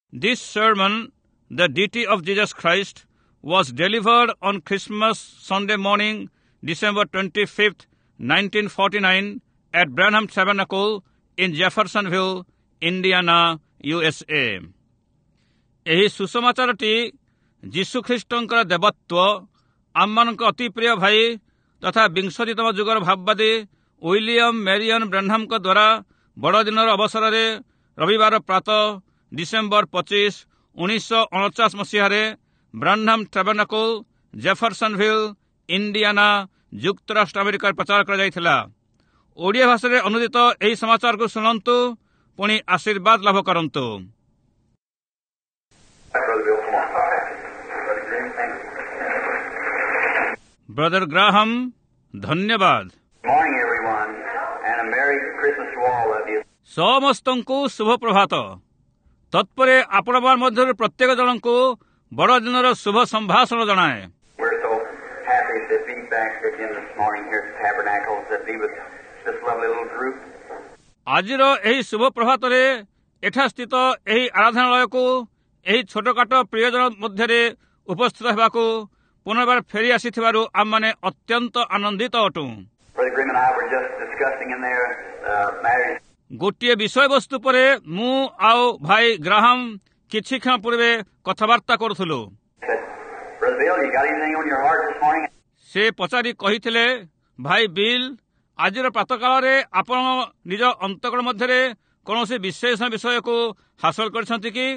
This sermon, The Deity of Jesus Christ, was delivered on Christmas Sunday morning, December 25th, 1949, at Branham Tabernacle in Jeffersonville, Indiana, USA. ଏହି ସୁସମାଚାରଟି ଯୀଶୁଖ୍ରୀଷ୍ଟଙ୍କର ଦେବତ୍ୱ ଆମମାନଙ୍କ ଅତି ପ୍ରିୟ ଭାଇ ତଥା ବିଂଶତିତମ ଯୁଗର ଭାବବାଦୀ William Marion ବ୍ରାହ୍ମଙ୍କ ଦ୍ୱାରା ବଡ଼ଦିନର ଅବସରରେ ରବିବାର ପ୍ରାତଃ ଡିସେମ୍ବର 25, 1949 ମସିହାରେ ବ୍ରାହ୍ମମ ଟାବର୍ନାକଲ ଜେଫରସନଭିଲ୍, ଇଣ୍ଡିଆନା, ଯୁକ୍ତରାଷ୍ଟ୍ର ଆମେରିକାରେ ପ୍ରଚାର କରାଯାଇଥିଲା। ଓଡ଼ିଆ ଭାଷାରେ ଅନୁଦିତ ଏହି ସମାଚାରକୁ ଶୁଣନ୍ତୁ, ପୁଣି ଆଶୀର୍ବାଦ ଲାଭ କରନ୍ତୁ। ବ୍ରଦର ଗ୍ରାହମ, ଧନ୍ୟବାଦ। ସମସ୍ତଙ୍କୁ ଶୁଭ ପ୍ରଭାତ। ତତ୍ପରେ ଆପଣଙ୍କ ମଧ୍ୟରୁ ପ୍ରତ୍ୟେକ ଜଣଙ୍କୁ ବଡ଼ଦିନର ଶୁଭ ସମ୍ଭାଷଣ ଜଣାଏ। ଆଜିର ଏହି ଶୁଭ ପ୍ରଭାତରେ ଏଠାସ୍ଥିତ ଏହି ଆରାଧନାଳୟକୁ ଏହି ଛୋଟକାଟ ପ୍ରିୟଜନ ମଧ୍ୟରେ ଉପସ୍ଥିତ ହେବାକୁ ପୁନର୍ବାର ଫେରି ଆସିଥିବାରୁ ଆମମାନେ ଅତ୍ୟନ୍ତ ଆନନ୍ଦିତ ଅଟୁ। ଗୋଟିଏ ବିଷୟବସ୍ତୁ ପରେ ମୁଁ ଆଉ ଭାଇ ଗ୍ରାହମ କିଛି କ୍ଷଣ ପୂର୍ବେ କଥାବାର୍ତ୍ତା କରୁଥିଲୁ। ସେ ପଚାରି କହିଥିଲେ, ଭାଇ ବିଲ୍, ଆଜିର ପ୍ରାତଃକାଳରେ ଆପଣ ନିଜ ଅନ୍ତଃକରଣ ମଧ୍ୟରେ କୌଣସି ବିଶେଷ ବିଷୟକୁ ହାସଲ କରିଛନ୍ତି କି?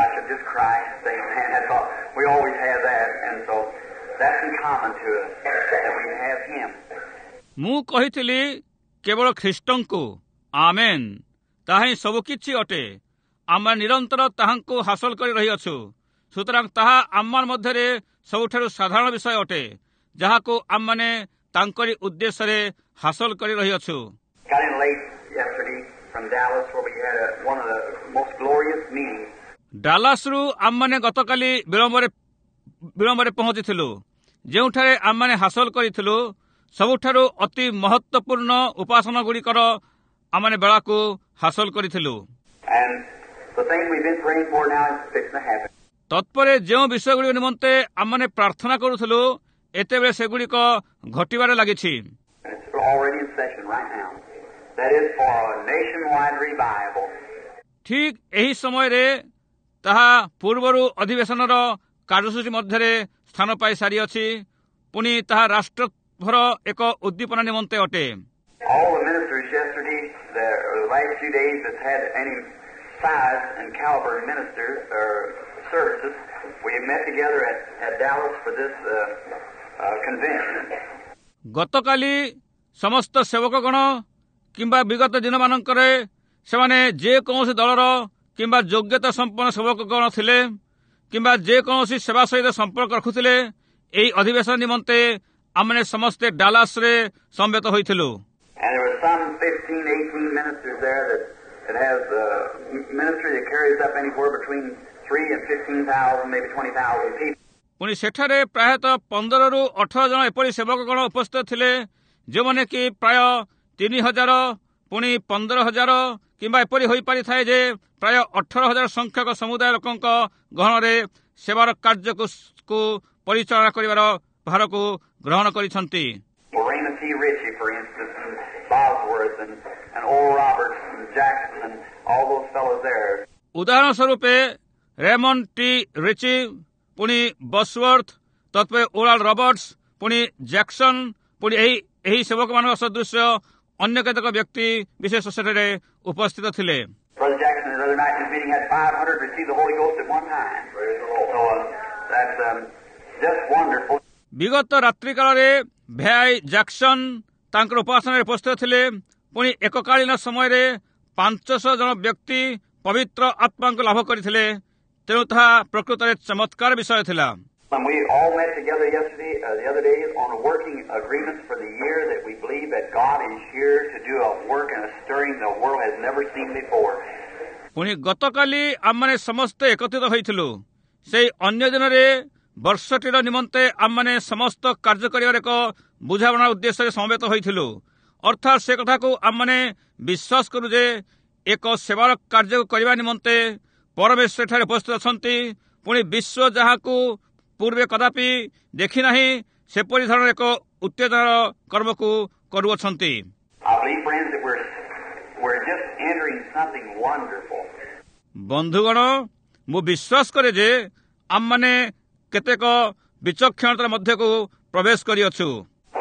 ମୁଁ କହିଥିଲି, କେବଳ ଖ୍ରୀଷ୍ଟଙ୍କୁ। ଆମେନ୍। ତାହା ହିଁ ସବୁକିଛି ଅଟେ। ଆମେ ନିରନ୍ତର ତାହାଙ୍କୁ ହାସଲ କରି ରହିଅଛୁ। ସୁତରାଂ ତାହା ଆମ ମଧ୍ୟରେ ସବୁଠାରୁ ସାଧାରଣ ବିଷୟ ଅଟେ, ଯାହାକୁ ଆମମାନେ ତାଙ୍କରି ଉଦ୍ଦେଶ୍ୟରେ ହାସଲ କରି ରହିଅଛୁ। ଡାଲାସରୁ ଆମମାନେ ଗତକାଲି ବିଳମ୍ବରେ ପହଞ୍ଚିଥିଲୁ, ଯେଉଁଠାରେ ଆମମାନେ ହାସଲ କରିଥିଲୁ ସବୁଠାରୁ ଅତି ମହତ୍ୱପୂର୍ଣ୍ଣ ଉପାସନା ଗୁଡ଼ିକର ଆମମାନେ ବେଳାକୁ ହାସଲ କରିଥିଲୁ। ତତ୍ପରେ ଯେଉଁ ବିଷୟଗୁଡ଼ିକ ନିମନ୍ତେ ଆମମାନେ ପ୍ରାର୍ଥନା କରୁଥିଲୁ, ଏତେବେଳେ ସେଗୁଡ଼ିକ ଘଟିବାରେ ଲାଗିଛି। ଠିକ୍ ଏହି ସମୟରେ ତାହା ପୂର୍ବରୁ ଅଧିବେଶନର କାର୍ଯ୍ୟସୂଚୀ ମଧ୍ୟରେ ସ୍ଥାନ ପାଇ ସାରିଅଛି। ପୁଣି ତାହା ରାଷ୍ଟ୍ରଭର ଏକ ଉଦ୍ଦୀପନା ନିମନ୍ତେ ଅଟେ। ଗତକାଲି ସମସ୍ତ ସେବକଗଣ କିମ୍ବା ବିଗତ ଦିନମାନଙ୍କରେ ସେମାନେ ଯେକୌଣସି ଦଳର କିମ୍ବା ଯୋଗ୍ୟତା ସମ୍ପନ୍ନ ସେବକଗଣ ଥିଲେ କିମ୍ବା ଯେକୌଣସି ସେବା ସହିତ ସମ୍ପର୍କ ରଖୁଥିଲେ, ଏହି ଅଧିବେଶନ ନିମନ୍ତେ ଆମେ ସମସ୍ତେ ଡାଲାସରେ ସମବେତ ହୋଇଥିଲୁ। ପୁଣି ସେଠାରେ ପ୍ରାୟତଃ 15ରୁ 18 ଜଣ ଏପରି ସେବକଗଣ ଉପସ୍ଥିତ ଥିଲେ, ଯେଉଁମାନେ କି ପ୍ରାୟ 3000, ପୁଣି 15000 କିମ୍ବା ଏପରି ହୋଇପାରିଥାଏ ଯେ ପ୍ରାୟ 18000 ସଂଖ୍ୟକ ସମୁଦାୟ ଲୋକଙ୍କ ଗହଣରେ ସେବାର କାର୍ଯ୍ୟକୁ ପରିଚାଳନା କରିବାର ଭାରକୁ ଗ୍ରହଣ କରିଛନ୍ତି। ଉଦାହରଣ ସ୍ୱରୂପେ ରେମଣ୍ଡ ଟି ରିଚି, ପୁଣି ବସୱର୍ଥ, ତତ୍ପରେ ଓରାଲ ରବର୍ଟସ, ପୁଣି ଜ୍ୟାକ୍ସନ, ପୁଣି ଏହି ସେବକମାନଙ୍କ ସଦୃଶ ଅନ୍ୟ କେତେକ ବ୍ୟକ୍ତି ବିଶେଷ ସେଠାରେ ଉପସ୍ଥିତ ଥିଲେ। ବିଗତ ରାତ୍ରି କାଳରେ ଭାଇ ଜ୍ୟାକ୍ସନ ତାଙ୍କର ଉପାସନାରେ ଉପସ୍ଥିତ ଥିଲେ। ପୁଣି ଏକକାଳୀନ ସମୟରେ 500 ଜଣ ବ୍ୟକ୍ତି ପବିତ୍ର ଆତ୍ମାଙ୍କୁ ଲାଭ କରିଥିଲେ। ତେଣୁ ତାହା ପ୍ରକୃତରେ ଚମତ୍କାର ବିଷୟ ଥିଲା। ପୁଣି ଗତକାଲି ଆମମାନେ ସମସ୍ତେ ଏକତ୍ରିତ ହୋଇଥିଲୁ। ସେହି ଅନ୍ୟ ଦିନରେ ବର୍ଷଟିର ନିମନ୍ତେ ଆମମାନେ ସମସ୍ତ କାର୍ଯ୍ୟ କରିବାର ଏକ ବୁଝାମଣା ଉଦ୍ଦେଶ୍ୟରେ ସମବେତ ହୋଇଥିଲୁ। ଅର୍ଥାତ୍ ସେ କଥାକୁ ଆମମାନେ ବିଶ୍ୱାସ କରୁ ଯେ ଏକ ସେବାର କାର୍ଯ୍ୟ କରିବା ନିମନ୍ତେ परमेश्वर एठारे उपस्थित अछंती पुणी विश्व जहाकू पूर्वे कदापि देखि नाही सेपरि धरण एक उत्तेजनार कर्म को करुअछंती। बंधुगण मु विश्वास करे जे आम माने केतेक विचक्षणतार मध्य को प्रवेश करिअछु।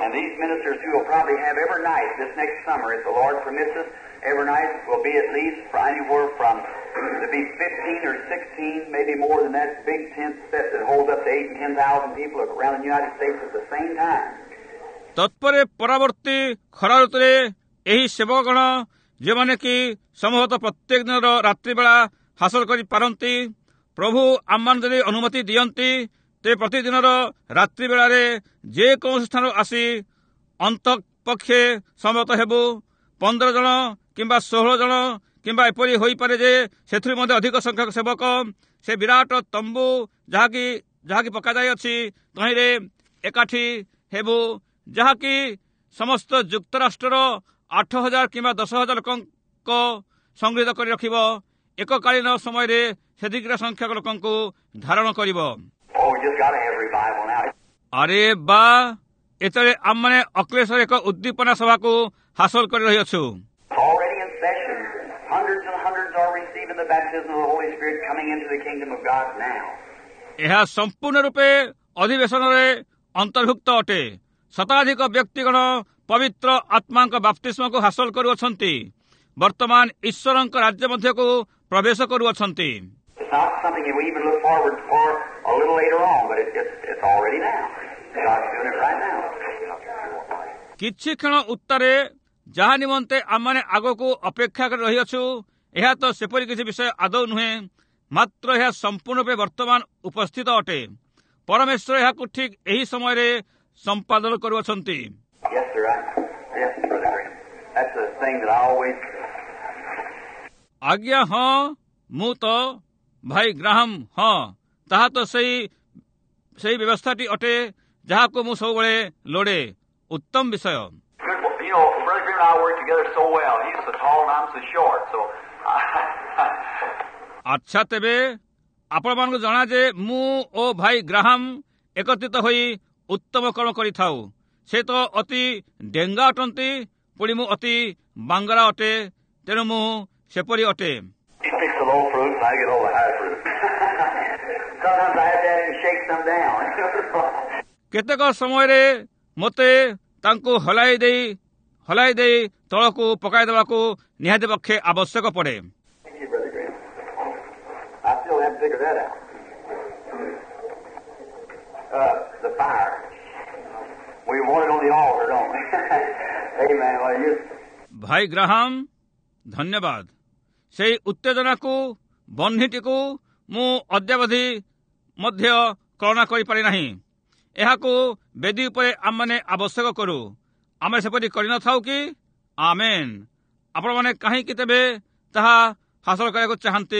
Every night will be at least for anywhere from to be 15 or 16, maybe more than that, big tent set that holds up to 8 and 10,000 people around the United States at the same time. तत्परे परावर्ती खरा ऋतुरे एही सेवकगण जे माने कि संभवतः प्रत्येक दिन रात्रि बेला हासिल करि पारंती प्रभु आमान जदि अनुमति दियंती ते प्रतिदिन रात्रि बेला रे जे कौन स्थान आसी अंत पक्षे संभवतः हेबु 15 जन किंबा 16 जन किंबा एपरी होई पारे जे सेथुरी मध्ये अधिक संख्यक सेवक से विराट तंबू जहाकी पका जाय अछि तहिरे एकाठी हेबु जहाकी समस्त युक्तराष्ट्र 8,000 किंबा 10,000 लोक संग्रहित कर रखिबो एककालीन समय रे सेधिक संख्यक लोकंकु धारण करिवो। अरे बा एतरे आम माने अक्लेश्वर एक उद्दीपना सभा को हासिल कर रही अछु। यह संपूर्ण रूपे अधिवेशन रे अंतर्भुक्त अटे। शताधिक व्यक्तिगण पवित्र आत्मा बाप्तिस्म को हासिल करुअछंती वर्तमान ईश्वर राज्य मध्य को प्रवेश करुअछंती। किछि क्षण उत्तरे जहा निमंते आमने आगो को अपेक्षा कर रही अछु यह तो सेपरी किसी विषय आदौ नुहे मात्र यह संपूर्ण रूपे वर्तमान उपस्थित अटे। परमेश्वर यह ठीक यही समय रे संपादन करुअछंती। आज्ञा हाँ मु तो भाई ग्राहम हाँ ताहा तो सही व्यवस्थाटी अटे जहा को मु सब बळे लोड़े उत्तम विषय। अच्छा तेबे आपण मानक जना जे मु ओ भाई ग्राहम एकत्रित होई उत्तम कर्म करि थाउ से तो अति डेंगा अटंती पुणी मु अति बांगरा अटे तेणु मु सेपरी अटे। केतेक समय रे मते तांको हलाई दे तळको पकाई देबाको निहाती पक्षे आवश्यक पड़े। भाई ग्राहम धन्यवाद से उत्तेजना को बन्हीटी को मु अद्यावधि मध्य कल्पना करि पारि नाही। एहाको वेदी उपरे आमने आवश्यक करू आमे सेपरि करि न थाउ कि आमेन। आपण माने काहे कि तेबे ताहा हासिल करय को चाहंती।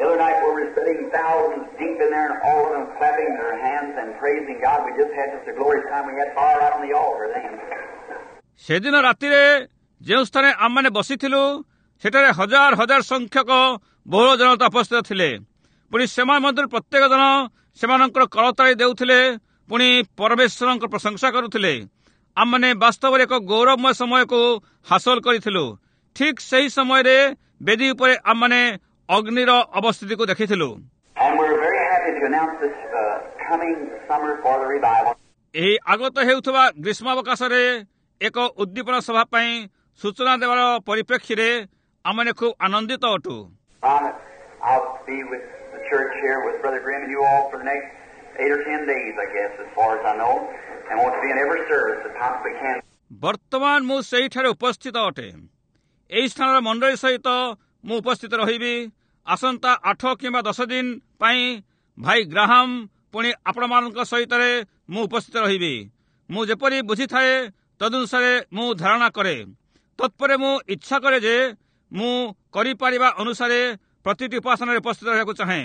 सेदिन राति रे जे स्थाने आमने बसिथिलु सेठारे हजार हजार संख्यक बहुल जनता उपस्थित थिले पुणी सेमान मध्य प्रत्येक जन सेमानकर करताली देउथिले पुणी परमेश्वरଙ୍କ प्रशंसा करुथिले। आमने वास्तव एक गौरवमय समय को हासिल करिथिलु। ठीक सही समय रे वेदी उपरे आमने अग्निर अवस्थिति को देखिथिलु। एही आगत हेउथबा ग्रीष्मावकाश रे एक उद्दीपना सभा पई सूचना देवार परिप्रेक्षी रे आमने खूब आनंदित अटु। Church here with Brother Grimm and you all for the next 8 or 10 days, I guess, as far as I know, and want to be in every service that possibly can. वर्तमान मु सेही ठारे उपस्थित अटे। एही स्थान मंडली सहित मु उपस्थित रहिबी। आसंता 8 किंबा 10 दिन पई भाई ग्राहम पुणी आपण मानक सहित रे मु उपस्थित रहिबी। मु जेपरि बुझी थाए तदनुसारे मु धारणा करे तत्परे मु इच्छा करे जे मु करि परिबा अनुसारे प्रतिटी उपासना उपस्थित रहको चाहे।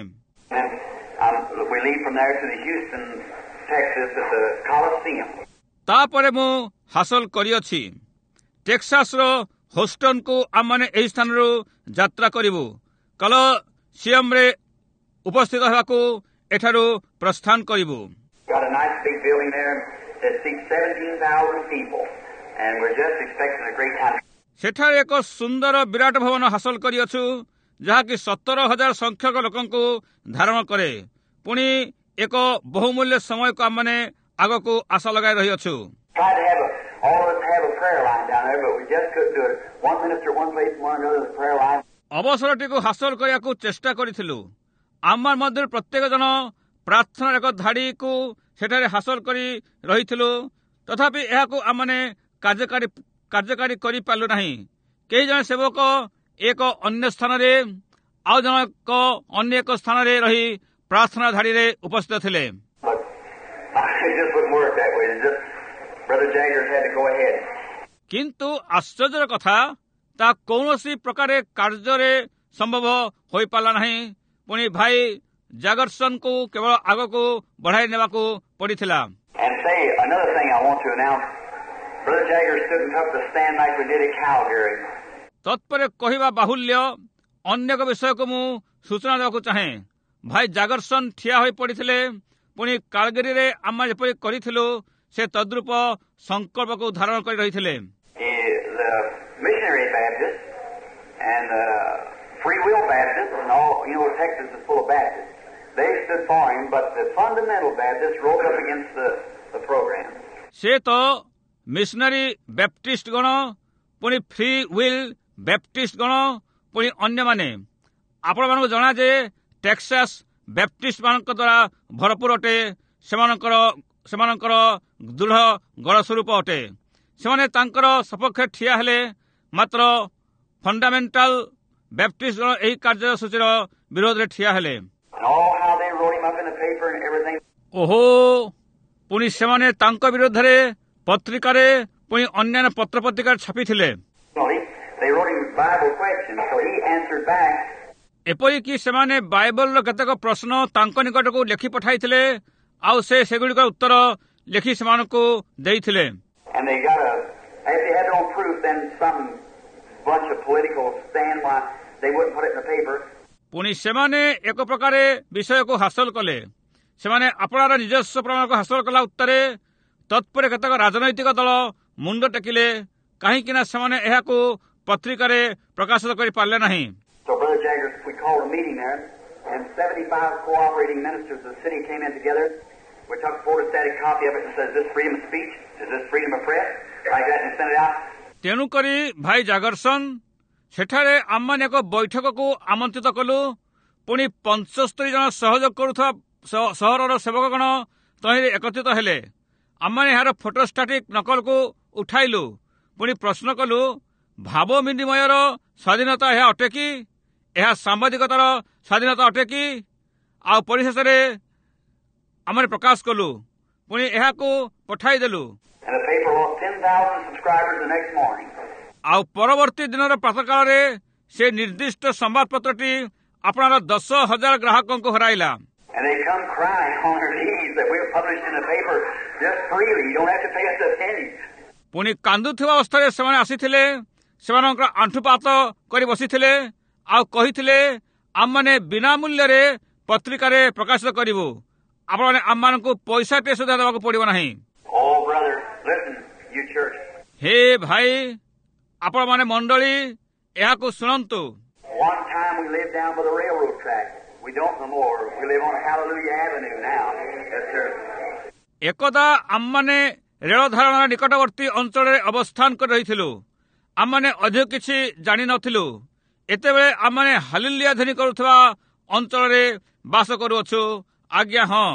तापरे मु हासिल करिअछि टेक्सास रो होस्टन को आम माने एही स्थान रो यात्रा करिवु। कलोसियम रे ଉପସ୍ଥିତ ହେବାକୁ ଏଠାରୁ ପ୍ରସ୍ଥାନ କରିବୁ। Got a nice big building there that seats 17,000 people, and we're just expecting a great time. ସେଠାରେ ଏକ ସୁନ୍ଦର ବିରାଟ ଭବନ ହାସଲ କରିଅଛୁ, ଯାହାକି 17,000 ସଂଖ୍ୟକ ଲୋକଙ୍କୁ ଧାରଣ କରେ। ପୁଣି ଏକ ବହୁମୂଲ୍ୟ ସମୟକୁ ଆମମାନେ ଆଗକୁ ଆଶା ଲଗାଇ ରହିଅଛୁ। Tried to have all of us have a prayer line down there, but we just couldn't do it. One minister one place, one another the prayer line. ଅବସରଟିକୁ ହାସଲ କରିବାକୁ ଚେଷ୍ଟା କରିଥିଲୁ। ଆମ ମଧ୍ୟରୁ ପ୍ରତ୍ୟେକ ଜଣ ପ୍ରାର୍ଥନାର ଏକ ଧାଡ଼ିକୁ ସେଠାରେ ହାସଲ କରି ରହିଥିଲୁ, ତଥାପି ଏହାକୁ ଆମମାନେ କାର୍ଯ୍ୟକାରୀ କରିପାରିଲୁ ନାହିଁ। କେହି ଜଣେ ସେବକ ଏକ ଅନ୍ୟ ସ୍ଥାନରେ ଆଉ ଜଣକ ଅନ୍ୟ ଏକ ସ୍ଥାନରେ ରହି ପ୍ରାର୍ଥନା ଧାଡ଼ିରେ ଉପସ୍ଥିତ ଥିଲେ। କିନ୍ତୁ ଆଶ୍ଚର୍ଯ୍ୟର କଥା, ତାହା କୌଣସି ପ୍ରକାର କାର୍ଯ୍ୟରେ ସମ୍ଭବ ହୋଇପାରିଲା ନାହିଁ। ପୁଣି ଭାଇ ଜାଗର୍ସନଙ୍କୁ କେବଳ ଆଗକୁ ବଢ଼ାଇ ନେବାକୁ ପଡ଼ିଥିଲା। ତତ୍ପରେ କହିବା ବାହୁଲ୍ୟ ଅନ୍ୟ ଏକ ବିଷୟକୁ ମୁଁ ସୂଚନା ଦେବାକୁ ଚାହେଁ। ଭାଇ ଜାଗର୍ସନ ଠିଆ ହୋଇ ପଡ଼ିଥିଲେ। ପୁଣି କାଲଗେରୀରେ ଆମେ ଯେପରି କରିଥିଲୁ ସେ ତଦ୍ରୂପ ସଂକଳ୍ପକୁ ଧାରଣ କରି ରହିଥିଲେ। Free will Baptists and all, Texas is full of Baptists. They stood for him, but the fundamental Baptists rose up against the program. ସେ ତ ମିଶନାରୀ ବ୍ୟାପ୍ଟିଷ୍ଟ ଗଣ, ପୁଣି ଫ୍ରି ୱିଲ୍ ବ୍ୟାପ୍ଟିଷ୍ଟ ଗଣ, ପୁଣି ଅନ୍ୟମାନେ। ଆପଣମାନଙ୍କୁ ଜଣା ଯେ ଟେକ୍ସାସ ବ୍ୟାପ୍ଟିଷ୍ଟ ମାନଙ୍କ ଦ୍ୱାରା ଭରପୁର ଅଟେ। ସେମାନଙ୍କର ଦୃଢ଼ ଗଡ଼ ସ୍ୱରୂପ ଅଟେ। ସେମାନେ ତାଙ୍କର ସପକ୍ଷରେ ଠିଆ ହେଲେ, ମାତ୍ର ଫଣ୍ଡାମେଣ୍ଟାଲ ବ୍ୟାପ୍ଟିଷ୍ଟ ଗଣ ଏହି କାର୍ଯ୍ୟସୂଚୀର ବିରୋଧରେ ଠିଆ ହେଲେ। ଓହୋ, ପୁଣି ସେମାନେ ତାଙ୍କ ବିରୋଧରେ ପତ୍ରିକାରେ ପୁଣି ଅନ୍ୟାନ୍ୟ ପତ୍ରପତ୍ରିକାରେ ଛାପିଥିଲେ। ଏପରିକି ସେମାନେ ବାଇବଲର କେତେକ ପ୍ରଶ୍ନ ତାଙ୍କ ନିକଟକୁ ଲେଖି ପଠାଇଥିଲେ, ଆଉ ସେ ସେଗୁଡ଼ିକର ଉତ୍ତର ଲେଖି ସେମାନଙ୍କୁ ଦେଇଥିଲେ। ପୁଣି ସେମାନେ ଏକ ପ୍ରକାର ବିଷୟକୁ ହାସଲ କଲେ। ସେମାନେ ଆପଣାର ନିଜସ୍ୱ ପ୍ରମାଣକୁ ହାସଲ କଲା ଉତ୍ତରେ ତତ୍ପରେ କେତେକ ରାଜନୈତିକ ଦଳ ମୁଣ୍ଡ ଟେକିଲେ, କାହିଁକି ନା ସେମାନେ ଏହାକୁ ପତ୍ରିକାରେ ପ୍ରକାଶିତ କରିପାରିଲେ ନାହିଁ। ତେଣୁକରି ଭାଇ ଜାଗର୍ସନ ସେଠାରେ ଆମମାନେ ଏକ ବୈଠକକୁ ଆମନ୍ତ୍ରିତ କଲୁ। ପୁଣି 75 ଜଣ ସହଯୋଗ କରୁଥିବା ସହରର ସେବକଗଣ ତହିଁରେ ଏକତ୍ରିତ ହେଲେ। ଆମମାନେ ଏହାର ଫଟୋଷ୍ଟାଟିକ୍ ନକଲକୁ ଉଠାଇଲୁ। ପୁଣି ପ୍ରଶ୍ନ କଲୁ, ଭାବ ବିନିମୟର ସ୍ୱାଧୀନତା ଏହା ଅଟେ କି? ଏହା ସାମ୍ବାଦିକତାର ସ୍ୱାଧୀନତା ଅଟେ କି? ଆଉ ପରିଶେଷରେ ଆମେ ପ୍ରକାଶ କଲୁ। ପୁଣି ଏହାକୁ ପଠାଇଦେଲୁ। ଆଉ ପରବର୍ତ୍ତୀ ଦିନର ପ୍ରାତଃକାଳରେ ସେ ନିର୍ଦ୍ଦିଷ୍ଟ ସମ୍ବାଦପତ୍ରଟି ଆପଣର 10,000 ଗ୍ରାହକଙ୍କୁ ହରାଇଲା। ପୁଣି କାନ୍ଦୁଥିବା ଅବସ୍ଥାରେ ସେମାନେ ଆସିଥିଲେ। ସେମାନଙ୍କର ଆଣ୍ଠୁପାତ କରି ବସିଥିଲେ ଆଉ କହିଥିଲେ, ଆମମାନେ ବିନା ମୂଲ୍ୟରେ ପତ୍ରିକାରେ ପ୍ରକାଶିତ କରିବୁ। ଆପଣମାନେ ଆମମାନଙ୍କୁ ପଇସାଟିଏ ସୁଦ୍ଧା ଦେବାକୁ ପଡ଼ିବ ନାହିଁ। ହେ ଭାଇ, ଆପଣମାନେ ମଣ୍ଡଳୀ ଏହାକୁ ଶୁଣନ୍ତୁ। ଏକଦା ଆମମାନେ ରେଳ ଧାରଣାର ନିକଟବର୍ତ୍ତୀ ଅଞ୍ଚଳରେ ଅବସ୍ଥାନ କରି ରହିଥିଲୁ। ଆମମାନେ ଅଧିକ କିଛି ଜାଣିନଥିଲୁ। ଏତେବେଳେ ଆମମାନେ ହାଲେଲୁୟା ଧ୍ୱନି କରୁଥିବା ଅଞ୍ଚଳରେ ବାସ କରୁଅଛୁ। ଆଜ୍ଞା, ହଁ।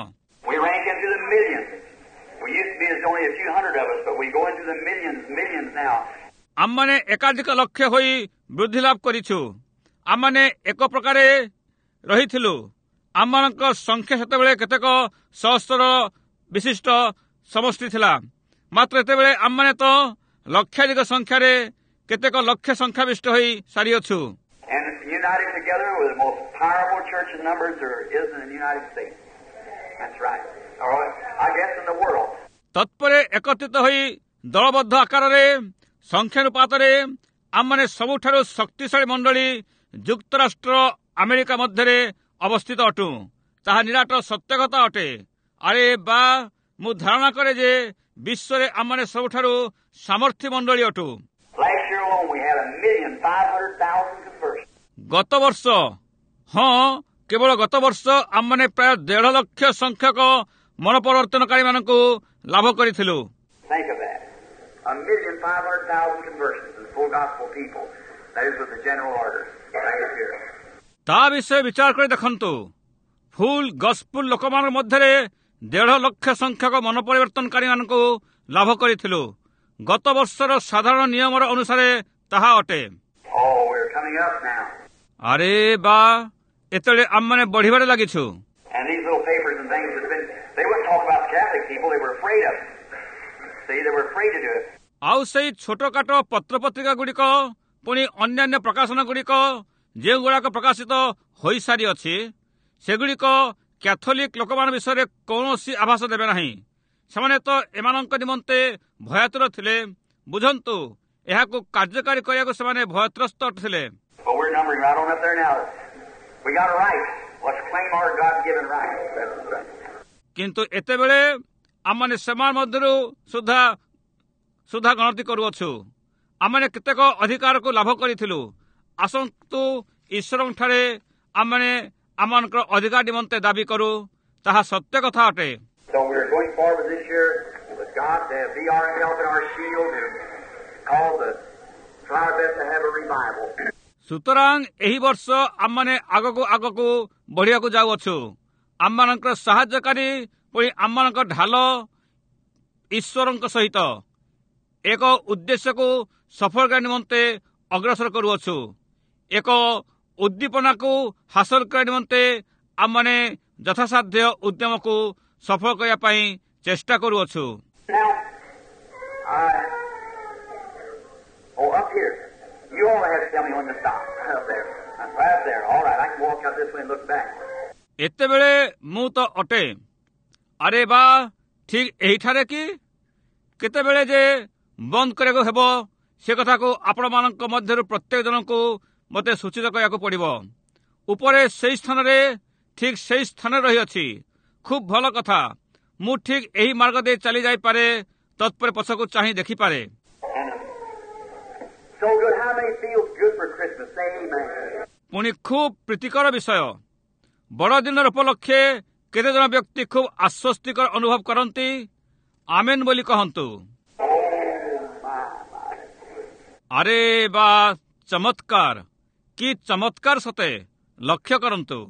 ଆମମାନେ ଏକାଧିକ ଲକ୍ଷ ହୋଇ ବୃଦ୍ଧି ଲାଭ କରିଛୁ। ଆମମାନେ ଏକ ପ୍ରକାରେ ରହିଥିଲୁ। ଆମମାନଙ୍କ ସଂଖ୍ୟା ସେତେବେଳେ କେତେକ ସହସ୍ର ବିଶିଷ୍ଟ ସମଷ୍ଟି ଥିଲା। ମାତ୍ର ଏତେବେଳେ ଆମମାନେ ତ ଲକ୍ଷାଧିକ ସଂଖ୍ୟାରେ କେତେକ ଲକ୍ଷ ସଂଖ୍ୟାବିଷ୍ଟ ହୋଇ ସାରିଅଛୁ। ତତ୍ପରେ ଏକତ୍ରିତ ହୋଇ ଦଳବଦ୍ଧ ଆକାରରେ ସଂଖ୍ୟାନୁପାତରେ ଆମମାନେ ସବୁଠାରୁ ଶକ୍ତିଶାଳୀ ମଣ୍ଡଳୀ ଯୁକ୍ତରାଷ୍ଟ୍ର ଆମେରିକା ମଧ୍ୟରେ ଅବସ୍ଥିତ ଅଟୁ, ତାହା ନିରାଟ ସତ୍ୟକଥା ଅଟେ। ଆରେ ବା, ମୁଁ ଧାରଣା କରେ ଯେ ବିଶ୍ୱରେ ଆମମାନେ ସବୁଠାରୁ ସାମର୍ଥ୍ୟ ମଣ୍ଡଳୀ ଅଟୁ। ଗତ ବର୍ଷ, ହଁ, କେବଳ ଗତ ବର୍ଷ ଆମମାନେ ପ୍ରାୟ 1.5 ଲକ୍ଷ ସଂଖ୍ୟକ ମନ ପରିବର୍ତ୍ତନକାରୀମାନଙ୍କୁ ଲାଭ କରିଥିଲୁ। ତା ବିଷୟ ବିଚାର କରି ଦେଖନ୍ତୁ, ଫୁଲ୍ ଗସ୍ପୁଲ ଲୋକମାନଙ୍କ ମଧ୍ୟରେ 1.5 ଲକ୍ଷ ସଂଖ୍ୟକ ମନ ପରିବର୍ତ୍ତନକାରୀମାନଙ୍କୁ ଲାଭ କରିଥିଲୁ। ଗତ ବର୍ଷର ସାଧାରଣ ନିୟମର ଅନୁସାରେ ତାହା ଅଟେ। ଆରେ ବା, ଏତେବେଳେ ଆମମାନେ ବଢିବାରେ ଲାଗିଛୁ। ଆଉ ସେଇ ଛୋଟକାଟ ପତ୍ରପତ୍ରିକା ଗୁଡ଼ିକ, ପୁଣି ଅନ୍ୟାନ୍ୟ ପ୍ରକାଶନ ଗୁଡ଼ିକ ଯେଉଁଗୁଡ଼ାକ ପ୍ରକାଶିତ ହୋଇସାରିଅଛି, ସେଗୁଡ଼ିକ କ୍ୟାଥୋଲିକ ଲୋକମାନଙ୍କ ବିଷୟରେ କୌଣସି ଆଭାସ ଦେବେ ନାହିଁ। ସେମାନେ ତ ଏମାନଙ୍କ ନିମନ୍ତେ ଭୟାତୁର ଥିଲେ। ବୁଝନ୍ତୁ, ଏହାକୁ କାର୍ଯ୍ୟକାରୀ କରିବାକୁ ସେମାନେ ଭୟତ୍ରସ୍ତ ଥିଲେ। କିନ୍ତୁ ଏତେବେଳେ ଆମମାନେ ସେମାନେ ମଧ୍ୟରୁ ସୁଦ୍ଧା ଗଣତି କରୁଅଛୁ। ଆମମାନେ କେତେକ ଅଧିକାରକୁ ଲାଭ କରିଥିଲୁ। ଆସନ୍ତୁ ଈଶ୍ୱରଙ୍କଠାରେ ଆମମାନେ ଆମମାନଙ୍କର ଅଧିକାର ନିମନ୍ତେ ଦାବି କରୁ। ତାହା ସତ୍ୟ କଥା ଅଟେ। ସୁତରାଂ ଏହି ବର୍ଷ ଆମମାନେ ଆଗକୁ ବଢିବାକୁ ଯାଉଅଛୁ। ଆମମାନଙ୍କର ସାହାଯ୍ୟକାରୀ ପୁଣି ଆମମାନଙ୍କ ଢାଲ ଈଶ୍ୱରଙ୍କ ସହିତ ଏକ ଉଦ୍ଦେଶ୍ୟକୁ ସଫଳ କରିବା ନିମନ୍ତେ ଅଗ୍ରସର କରୁଅଛୁ। ଏକ ଉଦ୍ଦୀପନାକୁ ହାସଲ କରିବା ନିମନ୍ତେ ଆମମାନେ ଯଥାସାଧ୍ୟ ଉଦ୍ୟମକୁ ସଫଳ କରିବା ପାଇଁ ଚେଷ୍ଟା କରୁଅଛୁ। ଏତେବେଳେ ମୁଁ ତ ଅଟେ। ଆରେ ବା, ଠିକ୍ ଏହିଠାରେ କି? କେତେବେଳେ ଯେ ବନ୍ଦ କରିବାକୁ ହେବ ସେ କଥାକୁ ଆପଣମାନଙ୍କ ମଧ୍ୟରୁ ପ୍ରତ୍ୟେକ ଜଣଙ୍କୁ ମୋତେ ସୂଚିତ କରିବାକୁ ପଡ଼ିବ। ଉପରେ ସେହି ସ୍ଥାନରେ, ଠିକ୍ ସେହି ସ୍ଥାନରେ ରହିଅଛି। ଖୁବ୍ ଭଲ କଥା। ମୁଁ ଠିକ୍ ଏହି ମାର୍ଗ ଦେଇ ଚାଲି ଯାଇପାରେ, ତତ୍ପରେ ପଛକୁ ଚାହିଁ ଦେଖିପାରେ। ପୁଣି ଖୁବ୍ ପ୍ରୀତିକର ବିଷୟ, ବଡ଼ଦିନର ଉପଲକ୍ଷେ କେତେଜଣ ବ୍ୟକ୍ତି ଖୁବ୍ ଆଶ୍ୱସ୍ତିକର ଅନୁଭବ କରନ୍ତି। ଆମେନ୍ ବୋଲି କହନ୍ତୁ। ଆରେ ବା, ଚମତ୍କାର! କି ଚମତ୍କାର ସତେ! ଲକ୍ଷ୍ୟ କରନ୍ତୁ,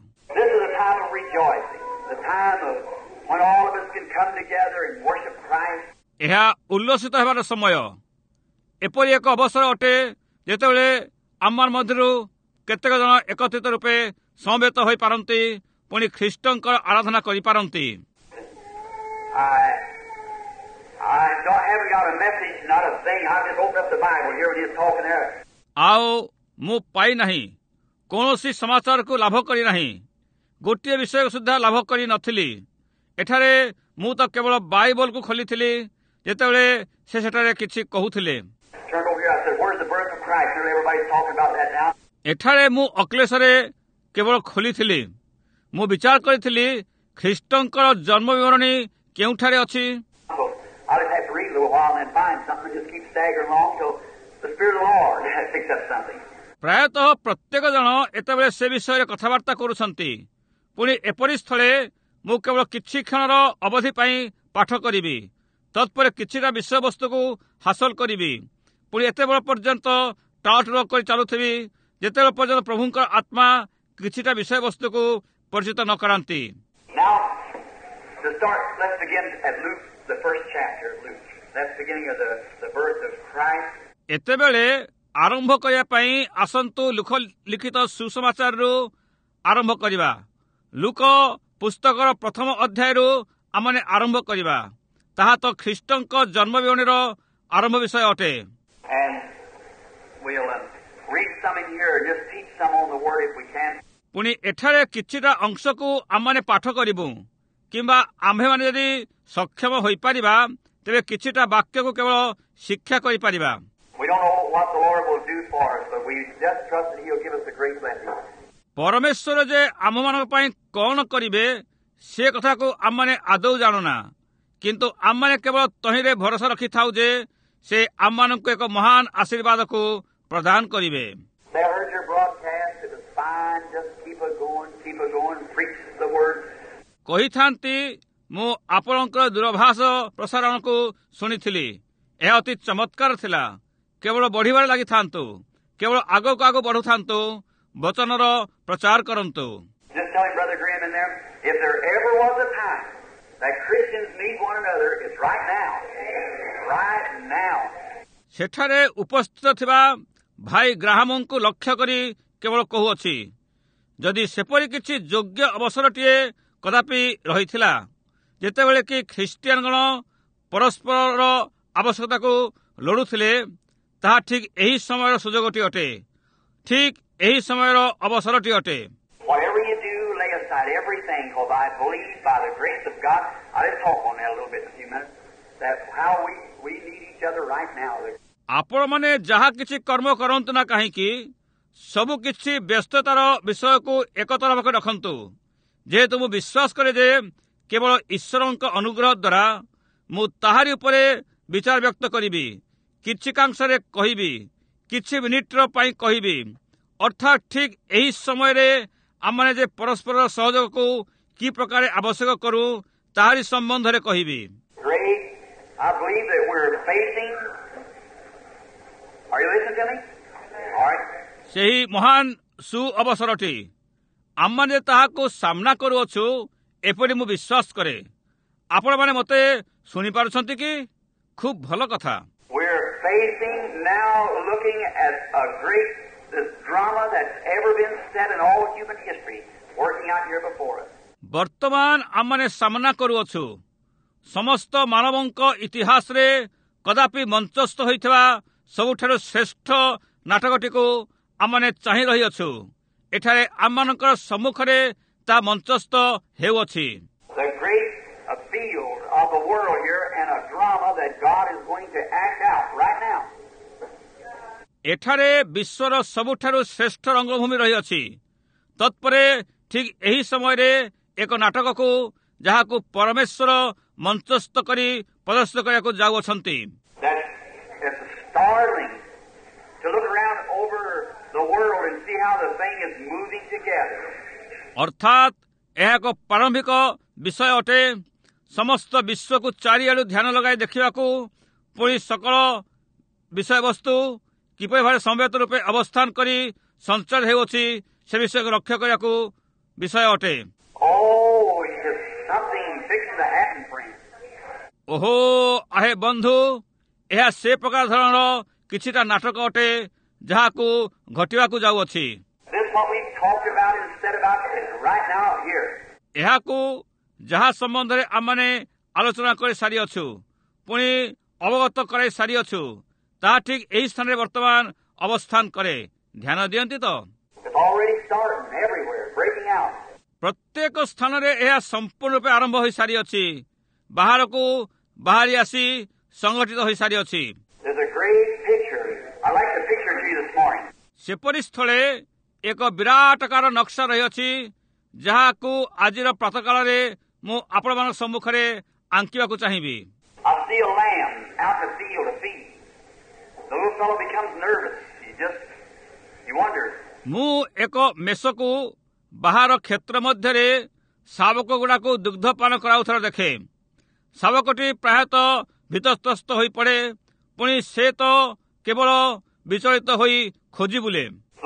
ଏହା ଉଲ୍ଲସିତ ହେବାର ସମୟ। ଏପରି ଏକ ଅବସର ଅଟେ ଯେତେବେଳେ ଆମ ମଧ୍ୟରୁ କେତେକ ଜଣ ଏକତ୍ରିତ ରୂପେ ସମବେତ ହୋଇପାରନ୍ତି, ପୁଣି ଖ୍ରୀଷ୍ଟଙ୍କର ଆରାଧନା କରିପାରନ୍ତି। ଆଉ ମୁଁ ପାଇନାହିଁ, କୌଣସି ସମାଚାରକୁ ଲାଭ କରିନାହିଁ। ଗୋଟିଏ ବିଷୟ ସୁଦ୍ଧା ଲାଭ କରି ନଥିଲି। ଏଠାରେ ମୁଁ ତ କେବଳ ବାଇବଲକୁ ଖୋଲିଥିଲି ଯେତେବେଳେ ସେ ସେଠାରେ କିଛି କହୁଥିଲେ। ଏଠାରେ ମୁଁ ଅକ୍ଲେଶରେ କେବଳ ଖୋଲିଥିଲି। ମୁଁ ବିଚାର କରିଥିଲି ଖ୍ରୀଷ୍ଟଙ୍କର ଜନ୍ମ ବିବରଣୀ କେଉଁଠାରେ ଅଛି। ପ୍ରାୟତଃ ପ୍ରତ୍ୟେକ ଜଣ ଏତେବେଳେ ସେ ବିଷୟରେ କଥାବାର୍ତ୍ତା କରୁଛନ୍ତି। ପୁଣି ଏପରି ସ୍ଥଳେ ମୁଁ କେବଳ କିଛି କ୍ଷଣର ଅବଧି ପାଇଁ ପାଠ କରିବି, ତତ୍ପରେ କିଛିଟା ବିଷୟବସ୍ତୁକୁ ହାସଲ କରିବି। ପୁଣି ଏତେବେଳ ପର୍ଯ୍ୟନ୍ତ ଟାଳଟୁଳ କରି ଚାଲୁଥିବି ଯେତେବେଳେ ପର୍ଯ୍ୟନ୍ତ ପ୍ରଭୁଙ୍କର ଆତ୍ମା କିଛିଟା ବିଷୟବସ୍ତୁକୁ ପରିଚିତ ନ କରାନ୍ତି। ଏତେବେଳେ ଆରମ୍ଭ କରିବା ପାଇଁ ଆସନ୍ତୁ ଲୁକ ଲିଖିତ ସୁସମାଚାରରୁ ଆରମ୍ଭ କରିବା। ଲୁକ ପୁସ୍ତକର ପ୍ରଥମ ଅଧ୍ୟାୟରୁ ଆମମାନେ ଆରମ୍ଭ କରିବା। ତାହା ତ ଖ୍ରୀଷ୍ଟଙ୍କ ଜନ୍ମ ବିବରଣୀର ଆରମ୍ଭ ବିଷୟ ଅଟେ। ପୁଣି ଏଠାରେ କିଛିଟା ଅଂଶକୁ ଆମମାନେ ପାଠ କରିବୁ, କିମ୍ବା ଆମ୍ଭେମାନେ ଯଦି ସକ୍ଷମ ହୋଇପାରିବା ତେବେ କିଛିଟା ବାକ୍ୟକୁ କେବଳ ଶିକ୍ଷା କରିପାରିବା। ପରମେଶ୍ୱର ଯେ ଆମମାନଙ୍କ ପାଇଁ କ'ଣ କରିବେ ସେ କଥାକୁ ଆମମାନେ ଆଦୌ ଜାଣୁନା, କିନ୍ତୁ ଆମମାନେ କେବଳ ତହିଁରେ ଭରସା ରଖିଥାଉ ଯେ ସେ ଆମମାନଙ୍କୁ ଏକ ମହାନ ଆଶୀର୍ବାଦକୁ ପ୍ରଦାନ କରିବେ। କହିଥାନ୍ତି, ମୁଁ ଆପଣଙ୍କର ଦୂରଭାଷ ପ୍ରସାରଣକୁ ଶୁଣିଥିଲି, ଏହା ଅତି ଚମତ୍କାର ଥିଲା। କେବଳ ବଢ଼ିବାରେ ଲାଗିଥାନ୍ତୁ, କେବଳ ଆଗକୁ ଆଗକୁ ବଢ଼ୁଥାନ୍ତୁ, ବଚନର ପ୍ରଚାର କରନ୍ତୁ। ସେଠାରେ ଉପସ୍ଥିତ ଥିବା ଭାଇ ଗ୍ରାହାମଙ୍କୁ ଲକ୍ଷ୍ୟ କରି କେବଳ କହୁଅଛି, ଯଦି ସେପରି କିଛି ଯୋଗ୍ୟ ଅବସରଟିଏ କଦାପି ରହିଥିଲା ଯେତେବେଳେ କି ଖ୍ରୀଷ୍ଟିଆନଗଣ ପରସ୍ପରର ଆବଶ୍ୟକତାକୁ ଲୋଡୁଥିଲେ, ତାହା ଠିକ୍ ଏହି ସମୟର ସୁଯୋଗଟି ଅଟେ, ଠିକ୍ ଏହି ସମୟର ଅବସରଟି ଅଟେ। ଆପଣମାନେ ଯାହା କିଛି କର୍ମ କରନ୍ତୁ ନା କାହିଁକି, ସବୁ କିଛି ବ୍ୟସ୍ତତାର ବିଷୟକୁ ଏକତରଫକୁ ରଖନ୍ତୁ। ଯେହେତୁ ମୁଁ ବିଶ୍ୱାସ କରେ ଯେ କେବଳ ଈଶ୍ୱରଙ୍କ ଅନୁଗ୍ରହ ଦ୍ୱାରା ମୁଁ ତାହାରି ଉପରେ ବିଚାର ବ୍ୟକ୍ତ କରିବି, କିଛି କାଂଶରେ କହିବି, କିଛି ମିନିଟ୍ର ପାଇଁ କହିବି, ଅର୍ଥାତ୍ ଠିକ୍ ଏହି ସମୟରେ ଆମମାନେ ଯେ ପରସ୍ପରର ସହଯୋଗକୁ କି ପ୍ରକାର ଆବଶ୍ୟକ କରୁ ତାହାରି ସମ୍ବନ୍ଧରେ କହିବି। ସେହି ମହାନ ସୁ ଅବସରଟି ଆମମାନେ ତାହାକୁ ସାମ୍ନା କରୁଅଛୁ, ଏପରି ମୁଁ ବିଶ୍ୱାସ କରେ। ଆପଣମାନେ ମୋତେ ଶୁଣିପାରୁଛନ୍ତି କି? ଖୁବ୍ ଭଲ କଥା। ବର୍ତ୍ତମାନ ଆମମାନେ ସାମ୍ନା କରୁଅଛୁ ସମସ୍ତ ମାନବଙ୍କ ଇତିହାସରେ କଦାପି ମଞ୍ଚସ୍ଥ ହୋଇଥିବା ସବୁଠାରୁ ଶ୍ରେଷ୍ଠ ନାଟକଟିକୁ ଆମମାନେ ଚାହିଁ ରହିଅଛୁ। ଏଠାରେ ଆମମାନଙ୍କର ସମ୍ମୁଖରେ ତାହା ମଞ୍ଚସ୍ଥ ହେଉଅଛି। ଏଠାରେ ବିଶ୍ୱର ସବୁଠାରୁ ଶ୍ରେଷ୍ଠ ରଙ୍ଗଭୂମି ରହିଅଛି। ତତ୍ପରେ ଠିକ୍ ଏହି ସମୟରେ ଏକ ନାଟକକୁ ଯାହାକୁ ପରମେଶ୍ୱର ମଞ୍ଚସ୍ଥ କରି ପ୍ରଦର୍ଶିତ କରିବାକୁ ଯାଉଅଛନ୍ତି। ଅର୍ଥାତ୍ ଏହା ଏକ ପ୍ରାରମ୍ଭିକ ବିଷୟ ଅଟେ, ସମସ୍ତ ବିଶ୍ୱକୁ ଚାରିଆଡ଼ୁ ଧ୍ୟାନ ଲଗାଇ ଦେଖିବାକୁ, ପୁଣି ସକଳ ବିଷୟବସ୍ତୁ କିପରି ଭାବେ ସମବେତ ରୂପେ ଅବସ୍ଥାନ କରି ସଞ୍ଚାର ହେଉଅଛି ସେ ବିଷୟକୁ ଲକ୍ଷ୍ୟ କରିବାକୁ ବିଷୟ ଅଟେ। ଓହୋ ଆହେ ବନ୍ଧୁ, ଏହା ସେ ପ୍ରକାର ଧରଣର କିଛିଟା ନାଟକ ଅଟେ ଯାହାକୁ ଘଟିବାକୁ ଯାଉଅଛି। ଏହାକୁ ଯାହା ସମ୍ବନ୍ଧରେ ଆମମାନେ ଆଲୋଚନା କରି ସାରିଅଛୁ, ପୁଣି ଅବଗତ କରାଇ ସାରିଅଛୁ, ତାହା ଠିକ୍ ଏହି ସ୍ଥାନରେ ବର୍ତ୍ତମାନ ଅବସ୍ଥାନ କରେ। ଧ୍ୟାନ ଦିଅନ୍ତି ତ? ପ୍ରତ୍ୟେକ ସ୍ଥାନରେ ଏହା ସମ୍ପୂର୍ଣ୍ଣ ରୂପେ ଆରମ୍ଭ ହୋଇସାରିଅଛି, ବାହାରକୁ ବାହାରି ଆସି ସଂଗଠିତ ହୋଇସାରିଅଛି। ସେପରି ସ୍ଥଳେ ଏକ ବିରାଟକାର ନକ୍ସା ରହିଅଛି, ଯାହାକୁ ଆଜିର ପ୍ରାତଃକାଳରେ ମୁଁ ଆପଣମାନଙ୍କ ସମ୍ମୁଖରେ ଆଙ୍କିବାକୁ ଚାହିଁବି। ମୁଁ ଏକ ମେଷକୁ ବାହାର କ୍ଷେତ୍ର ମଧ୍ୟରେ ଶାବକ ଗୁଡ଼ାକୁ ଦୁଗ୍ଧପାନ କରାଉଥିବା ଦେଖେ। ଶାବକଟି ପ୍ରାୟତଃ ଭୀତସ୍ତସ୍ତ ହୋଇପଡ଼େ, ପୁଣି ସେ ତ କେବଳ ବିଚଳିତ ହୋଇ ଖୋଜି ବୁଲେ।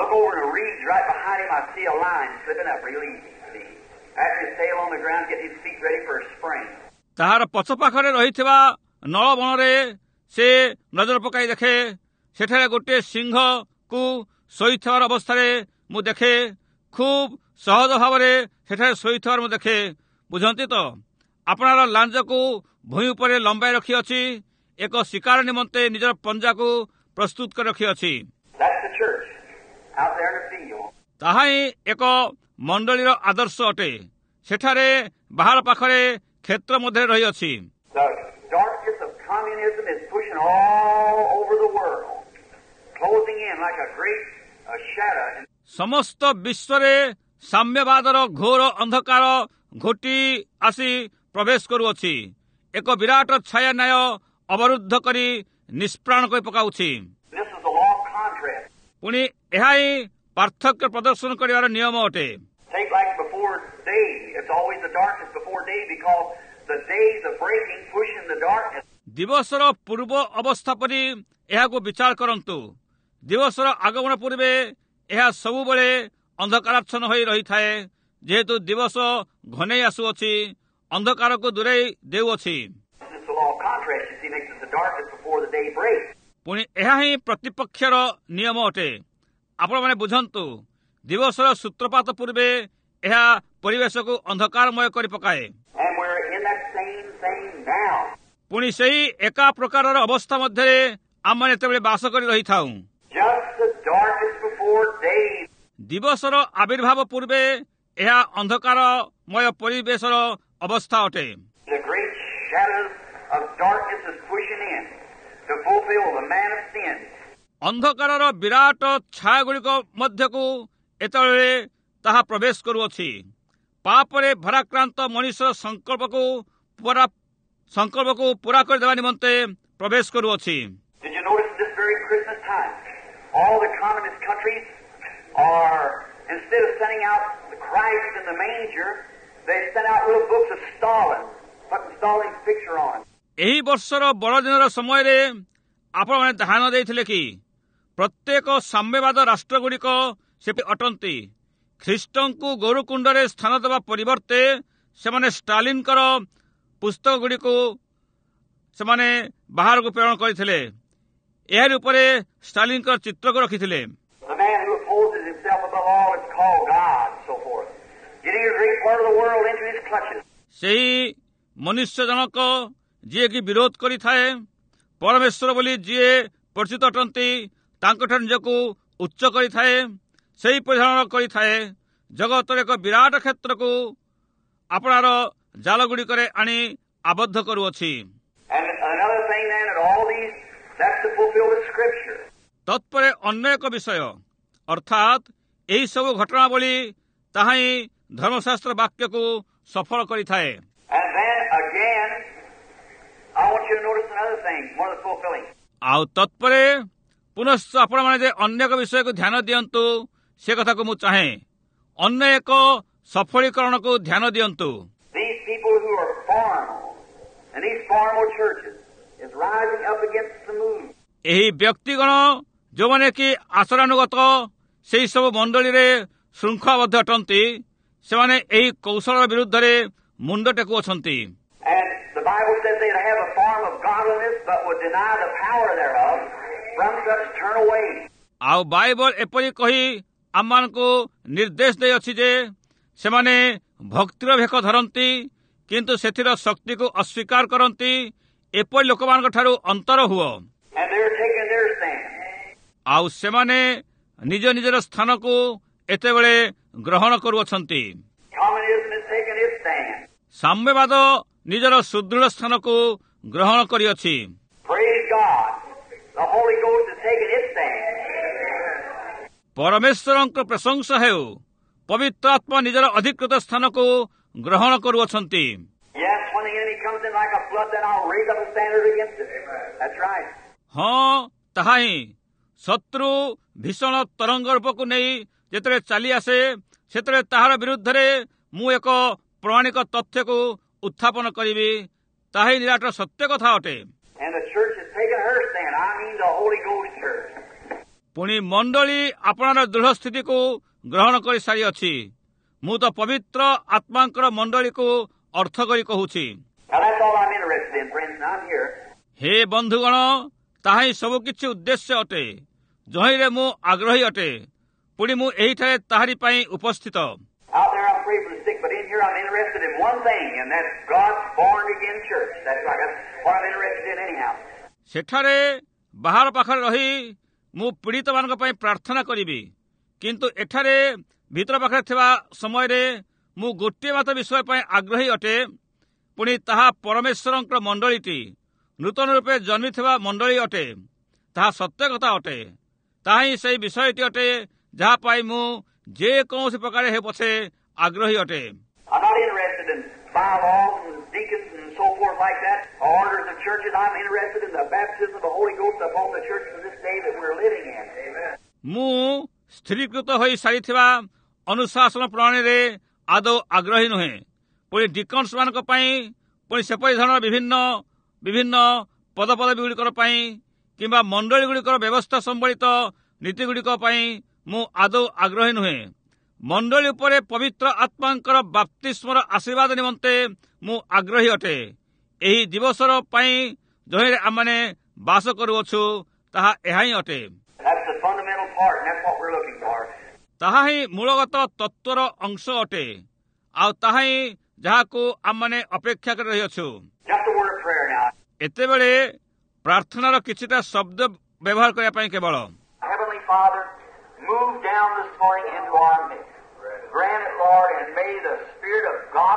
ତାହାର ପଛ ପାଖରେ ରହିଥିବା ନଳବଣରେ ସେ ନଜର ପକାଇ ଦେଖେ, ସେଠାରେ ଗୋଟିଏ ସିଂହକୁ ଶୋଇଥିବାର ଅବସ୍ଥାରେ ମୁଁ ଦେଖେ। ଖୁବ୍ ସହଜ ଭାବରେ ସେଠାରେ ଶୋଇଥିବାର ମୁଁ ଦେଖେ। ବୁଝନ୍ତି ତ? ଆପଣାର ଲାଞ୍ଜକୁ ଭୂଇଁ ଉପରେ ଲମ୍ବାଇ ରଖିଅଛି, ଏକ ଶିକାର ନିମନ୍ତେ ନିଜର ପଞ୍ଜାକୁ ପ୍ରସ୍ତୁତ କରି ରଖିଅଛି। ତାହା ହିଁ ଏକ ମଣ୍ଡଳୀର ଆଦର୍ଶ ଅଟେ। ସେଠାରେ ବାହାର ପାଖରେ କ୍ଷେତ୍ର ମଧ୍ୟରେ ରହିଅଛି। ସମସ୍ତ ବିଶ୍ୱରେ ସାମ୍ୟବାଦର ଘୋର ଅନ୍ଧକାର ଘୋଟି ଆସି ପ୍ରବେଶ କରୁଅଛି। ଏକ ବିରାଟ ଛାୟା ନ୍ୟାୟ ଅବରୁଦ୍ଧ କରି ନିଷ୍ପ୍ରାଣ କରି ପକାଉଛି। This is the law of contrast. ପୁଣି ଏହା ହିଁ ପାର୍ଥକ୍ୟ ପ୍ରଦର୍ଶନ କରିବାର ନିୟମ ଅଟେ। Take like before day. It's always the darkness before day because the days of breaking pushing the darkness. ଦିବସର ପୂର୍ବ ଅବସ୍ଥା ପରି ଏହାକୁ ବିଚାର କରନ୍ତୁ। ଦିବସର ଆଗମନ ପୂର୍ବେ ଏହା ସବୁବେଳେ ଅନ୍ଧକାରାଚ୍ଛନ୍ନ ହୋଇ ରହିଥାଏ। ଯେହେତୁ ଦିବସ ଘନେଇ ଆସୁଅଛି, ଅନ୍ଧକାରକୁ ଦୂରେଇ ଦେଉଅଛି। This is the law of contrast. You see, makes it the darkness before the day breaks. ପୁଣି ଏହା ହିଁ ପ୍ରତିପକ୍ଷର ନିୟମ ଅଟେ। ଆପଣମାନେ ବୁଝନ୍ତୁ, ଦିବସର ସୂତ୍ରପାତ ପୂର୍ବେ ଏହା ପରିବେଶକୁ ଅନ୍ଧକାରମୟ କରି ପକାଏ। And we're in that same thing now. ପୁଣି ସେହି ଏକା ପ୍ରକାରର ଅବସ୍ଥା ମଧ୍ୟରେ ଆମମାନେ ଯେତେବେଳେ ବାସ କରି ରହିଥାଉ। Just the darkness before day. ଦିବସର ଆବିର୍ଭାବ ପୂର୍ବେ ଏହା ଅନ୍ଧକାରମୟ ପରିବେଶର ଅବସ୍ଥା ଅଟେ। The great shadows of darkness is pushing in to fulfill the man of sin. ଅନ୍ଧକାରର ବିରାଟ ଛାୟାଗୁଡ଼ିକ ମଧ୍ୟକୁ ଏତେବେଳେ ତାହା ପ୍ରବେଶ କରୁଅଛି। ପାପରେ ଭରାକ୍ରାନ୍ତ ମଣିଷର ସଂକଳ୍ପକୁ ପୂରା କରିଦେବା ନିମନ୍ତେ ପ୍ରବେଶ କରୁଅଛି। Did you notice this very Christmas time? All the communist countries are, instead of sending out the Christ in the manger, they sent out little books of Stalin, putting Stalin's picture on it. ଏହି ବର୍ଷର ବଡ଼ଦିନର ସମୟରେ ଆପଣମାନେ ଧ୍ୟାନ ଦେଇଥିଲେ କି ପ୍ରତ୍ୟେକ ସାମ୍ୟବାଦ ରାଷ୍ଟ୍ରଗୁଡ଼ିକ ସେଠି ଅଟନ୍ତି। ଖ୍ରୀଷ୍ଟଙ୍କୁ ଗୌରକୁଣ୍ଡରେ ସ୍ଥାନ ଦେବା ପରିବର୍ତ୍ତେ ସେମାନେ ଷ୍ଟାଲିନଙ୍କର ପୁସ୍ତକଗୁଡ଼ିକୁ ସେମାନେ ବାହାରକୁ ପ୍ରେରଣ କରିଥିଲେ। ଏହାରି ଉପରେ ଷ୍ଟାଲିନଙ୍କର ଚିତ୍ରକୁ ରଖିଥିଲେ। The man who opposes himself above all is called God, so forth. Getting a great part of the world into his clutches. ସେହି ମନୁଷ୍ୟ ଜଣକ ଯିଏକି ବିରୋଧ କରିଥାଏ, ପରମେଶ୍ୱର ବୋଲି ଯିଏ ପରିଚିତ ଅଟନ୍ତି, ତାଙ୍କଠାରୁ ନିଜକୁ ଉଚ୍ଚ କରିଥାଏ, ସେହି ପରିଧାନ କରିଥାଏ। ଜଗତର ଏକ ବିରାଟ କ୍ଷେତ୍ରକୁ ଆପଣାର ଜାଲଗୁଡ଼ିକରେ ଆଣି ଆବଦ୍ଧ କରୁଅଛି। And another thing then, that all these, that's to fulfill the scripture. ତତ୍ପରେ ଅନ୍ୟ ଏକ ବିଷୟ, ଅର୍ଥାତ୍ ଏହି ସବୁ ଘଟଣାବଳୀ ତାହା ହିଁ ଧର୍ମଶାସ୍ତ୍ର ବାକ୍ୟକୁ ସଫଳ କରିଥାଏ। And then again, I want you to notice another thing, one of the fulfilling. ଆଉ ତତ୍ପରେ ପୁନଶ୍ଚ ଆପଣମାନେ ଯେ ଅନ୍ୟ ଏକ ବିଷୟକୁ ଧ୍ୟାନ ଦିଅନ୍ତୁ, ସେ କଥାକୁ ମୁଁ ଚାହେଁ। ଅନ୍ୟ ଏକ ସଫଳୀକରଣକୁ ଧ୍ୟାନ ଦିଅନ୍ତୁ। These people who are formal, and these formal churches, is rising up against the move. ଏହି ବ୍ୟକ୍ତିଗଣ ଯେଉଁମାନେ କି ଆଚରଣାନୁଗତ ସେହି ସବୁ ମଣ୍ଡଳୀରେ ଶୃଙ୍ଖଳାବଦ୍ଧ ଅଟନ୍ତି, ସେମାନେ ଏହି କୌଶଳ ବିରୁଦ୍ଧରେ ମୁଣ୍ଡ ଟେକୁଅଛନ୍ତି। And the Bible says they'd have a form of godliness, but would deny the power thereof. From such turn away. ଆଉ ବାଇବଲ ଏପରି କହି ଆମମାନଙ୍କୁ ନିର୍ଦ୍ଦେଶ ଦେଇଅଛି ଯେ ସେମାନେ ଭକ୍ତିର ଭେକ ଧରନ୍ତି, କିନ୍ତୁ ସେଥିର ଶକ୍ତିକୁ ଅସ୍ୱୀକାର କରନ୍ତି। ଏପରି ଲୋକମାନଙ୍କ ଠାରୁ ଅନ୍ତର ହୁଅ। And they're taking their stand. ଆଉ ସେମାନେ ନିଜ ନିଜର ସ୍ଥାନକୁ ଏତେବେଳେ ଗ୍ରହଣ କରୁଅଛନ୍ତି। Communism is taking its stand. ସାମ୍ୟବାଦ ନିଜର ସୁଦୃଢ଼ ସ୍ଥାନକୁ ଗ୍ରହଣ କରିଅଛି। Praise God. The Holy Ghost is taking its stand. ପରମେଶ୍ୱରଙ୍କ ପ୍ରଶଂସା ହେଉ, ପବିତ୍ର ଆତ୍ମା ନିଜର ଅଧିକୃତ ସ୍ଥାନକୁ ଗ୍ରହଣ କରୁଅଛନ୍ତି। Yes, when the enemy comes in like a flood, then I'll raise up a standard against it. That's right. ହଁ, ତାହା ହିଁ ଶତ୍ରୁ ଭୀଷଣ ତରଙ୍ଗ ରୂପକୁ ନେଇ ଯେତେବେଳେ ଚାଲି ଆସେ, ସେତେବେଳେ ତାହାର ବିରୁଦ୍ଧରେ ମୁଁ ଏକ ପ୍ରମାଣିକ ତଥ୍ୟକୁ ଉତ୍ଥାପନ କରିବି। ତାହା ହିଁ ନିରାଟ ସତ୍ୟ କଥା ଅଟେ। And the church is taking her stand. I mean the Holy Ghost church. ପୁଣି ମଣ୍ଡଳୀ ଆପଣାର ଦୃଢ଼ ସ୍ଥିତିକୁ ଗ୍ରହଣ କରିସାରିଅଛି। ମୁଁ ତ ପବିତ୍ର ଆତ୍ମାଙ୍କର ମଣ୍ଡଳୀକୁ ଅର୍ଥ କରି କହୁଛି। Now that's all I'm interested in, friends, and I'm here. ହେ ବନ୍ଧୁଗଣ, ତାହା ହିଁ ସବୁ କିଛି ଉଦ୍ଦେଶ୍ୟ ଅଟେ, ଯହିଁରେ ମୁଁ ଆଗ୍ରହୀ ଅଟେ। ପୁଣି ମୁଁ ଏହିଠାରେ ତାହାରି ପାଇଁ ଉପସ୍ଥିତ। Out there I'm praying for the sick, but in here I'm interested in one thing, and that's God's born again church. That's right. That's what I'm interested in anyhow. ସେଠାରେ ବାହାର ପାଖରେ ରହି ମୁଁ ପୀଡ଼ିତମାନଙ୍କ ପାଇଁ ପ୍ରାର୍ଥନା କରିବି, କିନ୍ତୁ ଏଠାରେ ଭିତର ପାଖରେ ଥିବା ସମୟରେ ମୁଁ ଗୋଟିଏ ମାତ୍ର ବିଷୟ ପାଇଁ ଆଗ୍ରହୀ ଅଟେ। ପୁଣି ତାହା ପରମେଶ୍ୱରଙ୍କ ମଣ୍ଡଳୀଟି, ନୂତନ ରୂପେ ଜନ୍ମିଥିବା ମଣ୍ଡଳୀ ଅଟେ। ତାହା ସତ୍ୟ କଥା ଅଟେ। ତାହା ହିଁ ସେହି ବିଷୟଟି ଅଟେ ଯାହା ପାଇଁ ମୁଁ ଯେକୌଣସି ପ୍ରକାର ହେଉ ପଛେ ଆଗ୍ରହୀ ଅଟେ। I'm not interested in bylaws and deacons and so forth like that, orders of churches. I'm interested in the baptism of the Holy Ghost upon the church for this day that we're living in. Amen. ମୁଁ ସ୍ଥିରୀକୃତ ହୋଇ ସାରିଥିବା ଅନୁଶାସନ ପ୍ରଣାଳୀରେ ଆଦୌ ଆଗ୍ରହୀ ନୁହେଁ। ପୁଣି ଡିକନ୍ସ ମାନଙ୍କ ପାଇଁ ପୁଣି ସେପରି ଧରଣର ବିଭିନ୍ନ ପଦପଦବୀଗୁଡ଼ିକର ପାଇଁ କିମ୍ବା ମଣ୍ଡଳୀଗୁଡ଼ିକର ବ୍ୟବସ୍ଥା ସମ୍ବଳିତ ନୀତିଗୁଡ଼ିକ ପାଇଁ ମୁଁ ଆଦୌ ଆଗ୍ରହୀ ନୁହେଁ। ମଣ୍ଡଳୀ ଉପରେ ପବିତ୍ର ଆତ୍ମାଙ୍କର ବାପ୍ତିସ୍ମର ଆଶୀର୍ବାଦ ନିମନ୍ତେ ମୁଁ ଆଗ୍ରହୀ ଅଟେ। ଏହି ଦିବସର ପାଇଁ ଯେଉଁରେ ଆମମାନେ ବାସ କରୁଅଛୁ ତାହା ଏହା ହିଁ ଅଟେ। That's the fundamental part, and that's what we're looking for. ତାହା ହିଁ ମୂଳଗତ ତତ୍ତ୍ୱର ଅଂଶ ଅଟେ, ଆଉ ତାହା ହିଁ ଯାହାକୁ ଆମମାନେ ଅପେକ୍ଷା କରି ରହିଅଛୁ। Just a word of prayer now. ଏତେବେଳେ ପ୍ରାର୍ଥନାର କିଛିଟା ଶବ୍ଦ ବ୍ୟବହାର କରିବା ପାଇଁ କେବଳ। Heavenly Father, move down this morning into our midst. Grant it, Lord, and may the Spirit of God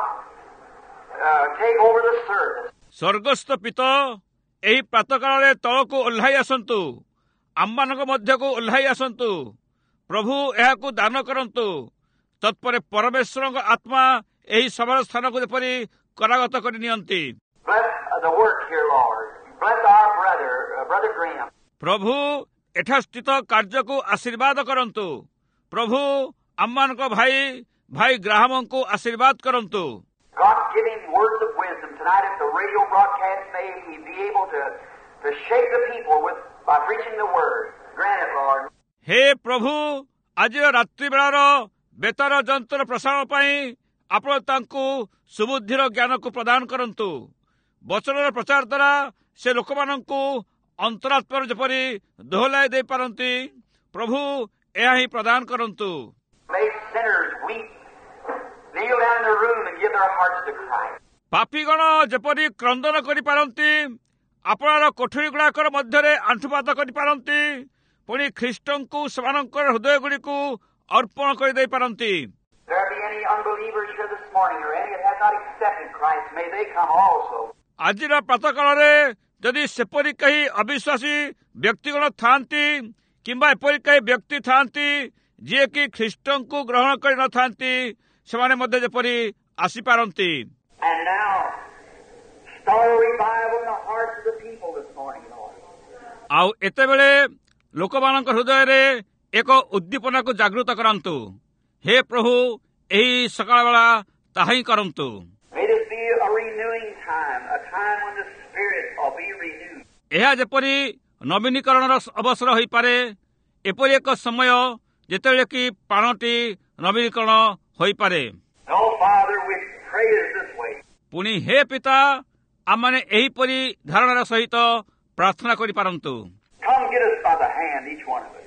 take over the service. ସ୍ୱର୍ଗସ୍ଥ ପିତା, ଏହି ପ୍ରାତଃକାଳରେ ତଳକୁ ଓହ୍ଲାଇ ଆସନ୍ତୁ, ଆମମାନଙ୍କ ମଧ୍ୟକୁ ଓହ୍ଲାଇ ଆସନ୍ତୁ। ପ୍ରଭୁ ଏହାକୁ ଦାନ କରନ୍ତୁ। ତତ୍ପରେ ପରମେଶ୍ୱରଙ୍କ ଆତ୍ମା ଏହି ସଭାର ସ୍ଥାନକୁ ଯେପରି କରାଗତ କରି ନିଅନ୍ତି। Bless the work here, Lord. Bless our brother Graham. ପ୍ରଭୁ ଏଠା ସ୍ଥିତ କାର୍ଯ୍ୟକୁ ଆଶୀର୍ବାଦ କରନ୍ତୁ। ପ୍ରଭୁ ଆମମାନଙ୍କ ଭାଇ ଗ୍ରାହମଙ୍କୁ ଆଶୀର୍ବାଦ କରନ୍ତୁ। God, give him words of wisdom tonight at the radio broadcast. May he be able to shake the people by preaching the word. Grant it, Lord. ହେ ପ୍ରଭୁ, ଆଜିର ରାତ୍ରି ବେଳାର ବେତାର ଯନ୍ତ୍ର ପ୍ରସାରଣ ପାଇଁ ଆପଣ ତାଙ୍କୁ ସୁବୁଦ୍ଧିର ଜ୍ଞାନକୁ ପ୍ରଦାନ କରନ୍ତୁ। ବଚନର ପ୍ରଚାର ଦ୍ୱାରା ସେ ଲୋକମାନଙ୍କୁ ଅନ୍ତରାତ୍ମାରୁ ଯେପରି ଦୋହଲାଇ ଦେଇପାରନ୍ତି, ପ୍ରଭୁ ଏହା ହିଁ ପ୍ରଦାନ କରନ୍ତୁ। May sinners weep, kneel down in the room and give their hearts to Christ. ପାପୀଗଣ ଯେପରି କ୍ରନ୍ଦନ କରିପାରନ୍ତି, ଆପଣର କୋଠରୀ ଗୁଡ଼ାକର ମଧ୍ୟରେ ଆଣ୍ଠୁପାତ କରିପାରନ୍ତି, ପୁଣି ଖ୍ରୀଷ୍ଟଙ୍କୁ ସେମାନଙ୍କର ହୃଦୟଗୁଡ଼ିକୁ ଅର୍ପଣ କରିଦେଇପାରନ୍ତି। There be any unbelievers here this morning or any that have not accepted Christ, may they come also. ଆଜିର ପ୍ରାତଃକାଳରେ ଯଦି ସେପରି କେହି ଅବିଶ୍ୱାସୀ ବ୍ୟକ୍ତିଗଣ ଥାନ୍ତି କିମ୍ବା ଏପରି କେହି ବ୍ୟକ୍ତି ଥାନ୍ତି ଯିଏକି ଖ୍ରୀଷ୍ଟଙ୍କୁ ଗ୍ରହଣ କରିନଥାନ୍ତି, ସେମାନେ ମଧ୍ୟ ଯେପରି ଆସିପାରନ୍ତି। And now, start a revival in the hearts of the people this morning, Lord. ଆଉ ଏତେବେଳେ ଲୋକମାନଙ୍କ ହୃଦୟରେ ଏକ ଉଦ୍ଦୀପନାକୁ ଜାଗୃତ କରାନ୍ତୁ। ହେ ପ୍ରଭୁ, ଏହି ସକାଳ ବେଳା ତାହା ହିଁ କରନ୍ତୁ। May this be a renewing time, a time when the Spirit will be renewed. ଏହା ଯେପରି ନବୀନୀକରଣର ଅବସର ହୋଇପାରେ, ଏପରି ଏକ ସମୟ ଯେତେବେଳେ କି ପ୍ରାଣଟି ନବୀନୀକରଣ ହୋଇପାରେ। Oh, Father, we pray it this way. ପୁଣି ହେ ପିତା, ଆମମାନେ ଏହିପରି ଧାରଣାର ସହିତ ପ୍ରାର୍ଥନା କରିପାରନ୍ତୁ। Come get us by the hand, each one of us.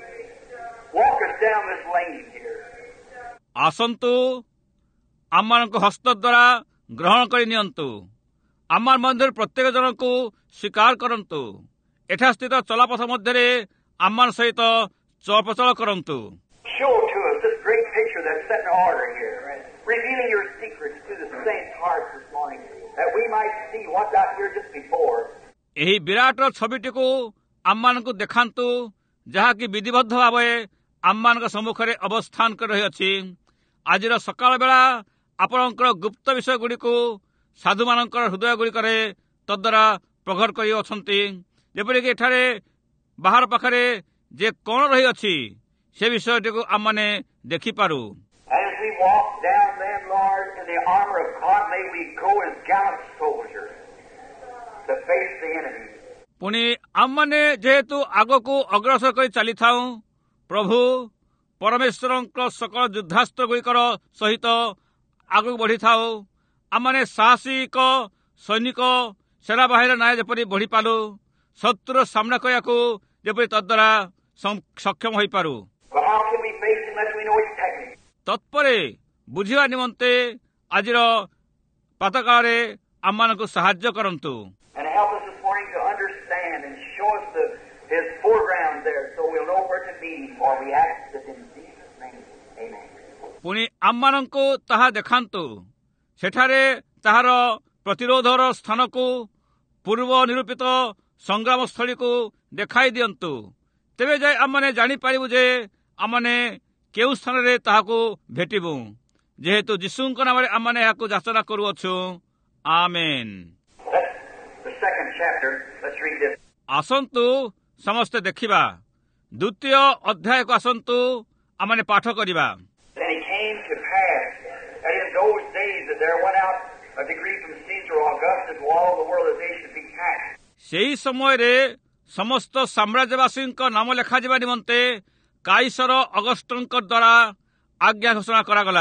Walk us down this lane here. ଆସନ୍ତୁ, ଆମମାନଙ୍କ ହସ୍ତ ଦ୍ୱାରା ଗ୍ରହଣ କରି ନିଅନ୍ତୁ। ଆମ ମଧ୍ୟରୁ ପ୍ରତ୍ୟେକ ଜଣଙ୍କୁ ସ୍ୱୀକାର କରନ୍ତୁ। ଏଠା ସ୍ଥିତ ଚଲାପଥ ମଧ୍ୟରେ ଆମ ସହିତ ଚଳପ୍ରଚଳ କରନ୍ତୁ। Show to us this great picture that's set in order here, revealing your secrets to the saints' hearts this morning, that we might see what's out here just before. ଏହି ବିରାଟ ଛବିଟିକୁ ଆମମାନଙ୍କୁ ଦେଖାନ୍ତୁ, ଯାହାକି ବିଧିବଦ୍ଧ ଭାବେ ଆମମାନଙ୍କ ସମ୍ମୁଖରେ ଅବସ୍ଥାନ କରି ରହିଅଛି। ଆଜିର ସକାଳ ବେଳା ଆପଣଙ୍କର ଗୁପ୍ତ ବିଷୟଗୁଡ଼ିକୁ ସାଧୁମାନଙ୍କର ହୃଦୟଗୁଡ଼ିକରେ ତଦ୍ୱାରା ପ୍ରଘଟ କରିଅଛନ୍ତି, ଯେପରିକି ଏଠାରେ ବାହାର ପାଖରେ ଯେ କ'ଣ ରହିଅଛି ସେ ବିଷୟଟିକୁ ଆମମାନେ ଦେଖିପାରୁ। As we walk down then, Lord, in the armor of God, may we go as gallant soldiers to face the enemy. ପୁଣି ଆମମାନେ ଯେହେତୁ ଆଗକୁ ଅଗ୍ରସର କରି ଚାଲିଥାଉ, ପ୍ରଭୁ ପରମେଶ୍ୱରଙ୍କ ସକଳ ଯୁଦ୍ଧାସ୍ତ୍ରଗୁଡ଼ିକର ସହିତ ଆଗକୁ ବଢ଼ିଥାଉ। ଆମମାନେ ସାହସିକ ସୈନିକ ସେନାବାହିନୀର ନ୍ୟାୟ ଯେପରି ବଢ଼ିପାରୁ, ଶତ୍ରୁର ସାମ୍ନା କରିବାକୁ ଯେପରି ତଦ୍ୱାରା ସକ୍ଷମ ହୋଇପାରୁ। But how can we face him unless we know his technique? ତତ୍ପରେ ବୁଝିବା ନିମନ୍ତେ ଆଜିର ପ୍ରାତଃକାଳରେ ଆମମାନଙ୍କୁ ସାହାଯ୍ୟ କରନ୍ତୁ। And help us this morning to understand and show us his foreground there so we'll know where to meet him, for we ask this in Jesus' name. Amen. ପୁଣି ଆମମାନଙ୍କୁ ତାହା ଦେଖାନ୍ତୁ, ସେଠାରେ ତାହାର ପ୍ରତିରୋଧର ସ୍ଥାନକୁ ପୂର୍ବ ନିରୂପିତ ସଂଗ୍ରାମସ୍ଥଳୀକୁ ଦେଖାଇ ଦିଅନ୍ତୁ। ତେବେ ଯାଇ ଆମମାନେ ଜାଣିପାରିବୁ ଯେ ଆମମାନେ କେଉଁ ସ୍ଥାନରେ ତାହାକୁ ଭେଟିବୁ। ଯେହେତୁ ଯୀଶୁଙ୍କ ନାମରେ ଆମମାନେ ଏହାକୁ ଯାଚନା କରୁଅଛୁ, ଆମେନ୍। ଆସନ୍ତୁ ସମସ୍ତେ ଦେଖିବା, ଦ୍ୱିତୀୟ ଅଧ୍ୟାୟକୁ ଆସନ୍ତୁ ଆମମାନେ ପାଠ କରିବା। ସେହି ସମୟରେ ସମସ୍ତ ସାମ୍ରାଜ୍ୟବାସୀଙ୍କ ନାମ ଲେଖାଯିବା ନିମନ୍ତେ କାଇସର ଅଗଷ୍ଟଙ୍କ ଦ୍ୱାରା ଆଜ୍ଞା ଘୋଷଣା କରାଗଲା।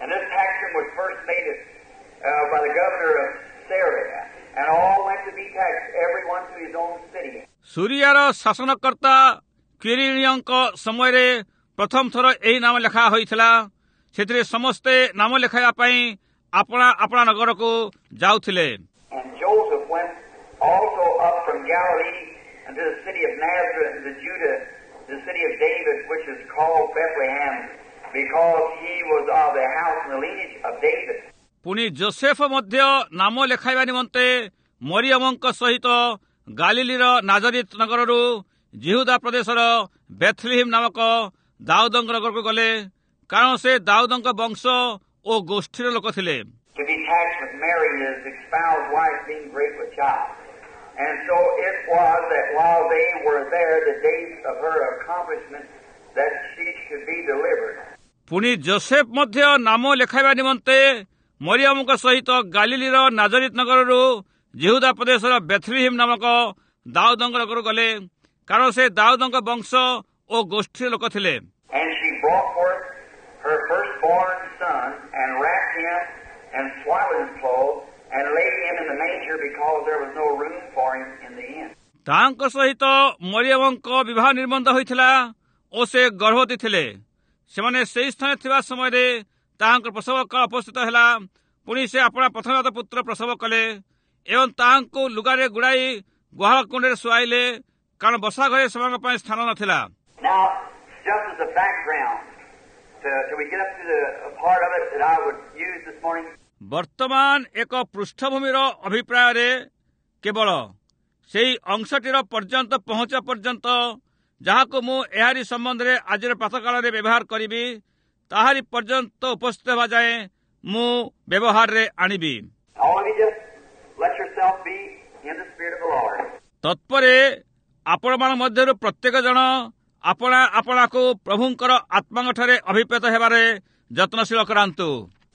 ସୁରିଆର ଶାସନକର୍ତ୍ତା କ୍ୱିରିନିୟଙ୍କ ସମୟରେ ପ୍ରଥମ ଥର ଏହି ନାମ ଲେଖା ହୋଇଥିଲା। ସେଥିରେ ସମସ୍ତେ ନାମ ଲେଖାଇବା ପାଇଁ ଆପଣା ଆପଣା ନଗରକୁ ଯାଉଥିଲେ। ପୁଣି ଯୋସେଫ ମଧ୍ୟ ନାମ ଲେଖାଇବା ନିମନ୍ତେ ମରିୟମଙ୍କ ସହିତ ଗାଲିଲିର ନାଜରିତ ନଗରରୁ ଜିହୁଦା ପ୍ରଦେଶର ବେଥଲିହିମ୍ ନାମକ ଦାଉଦଙ୍କ ନଗରକୁ ଗଲେ, କାରଣ ସେ ଦାଉଦଙ୍କ ବଂଶ ଓ ଗୋଷ୍ଠୀର ଲୋକ ଥିଲେ। ପୁଣି ଯୋସେଫ ମଧ୍ୟ ନାମ ଲେଖାଇବା ନିମନ୍ତେ ମରିୟମଙ୍କ ସହିତ ଗାଲିଲିର ନାଜରିତ ନଗରରୁ ଜିହୁଦା ପ୍ରଦେଶର ବେଥଲିହିମ୍ ନାମକ ଦାଉଦଙ୍କ ନଗରକୁ ଗଲେ, କାରଣ ସେ ଦାଉଦଙ୍କ ବଂଶ ଓ ଗୋଷ୍ଠୀର ଲୋକ ଥିଲେ। ତାଙ୍କ ସହିତ ମରିୟମଙ୍କ ବିବାହ ନିର୍ବନ୍ଧ ହୋଇଥିଲା ଓ ସେ ଗର୍ଭବତୀ ଥିଲେ। ସେମାନେ ସେହି ସ୍ଥାନରେ ଥିବା ସମୟରେ ତାହାଙ୍କ ପ୍ରସବ କାଳ ଉପସ୍ଥିତ ହେଲା। ପୁଣି ସେ ଆପଣା ପ୍ରଥମଜାତ ପୁତ୍ର ପ୍ରସବ କଲେ ଏବଂ ତାହାଙ୍କୁ ଲୁଗାରେ ଗୁଡ଼ାଇ ଗୁହାଳ କୁଣ୍ଡରେ ଶୁଆଇଲେ, କାରଣ ବସା ଘରେ ସେମାନଙ୍କ ପାଇଁ ସ୍ଥାନ ନଥିଲା। ବର୍ତ୍ତମାନ ଏକ ପୃଷ୍ଠଭୂମିର ଅଭିପ୍ରାୟରେ କେବଳ ସେହି ଅଂଶଟିର ପର୍ଯ୍ୟନ୍ତ ପହଞ୍ଚିବା ପର୍ଯ୍ୟନ୍ତ ଯାହାକୁ ମୁଁ ଏହାରି ସମ୍ବନ୍ଧରେ ଆଜିର ପ୍ରାତଃକାଳରେ ବ୍ୟବହାର କରିବି, ତାହାରି ପର୍ଯ୍ୟନ୍ତ ଉପସ୍ଥିତ ହେବା ଯାଏ ମୁଁ ବ୍ୟବହାରରେ ଆଣିବି। ତତ୍ପରେ ଆପଣମାନଙ୍କ ମଧ୍ୟରୁ ପ୍ରତ୍ୟେକ ଜଣ ଆପଣା ଆପଣାକୁ ପ୍ରଭୁଙ୍କର ଆତ୍ମାଙ୍କଠାରେ ଅଭିପ୍ରେତ ହେବାରେ ଯତ୍ନଶୀଳ କରାନ୍ତୁ।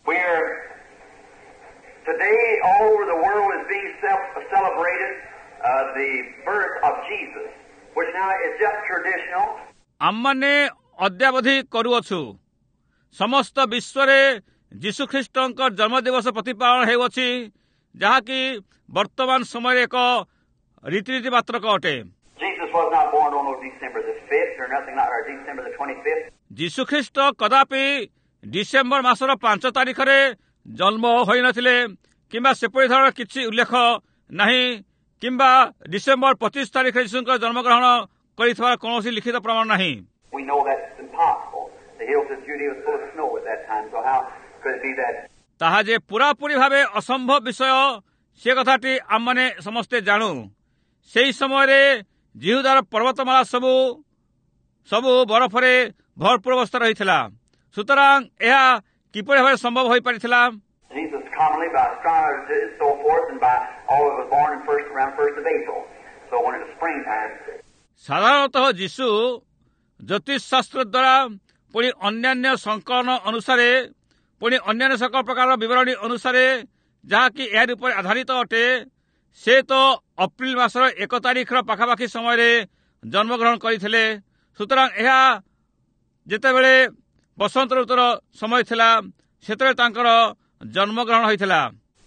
ଆମମାନେ ଅଦ୍ୟାବଧି କରୁଅଛୁ, ସମସ୍ତ ବିଶ୍ୱରେ ଯୀଶୁଖ୍ରୀଷ୍ଟଙ୍କ ଜନ୍ମଦିବସ ପ୍ରତିପାଳନ ହେଉଅଛି, ଯାହାକି ବର୍ତ୍ତମାନ ସମୟରେ ଏକ ରୀତିନୀତି ମାତ୍ରକ ଅଟେ। ଯୀଶୁଖ୍ରୀଷ୍ଟ କଦାପି ଡିସେମ୍ବର ମାସର 5 ତାରିଖରେ ଜନ୍ମ ହୋଇନଥିଲେ, କିମ୍ବା ସେପରି ଧରଣର କିଛି ଉଲ୍ଲେଖ ନାହିଁ, କିମ୍ବା ଡିସେମ୍ବର 25 ତାରିଖରେ ଯୀଶୁଙ୍କ ଜନ୍ମଗ୍ରହଣ କରିଥିବାର କୌଣସି ଲିଖିତ ପ୍ରମାଣ ନାହିଁ। ତାହା ଯେ ପୁରାପୁରି ଭାବେ ଅସମ୍ଭବ ବିଷୟ, ସେ କଥାଟି ଆମମାନେ ସମସ୍ତେ ଜାଣୁ। ସେହି ସମୟରେ ଜିହୁଦାର ପର୍ବତମାଳା ସବୁ ବରଫରେ ଭରପୁର ଅବସ୍ଥା ରହିଥିଲା। ସୁତରାଂ ଏହା କିପରି ଭାବେ ସମ୍ଭବ ହୋଇପାରିଥିଲା? ସାଧାରଣତଃ ଯୀଶୁ ଜ୍ୟୋତିଷ ଶାସ୍ତ୍ର ଦ୍ୱାରା, ପୁଣି ଅନ୍ୟାନ୍ୟ ସଂକଳନ ଅନୁସାରେ, ପୁଣି ଅନ୍ୟାନ୍ୟ সকল ପ୍ରକାରର ବିବରଣୀ ଅନୁସାରେ, ଯାହାକି ଏହାରି ଉପରେ ଆଧାରିତ ଅଟେ, ସେ ତ ଅପ୍ରିଲ ମାସର 1 ତାରିଖର ପାଖାପାଖି ସମୟରେ ଜନ୍ମଗ୍ରହଣ କରିଥିଲେ। ସୁତରାଂ ଏହା ଯେତେବେଳେ ବସନ୍ତ ଋତୁର ସମୟ ଥିଲା, ସେତେବେଳେ ତାଙ୍କର ଜନ୍ମଗ୍ରହଣ ହୋଇଥିଲା।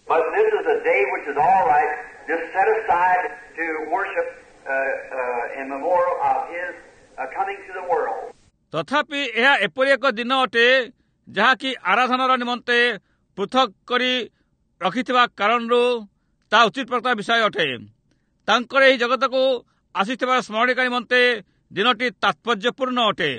ତଥାପି ଏହା ଏପରି ଏକ ଦିନ ଅଟେ, ଯାହାକି ଆରାଧନାର ନିମନ୍ତେ ପୃଥକ କରି ରଖିଥିବା କାରଣରୁ ତାହା ଉଚିତ ପ୍ରକାର ବିଷୟ ଅଟେ। ତାଙ୍କର ଏହି ଜଗତକୁ ଆସିଥିବା ସ୍ମରଣିକା ନିମନ୍ତେ ଦିନଟି ତାତ୍ପର୍ଯ୍ୟପୂର୍ଣ୍ଣ ଅଟେ।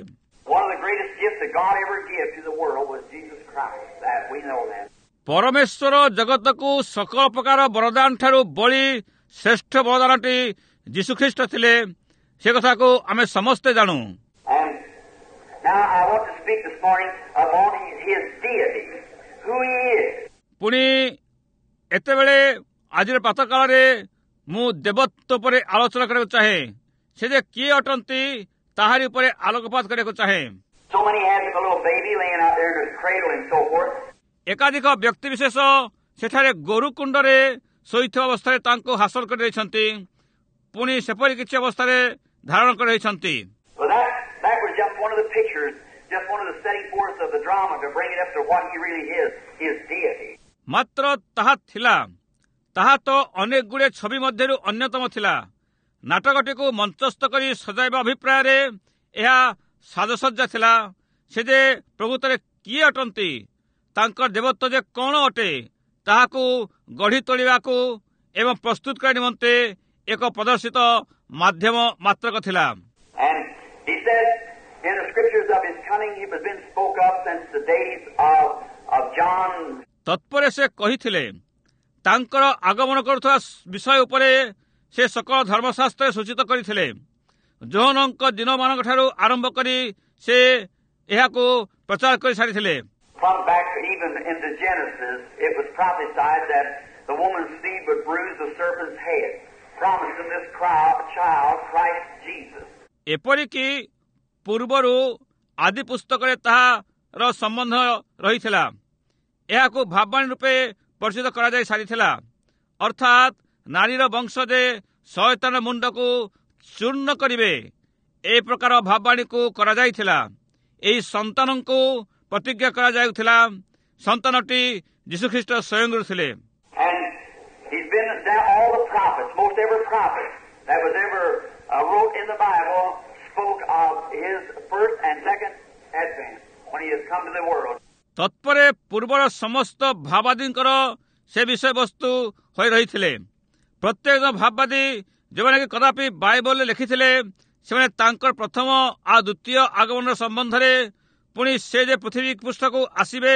ପରମେଶ୍ୱର ଜଗତକୁ ସକଳ ପ୍ରକାର ବରଦାନ ଠାରୁ ବଳି ଶ୍ରେଷ୍ଠ ବରଦାନଟି ଯୀଶୁଖ୍ରୀଷ୍ଟ ଥିଲେ, ସେ କଥାକୁ ଆମେ ସମସ୍ତେ ଜାଣୁ। Now I want to speak this morning upon his deity, who he is. ପୁଣି ଏତେବେଳେ ଆଜିର ପ୍ରାତଃକାଳରେ ମୁଁ ଦେବତ୍ୱ ଉପରେ ଆଲୋଚନା କରିବାକୁ ଚାହେଁ। ସେ ଯେ କିଏ ଅଟନ୍ତି ତାହାରି ଉପରେ ଆଲୋକପାତ କରିବାକୁ ଚାହେଁ। So many has a little baby laying out there in his cradle and so forth. ଏକାଧିକ ବ୍ୟକ୍ତିବିଶେଷ ସେଠାରେ ଗୋରୁକୁଣ୍ଡରେ ଶୋଇଥିବା ଅବସ୍ଥାରେ ତାଙ୍କୁ ହାସଲ କରି ଦେଇଛନ୍ତି, ପୁଣି ସେପରି କିଛି ଅବସ୍ଥାରେ ଧାରଣ କରି ଦେଇଛନ୍ତି। Well, that was just one of the pictures, just one of the setting forth of the drama to bring it up to what he really is, his deity. ମାତ୍ର ତାହା ଥିଲା, ତାହା ତ ଅନେକ ଗୁଡ଼ିଏ ଛବି ମଧ୍ୟରୁ ଅନ୍ୟତମ ଥିଲା। ନାଟକଟିକୁ ମଞ୍ଚସ୍ଥ କରି ସଜାଇବା ଅଭିପ୍ରାୟରେ ଏହା ସାଜସଜ୍ଜା ଥିଲା। ସେ ଯେ ପ୍ରକୃତରେ କିଏ ଅଟନ୍ତି, ତାଙ୍କର ଦେବତ୍ୱ ଯେ କ'ଣ ଅଟେ, ତାହାକୁ ଗଢ଼ି ତୋଳିବାକୁ ଏବଂ ପ୍ରସ୍ତୁତ କରିବା ନିମନ୍ତେ ଏକ ପ୍ରଦର୍ଶିତ ମାଧ୍ୟମ ମାତ୍ରକ ଥିଲା। And he said in the scriptures of his coming, he has been spoke of since the days of John. ତତ୍ପରେ ସେ କହିଥିଲେ, ତାଙ୍କର ଆଗମନ କରୁଥିବା ବିଷୟ ଉପରେ ସେ ସକଳ ଧର୍ମଶାସ୍ତ୍ରରେ ସୂଚିତ କରିଥିଲେ। ଯୋହନଙ୍କ ଦିନମାନଙ୍କଠାରୁ ଆରମ୍ଭ କରି ସେ ଏହାକୁ ପ୍ରଚାର କରି ସାରିଥିଲେ। From back even into Genesis, it was prophesied that the woman's seed would bruise the serpent's head, promising this child, Christ Jesus. ଏପରିକି ପୂର୍ବରୁ ଆଦି ପୁସ୍ତକରେ ତାହାର ସମ୍ବନ୍ଧ ରହିଥିଲା। ଏହାକୁ ଭାବାଣୀ ରୂପେ ପରିଚିତ କରାଯାଇ ସାରିଥିଲା, ଅର୍ଥାତ୍ ନାରୀର ବଂଶ ଯେ ଶୟତାନ ମୁଣ୍ଡକୁ ଚୂର୍ଣ୍ଣ କରିବେ, ଏ ପ୍ରକାର ଭାବାଣୀକୁ କରାଯାଇଥିଲା। ଏହି ସନ୍ତାନଙ୍କୁ ପ୍ରତିଜ୍ଞା କରାଯାଉଥିଲା। ସନ୍ତାନଟି ଯୀଶୁଖ୍ରୀଷ୍ଟ ସ୍ୱୟଂରୁ ଥିଲେ। And he's been down all the prophets, most every prophet that was ever wrote in the Bible spoke of his first and second advent when he has come to the world. ତତ୍ପରେ ପୂର୍ବର ସମସ୍ତ ଭାବାଦୀଙ୍କର ସେ ବିଷୟବସ୍ତୁ ହୋଇ ରହିଥିଲେ। ପ୍ରତ୍ୟେକ ଭାବାଦୀ ଯେଉଁମାନେ କି କଦାପି ବାଇବଲରେ ଲେଖିଥିଲେ, ସେମାନେ ତାଙ୍କର ପ୍ରଥମ ଆଉ ଦ୍ୱିତୀୟ ଆଗମନ ସମ୍ବନ୍ଧରେ, ପୁଣି ସେ ଯେ ପୃଥିବୀ ପୃଷ୍ଠକୁ ଆସିବେ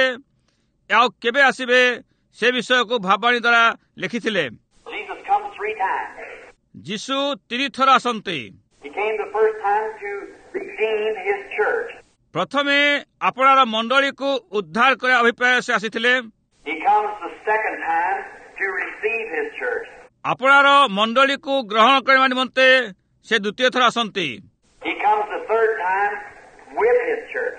ଆଉ କେବେ ଆସିବେ, ସେ ବିଷୟକୁ ଭାବାଣୀ ଦ୍ୱାରା ଲେଖିଥିଲେ। Jesus comes 3 times. ଯୀଶୁ 3 ଥର ଆସନ୍ତି। He came the first time to redeem his church. ପ୍ରଥମେ ଆପଣାର ମଣ୍ଡଳୀକୁ ଉଦ୍ଧାର କରିବା ଅଭିପ୍ରାୟ ସେ ଆସିଥିଲେ। He comes the second time to receive his church. ଆପଣାର ମଣ୍ଡଳୀକୁ ଗ୍ରହଣ କରିବା ନିମନ୍ତେ ସେ ଦ୍ୱିତୀୟ ଥର ଆସନ୍ତି। He comes the third time with his church.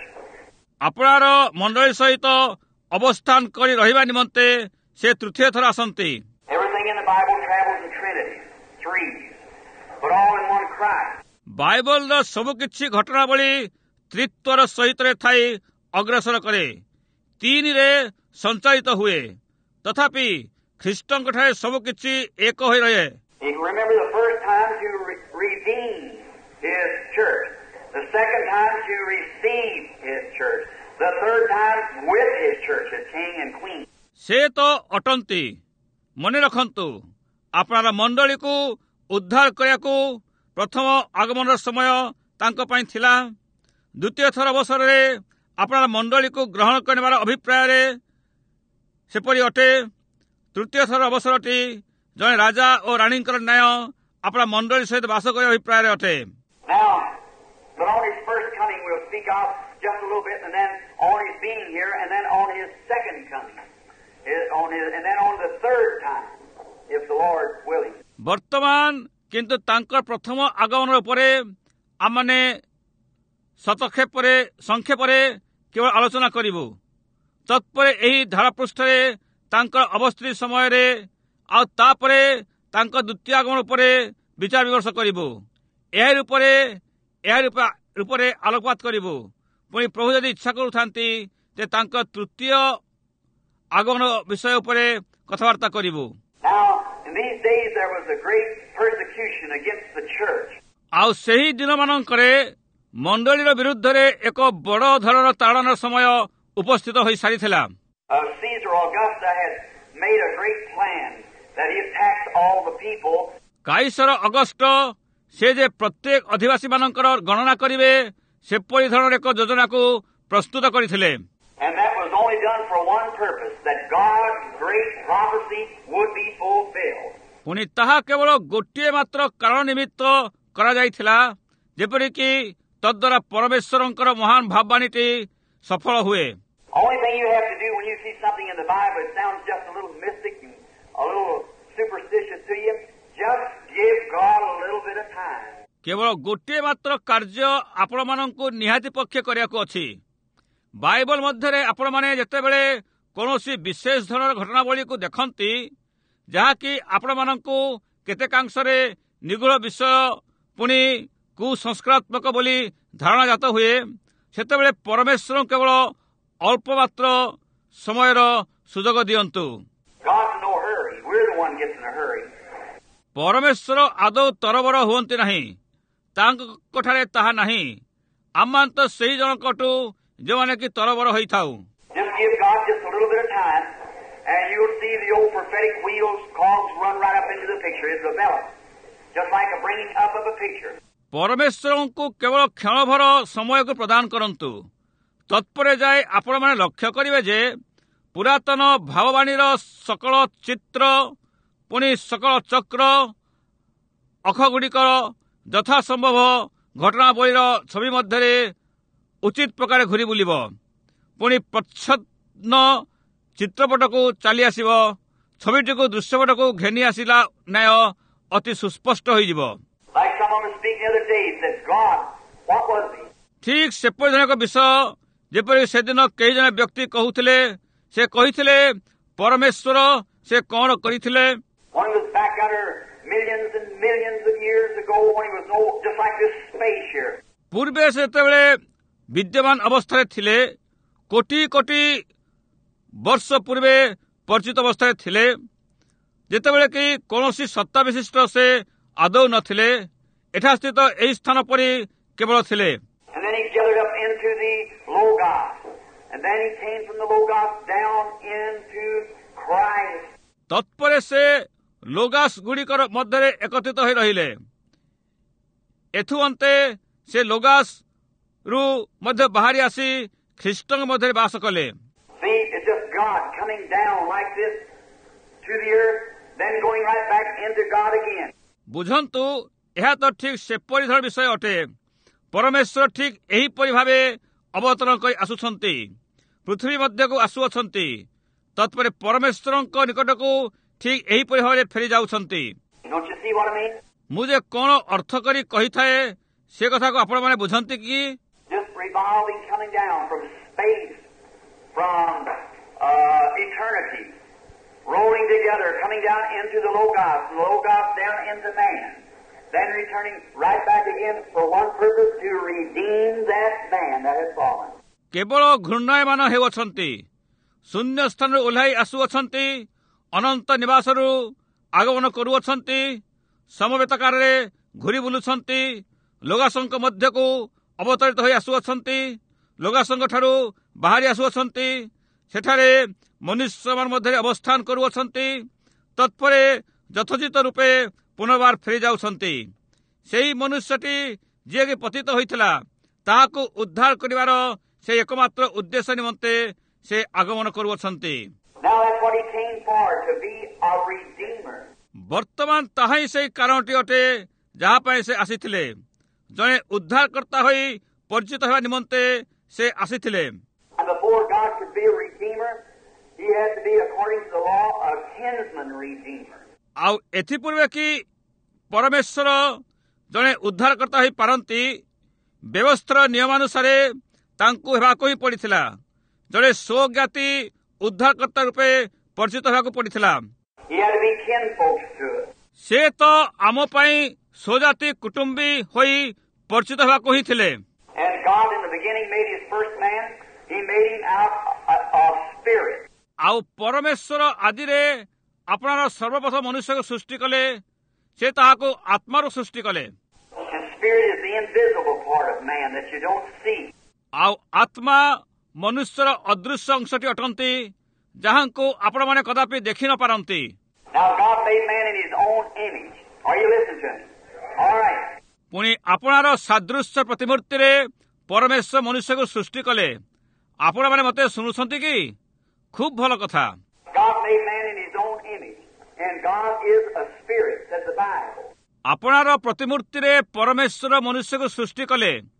ଆପଣାର ମଣ୍ଡଳୀ ସହିତ ଅବସ୍ଥାନ କରି ରହିବା ନିମନ୍ତେ ସେ ତୃତୀୟ ଥର ଆସନ୍ତି। Everything in the Bible travels in Trinity, threes, but all in one Christ. ବାଇବଲର ସବୁକିଛି ଘଟଣାବଳୀ ତ୍ରିତ୍ୱର ସହିତ ଥାଇ ଅଗ୍ରସର କରେ, 3ରେ ସଞ୍ଚାଳିତ ହୁଏ। ତଥାପି ଖ୍ରୀଷ୍ଟଙ୍କଠାରେ ସବୁକିଛି ଏକ ହୋଇ ରହେ। You remember the first time to redeem his church, the second time to receive his church, the third time with his church as king and queen. ସେ ତ ଅଟନ୍ତି, ମନେ ରଖନ୍ତୁ, ଆପଣର ମଣ୍ଡଳୀକୁ ଉଦ୍ଧାର କରିବାକୁ ପ୍ରଥମ ଆଗମନର ସମୟ ତାଙ୍କ ପାଇଁ ଥିଲା। ଦ୍ୱିତୀୟ ଥର ଅବସରରେ ଆପଣର ମଣ୍ଡଳୀକୁ ଗ୍ରହଣ କରିବାର ଅଭିପ୍ରାୟରେ ସେପରି ଅଟେ। ତୃତୀୟ ଥର ଅବସରଟି ଜଣେ ରାଜା ଓ ରାଣୀଙ୍କର ନ୍ୟାୟ ଆପଣ ମଣ୍ଡଳୀ ସହିତ ବାସ କରିବା ଅଭିପ୍ରାୟରେ ଅଟେ। Now, but on his first coming we'll speak of just a little bit, and then on his being here, and then on his second coming, and then on the third time, if the Lord willing. ବର୍ତ୍ତମାନ କିନ୍ତୁ ତାଙ୍କର ପ୍ରଥମ ଆଗମନ ଉପରେ ଆମମାନେ ସଂକ୍ଷେପରେ କେବଳ ଆଲୋଚନା କରିବୁ। ତତ୍ପରେ ଏହି ଧାରାପୃଷ୍ଠରେ ତାଙ୍କର ଅବସ୍ଥିତି ସମୟରେ ଆଉ ତାପରେ ତାଙ୍କ ଦ୍ୱିତୀୟ ଆଗମନ ଉପରେ ବିଚାର ବିମର୍ଶ କରିବୁ। ଏହାରି ଉପରେ ଆଲୋକପାତ କରିବୁ। ପୁଣି ପ୍ରଭୁ ଯଦି ଇଚ୍ଛା କରୁଥାନ୍ତି ଯେ ତାଙ୍କ ତୃତୀୟ ଆଗମନ ବିଷୟ ଉପରେ କଥାବାର୍ତ୍ତା କରିବୁ। Now, in these days there was a great persecution against the church. ଆଉ ସେହି ଦିନମାନଙ୍କରେ ମଣ୍ଡଳୀର ବିରୁଦ୍ଧରେ ଏକ ବଡ଼ ଧରଣର ତାଡ଼ନ ସମୟ ଉପସ୍ଥିତ ହୋଇ ସାରିଥିଲା। Caesar Augusta had made a great plan that he attacked all the people. Caesar Augustus ସେ ଯେ ପ୍ରତ୍ୟେକ ଅଧିବାସୀମାନଙ୍କର ଗଣନା କରିବେ, ସେପରି ଧରଣର ଏକ ଯୋଜନାକୁ ପ୍ରସ୍ତୁତ କରିଥିଲେ। And that was only done for one purpose, that God's great prophecy would be fulfilled. ପୁଣି ତାହା କେବଳ ଗୋଟିଏ ମାତ୍ର କାରଣ ନିମିତ୍ତ କରାଯାଇଥିଲା, ଯେପରିକି ତଦ୍ୱାରା ପରମେଶ୍ୱରଙ୍କର ମହାନ ଭାବବାଣୀଟି ସଫଳ ହୁଏ। Only thing you have to do when you see something in the Bible, it sounds just a little mystic and a little superstitious to you, just give God a little bit of time. କେବଳ ଗୋଟିଏ ମାତ୍ର କାର୍ଯ୍ୟ ଆପଣମାନଙ୍କୁ ନିହାତି ପକ୍ଷେ କରିବାକୁ ଅଛି। Bible ମଧ୍ୟରେ ଆପଣମାନେ ଯେତେବେଳେ କୌଣସି ବିଶେଷ ଧରଣର ଘଟଣାବଳୀକୁ ଦେଖନ୍ତି, ଯାହାକି ଆପଣମାନଙ୍କୁ କେତେକାଂଶରେ ନିଗୂଢ଼ ବିଷୟ ପୁଣି କୁସଂସ୍କାରାତ୍ମକ ବୋଲି ଧାରଣା ଜାତ ହୁଏ, ସେତେବେଳେ ପରମେଶ୍ୱର କେବଳ ଅଳ୍ପ ମାତ୍ର ସମୟର ସୁଯୋଗ ଦିଅନ୍ତୁ। ପରମେଶ୍ୱର ଆଦୌ ତରବର ହୁଅନ୍ତି ନାହିଁ, ତାଙ୍କଠାରେ ତାହା ନାହିଁ। ଆମମାନେ ତ ସେହି ଜଣକଠୁ ଯେଉଁମାନେ କି ତରବର ହୋଇଥାଉ। ପରମେଶ୍ୱରଙ୍କୁ କେବଳ କ୍ଷଣଭର ସମୟକୁ ପ୍ରଦାନ କରନ୍ତୁ, ତତ୍ପରେ ଯାଏ ଆପଣମାନେ ଲକ୍ଷ୍ୟ କରିବେ ଯେ ପୁରାତନ ଭାବବାଣୀର ସକଳ ଚିତ୍ର ପୁଣି ସକଳ ଚକ୍ର ଅଖଗୁଡ଼ିକର ଯଥାସମ୍ଭବ ଘଟଣାବଳୀର ଛବି ମଧ୍ୟରେ ଉଚିତ ପ୍ରକାରେ ଘୁରି ବୁଲିବ, ପୁଣି ପ୍ରଚ୍ଛନ୍ନ ଚିତ୍ରପଟକୁ ଚାଲି ଆସିବ, ଛବିଟିକୁ ଦୃଶ୍ୟପଟକୁ ଘେନି ଆସିଲା ନ୍ୟାୟ ଅତି ସୁସ୍ପଷ୍ଟ ହୋଇଯିବ। ଠିକ୍ ସେପରି ଜଣକ ବିଷୟ ଯେପରି ସେଦିନ କେହି ଜଣେ ବ୍ୟକ୍ତି କହୁଥିଲେ, ସେ କହିଥିଲେ ପରମେଶ୍ୱର ସେ କ'ଣ କରିଥିଲେ। ପୂର୍ବେ ସେ ଯେତେବେଳେ ବିଦ୍ୟମାନ ଅବସ୍ଥାରେ ଥିଲେ, କୋଟି କୋଟି ବର୍ଷ ପୂର୍ବେ ପରିଚିତ ଅବସ୍ଥାରେ ଥିଲେ, ଯେତେବେଳେ କି କୌଣସି ସତ୍ତା ବିଶିଷ୍ଟ ସେ ଆଦୌ ନଥିଲେ, ଏଠା ସ୍ଥିତ ଏହି ସ୍ଥାନ ପରି କେବଳ ଥିଲେ। ତତ୍ପରେ ସେ ଲୋଗାସ୍ ଗୁଡ଼ିକର ମଧ୍ୟରେ ଏକତ୍ରିତ ହୋଇ ରହିଲେ। ଏଥୁ ଅନ୍ତେ ସେ ଲୋଗାସ୍ ରୁ ମଧ୍ୟ ବାହାରି ଆସି ଖ୍ରୀଷ୍ଟଙ୍କ ମଧ୍ୟରେ ବାସ କଲେ। ବୁଝନ୍ତୁ, ଏହା ତ ଠିକ୍ ସେପରି ଧର ବିଷୟ ଅଟେ। ପରମେଶ୍ୱର ଠିକ୍ ଏହିପରି ଭାବେ ଅବତରଣ କରି ଆସୁଛନ୍ତି, ପୃଥିବୀ ମଧ୍ୟକୁ ଆସୁଅଛନ୍ତି, ତତ୍ପରେ ପରମେଶ୍ୱରଙ୍କ ନିକଟକୁ ଠିକ୍ ଏହିପରି ଭାବରେ ଫେରି ଯାଉଛନ୍ତି। ମୁଁ ଯେ କ'ଣ ଅର୍ଥ କରି କହିଥାଏ, ସେ କଥାକୁ ଆପଣମାନେ ବୁଝନ୍ତି କି? Rolling together, coming down into the Logos, Logos down into man, then returning right back again for one purpose, to redeem that man that had fallen. କେବଳ ଘୂର୍ଣ୍ଣାୟମାନ ହେଉଅଛନ୍ତି, ଶୂନ୍ୟ ସ୍ଥାନରୁ ଓହ୍ଲାଇ ଆସୁଅଛନ୍ତି, ଅନନ୍ତ ନିବାସରୁ ଆଗମନ କରୁଅଛନ୍ତି, ସମବେତକାରରେ ଘୁରି ବୁଲୁଛନ୍ତି, ଲୋଗାସଙ୍କ ମଧ୍ୟକୁ ଅବତରିତ ହୋଇ ଆସୁଅଛନ୍ତି, ଲୋଗାସଙ୍କଠାରୁ ବାହାରି ଆସୁଅଛନ୍ତି, ସେଠାରେ ମନୁଷ୍ୟମାନ ମଧ୍ୟରେ ଅବସ୍ଥାନ କରୁଅଛନ୍ତି, ତତ୍ପରେ ଯଥୋଚିତ ରୂପେ ପୁନର୍ବାର ଫେରି ଯାଉଛନ୍ତି। ସେହି ମନୁଷ୍ୟଟି ଯିଏକି ପତିତ ହୋଇଥିଲା, ତାହାକୁ ଉଦ୍ଧାର କରିବାର ସେ ଏକମାତ୍ର ଉଦ୍ଦେଶ୍ୟ ନିମନ୍ତେ ସେ ଆଗମନ କରୁଅଛନ୍ତି। ବର୍ତ୍ତମାନ ତାହା ହିଁ ସେହି କାରଣଟି ଅଟେ ଯାହା ପାଇଁ ସେ ଆସିଥିଲେ। ଜଣେ ଉଦ୍ଧାରକର୍ତ୍ତା ହୋଇ ପରିଚିତ ହେବା ନିମନ୍ତେ ସେ ଆସିଥିଲେ। ଆଉ ଏଥିପୂର୍ବେ କି ପରମେଶ୍ୱର ଜଣେ ଉଦ୍ଧାରକର୍ତ୍ତା ହୋଇପାରନ୍ତି, ବ୍ୟବସ୍ଥାର ନିୟମାନୁସାରେ ତାଙ୍କୁ ହେବାକୁ ହିଁ ପଡ଼ିଥିଲା। ଜଣେ ସ୍ୱଜ୍ଞାତି ଉଦ୍ଧାରକର୍ତ୍ତା ରୂପେ ପରିଚିତ ହେବାକୁ ପଡ଼ିଥିଲା। ସେ ତ ଆମ ପାଇଁ ସ୍ୱଜାତି କୁଟୁମ୍ବୀ ହୋଇ ପରିଚିତ ହେବାକୁ ହିଁ ଥିଲେ। ଆଉ ପରମେଶ୍ୱର ଆଦିରେ ଆପଣର ସର୍ବପ୍ରଥମ ମନୁଷ୍ୟକୁ ସୃଷ୍ଟି କଲେ, ସେ ତାହାକୁ ଆତ୍ମାରୁ ସୃଷ୍ଟି କଲେ। ଆଉ ଆତ୍ମା ମନୁଷ୍ୟର ଅଦୃଶ୍ୟ ଅଂଶଟି ଅଟନ୍ତି, ଯାହାଙ୍କୁ ଆପଣମାନେ କଦାପି ଦେଖି ନ ପାରନ୍ତି। ପୁଣି ଆପଣର ସାଦୃଶ୍ୟ ପ୍ରତିମୂର୍ତ୍ତିରେ ପରମେଶ୍ୱର ମନୁଷ୍ୟକୁ ସୃଷ୍ଟି କଲେ। ଆପଣମାନେ ମୋତେ ଶୁଣୁଛନ୍ତି କି? ଖୁବ୍ ଭଲ କଥା। ଆପଣର ପ୍ରତିମୂର୍ତ୍ତିରେ ପରମେଶ୍ୱର ମନୁଷ୍ୟକୁ ସୃଷ୍ଟି କଲେ,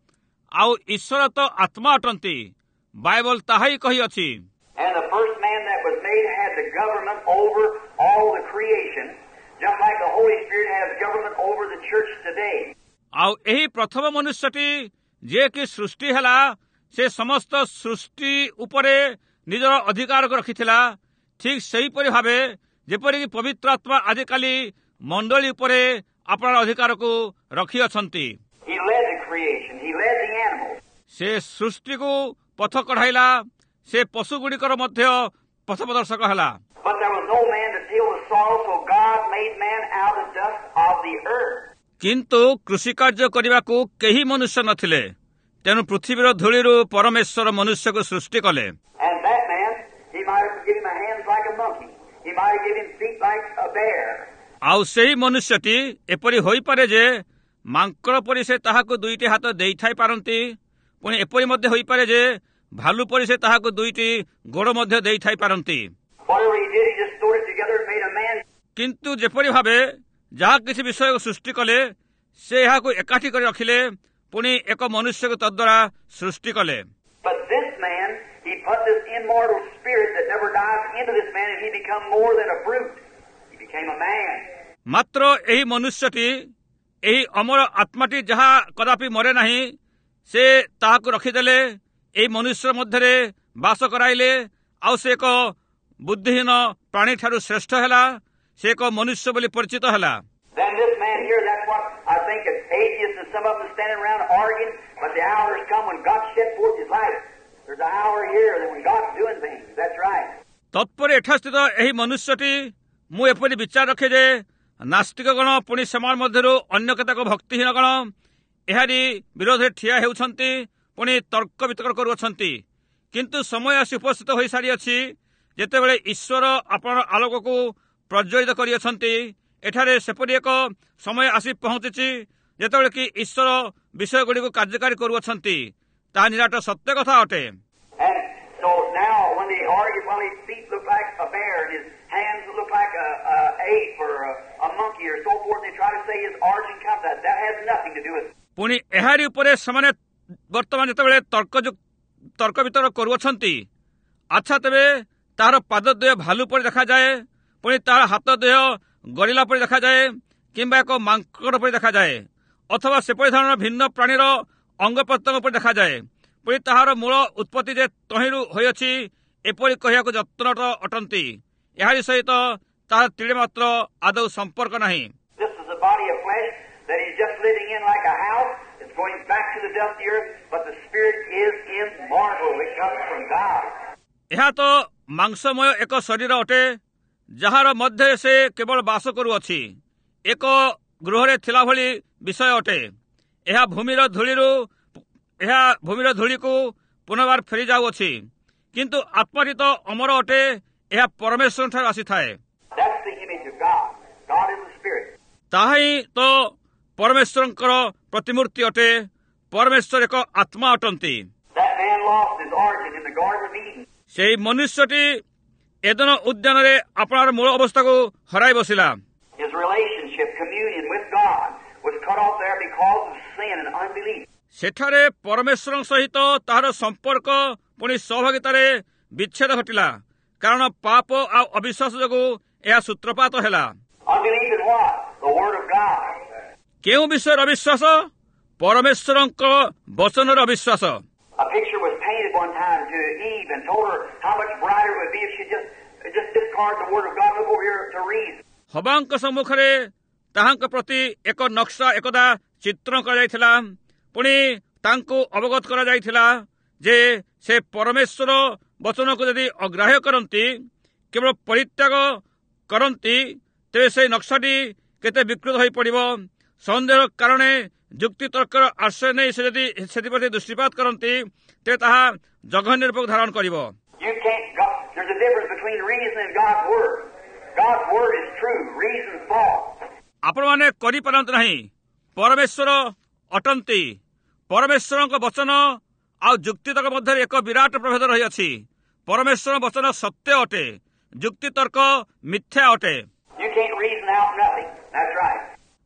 ଆଉ ଈଶ୍ୱର ତ ଆତ୍ମା ଅଟନ୍ତି। ବାଇବଲ ତାହା ହିଁ କହିଅଛି। And the first man that was made had the government over all the creation, just like the Holy Spirit has government over the church today. ଆଉ ଏହି ପ୍ରଥମ ମନୁଷ୍ୟଟି ଯିଏକି ସୃଷ୍ଟି ହେଲା, ସେ ସମସ୍ତ ସୃଷ୍ଟି ଉପରେ ନିଜର ଅଧିକାରକୁ ରଖିଥିଲା। ଠିକ୍ ସେହିପରି ଭାବେ ଯେପରିକି ପବିତ୍ର ଆତ୍ମା ଆଜିକାଲି ମଣ୍ଡଳୀ ଉପରେ ଆପଣଙ୍କ ଅଧିକାରକୁ ରଖିଅଛନ୍ତି। He led the creation. He led the animals. ସେ ସୃଷ୍ଟିକୁ ପଥ କଢ଼ାଇଲା, ସେ ପଶୁଗୁଡ଼ିକର ମଧ୍ୟ ପଥ ପ୍ରଦର୍ଶକ ହେଲା। But there was no man to till the soil, so God made man out of the dust of the earth. କିନ୍ତୁ କୃଷି କାର୍ଯ୍ୟ କରିବାକୁ କେହି ମନୁଷ୍ୟ ନଥିଲେ, ତେଣୁ ପୃଥିବୀର ଧୂଳିରୁ ପରମେଶ୍ୱର ମନୁଷ୍ୟକୁ ସୃଷ୍ଟି କଲେ। And that man, he might have given him hands like a monkey. He might have given him feet like a bear. ଆଉ ସେହି ମନୁଷ୍ୟଟି ଏପରି ହୋଇପାରେ ଯେ ମାଙ୍କଡ଼ ପରି ସେ ତାହାକୁ ଦୁଇଟି ହାତ ଦେଇଥାଇ ପାରନ୍ତି, ପୁଣି ଏପରି ମଧ୍ୟ ହୋଇପାରେ ଯେ ଭାଲୁ ପରି ସେ ତାହାକୁ ଦୁଇଟି ଗୋଡ଼ ମଧ୍ୟ ଦେଇଥାଇ ପାରନ୍ତି। Whatever he did, he just stored it together and made a man. କିନ୍ତୁ ଯେପରି ଭାବେ ଯାହା କିଛି ବିଷୟକୁ ସୃଷ୍ଟି କଲେ, ସେ ଏହାକୁ ଏକାଠି କରି ରଖିଲେ, ପୁଣି ଏକ ମନୁଷ୍ୟକୁ ତଦ୍ୱାରା ସୃଷ୍ଟି କଲେ। But this man, he put this immortal spirit that never dies into this man, and he become more than a brute. He became a man. ମାତ୍ର ଏହି ମନୁଷ୍ୟଟି, ଏହି ଅମର ଆତ୍ମାଟି ଯାହା କଦାପି ମରେ ନାହିଁ, ସେ ତାହାକୁ ରଖିଦେଲେ, ଏହି ମନୁଷ୍ୟ ମଧ୍ୟରେ ବାସ କରାଇଲେ, ଆଉ ସେ ଏକ ବୁଦ୍ଧିହୀନ ପ୍ରାଣୀଠାରୁ ଶ୍ରେଷ୍ଠ ହେଲା, ସେ ଏକ ମନୁଷ୍ୟ ବୋଲି ପରିଚିତ ହେଲା। Then this man here, that's what I think it's atheists and some of them standing around arguing, but the hour has come when God shed forth his light. There's an hour here that when God's doing things. That's right. ତତ୍ପରେ ଏଠାସ୍ଥିତ ଏହି ମନୁଷ୍ୟଟି, ମୁଁ ଏପରି ବିଚାର ରଖେ ଯେ ନାସ୍ତିକ ଗଣ ପୁଣି ସେମାନଙ୍କ ମଧ୍ୟରୁ ଅନ୍ୟ କେତେକ ଭକ୍ତିହୀନ ଗଣ ଏହାରି ବିରୋଧରେ ଠିଆ ହେଉଛନ୍ତି, ପୁଣି ତର୍କ ବିତର୍କ କରୁଅଛନ୍ତି। କିନ୍ତୁ ସମୟ ଆସି ଉପସ୍ଥିତ ହୋଇସାରିଅଛି, ଯେତେବେଳେ ଈଶ୍ୱର ଆପଣଙ୍କ ଆଲୋକକୁ ପ୍ରଜ୍ୱଳିତ କରିଅଛନ୍ତି। ଏଠାରେ ସେପରି ଏକ ସମୟ ଆସି ପହଞ୍ଚିଛି ଯେତେବେଳେ କି ଈଶ୍ୱର ବିଷୟଗୁଡ଼ିକୁ କାର୍ଯ୍ୟକାରୀ କରୁଅଛନ୍ତି। ତାହା ନିରାଟ ସତ୍ୟ କଥା ଅଟେ। And so now when they argue, well, his feet look like a bear and his hands look like a ape or a monkey or so forth, they try to say his origin comes out. That has nothing to do with it. ପୁଣି ଏହାରି ଉପରେ ସେମାନେ ବର୍ତ୍ତମାନ ଯେତେବେଳେ ତର୍କ ବିତର୍କ କରୁଅଛନ୍ତି, ଆଚ୍ଛା ତେବେ ତାହାର ପାଦ ଦେହ ଭାଲୁ ପରି ଦେଖାଯାଏ, ପୁଣି ତାହାର ହାତ ଦେହ ଗରିଲା ପରି ଦେଖାଯାଏ, କିମ୍ବା ଏକ ମାଙ୍କଡ଼ ପରି ଦେଖାଯାଏ, ଅଥବା ସେପରି ଧରଣର ଭିନ୍ନ ପ୍ରାଣୀର ଅଙ୍ଗ ପ୍ରତ୍ୟଙ୍ଗ ପରି ଦେଖାଯାଏ, ପୁଣି ତାହାର ମୂଳ ଉତ୍ପତ୍ତି ଯେ ତହିଁରୁ ହୋଇଅଛି, ଏପରି କହିବାକୁ ଯତ୍ନରତ ଅଟନ୍ତି। ଏହାରି ସହିତ ତାହାର ତିଳେ ମାତ୍ର ଆଦୌ ସମ୍ପର୍କ ନାହିଁ। This is a body of flesh that he's just living in like a house. It's going back to the dust of the earth, but the spirit is immortal. It comes from God. ଏହା ତ ମାଂସମୟ ଏକ ଶରୀର ଅଟେ, ଯାହାର ମଧ୍ୟରେ ସେ କେବଳ ବାସ କରୁଅଛି। ଏକ ଗୃହରେ ଥିଲା ଭଳି ବିଷୟ ଅଟେ। ଏହା ଭୂମିର ଧୂଳିକୁ ପୁନର୍ବାର ଫେରି ଯାଉଅଛି, କିନ୍ତୁ ଆତ୍ମାଟି ତ ଅମର ଅଟେ, ଏହା ପରମେଶ୍ୱରଠାରୁ ଆସିଥାଏ। That's the image of God. God is the spirit. ତାହା ହିଁ ତ ପରମେଶ୍ୱରଙ୍କର ପ୍ରତିମୂର୍ତ୍ତି ଅଟେ। ପରମେଶ୍ୱର ଏକ ଆତ୍ମା ଅଟନ୍ତି। That man lost his origin in the Garden of Eden. ସେହି ମନୁଷ୍ୟଟି ଏଦନ ଉଦ୍ୟାନରେ ଆପଣାର ମୂଳ ଅବସ୍ଥାକୁ ହରାଇ ବସିଲା। His relationship, communion with God was cut off there because of sin and unbelief. ସେଠାରେ ପରମେଶ୍ୱରଙ୍କ ସହିତ ତାହାର ସମ୍ପର୍କ ପୁଣି ସହଭାଗିତାରେ ବିଚ୍ଛେଦ ଘଟିଲା, କାରଣ ପାପ ଆଉ ଅବିଶ୍ୱାସ ଯୋଗୁଁ ଏହା ସୂତ୍ରପାତ ହେଲା। Unbelief in what? The Word of God. କେଉଁ ବିଷୟର ଅବିଶ୍ୱାସ? ପରମେଶ୍ୱରଙ୍କ ବଚନର ଅବିଶ୍ୱାସ। A picture was painted one time to Eve and told her how much brighter it would be if she just discarded the Word of God. Look over here to reason. ହବାଙ୍କ ସମ୍ମୁଖରେ ତାହାଙ୍କ ପ୍ରତି ଏକ ନକ୍ସା ଏକଦା ଚିତ୍ରଣ କରାଯାଇଥିଲା, ପୁଣି ତାଙ୍କୁ ଅବଗତ କରାଯାଇଥିଲା ଯେ ସେ ପରମେଶ୍ୱର ବଚନକୁ ଯଦି ଅଗ୍ରାହ୍ୟ କରନ୍ତି, କେବଳ ପରିତ୍ୟାଗ କରନ୍ତି, ତେବେ ସେହି ନକ୍ସାଟି କେତେ ବିକୃତ ହୋଇପଡ଼ିବ। ସନ୍ଦେହ କାରଣେ ଯୁକ୍ତି ତର୍କର ଆଶ୍ରୟ ନେଇ ସେ ଯଦି ସେଥିପ୍ରତି ଦୃଷ୍ଟିପାତ କରନ୍ତି, ତେବେ ତାହା ଜଘନ୍ୟ ରୂପକୁ ଧାରଣ କରିବ। There's a difference between reason and God's Word. God's Word is true. Reason is false. ଆପଣମାନେ କରିପାରନ୍ତି ନାହିଁ। ପରମେଶ୍ୱର ଅଟନ୍ତି। ପରମେଶ୍ୱରଙ୍କ ବଚନ ଆଉ ଯୁକ୍ତିତର୍କ ମଧ୍ୟରେ ଏକ ବିରାଟ ପ୍ରଭେଦ ରହିଅଛି। ପରମେଶ୍ୱର ବଚନ ସତ୍ୟ ଅଟେ, ଯୁକ୍ତି ତର୍କ ମିଥ୍ୟା ଅଟେ। You can't reason out nothing. That's right.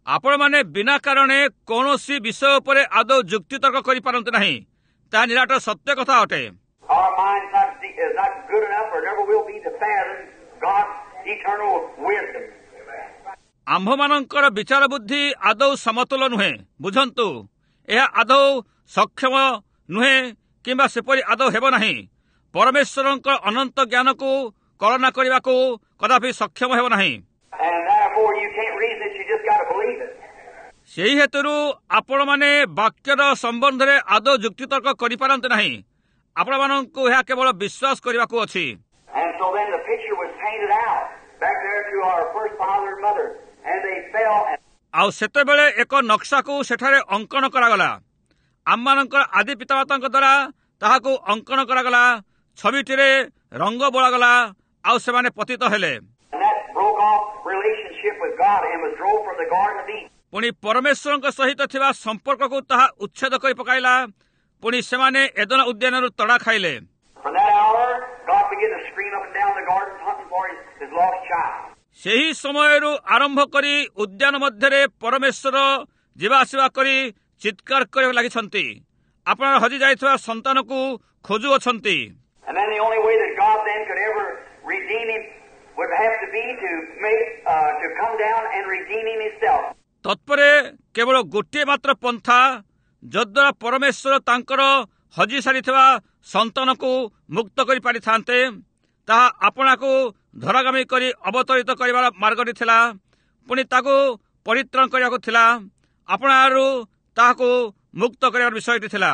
ଆପଣମାନେ ବିନା କାରଣେ କୌଣସି ବିଷୟ ଉପରେ ଆଦୌ ଯୁକ୍ତିତର୍କ କରିପାରନ୍ତି ନାହିଁ। ତାହା ନିରାଟ ସତ୍ୟ କଥା ଅଟେ। Our mind's not good enough or never will be to fathom God's eternal wisdom. ଆମ୍ଭମାନଙ୍କର ବିଚାର ବୁଦ୍ଧି ଆଦୌ ସମତୁଲ ନୁହେଁ। ବୁଝନ୍ତୁ, ଏହା ଆଦୌ ସକ୍ଷମ ନୁହେଁ କିମ୍ବା ସେପରି ଆଦୌ ହେବ ନାହିଁ। ପରମେଶ୍ୱରଙ୍କ ଅନନ୍ତ ଜ୍ଞାନକୁ କଳନା କରିବାକୁ କଦାପି ସକ୍ଷମ ହେବ ନାହିଁ। And therefore you can't reason it, you just got to believe it. ସେହି ହେତୁରୁ ଆପଣମାନେ ବାକ୍ୟର ସମ୍ବନ୍ଧରେ ଆଦୌ ଯୁକ୍ତିତର୍କ କରିପାରନ୍ତି ନାହିଁ। ଆପଣମାନଙ୍କୁ ଏହା କେବଳ ବିଶ୍ୱାସ କରିବାକୁ ଅଛି। And so then the picture was painted out back there to our first father and mother, and they fell. ଆଉ ସେତେବେଳେ ଏକ ନକ୍ସାକୁ ସେଠାରେ ଅଙ୍କନ କରାଗଲା। ଆମମାନଙ୍କର ଆଦି ପିତାମାତାଙ୍କ ଦ୍ୱାରା ତାହାକୁ ଅଙ୍କନ କରାଗଲା। ଛବିଟିରେ ରଙ୍ଗ ବୋଳାଗଲା ଆଉ ସେମାନେ ପତିତ ହେଲେ। And that broke off relationship with God and was drove from the Garden of Eden. ପୁଣି ପରମେଶ୍ୱରଙ୍କ ସହିତ ଥିବା ସମ୍ପର୍କକୁ ତାହା ଉଚ୍ଛେଦ କରି ପକାଇଲା। ପୁଣି ସେମାନେ ଏଦନ ଉଦ୍ୟାନରୁ ତଡ଼ା ଖାଇଲେ। From that hour, God began to scream up and down the garden hunting for his lost child. ସେହି ସମୟରୁ ଆରମ୍ଭ କରି ଉଦ୍ୟାନ ମଧ୍ୟରେ ପରମେଶ୍ୱର ଯିବା ଆସିବା କରି ଚିତ୍କାର କରିବାକୁ ଲାଗିଛନ୍ତି। ଆପଣଙ୍କର ହଜି ଯାଇଥିବା ସନ୍ତାନକୁ ଖୋଜୁଅଛନ୍ତି। And then the only way that God then could ever redeem him would have to be to come down and redeem him himself. ତତ୍ପରେ କେବଳ ଗୋଟିଏ ମାତ୍ର ପନ୍ଥା, ଯଦ୍ୱାରା ପରମେଶ୍ୱର ତାଙ୍କର ହଜି ସାରିଥିବା ସନ୍ତାନକୁ ମୁକ୍ତ କରିପାରିଥାନ୍ତେ, ତାହା ଆପଣାକୁ ଧରାଗାମୀ କରି ଅବତରିତ କରିବାର ମାର୍ଗଟି ଥିଲା। ପୁଣି ତାକୁ ପରିତ୍ରାଣ କରିବାକୁ ଥିଲା। ଆପଣାରୁ ତାହାକୁ ମୁକ୍ତ କରିବାର ବିଷୟଟି ଥିଲା।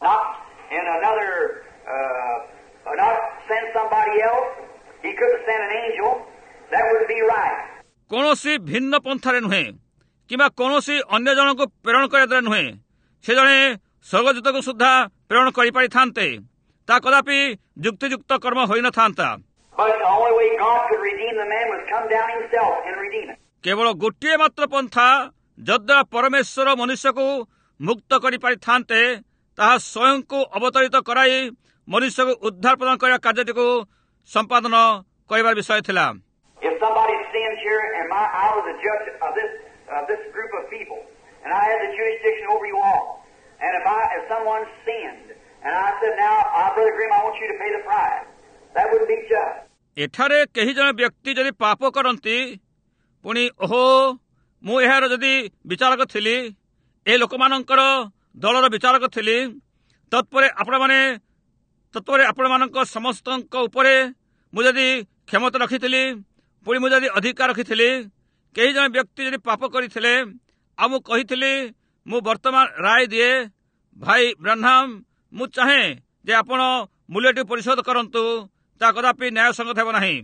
Not send somebody else. He couldn't send an angel. That would be right. କୌଣସି ଭିନ୍ନ ପନ୍ଥାରେ ନୁହେଁ କିମ୍ବା କୌଣସି ଅନ୍ୟ ଜଣଙ୍କୁ ପ୍ରେରଣ କରିବା ଦ୍ୱାରା ନୁହେଁ। ସେ ଜଣେ ସ୍ୱର୍ଗଦୂତକୁ ସୁଦ୍ଧା ପ୍ରେରଣ କରିପାରିଥାନ୍ତେ। ତାହା କଦାପି ଯୁକ୍ତିଯୁକ୍ତ କର୍ମ ହୋଇନଥାନ୍ତା। But the only way God could redeem the man was come down himself and redeem it. କେବଳ ଗୋଟିଏ ମାତ୍ର ପନ୍ଥା, ଯଦ୍ୱାରା ପରମେଶ୍ୱର ମନୁଷ୍ୟକୁ ମୁକ୍ତ କରିପାରିଥାନ୍ତେ, ତାହା ସ୍ୱୟଂକୁ ଅବତରିତ କରାଇ ମନୁଷ୍ୟକୁ ଉଦ୍ଧାର ପ୍ରଦାନ କରିବା କାର୍ଯ୍ୟଟିକୁ ସମ୍ପାଦନ କରିବାର ବିଷୟ ଥିଲା। If somebody sins here and I was a judge of this group of people and I had the jurisdiction over you all, and if someone sinned and I said, now Brother Grimm, I want you to pay the price, that wouldn't be just. ଏଠାରେ କେହି ଜଣେ ବ୍ୟକ୍ତି ଯଦି ପାପ କରନ୍ତି, ପୁଣି ଓହୋ ମୁଁ ଏହାର ଯଦି ବିଚାରକ ଥିଲି, ଏ ଲୋକମାନଙ୍କର ଦଳର ବିଚାରକ ଥିଲି, ତତ୍ପରେ ଆପଣମାନଙ୍କ ସମସ୍ତଙ୍କ ଉପରେ ମୁଁ ଯଦି କ୍ଷମତା ରଖିଥିଲି, ପୁଣି ମୁଁ ଯଦି ଅଧିକାର ରଖିଥିଲି, କେହି ଜଣେ ବ୍ୟକ୍ତି ଯଦି ପାପ କରିଥିଲେ ଆଉ ମୁଁ କହିଥିଲି ମୁଁ ବର୍ତ୍ତମାନ ରାୟ ଦିଏ, ଭାଇ ବ୍ରାହ୍ମଣ, ମୁଁ ଚାହେଁ ଯେ ଆପଣ ମୂଲ୍ୟଟି ପରିଶୋଧ କରନ୍ତୁ, ତାହା କଦାପି ନ୍ୟାୟସଙ୍ଗତ ହେବ ନାହିଁ।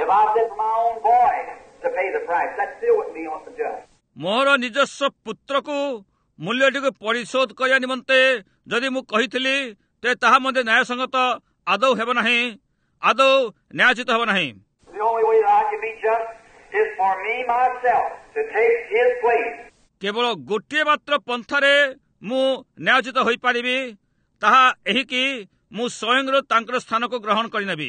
ମୋର ନିଜସ୍ୱ ପୁତ୍ରକୁ ମୂଲ୍ୟଟିକୁ ପରିଶୋଧ କରିବା ନିମନ୍ତେ ଯଦି ମୁଁ କହିଥିଲି, ତେବେ ତାହା ମଧ୍ୟ ନ୍ୟାୟସଙ୍ଗତ ଆଦୌ ହେବ ନାହିଁ, ଆଦୌ ନ୍ୟାୟୋଚିତ ହେବ ନାହିଁ। କେବଳ ଗୋଟିଏ ମାତ୍ର ପନ୍ଥାରେ ମୁଁ ନ୍ୟାୟୋଚିତ ହୋଇପାରିବି, ତାହା ଏହିକି ମୁଁ ସ୍ୱୟଂରୁ ତାଙ୍କର ସ୍ଥାନକୁ ଗ୍ରହଣ କରିନେବି।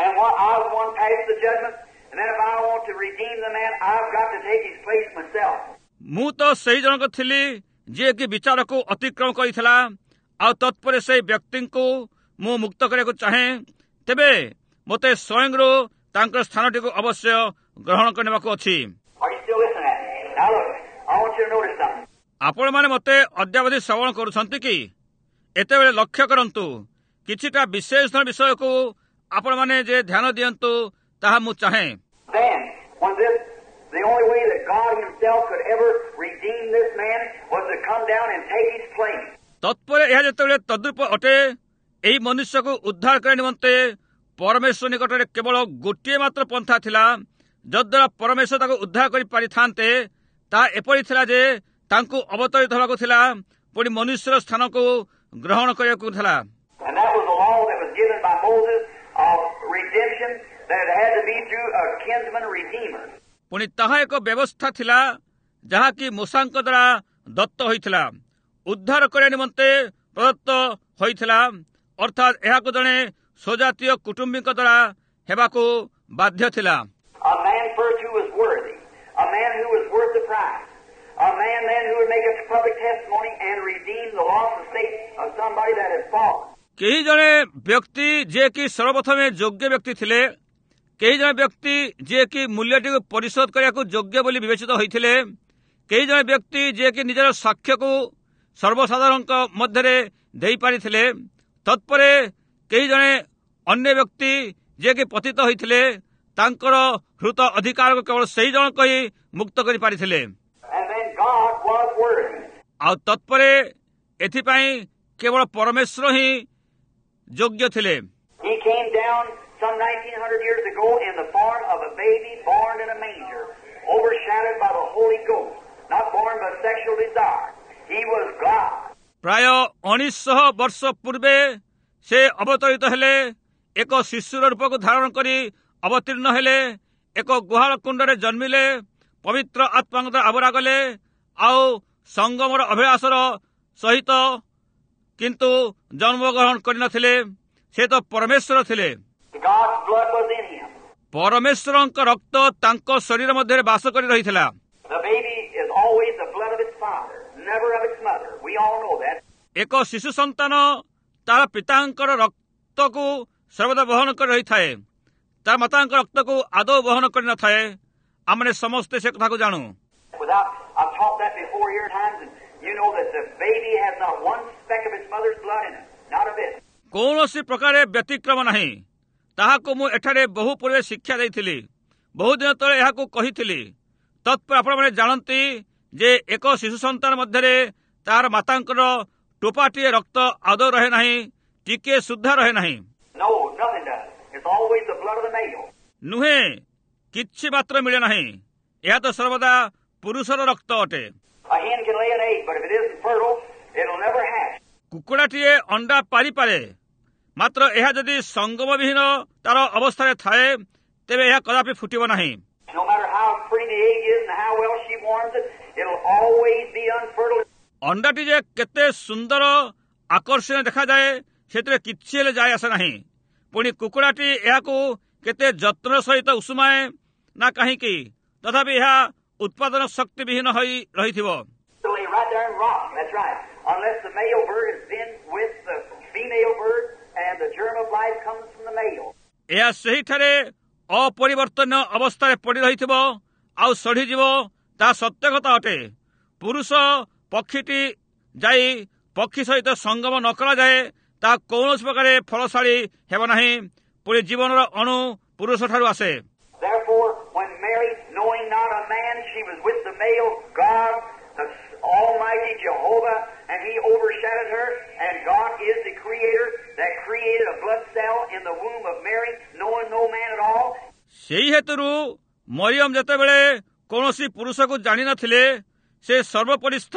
ମୁଁ ତ ସେହି ଜଣକ ଥିଲି ଯିଏକି ବିଚାରକୁ ଅତିକ୍ରମ କରିଥିଲା, ଆଉ ତତ୍ପରେ ସେହି ବ୍ୟକ୍ତିଙ୍କୁ ମୁଁ ମୁକ୍ତ କରିବାକୁ ଚାହେଁ, ତେବେ ମୋତେ ସ୍ୱୟଂରୁ ତାଙ୍କର ସ୍ଥାନଟିକୁ ଅବଶ୍ୟ ଗ୍ରହଣ କରିନେବାକୁ ଅଛି। ଆପଣମାନେ ମୋତେ ଅଦ୍ୟାବଧି ଶ୍ରବଣ କରୁଛନ୍ତି କି? ଏତେବେଳେ ଲକ୍ଷ୍ୟ କରନ୍ତୁ, କିଛିଟା ବିଶେଷ ବିଷୟକୁ ଆପଣମାନେ ଯେ ଧ୍ୟାନ ଦିଅନ୍ତୁ, ତାହା ମୁଁ ଚାହେଁ। ତତ୍ପରେ ଏହା ଯେତେବେଳେ ତଦ୍ରୂପ ଅଟେ, ଏହି ମନୁଷ୍ୟକୁ ଉଦ୍ଧାର କରିବା ନିମନ୍ତେ ପରମେଶ୍ୱର ନିକଟରେ କେବଳ ଗୋଟିଏ ମାତ୍ର ପନ୍ଥା ଥିଲା, ଯଦ୍ୱାରା ପରମେଶ୍ୱର ତାକୁ ଉଦ୍ଧାର କରିପାରିଥାନ୍ତେ। ତାହା ଏପରି ଥିଲା ଯେ ତାଙ୍କୁ ଅବତରିତ ହେବାକୁ ଥିଲା, ପୁଣି ମନୁଷ୍ୟର ସ୍ଥାନକୁ ଗ୍ରହଣ କରିବାକୁ ଥିଲା। ପୁଣି ତାହା ଏକ ବ୍ୟବସ୍ଥା ଥିଲା ଯାହାକି ମୂଷାଙ୍କ ଦ୍ୱାରା ଦତ୍ତ ହୋଇଥିଲା, ଉଦ୍ଧାର କରିବା ନିମନ୍ତେ ପ୍ରଦତ୍ତ ହୋଇଥିଲା, ଅର୍ଥାତ୍ ଏହାକୁ ଜଣେ ସ୍ୱଜାତୀୟ କୁଟୁମ୍ବୀଙ୍କ ଦ୍ୱାରା ହେବାକୁ ବାଧ୍ୟ ଥିଲା। A man first who was worthy, a man who was worth the price, a man testimony and redeem the lost estate of somebody that has fallen. କେହି ଜଣେ ବ୍ୟକ୍ତି ଯିଏକି ସର୍ବପ୍ରଥମେ ଯୋଗ୍ୟ ବ୍ୟକ୍ତି ଥିଲେ, କେହି ଜଣେ ବ୍ୟକ୍ତି ଯିଏକି ମୂଲ୍ୟଟିକୁ ପରିଶୋଧ କରିବାକୁ ଯୋଗ୍ୟ ବୋଲି ବିବେଚିତ ହୋଇଥିଲେ, କେହି ଜଣେ ବ୍ୟକ୍ତି ଯିଏକି ନିଜର ସାକ୍ଷ୍ୟକୁ ସର୍ବସାଧାରଣଙ୍କ ମଧ୍ୟରେ ଦେଇପାରିଥିଲେ, ତତ୍ପରେ କେହି ଜଣେ ଅନ୍ୟ ବ୍ୟକ୍ତି ଯିଏକି ପତିତ ହୋଇଥିଲେ ତାଙ୍କର ହୃତ ଅଧିକାରକୁ କେବଳ ସେହି ଜଣକ ହିଁ ମୁକ୍ତ କରିପାରିଥିଲେ। ଆଉ ତତ୍ପରେ ଏଥିପାଇଁ କେବଳ ପରମେଶ୍ୱର ହିଁ ଯୋଗ୍ୟ ଥିଲେ। He came down some 1900 years ago in the form of a baby born in a manger, overshadowed by the Holy Ghost, not born by sexual desire. He was God. ପ୍ରାୟ 1900 ବର୍ଷ ପୂର୍ବେ ସେ ଅବତରିତ ହେଲେ, ଏକ ଶିଶୁର ରୂପକୁ ଧାରଣ କରି ଅବତୀର୍ଣ୍ଣ ହେଲେ, ଏକ ଗୁହାଳ କୁଣ୍ଡରେ ଜନ୍ମିଲେ, ପବିତ୍ର ଆତ୍ମାଙ୍କ ଦ୍ୱାରା ଆବରା ଗଲେ, ଆଉ ସଙ୍ଗମର ଅଭ୍ୟାସର ସହିତ କିନ୍ତୁ ଜନ୍ମଗ୍ରହଣ କରିନଥିଲେ। ସେ ତ ପରମେଶ୍ୱର ଥିଲେ। ପରମେଶ୍ୱରଙ୍କ ରକ୍ତ ତାଙ୍କ ଶରୀର ମଧ୍ୟରେ ବାସ କରି ରହିଥିଲା। ଏକ ଶିଶୁ ସନ୍ତାନ ତାର ପିତାଙ୍କର ରକ୍ତକୁ ସର୍ବଦା ବହନ କରି ରହିଥାଏ, ତାର ମାତାଙ୍କ ରକ୍ତକୁ ଆଦୌ ବହନ କରିନଥାଏ। ଆମେ ସମସ୍ତେ ସେ କଥାକୁ ଜାଣୁ। କୌଣସି ପ୍ରକାର ବ୍ୟତିକ୍ରମ ନାହିଁ, ତାହାକୁ ମୁଁ ଏଠାରେ ବହୁ ପୂର୍ବେ ଶିକ୍ଷା ଦେଇଥିଲି। ବହୁ ଦିନ ତଳେ ଏହାକୁ କହିଥିଲି। ତତ୍ପରେ ଆପଣମାନେ ଜାଣନ୍ତି ଯେ ଏକ ଶିଶୁ ସନ୍ତାନ ମଧ୍ୟରେ ତାହାର ମାତାଙ୍କର ଟୋପାଟିଏ ରକ୍ତ ଆଦୌ ରହେ ନାହିଁ, ଟିକିଏ ସୁଦ୍ଧା ରହେ ନାହିଁ। ନୁହେଁ, କିଛି ମାତ୍ର ମିଳେ ନାହିଁ। ଏହା ତ ସର୍ବଦା ପୁରୁଷର ରକ୍ତ ଅଟେ। କୁକୁଡ଼ାଟିଏ ଅଣ୍ଡା ପାରିପାରେ, ମାତ୍ର ଏହା ଯଦି ସଙ୍ଗମ ବିହୀନ ତାର ଅବସ୍ଥାରେ ଥାଏ, ତେବେ ଏହା କଦାପି ଫୁଟିବ ନାହିଁ। ଅଣ୍ଡାଟି ଯେ କେତେ ସୁନ୍ଦର ଆକର୍ଷଣୀୟ ଦେଖାଯାଏ, ସେଥିରେ କିଛି ହେଲେ ଯାଏ ଆସେ ନାହିଁ। ପୁଣି କୁକୁଡ଼ାଟି ଏହାକୁ କେତେ ଯତ୍ନର ସହିତ ଉଷୁମାଏ ନା କାହିଁକି, ତଥାପି ଏହା ଉତ୍ପାଦନ ଶକ୍ତି ବିହୀନ ହୋଇ ରହିଥିବ। ଏହା ସେହିଠାରେ ଅପରିବର୍ତ୍ତନୀୟ ଅବସ୍ଥାରେ ପଡ଼ି ରହିଥିବ ଆଉ ସଢ଼ିଯିବ। ତାହା ସତ୍ୟ କଥା ଅଟେ। ପୁରୁଷ ପକ୍ଷୀଟି ଯାଇ ପକ୍ଷୀ ସହିତ ସଙ୍ଗମ ନ କରାଯାଏ, ତାହା କୌଣସି ପ୍ରକାର ଫଳଶାଳୀ ହେବ ନାହିଁ। ପୁଣି ଜୀବନର ଅଣୁ ପୁରୁଷ ଠାରୁ ଆସେ। Almighty Jehovah, and He overshadowed her, and God is the Creator that created a blood cell in the womb of Mary, knowing no man at all. ସେହି ହେତୁରୁ ମରିୟମ ଯେତେବେଳେ କୌଣସି ପୁରୁଷକୁ ଜାଣିନଥିଲେ, ସେ ସର୍ବପରିସ୍ଥ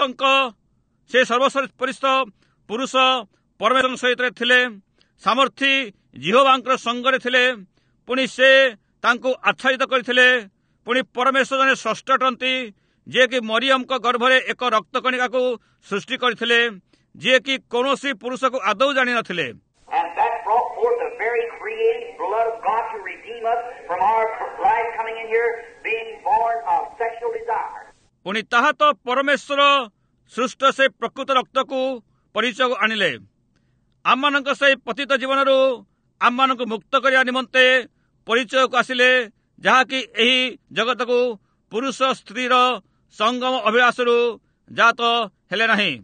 ପୁରୁଷ ପରମେଶ୍ୱରଙ୍କ ସହିତ ଥିଲେ, ସାମର୍ଥ୍ୟ ଜିହୋବାଙ୍କର ସଙ୍ଗରେ ଥିଲେ। ପୁଣି ସେ ତାଙ୍କୁ ଆଚ୍ଛାଦିତ କରିଥିଲେ। ପୁଣି ପରମେଶ୍ୱର ଜଣେ ଷଷ୍ଠ ଅଟନ୍ତି, ଯିଏକି ମରିୟମଙ୍କ ଗର୍ଭରେ ଏକ ରକ୍ତ କଣିକାକୁ ସୃଷ୍ଟି କରିଥିଲେ, ଯିଏକି କୌଣସି ପୁରୁଷକୁ ଆଦୌ ଜାଣିନଥିଲେ। ପୁଣି ତାହା ତ ପରମେଶ୍ୱର ସୃଷ୍ଟ ସେ ପ୍ରକୃତ ରକ୍ତକୁ ପରିଚୟ ଆଣିଲେ। ଆମମାନଙ୍କ ସେହି ପତିତ ଜୀବନରୁ ଆମମାନଙ୍କୁ ମୁକ୍ତ କରିବା ନିମନ୍ତେ ପରିଚୟକୁ ଆସିଲେ, ଯାହାକି ଏହି ଜଗତକୁ ପୁରୁଷ ସ୍ତ୍ରୀର ସଙ୍ଗମ ଅଭିଳାଷରୁ ଜାତ ହେଲେ ନାହିଁ।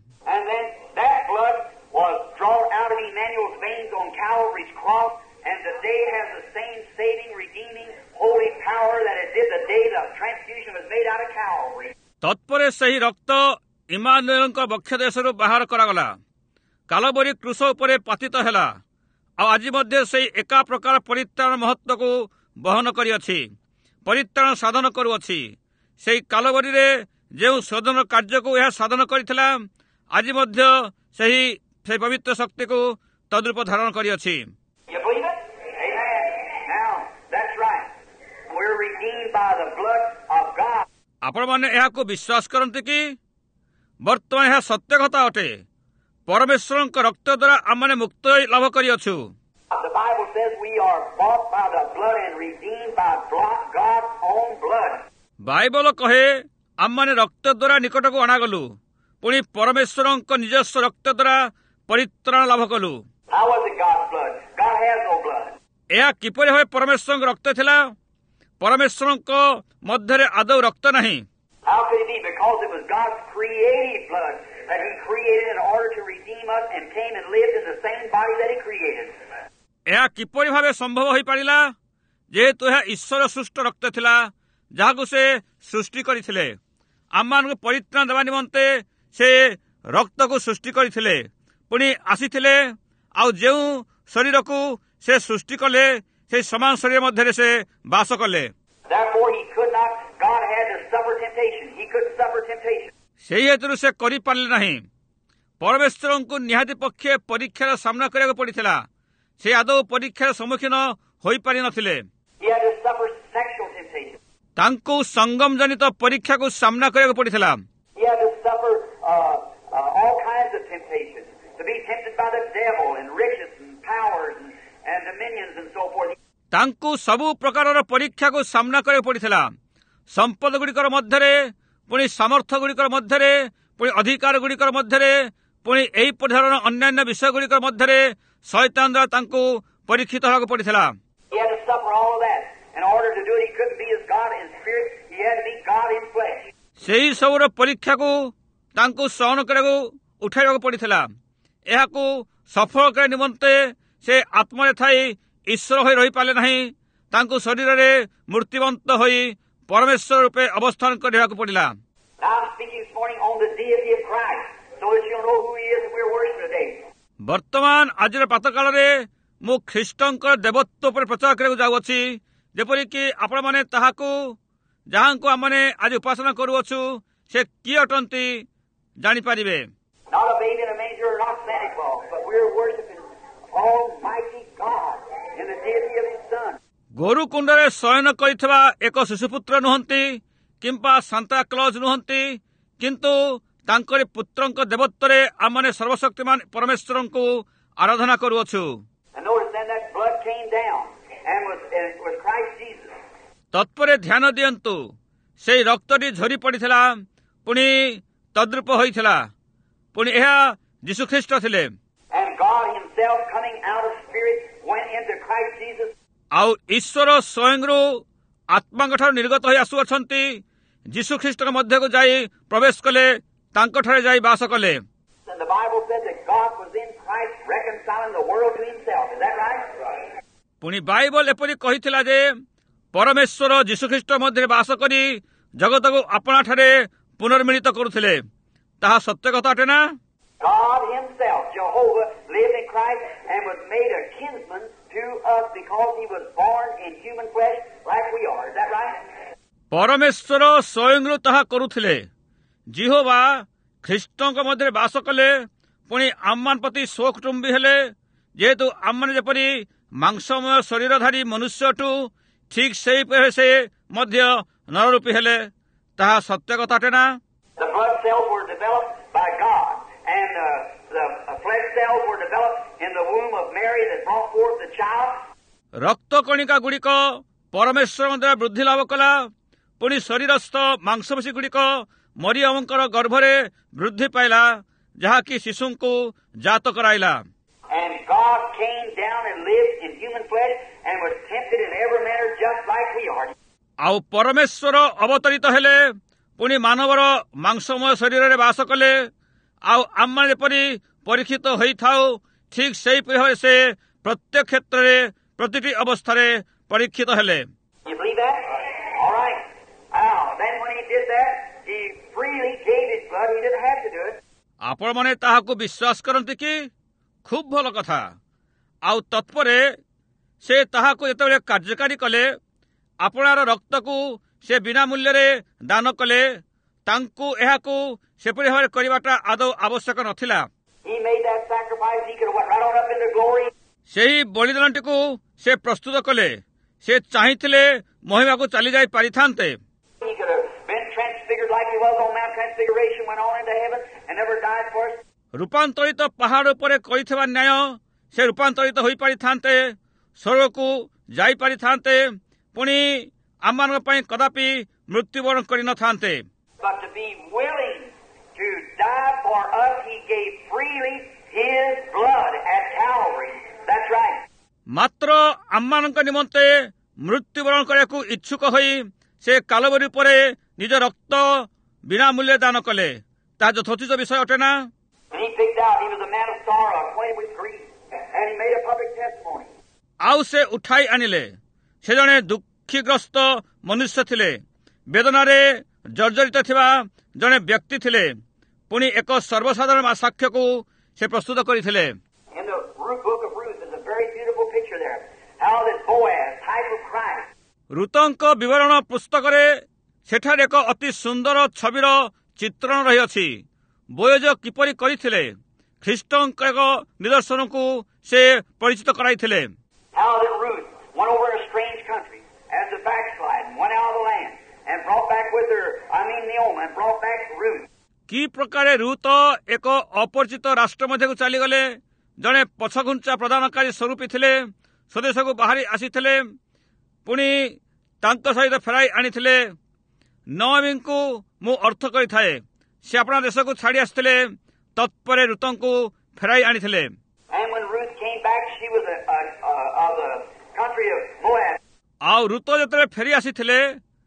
ତତ୍ପରେ ସେହି ରକ୍ତ ଇମାନୁଏଲଙ୍କ ବକ୍ଷ ଦେଶରୁ ବାହାର କରାଗଲା, କାଲବରୀ କ୍ରୁଶ ଉପରେ ପାତିତ ହେଲା, ଆଉ ଆଜି ମଧ୍ୟ ସେହି ଏକା ପ୍ରକାର ପରିତ୍ରାଣ ମହତ୍ତ୍ୱକୁ ବହନ କରିଅଛି, ପରିତ୍ରାଣ ସାଧନ କରୁଅଛି। ସେହି କାଲବରୀରେ ଯେଉଁ ଶୋଧନ କାର୍ଯ୍ୟକୁ ଏହା ସାଧନ କରିଥିଲା, ଆଜି ମଧ୍ୟ ସେହି ପବିତ୍ର ଶକ୍ତିକୁ ତଦ୍ରୂପ ଧାରଣ କରିଅଛି। ଆପଣମାନେ ଏହାକୁ ବିଶ୍ୱାସ କରନ୍ତି କି? ବର୍ତ୍ତମାନ ଏହା ସତ୍ୟ କଥା ଅଟେ। ପରମେଶ୍ୱରଙ୍କ ରକ୍ତ ଦ୍ୱାରା ଆମମାନେ ମୁକ୍ତ ଲାଭ କରିଅଛୁ। ବାଇବଲ କହେ ଆମମାନେ ରକ୍ତ ଦ୍ୱାରା ନିକଟକୁ ଅଣାଗଲୁ, ପୁଣି ପରମେଶ୍ୱରଙ୍କ ନିଜସ୍ୱ ରକ୍ତ ଦ୍ୱାରା ପରିତ୍ରାଣ ଲାଭ କଲୁ। How was it God's blood? God has no blood. ଏହା କିପରି ଭାବେ ପରମେଶ୍ୱରଙ୍କ ରକ୍ତ ଥିଲା? ପରମେଶ୍ୱରଙ୍କ ମଧ୍ୟରେ ଆଦୌ ରକ୍ତ ନାହିଁ। How could it be? Because it was God's creative blood that He created in order to redeem us and came and lived in the same body that He created. ଏହା କିପରି ଭାବେ ସମ୍ଭବ ହୋଇପାରିଲା? ଯେହେତୁ ଏହା ଈଶ୍ୱର ସୃଷ୍ଟ ରକ୍ତ ଥିଲା, ଯାହାକୁ ସେ ସୃଷ୍ଟି କରିଥିଲେ। ଆମମାନଙ୍କୁ ପରିତ୍ରାଣ ଦେବା ନିମନ୍ତେ ସେ ରକ୍ତକୁ ସୃଷ୍ଟି କରିଥିଲେ, ପୁଣି ଆସିଥିଲେ, ଆଉ ଯେଉଁ ଶରୀରକୁ ସେ ସୃଷ୍ଟି କଲେ ସେହି ସମାନ ଶରୀର ମଧ୍ୟରେ ସେ ବାସ କଲେ। Therefore He could not, God had to suffer temptation. He couldn't suffer temptation. ସେହି ହେତୁରୁ ସେ କରିପାରିଲେ ନାହିଁ। ପରମେଶ୍ୱରଙ୍କୁ ନିହାତି ପକ୍ଷେ ପରୀକ୍ଷାର ସାମ୍ନା କରିବାକୁ ପଡ଼ିଥିଲା। ସେ ଆଦୌ ପରୀକ୍ଷାର ସମ୍ମୁଖୀନ ହୋଇପାରି ନଥିଲେ। He had to suffer sexual temptation. ତାଙ୍କୁ ସଙ୍ଗମ ଜନିତ ପରୀକ୍ଷାକୁ ସାମ୍ନା କରିବାକୁ ପଡ଼ିଥିଲା। He had to suffer all kinds of temptations, to be tempted by the devil and riches and powers and dominions and so forth. ତାଙ୍କୁ ସବୁ ପ୍ରକାରର ପରୀକ୍ଷାକୁ ସାମ୍ନା କରିବାକୁ ପଡ଼ିଥିଲା। ସମ୍ପଦ ଗୁଡ଼ିକର ମଧ୍ୟରେ, ପୁଣି ସାମର୍ଥ୍ୟ ଗୁଡ଼ିକର ମଧ୍ୟରେ, ପୁଣି ଅଧିକାର ଗୁଡ଼ିକର ମଧ୍ୟରେ, ପୁଣି ଏହି ଧରଣର ଅନ୍ୟାନ୍ୟ ବିଷୟ ଗୁଡ଼ିକର ମଧ୍ୟରେ ଶୈତାନ ଦ୍ୱାରା ତାଙ୍କୁ ପରୀକ୍ଷିତ ହେବାକୁ ପଡ଼ିଥିଲା। He had to suffer all of that. In order to do it, He couldn't be as God in spirit. He had to be God in flesh. ସେହି ସବୁର ପରୀକ୍ଷାକୁ ତାଙ୍କୁ ସହନ କରିବାକୁ ଉଠାଇବାକୁ ପଡ଼ିଥିଲା। ଏହାକୁ ସଫଳ କରିବା ନିମନ୍ତେ ସେ ଆତ୍ମାରେ ଥାଇ ଈଶ୍ୱର ହୋଇ ରହିପାରିଲେ ନାହିଁ। ତାଙ୍କୁ ଶରୀରରେ ମୂର୍ତ୍ତିବନ୍ତ ହୋଇ ପରମେଶ୍ୱର ରୂପେ ଅବସ୍ଥାନ କରିବାକୁ ପଡ଼ିଲା। Now I'm speaking this morning on the deity of Christ, so that you'll know who He is that we're worshiping today. ବର୍ତ୍ତମାନ ଆଜିର ପ୍ରାତଃକାଳରେ ମୁଁ ଖ୍ରୀଷ୍ଟଙ୍କର ଦେବତ୍ୱ ଉପରେ ପ୍ରଚାର କରିବାକୁ ଯାଉଅଛି, ଯେପରିକି ଆପଣମାନେ ତାହାକୁ, ଯାହାଙ୍କୁ ଆମମାନେ ଆଜି ଉପାସନା କରୁଅଛୁ, ସେ କିଏ ଅଟନ୍ତି ଜାଣିପାରିବେ। Not a baby in a manger, not Santa Claus, but we're worshiping Almighty God in the deity of His Son. ଗୋରୁ କୁଣ୍ଡରେ ଶୟନ କରିଥିବା ଏକ ଶିଶୁପୁତ୍ର ନୁହନ୍ତି କିମ୍ବା ସାନ୍ତା କ୍ଲଜ ନୁହନ୍ତି, କିନ୍ତୁ ତାଙ୍କରି ପୁତ୍ରଙ୍କ ଦେବତ୍ୱରେ ଆମମାନେ ସର୍ବଶକ୍ତିମାନ ପରମେଶ୍ୱରଙ୍କୁ ଆରାଧନା କରୁଅଛୁ। And notice then that blood came down and it was Christ Jesus. ତତ୍ପରେ ଧ୍ୟାନ ଦିଅନ୍ତୁ, ସେହି ରକ୍ତଟି ଝରି ପଡ଼ିଥିଲା, ପୁଣି ତଦ୍ରୂପ ହୋଇଥିଲା, ପୁଣି ଏହା ଯୀଶୁଖ୍ରୀଷ୍ଟ ଥିଲେ। And God Himself coming out of spirit went into Christ Jesus. ଆଉ ଈଶ୍ୱର ସ୍ୱୟଂରୁ ଆତ୍ମାଙ୍କଠାରୁ ନିର୍ଗତ ହୋଇ ଆସୁଅଛନ୍ତି, ଯୀଶୁଖ୍ରୀଷ୍ଟଙ୍କ ମଧ୍ୟକୁ ଯାଇ ପ୍ରବେଶ କଲେ, ତାଙ୍କଠାରେ ଯାଇ ବାସ କଲେ। And the Bible said that God was in Christ reconciling the world to Himself. Is that right? ପୁଣି ବାଇବଲ ଏପରି କହିଥିଲା ଯେ ପରମେଶ୍ୱର ଯୀଶୁଖ୍ରୀଷ୍ଟ ମଧ୍ୟରେ ବାସ କରି ଜଗତକୁ ଆପଣାଠାରେ ପୁନର୍ମିଳିତ କରୁଥିଲେ। ତାହା ସତ୍ୟ କଥା ଅଟେ ନା? God Himself, Jehovah, lived in Christ and was made a kinsman to us because He was born in human flesh like we are. Is that right? ପରମେଶ୍ୱର ସ୍ୱୟଂରୁ ତାହା କରୁଥିଲେ। ଜିହୋବା ଖ୍ରୀଷ୍ଟଙ୍କ ମଧ୍ୟରେ ବାସ କଲେ, ପୁଣି ଆମମାନ ପ୍ରତି ସ୍ୱକୁଟୁମ୍ବୀ ହେଲେ। ଯେହେତୁ ଆମମାନେ ଯେପରି ମାଂସମୟ ଶରୀରଧାରୀ ମନୁଷ୍ୟଠୁ ଠିକ୍ ସେହିପରି ସେ ମଧ୍ୟ ନରରୂପୀ ହେଲେ। ତାହା ସତ୍ୟ କଥା ଅଟେ ନା? The blood cells were developed by God, and the flesh cells were developed in the womb of Mary that brought forth the child. ରକ୍ତ କଣିକା ଗୁଡ଼ିକ ପରମେଶ୍ୱରଙ୍କ ଦ୍ୱାରା ବୃଦ୍ଧି ଲାଭ କଲା, ପୁଣି ଶରୀରସ୍ଥ ମାଂସପେଶୀ ଗୁଡ଼ିକ ମରିୟମଙ୍କର ଗର୍ଭରେ ବୃଦ୍ଧି ପାଇଲା, ଯାହାକି ଶିଶୁଙ୍କୁ ଜାତ କରାଇଲା। And God came down and lived in human flesh and was tempted in every manner just like we are. ଆଉ ପରମେଶ୍ୱର ଅବତରିତ ହେଲେ, ପୁଣି ମାନବର ମାଂସମୟ ଶରୀରରେ ବାସ କଲେ, ଆଉ ଆମମାନେ ଯେପରି ପରୀକ୍ଷିତ ହୋଇଥାଉ, ଠିକ୍ ସେହିପରି ଭାବରେ ସେ ପ୍ରତ୍ୟେକ କ୍ଷେତ୍ରରେ ପ୍ରତିଟି ଅବସ୍ଥାରେ ପରୀକ୍ଷିତ ହେଲେ। You believe that? All right. Now, then when He did that, He freely gave His blood. He didn't have to do it. ଆପଣମାନେ ତାହାକୁ ବିଶ୍ୱାସ କରନ୍ତି କି? ଖୁବ୍ ଭଲ କଥା। ଆଉ ତତ୍ପରେ ସେ ତାହାକୁ ଯେତେବେଳେ କାର୍ଯ୍ୟକାରୀ କଲେ, ଆପଣାର ରକ୍ତକୁ ସେ ବିନା ମୂଲ୍ୟରେ ଦାନ କଲେ। ତାଙ୍କୁ ଏହାକୁ ସେପରି ଭାବରେ କରିବାଟା ଆଦୌ ଆବଶ୍ୟକ ନଥିଲା। He made that sacrifice. He could have went right on up into glory. ସେହି ବଳିଦାନଟିକୁ ସେ ପ୍ରସ୍ତୁତ କଲେ। ସେ ଚାହିଁଥିଲେ ମହିମାକୁ ଚାଲିଯାଇ ପାରିଥାନ୍ତେ। He could have been transfigured like He was on Mount Transfiguration, went on into heaven, and never died for us. ରୂପାନ୍ତରିତ ପାହାଡ଼ ଉପରେ କରିଥିବା ନ୍ୟାୟ ସେ ରୂପାନ୍ତରିତ ହୋଇପାରିଥାନ୍ତେ, ସ୍ୱର୍ଗକୁ ଯାଇପାରିଥାନ୍ତେ, ପୁଣି ଆମମାନଙ୍କ ପାଇଁ କଦାପି ମୃତ୍ୟୁବରଣ କରିନଥାନ୍ତେ। But to be willing to die for us, He gave freely His blood at Calvary. That's right. ମାତ୍ର ଆମମାନଙ୍କ ନିମନ୍ତେ ମୃତ୍ୟୁବରଣ କରିବାକୁ ଇଚ୍ଛୁକ ହୋଇ ସେ କାଲବରୀ ଉପରେ ନିଜ ରକ୍ତ ବିନା ମୂଲ୍ୟ ଦାନ କଲେ। ତାହା ଯଥୋଚିତ ବିଷୟ ଅଟେ ନା? And He picked out, He was a man of sorrow, acquainted with grief, and He made a public testimony. ଆଉ ସେ ଉଠାଇ ଆଣିଲେ। ସେ ଜଣେ ଦୁଃଖୀଗ୍ରସ୍ତ ମନୁଷ୍ୟ ଥିଲେ, ବେଦନାରେ ଜର୍ଜରିତ ଥିବା ଜଣେ ବ୍ୟକ୍ତି ଥିଲେ, ପୁଣି ଏକ ସର୍ବସାଧାରଣ ସାକ୍ଷ୍ୟକୁ ସେ ପ୍ରସ୍ତୁତ କରିଥିଲେ। In the book of Ruth is a very beautiful picture there. How that Boaz, type of Christ. ଋତଙ୍କ ବିବରଣ ପୁସ୍ତକରେ ସେଠାରେ ଏକ ଅତି ସୁନ୍ଦର ଛବିର ଚିତ୍ରଣ ରହିଅଛି। ବୋୟଜ କିପରି କରିଥିଲେ ଖ୍ରୀଷ୍ଟଙ୍କ ଏକ ନିଦର୍ଶନକୁ ସେ ପରିଚିତ କରାଇଥିଲେ। How that Ruth went over in a strange country as a backslide and went out of the land and brought back with her, Naomi, and brought back Ruth. କି ପ୍ରକାରେ ରୁତ ଏକ ଅପରିଚିତ ରାଷ୍ଟ୍ର ମଧ୍ୟକୁ ଚାଲିଗଲେ, ଜଣେ ପଛଘୁଞ୍ଚା ପ୍ରଦାନକାରୀ ସ୍ୱରୂପୀ ଥିଲେ, ସ୍ୱଦେଶକୁ ବାହାରି ଆସିଥିଲେ, ପୁଣି ତାଙ୍କ ସହିତ ଫେରାଇ ଆଣିଥିଲେ। ନଅମୀଙ୍କୁ ମୁଁ ଅର୍ଥ କରିଥାଏ, ସେ ଆପଣା ଦେଶକୁ ଛାଡ଼ି ଆସିଥିଲେ, ତତ୍ପରେ ଋତଙ୍କୁ ଫେରାଇ ଆଣିଥିଲେ। And when Ruth came back, she was of the country of Moab. ଆଉ ଋତ ଯେତେବେଳେ ଫେରି ଆସିଥିଲେ,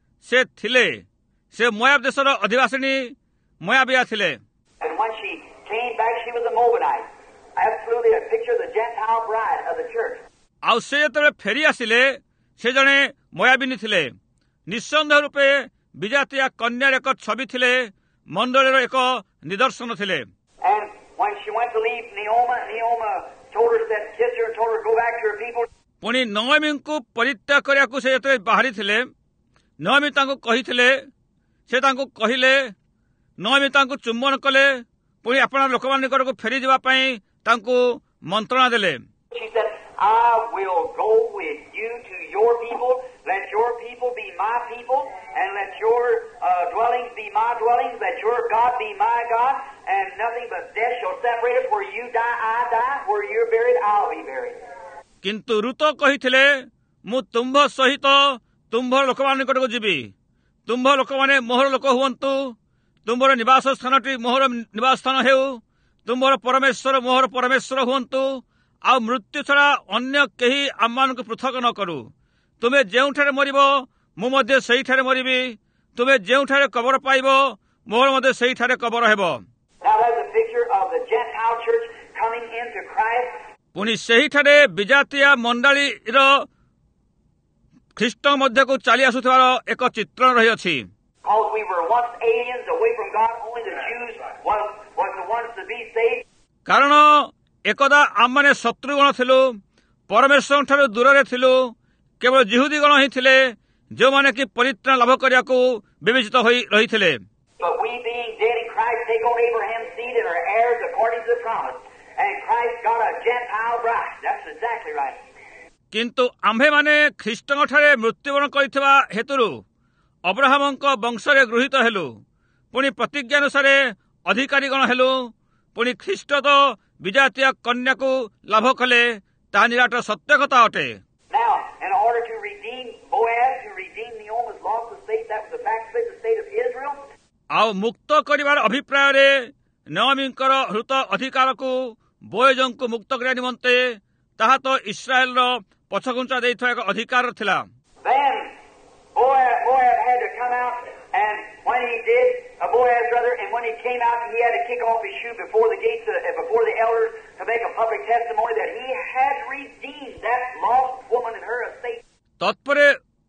ସେ ମୋଆବ ଦେଶର ଅଧିବାସିନୀ ମୋଆବିଆ ଥିଲେ। And when she came back, she was a Moabite. Absolutely a picture of the Gentile bride of the church. ଆଉ ସେ ଯେତେବେଳେ ଫେରି ଆସିଲେ, ସେ ଜଣେ ମୋଆବିନୀ ଥିଲେ, ନିଃସନ୍ଦେହ ରୂପେ ବିଜାତୀୟ କନ୍ୟାର ଏକ ଛବି ଥିଲେ, ମଣ୍ଡଳୀର ଏକ ନିଦର୍ଶନ ଥିଲେ। And when she went to leave Naomi told her, said, kissed her and told her to go back to her people. ପୁଣି ନଅମୀଙ୍କୁ ପରିତ୍ୟାଗ କରିବାକୁ ସେ ଯେତେବେଳେ ବାହାରିଥିଲେ, ନଅମୀ ତାଙ୍କୁ କହିଥିଲେ, ସେ ତାଙ୍କୁ କହିଲେ, ନଅମୀ ତାଙ୍କୁ ଚୁମ୍ବନ କଲେ, ପୁଣି ଆପଣା ଲୋକମାନଙ୍କ ନିକଟକୁ ଫେରିଯିବା ପାଇଁ ତାଙ୍କୁ ମନ୍ତ୍ରଣା ଦେଲେ। She said, I will go with you to your people. Let your people be my people, and let your dwellings be my dwellings. Let your God be my God, and nothing but death shall separate us. Where you die, I die. Where you're buried, I'll be buried. କିନ୍ତୁ ଋତ କହିଥିଲେ, ମୁଁ ତୁମ୍ଭ ସହିତ ତୁମ୍ଭର ଲୋକମାନଙ୍କ ନିକଟକୁ ଯିବି, ତୁମ୍ଭ ଲୋକମାନେ ମୋହର ଲୋକ ହୁଅନ୍ତୁ, ତୁମ୍ଭର ନିବାସ ସ୍ଥାନଟି ମୋହର ନିବାସ ସ୍ଥାନ ହେଉ, ତୁମ୍ଭର ପରମେଶ୍ୱର ମୋହର ପରମେଶ୍ୱର ହୁଅନ୍ତୁ, ଆଉ ମୃତ୍ୟୁ ଛଡ଼ା ଅନ୍ୟ କେହି ଆମମାନଙ୍କୁ ପୃଥକ ନ କରୁ। ତୁମେ ଯେଉଁଠାରେ ମରିବ, ମୁଁ ମଧ୍ୟ ସେହିଠାରେ ମରିବି, ତୁମେ ଯେଉଁଠାରେ କବର ପାଇବ, ମୋହର ମଧ୍ୟ ସେହିଠାରେ କବର ହେବ। Now that's a picture of the Gentile church coming into Christ. ପୁଣି ସେହିଠାରେ ବିଜାତୀୟ ମଣ୍ଡଳୀର ଖ୍ରୀଷ୍ଟ ମଧ୍ୟକୁ ଚାଲି ଆସୁଥିବାର ଏକ ଚିତ୍ରଣ ରହିଅଛି। Because we were once aliens away from God, only the Jews was the ones to be saved. କାରଣ ଏକଦା ଆମମାନେ ଶତ୍ରୁଗଣ ଥିଲୁ, ପରମେଶ୍ୱରଙ୍କଠାରୁ ଦୂରରେ ଥିଲୁ, କେବଳ ଜିହୁଦୀଗଣ ହିଁ ଥିଲେ ଯେଉଁମାନେ କି ପରିତ୍ରାଣ ଲାଭ କରିବାକୁ ବିବେଚିତ ହୋଇ ରହିଥିଲେ। But we being dead in Christ take on Abraham's seed and are heirs according to the promise. And Christ got a Gentile bride. That's exactly right. କିନ୍ତୁ ଆମ୍ଭେମାନେ ଖ୍ରୀଷ୍ଟଙ୍କଠାରେ ମୃତ୍ୟୁବରଣ କରିଥିବା ହେତୁରୁ ଅବ୍ରାହମଙ୍କ ବଂଶରେ ଗୃହୀତ ହେଲୁ, ପୁଣି ପ୍ରତିଜ୍ଞା ଅନୁସାରେ ଅଧିକାରୀଗଣ ହେଲୁ, ପୁଣି ଖ୍ରୀଷ୍ଟ ତ ବିଜାତୀୟ କନ୍ୟାକୁ ଲାଭ କଲେ, ତାହା ନିରାଟ ସତ୍ୟ କଥା ଅଟେ। Now, in order to redeem Boaz, to redeem Naomi's lost estate, that was the backslidden state of Israel. ଆଉ ମୁକ୍ତ କରିବାର ଅଭିପ୍ରାୟରେ ନଅମୀଙ୍କର ହୃତ ଅଧିକାରକୁ ବୋୟଜଙ୍କୁ ମୁକ୍ତ କରିବା ନିମନ୍ତେ, ତାହା ତ ଇସ୍ରାଏଲର ପଛଘୁଞ୍ଚା ଦେଇଥିବା ଏକ ଅଧିକାର ଥିଲା। Then Boaz had to come out, and when he did, Boaz brother, and when he came out, he had to kick off his shoe before the gates, before the elders, to make a public testimony that he had redeemed that lost woman and her estate. ତତ୍ପରେ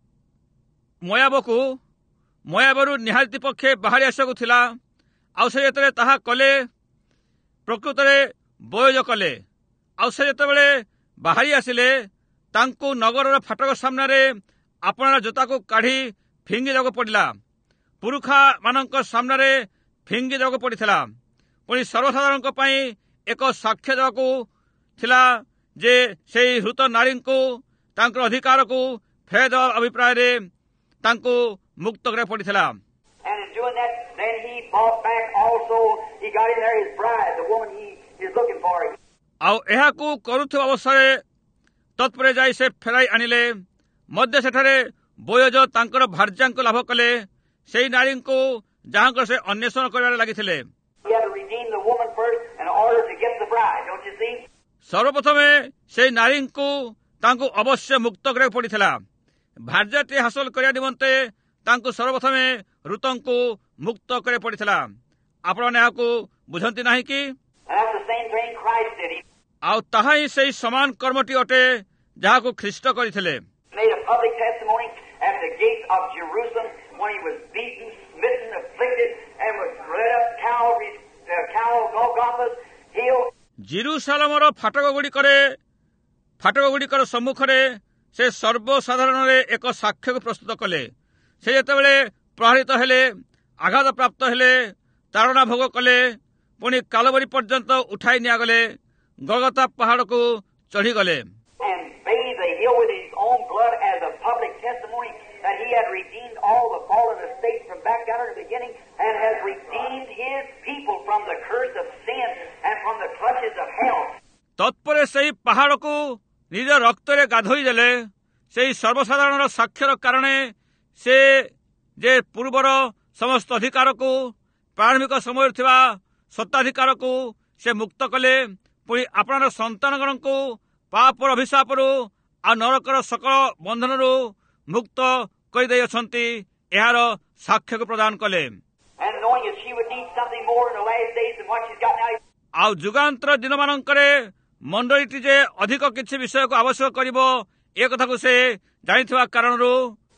ମୋୟାବରୁ ନିହାତି ପକ୍ଷେ ବାହାରି ଆସିବାକୁ ଥିଲା, ଆଉ ସେ ଯେତେବେଳେ ତାହା କଲେ, ପ୍ରକୃତରେ ବୋୟଜ କଲେ, ଆଉ ସେ ଯେତେବେଳେ ବାହାରି ଆସିଲେ, ତାଙ୍କୁ ନଗରର ଫାଟକ ସାମ୍ନାରେ ଆପଣାର ଜୋତାକୁ କାଢ଼ି ଫିଙ୍ଗି ଦେବାକୁ ପଡ଼ିଲା, ପୁରୁଖାମାନଙ୍କ ସାମ୍ନାରେ ଫିଙ୍ଗି ଦେବାକୁ ପଡ଼ିଥିଲା। ପୁଣି ସର୍ବସାଧାରଣଙ୍କ ପାଇଁ ଏକ ସାକ୍ଷ୍ୟ ଦେବାକୁ ଥିଲା ଯେ ସେହି ହୃତ ନାରୀଙ୍କୁ ତାଙ୍କର ଅଧିକାରକୁ ଫେରାଇ ଦେବା ଅଭିପ୍ରାୟରେ ତାଙ୍କୁ ମୁକ୍ତ କରିବାକୁ ପଡ଼ିଥିଲା। And in doing that, then he bought back also, he got in there his bride, the woman he is looking for. ଆଉ ଏହାକୁ କରୁଥିବା ଅବସ୍ଥାରେ ତତ୍ପରେ ଯାଇ ସେ ଫେରାଇ ଆଣିଲେ, ମଧ୍ୟ ସେଠାରେ ବୋୟଜ ତାଙ୍କର ଭାର୍ଯ୍ୟାଙ୍କୁ ଲାଭ କଲେ, ସେହି ନାରୀଙ୍କୁ ଯାହାଙ୍କର ସେ ଅନ୍ୱେଷଣ କରିବାରେ ଲାଗିଥିଲେ। He had to ସର୍ବପ୍ରଥମେ ସେହି ନାରୀଙ୍କୁ ତାଙ୍କୁ ଅବଶ୍ୟ ମୁକ୍ତ କରିବାକୁ ପଡ଼ିଥିଲା। ଭାର୍ଯ୍ୟାଟି ହାସଲ କରିବା ନିମନ୍ତେ ତାଙ୍କୁ ସର୍ବପ୍ରଥମେ ଋତଙ୍କୁ ମୁକ୍ତ କରିବାକୁ ପଡ଼ିଥିଲା। ଆପଣମାନେ ଏହାକୁ ବୁଝନ୍ତି ନାହିଁ କି? ଆଉ ତାହା ହିଁ ସେହି ସମାନ କର୍ମଟି ଅଟେ ଯାହାକୁ ଖ୍ରୀଷ୍ଟ କରିଥିଲେ। ଜେରୁସାଲେମର ଫାଟକଗୁଡ଼ିକର ସମ୍ମୁଖରେ ସେ ସର୍ବସାଧାରଣରେ ଏକ ସାକ୍ଷ୍ୟକୁ ପ୍ରସ୍ତୁତ କଲେ। ସେ ଯେତେବେଳେ ପ୍ରହାରିତ ହେଲେ, ଆଘାତ ପ୍ରାପ୍ତ ହେଲେ, ତାଡ଼ନା ଭୋଗ କଲେ, ପୁଣି କାଲବରୀ ପର୍ଯ୍ୟନ୍ତ ଉଠାଇ ନିଆଗଲେ, ଗଲଗତା ପାହାଡ଼କୁ ଚଢ଼ିଗଲେ। ତତ୍ପରେ ସେହି ପାହାଡ଼କୁ ନିଜ ରକ୍ତରେ ଗାଧୋଇ ଦେଲେ। ସେହି ସର୍ବସାଧାରଣର ସାକ୍ଷ୍ୟର କାରଣେ ସେ ଯେ ପୂର୍ବର ସମସ୍ତ ଅଧିକାରକୁ, ପ୍ରାରମ୍ଭିକ ସମୟରେ ଥିବା ସତ୍ତାଧିକାରକୁ ସେ ମୁକ୍ତ କଲେ, ପୁଣି ଆପଣର ସନ୍ତାନଗଣଙ୍କୁ ପାପର ଅଭିଶାପରୁ ଆଉ ନରକର ସକଳ ବନ୍ଧନରୁ ମୁକ୍ତ କରିଦେଇଅଛନ୍ତି, ଏହାର ସାକ୍ଷ୍ୟକୁ ପ୍ରଦାନ କଲେ। ଆଉ ଯୁଗାନ୍ତର ଦିନମାନଙ୍କରେ ମଣ୍ଡଳୀଟି ଯେ ଅଧିକ କିଛି ବିଷୟକୁ ଆବଶ୍ୟକ କରିବ, ଏ କଥାକୁ ସେ ଜାଣିଥିବା କାରଣରୁ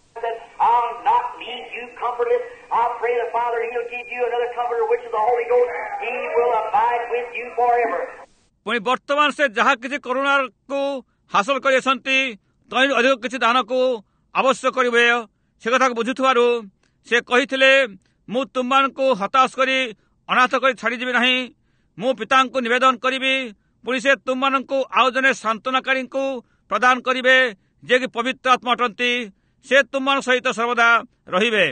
ପୁଣି ବର୍ତ୍ତମାନ ସେ ଯାହା କିଛି କରୁଣାକୁ ହାସଲ କରିଅଛନ୍ତି, ତହିଁ ଅଧିକ କିଛି ଦାନକୁ ଆବଶ୍ୟକ କରିବେ, ସେ କଥାକୁ ବୁଝୁଥିବାରୁ ସେ କହିଥିଲେ, ମୁଁ ତୁମମାନଙ୍କୁ ହତାଶ କରି ଅନାଥ କରି ଛାଡ଼ିଯିବି ନାହିଁ। ମୁଁ ପିତାଙ୍କୁ ନିବେଦନ କରିବି, ପୁଣି ସେ ତୁମମାନଙ୍କୁ ଆଉ ଜଣେ ସାନ୍ତ୍ୱନାକାରୀଙ୍କୁ ପ୍ରଦାନ କରିବେ, ଯିଏକି ପବିତ୍ର ଆତ୍ମା ଅଟନ୍ତି। ସେ ତୁମମାନଙ୍କ ସହିତ ସର୍ବଦା ରହିବେ।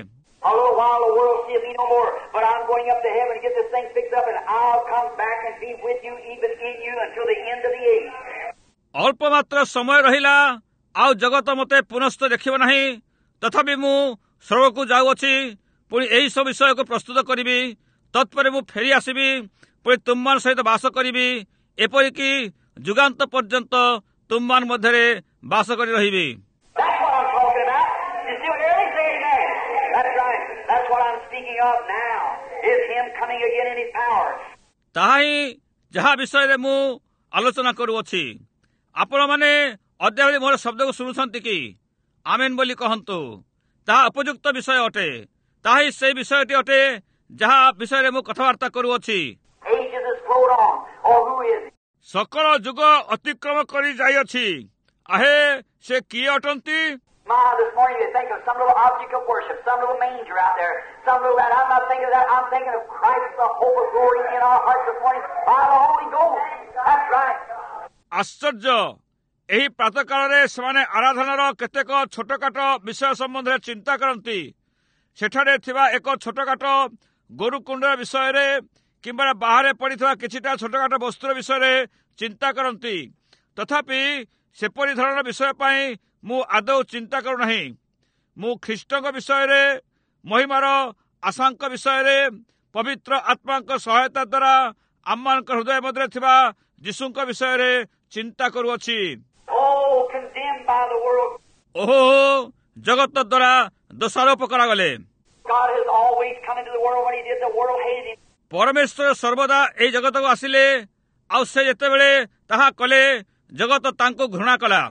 ଅଳ୍ପ ମାତ୍ର ସମୟ ରହିଲା, ଆଉ ଜଗତ ମୋତେ ପୁନଃ ଦେଖିବ ନାହିଁ। ତଥାପି ମୁଁ ସ୍ୱର୍ଗକୁ ଯାଉଅଛି, ପୁଣି ଏହି ସବୁ ବିଷୟକୁ ପ୍ରସ୍ତୁତ କରିବି। ତତ୍ପରେ ମୁଁ ଫେରି ଆସିବି, ପୁଣି ତୁମମାନଙ୍କ ସହିତ ବାସ କରିବି, ଏପରିକି ଯୁଗାନ୍ତ ପର୍ଯ୍ୟନ୍ତ ତୁମମାନଙ୍କ ମଧ୍ୟରେ ବାସ କରି ରହିବି। ତାହା ହିଁ ଯାହା ବିଷୟରେ ମୁଁ ଆଲୋଚନା କରୁଅଛି। ଆପଣମାନେ ଅଦ୍ୟାବଧି ମୋର ଶବ୍ଦକୁ ଶୁଣୁଛନ୍ତି କି? ଆମେନ୍ ବୋଲି କହନ୍ତୁ। ତାହା ଉପଯୁକ୍ତ ବିଷୟ ଅଟେ। ତାହା ହିଁ ସେହି ବିଷୟଟି ଅଟେ ଯାହା ବିଷୟରେ ମୁଁ କଥାବାର୍ତ୍ତା କରୁଅଛି। ସକଳ ଯୁଗ ଅତିକ୍ରମ କରି ଯାଇଅଛି। ଆହେ, ସେ କିଏ ଅଟନ୍ତି? This morning you think of some little object of worship, some little manger out there, some little that. I'm not thinking of that. I'm thinking of Christ, the hope of glory in our hearts this morning by the Holy Ghost. That's right. ଆଶ୍ଚର୍ଯ୍ୟ, ଏହି ପ୍ରାତଃକାଳରେ ସେମାନେ ଆରାଧନାର କେତେକ ଛୋଟକାଟ ବିଷୟ ସମ୍ବନ୍ଧରେ ଚିନ୍ତା କରନ୍ତି। ସେଠାରେ ଥିବା ଏକ ଛୋଟକାଟ ଗୋରୁକୁଣ୍ଡ ବିଷୟରେ କିମ୍ବା ବାହାରେ ପଡ଼ିଥିବା କିଛିଟା ଛୋଟକାଟ ବସ୍ତୁର ବିଷୟରେ ଚିନ୍ତା କରନ୍ତି। ତଥାପି ସେପରି ଧରଣର ବିଷୟ ପାଇଁ ମୁଁ ଆଦୌ ଚିନ୍ତା କରୁନାହିଁ। ମୁଁ ଖ୍ରୀଷ୍ଟଙ୍କ ବିଷୟରେ, ମହିମାର ଆଶାଙ୍କ ବିଷୟରେ, ପବିତ୍ର ଆତ୍ମାଙ୍କ ସହାୟତା ଦ୍ୱାରା ଆମମାନଙ୍କ ହୃଦୟ ମଧ୍ୟରେ ଥିବା ଯୀଶୁଙ୍କ ବିଷୟରେ ଚିନ୍ତା କରୁଅଛି। ଓହୋ, ଜଗତ ଦ୍ୱାରା ଦୋଷାରୋପ କରାଗଲେ। ପରମେଶ୍ୱର ସର୍ବଦା ଏହି ଜଗତକୁ ଆସିଲେ, ଆଉ ସେ ଯେତେବେଳେ ତାହା କଲେ, ଜଗତ ତାଙ୍କୁ ଘୃଣା କଲା।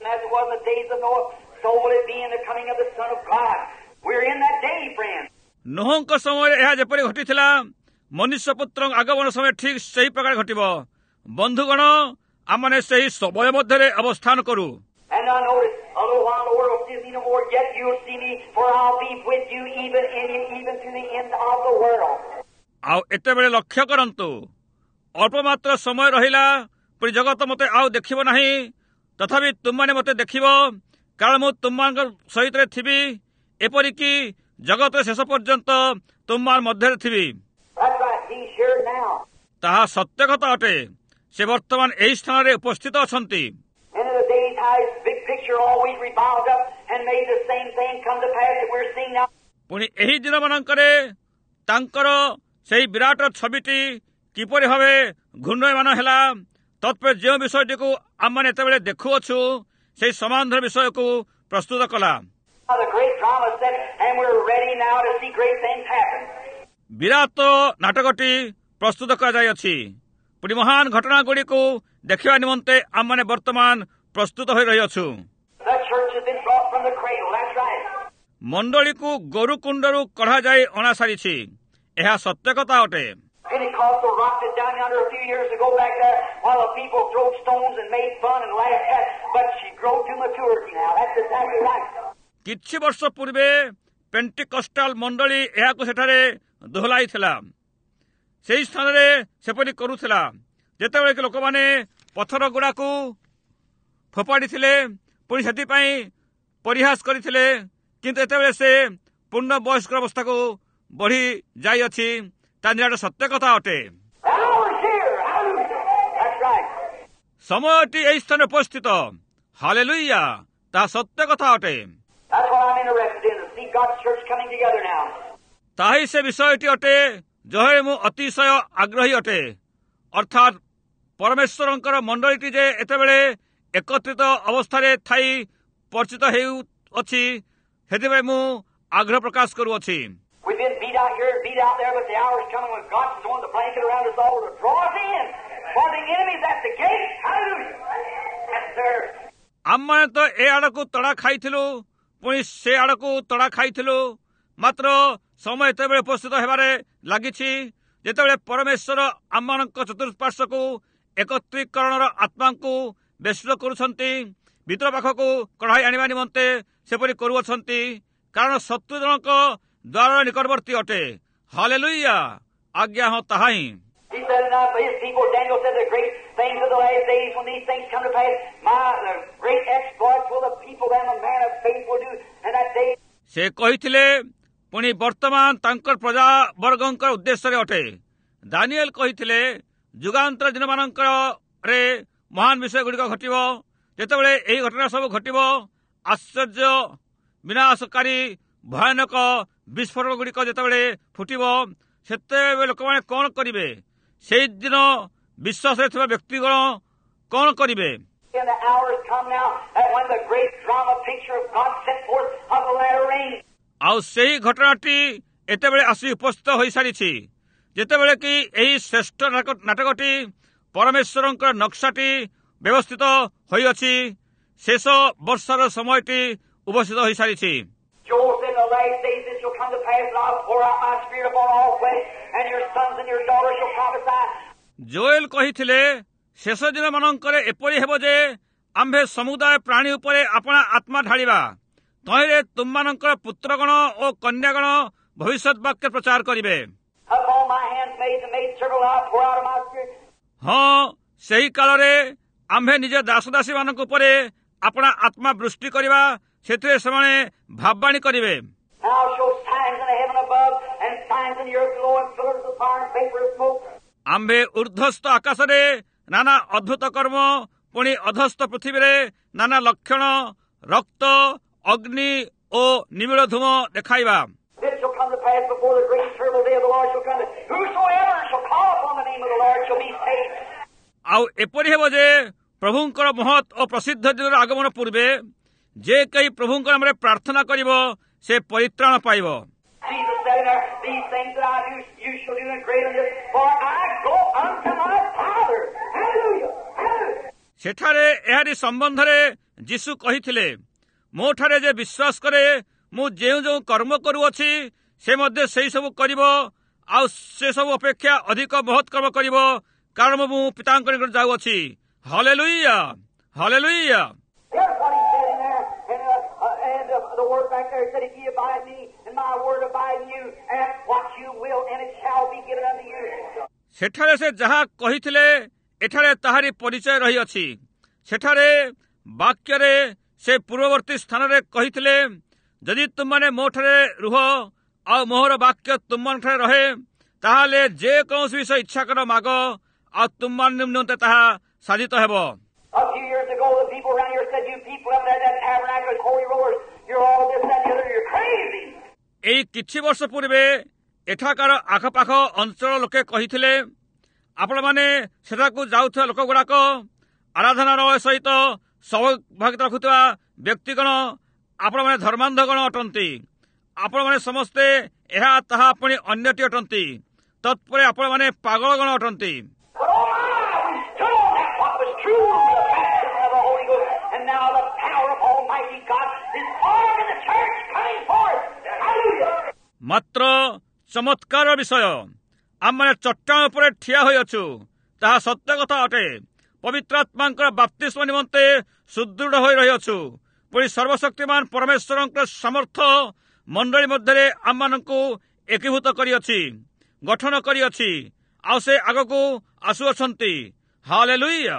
ନୋହଙ୍କ ସମୟରେ ଏହା ଯେପରି ଘଟିଥିଲା, ମନୁଷ୍ୟ ପୁତ୍ରଙ୍କ ଆଗମନ ସମୟ ଠିକ୍ ସେହି ପ୍ରକାର ଘଟିବ। ବନ୍ଧୁଗଣ, ଆମମାନେ ସେହି ସମୟ ମଧ୍ୟରେ ଅବସ୍ଥାନ କରୁ। ଆଉ ଏତେବେଳେ ଲକ୍ଷ୍ୟ କରନ୍ତୁ, ଅଳ୍ପ ମାତ୍ର ସମୟ ରହିଲା, ପୁଣି ଜଗତ ମୋତେ ଆଉ ଦେଖିବ ନାହିଁ। ତଥାପି ତୁମମାନେ ମୋତେ ଦେଖିବ, କାରଣ ମୁଁ ତୁମମାନଙ୍କ ସହିତ ଥିବି, ଏପରିକି ଜଗତର ଶେଷ ପର୍ଯ୍ୟନ୍ତ ତୁମମାନଙ୍କ ମଧ୍ୟରେ ଥିବି। ତାହା ସତ୍ୟ କଥା ଅଟେ। ସେ ବର୍ତ୍ତମାନ ଏହି ସ୍ଥାନରେ ଉପସ୍ଥିତ ଅଛନ୍ତି। ପୁଣି ଏହି ଦିନମାନଙ୍କରେ ତାଙ୍କର ସେହି ବିରାଟ ଛବିଟି କିପରି ଭାବେ ଘୂର୍ଣ୍ଣୟମାନ ହେଲା, ତତ୍ପରେ ଯେଉଁ ବିଷୟଟିକୁ ଆମମାନେ ଏତେବେଳେ ଦେଖୁଅଛୁ ସେହି ସମାଧାନ ବିଷୟକୁ ପ୍ରସ୍ତୁତ କଲା। ବିରାଟ ନାଟକଟି ପ୍ରସ୍ତୁତ କରାଯାଇଅଛି। ପୁଣି ମହାନ ଘଟଣାଗୁଡ଼ିକୁ ଦେଖିବା ନିମନ୍ତେ ଆମମାନେ ବର୍ତ୍ତମାନ ପ୍ରସ୍ତୁତ ହୋଇ ରହିଅଛୁ। ମଣ୍ଡଳୀକୁ ଗୋରୁକୁଣ୍ଡରୁ କଢ଼ାଯାଇ ଅଣାସାରିଛି। ଏହା ସତ୍ୟ କଥା ଅଟେ। କିଛି ବର୍ଷ ପୂର୍ବେ ପେଣ୍ଟିକଷ୍ଟାଲ ମଣ୍ଡଳୀ ଏହାକୁ ସେଠାରେ ଦୋହଲାଇଥିଲା। ସେହି ସ୍ଥାନରେ ସେପରି କରୁଥିଲା। ଯେତେବେଳେ କି ଲୋକମାନେ ପଥର ଗୁଡ଼ାକୁ ଫୋପାଡ଼ିଥିଲେ, ପୁଣି ସେଥିପାଇଁ ପରିହାସ କରିଥିଲେ, କିନ୍ତୁ ଯେତେବେଳେ ସେ ପୂର୍ଣ୍ଣ ବୟସ୍କ ଅବସ୍ଥାକୁ ବଢି ଯାଇଅଛି, ତାହା ନିରାଟ ସତ୍ୟ କଥା ଅଟେ। ସମୟଟି ଏହି ସ୍ଥାନରେ ଉପସ୍ଥିତ। ହାଲେଲୁୟା, ତାହା ସତ୍ୟ କଥା ଅଟେ। ତାହି ସେ ବିଷୟଟି ଅଟେ ଯହରେ ମୁଁ ଅତିଶୟ ଆଗ୍ରହୀ ଅଟେ, ଅର୍ଥାତ୍ ପରମେଶ୍ୱରଙ୍କର ମଣ୍ଡଳୀଟି ଯେ ଏତେବେଳେ ଏକତ୍ରିତ ଅବସ୍ଥାରେ ଥାଇ ପରିଚିତ ହେଉଅଛି, ସେଥିପାଇଁ ମୁଁ ଆଗ୍ରହ ପ୍ରକାଶ କରୁଅଛି। ଆମମାନେ ତ ଏ ଆଡ଼କୁ ତଡ଼ା ଖାଇଥିଲୁ, ପୁଣି ସେ ଆଡ଼କୁ ତଡ଼ା ଖାଇଥିଲୁ। ମାତ୍ର ସମୟ ଏତେବେଳେ ଉପସ୍ଥିତ ହେବାରେ ଲାଗିଛି ଯେତେବେଳେ ପରମେଶ୍ୱର ଆମମାନଙ୍କ ଚତୁଃପାର୍ଶ୍ୱକୁ ଏକତ୍ରୀକରଣର ଆତ୍ମାଙ୍କୁ ବେଶିତ କରୁଛନ୍ତି, ଭିତର ପାଖକୁ କଢ଼ାଇ ଆଣିବା ନିମନ୍ତେ ସେପରି କରୁଅଛନ୍ତି। କାରଣ ଶତ୍ରୁ ଜଣକ ଦ୍ୱାର ନିକଟବର୍ତ୍ତୀ ଅଟେ। ହାଲେଲୁୟା, ଆଜ୍ଞା ହଁ, ତାହା ହିଁ। ସେ କହିଥିଲେ, ପୁଣି ବର୍ତ୍ତମାନ ତାଙ୍କର ପ୍ରଜାବର୍ଗଙ୍କର ଉଦ୍ଦେଶ୍ୟରେ ଅଟେ। ଦାନିଏଲ କହିଥିଲେ, ଯୁଗାନ୍ତର ଦିନମାନଙ୍କରେ ମହାନ ବିଷୟଗୁଡ଼ିକ ଘଟିବ। ଯେତେବେଳେ ଏହି ଘଟଣା ସବୁ ଘଟିବ, ଆଶ୍ଚର୍ଯ୍ୟ ବିନାଶକାରୀ ଭୟାନକ ବିସ୍ଫୋରଣ ଗୁଡ଼ିକ ଯେତେବେଳେ ଫୁଟିବ, ସେତେବେଳେ ଲୋକମାନେ କ'ଣ କରିବେ? ସେଇଦିନ ବିଶ୍ୱାସରେ ଥିବା ବ୍ୟକ୍ତିଗଣ କ'ଣ କରିବେ? ଆଉ ସେହି ଘଟଣାଟି ଏତେବେଳେ ଆସି ଉପସ୍ଥିତ ହୋଇସାରିଛି, ଯେତେବେଳେ କି ଏହି ଶ୍ରେଷ୍ଠ ନାଟକଟି ପରମେଶ୍ୱରଙ୍କର ନକ୍ସାଟି ବ୍ୟବସ୍ଥିତ ହୋଇଅଛି। ଶେଷ ବର୍ଷର ସମୟଟି ଉପସ୍ଥିତ ହୋଇସାରିଛି। ଜୋଏଲ କହିଥିଲେ, ଶେଷ ଦିନ ମାନଙ୍କରେ ଏପରି ହେବ ଯେ ଆମ୍ଭେ ସମୁଦାୟ ପ୍ରାଣୀ ଉପରେ ଆପଣା ଆତ୍ମା ଢାଳିବା। ତହିଁରେ ତୁମମାନଙ୍କର ପୁତ୍ରଗଣ ଓ କନ୍ୟାଗଣ ଭବିଷ୍ୟତ ବାକ୍ୟ ପ୍ରଚାର କରିବେ। ହଁ, ସେହି କାଳରେ ଆମ୍ଭେ ନିଜ ଦାସଦାସୀ ମାନଙ୍କ ଉପରେ ଆପଣା ଆତ୍ମା ବୃଷ୍ଟି କରିବା, ସେଥିରେ ସେମାନେ ଭାବବାଣୀ କରିବେ। ଆମ୍ଭେ ଉର୍ଦ୍ଧ୍ୱସ୍ଥ ଆକାଶରେ ନାନା ଅଦ୍ଭୁତ କର୍ମ, ପୁଣି ଅଧସ୍ଥ ପୃଥିବୀରେ ନାନା ଲକ୍ଷଣ, ରକ୍ତ, ଅଗ୍ନି ଓ ନିବିଡ଼ ଧୂମ ଦେଖାଇବା। ଆଉ ଏପରି ହେବ ଯେ ପ୍ରଭୁଙ୍କର ମହତ୍ ଓ ପ୍ରସିଦ୍ଧ ଦିନର ଆଗମନ ପୂର୍ବେ ଯେ କେହି ପ୍ରଭୁଙ୍କ ନାମରେ ପ୍ରାର୍ଥନା କରିବ, ସେ ପରିତ୍ରାଣ ପାଇବ। ସେଠାରେ ଏହାରି ସମ୍ବନ୍ଧରେ ଯୀଶୁ କହିଥିଲେ, ମୋ ଠାରେ ଯେ ବିଶ୍ୱାସ କରେ, ମୁଁ ଯେଉଁ ଯେଉଁ କର୍ମ କରୁଅଛି ସେ ମଧ୍ୟ ସେହି ସବୁ କରିବ, ଆଉ ସେ ସବୁ ଅପେକ୍ଷା ଅଧିକ ମହତ୍ କର୍ମ କରିବ, କାରଣ ମୁଁ ପିତାଙ୍କ ନିକଟକୁ ଯାଉଅଛି। Hallelujah, hallelujah. ସେଠାରେ ସେ ଯାହା କହିଥିଲେ, ଏଠାରେ ତାହାରି ପରିଚୟ ରହିଅଛି। ସେଠାରେ ବାକ୍ୟରେ ସେ ପୂର୍ବବର୍ତ୍ତୀ ସ୍ଥାନରେ କହିଥିଲେ, ଯଦି ତୁମମାନେ ମୋ ଠାରେ ରୁହ ଆଉ ମୋହର ବାକ୍ୟ ତୁମମାନଙ୍କଠାରେ ରହେ, ତାହେଲେ ଯେକୌଣସି ବିଷୟ ଇଚ୍ଛା କର ମାଗ, ଆଉ ତୁମମାନ ନିମନ୍ତେ ତାହା ସାଧିତ ହେବ। ଏଇ କିଛି ବର୍ଷ ପୂର୍ବେ ଏଠାକାର ଆଖପାଖ ଅଞ୍ଚଳ ଲୋକେ କହିଥିଲେ, ଆପଣମାନେ ସେଠାକୁ ଯାଉଥିବା ଲୋକ ଗୁଡ଼ାକ ଆରାଧନାର ସହିତ ସୌଭାଗ୍ୟତା ରଖୁଥିବା ବ୍ୟକ୍ତିଗଣ ଆପଣମାନେ ଧର୍ମାନ୍ଧଗଣ ଅଟନ୍ତି। ଆପଣମାନେ ସମସ୍ତେ ଏହା ତାହା ପୁଣି ଅନ୍ୟଟି ଅଟନ୍ତି। ତତ୍ପରେ ଆପଣମାନେ ପାଗଳଗଣ ଅଟନ୍ତି। ମାତ୍ର ଚମତ୍କାର ବିଷୟ, ଆମମାନେ ଚଟାଣ ଉପରେ ଠିଆ ହୋଇଅଛୁ, ତାହା ସତ୍ୟ କଥା ଅଟେ। ପବିତ୍ର ଆତ୍ମାଙ୍କର ବାପ୍ତିସ୍ମ ନିମନ୍ତେ ସୁଦୃଢ଼ ହୋଇ ରହିଅଛୁ। ପୁଣି ସର୍ବଶକ୍ତିମାନ ପରମେଶ୍ୱରଙ୍କ ସାମର୍ଥ୍ୟ ମଣ୍ଡଳୀ ମଧ୍ୟରେ ଆମମାନଙ୍କୁ ଏକୀଭୂତ କରିଅଛି, ଗଠନ କରିଅଛି, ଆଉ ସେ ଆଗକୁ ଆସୁଅଛନ୍ତି। ହାଲେଲୁୟା।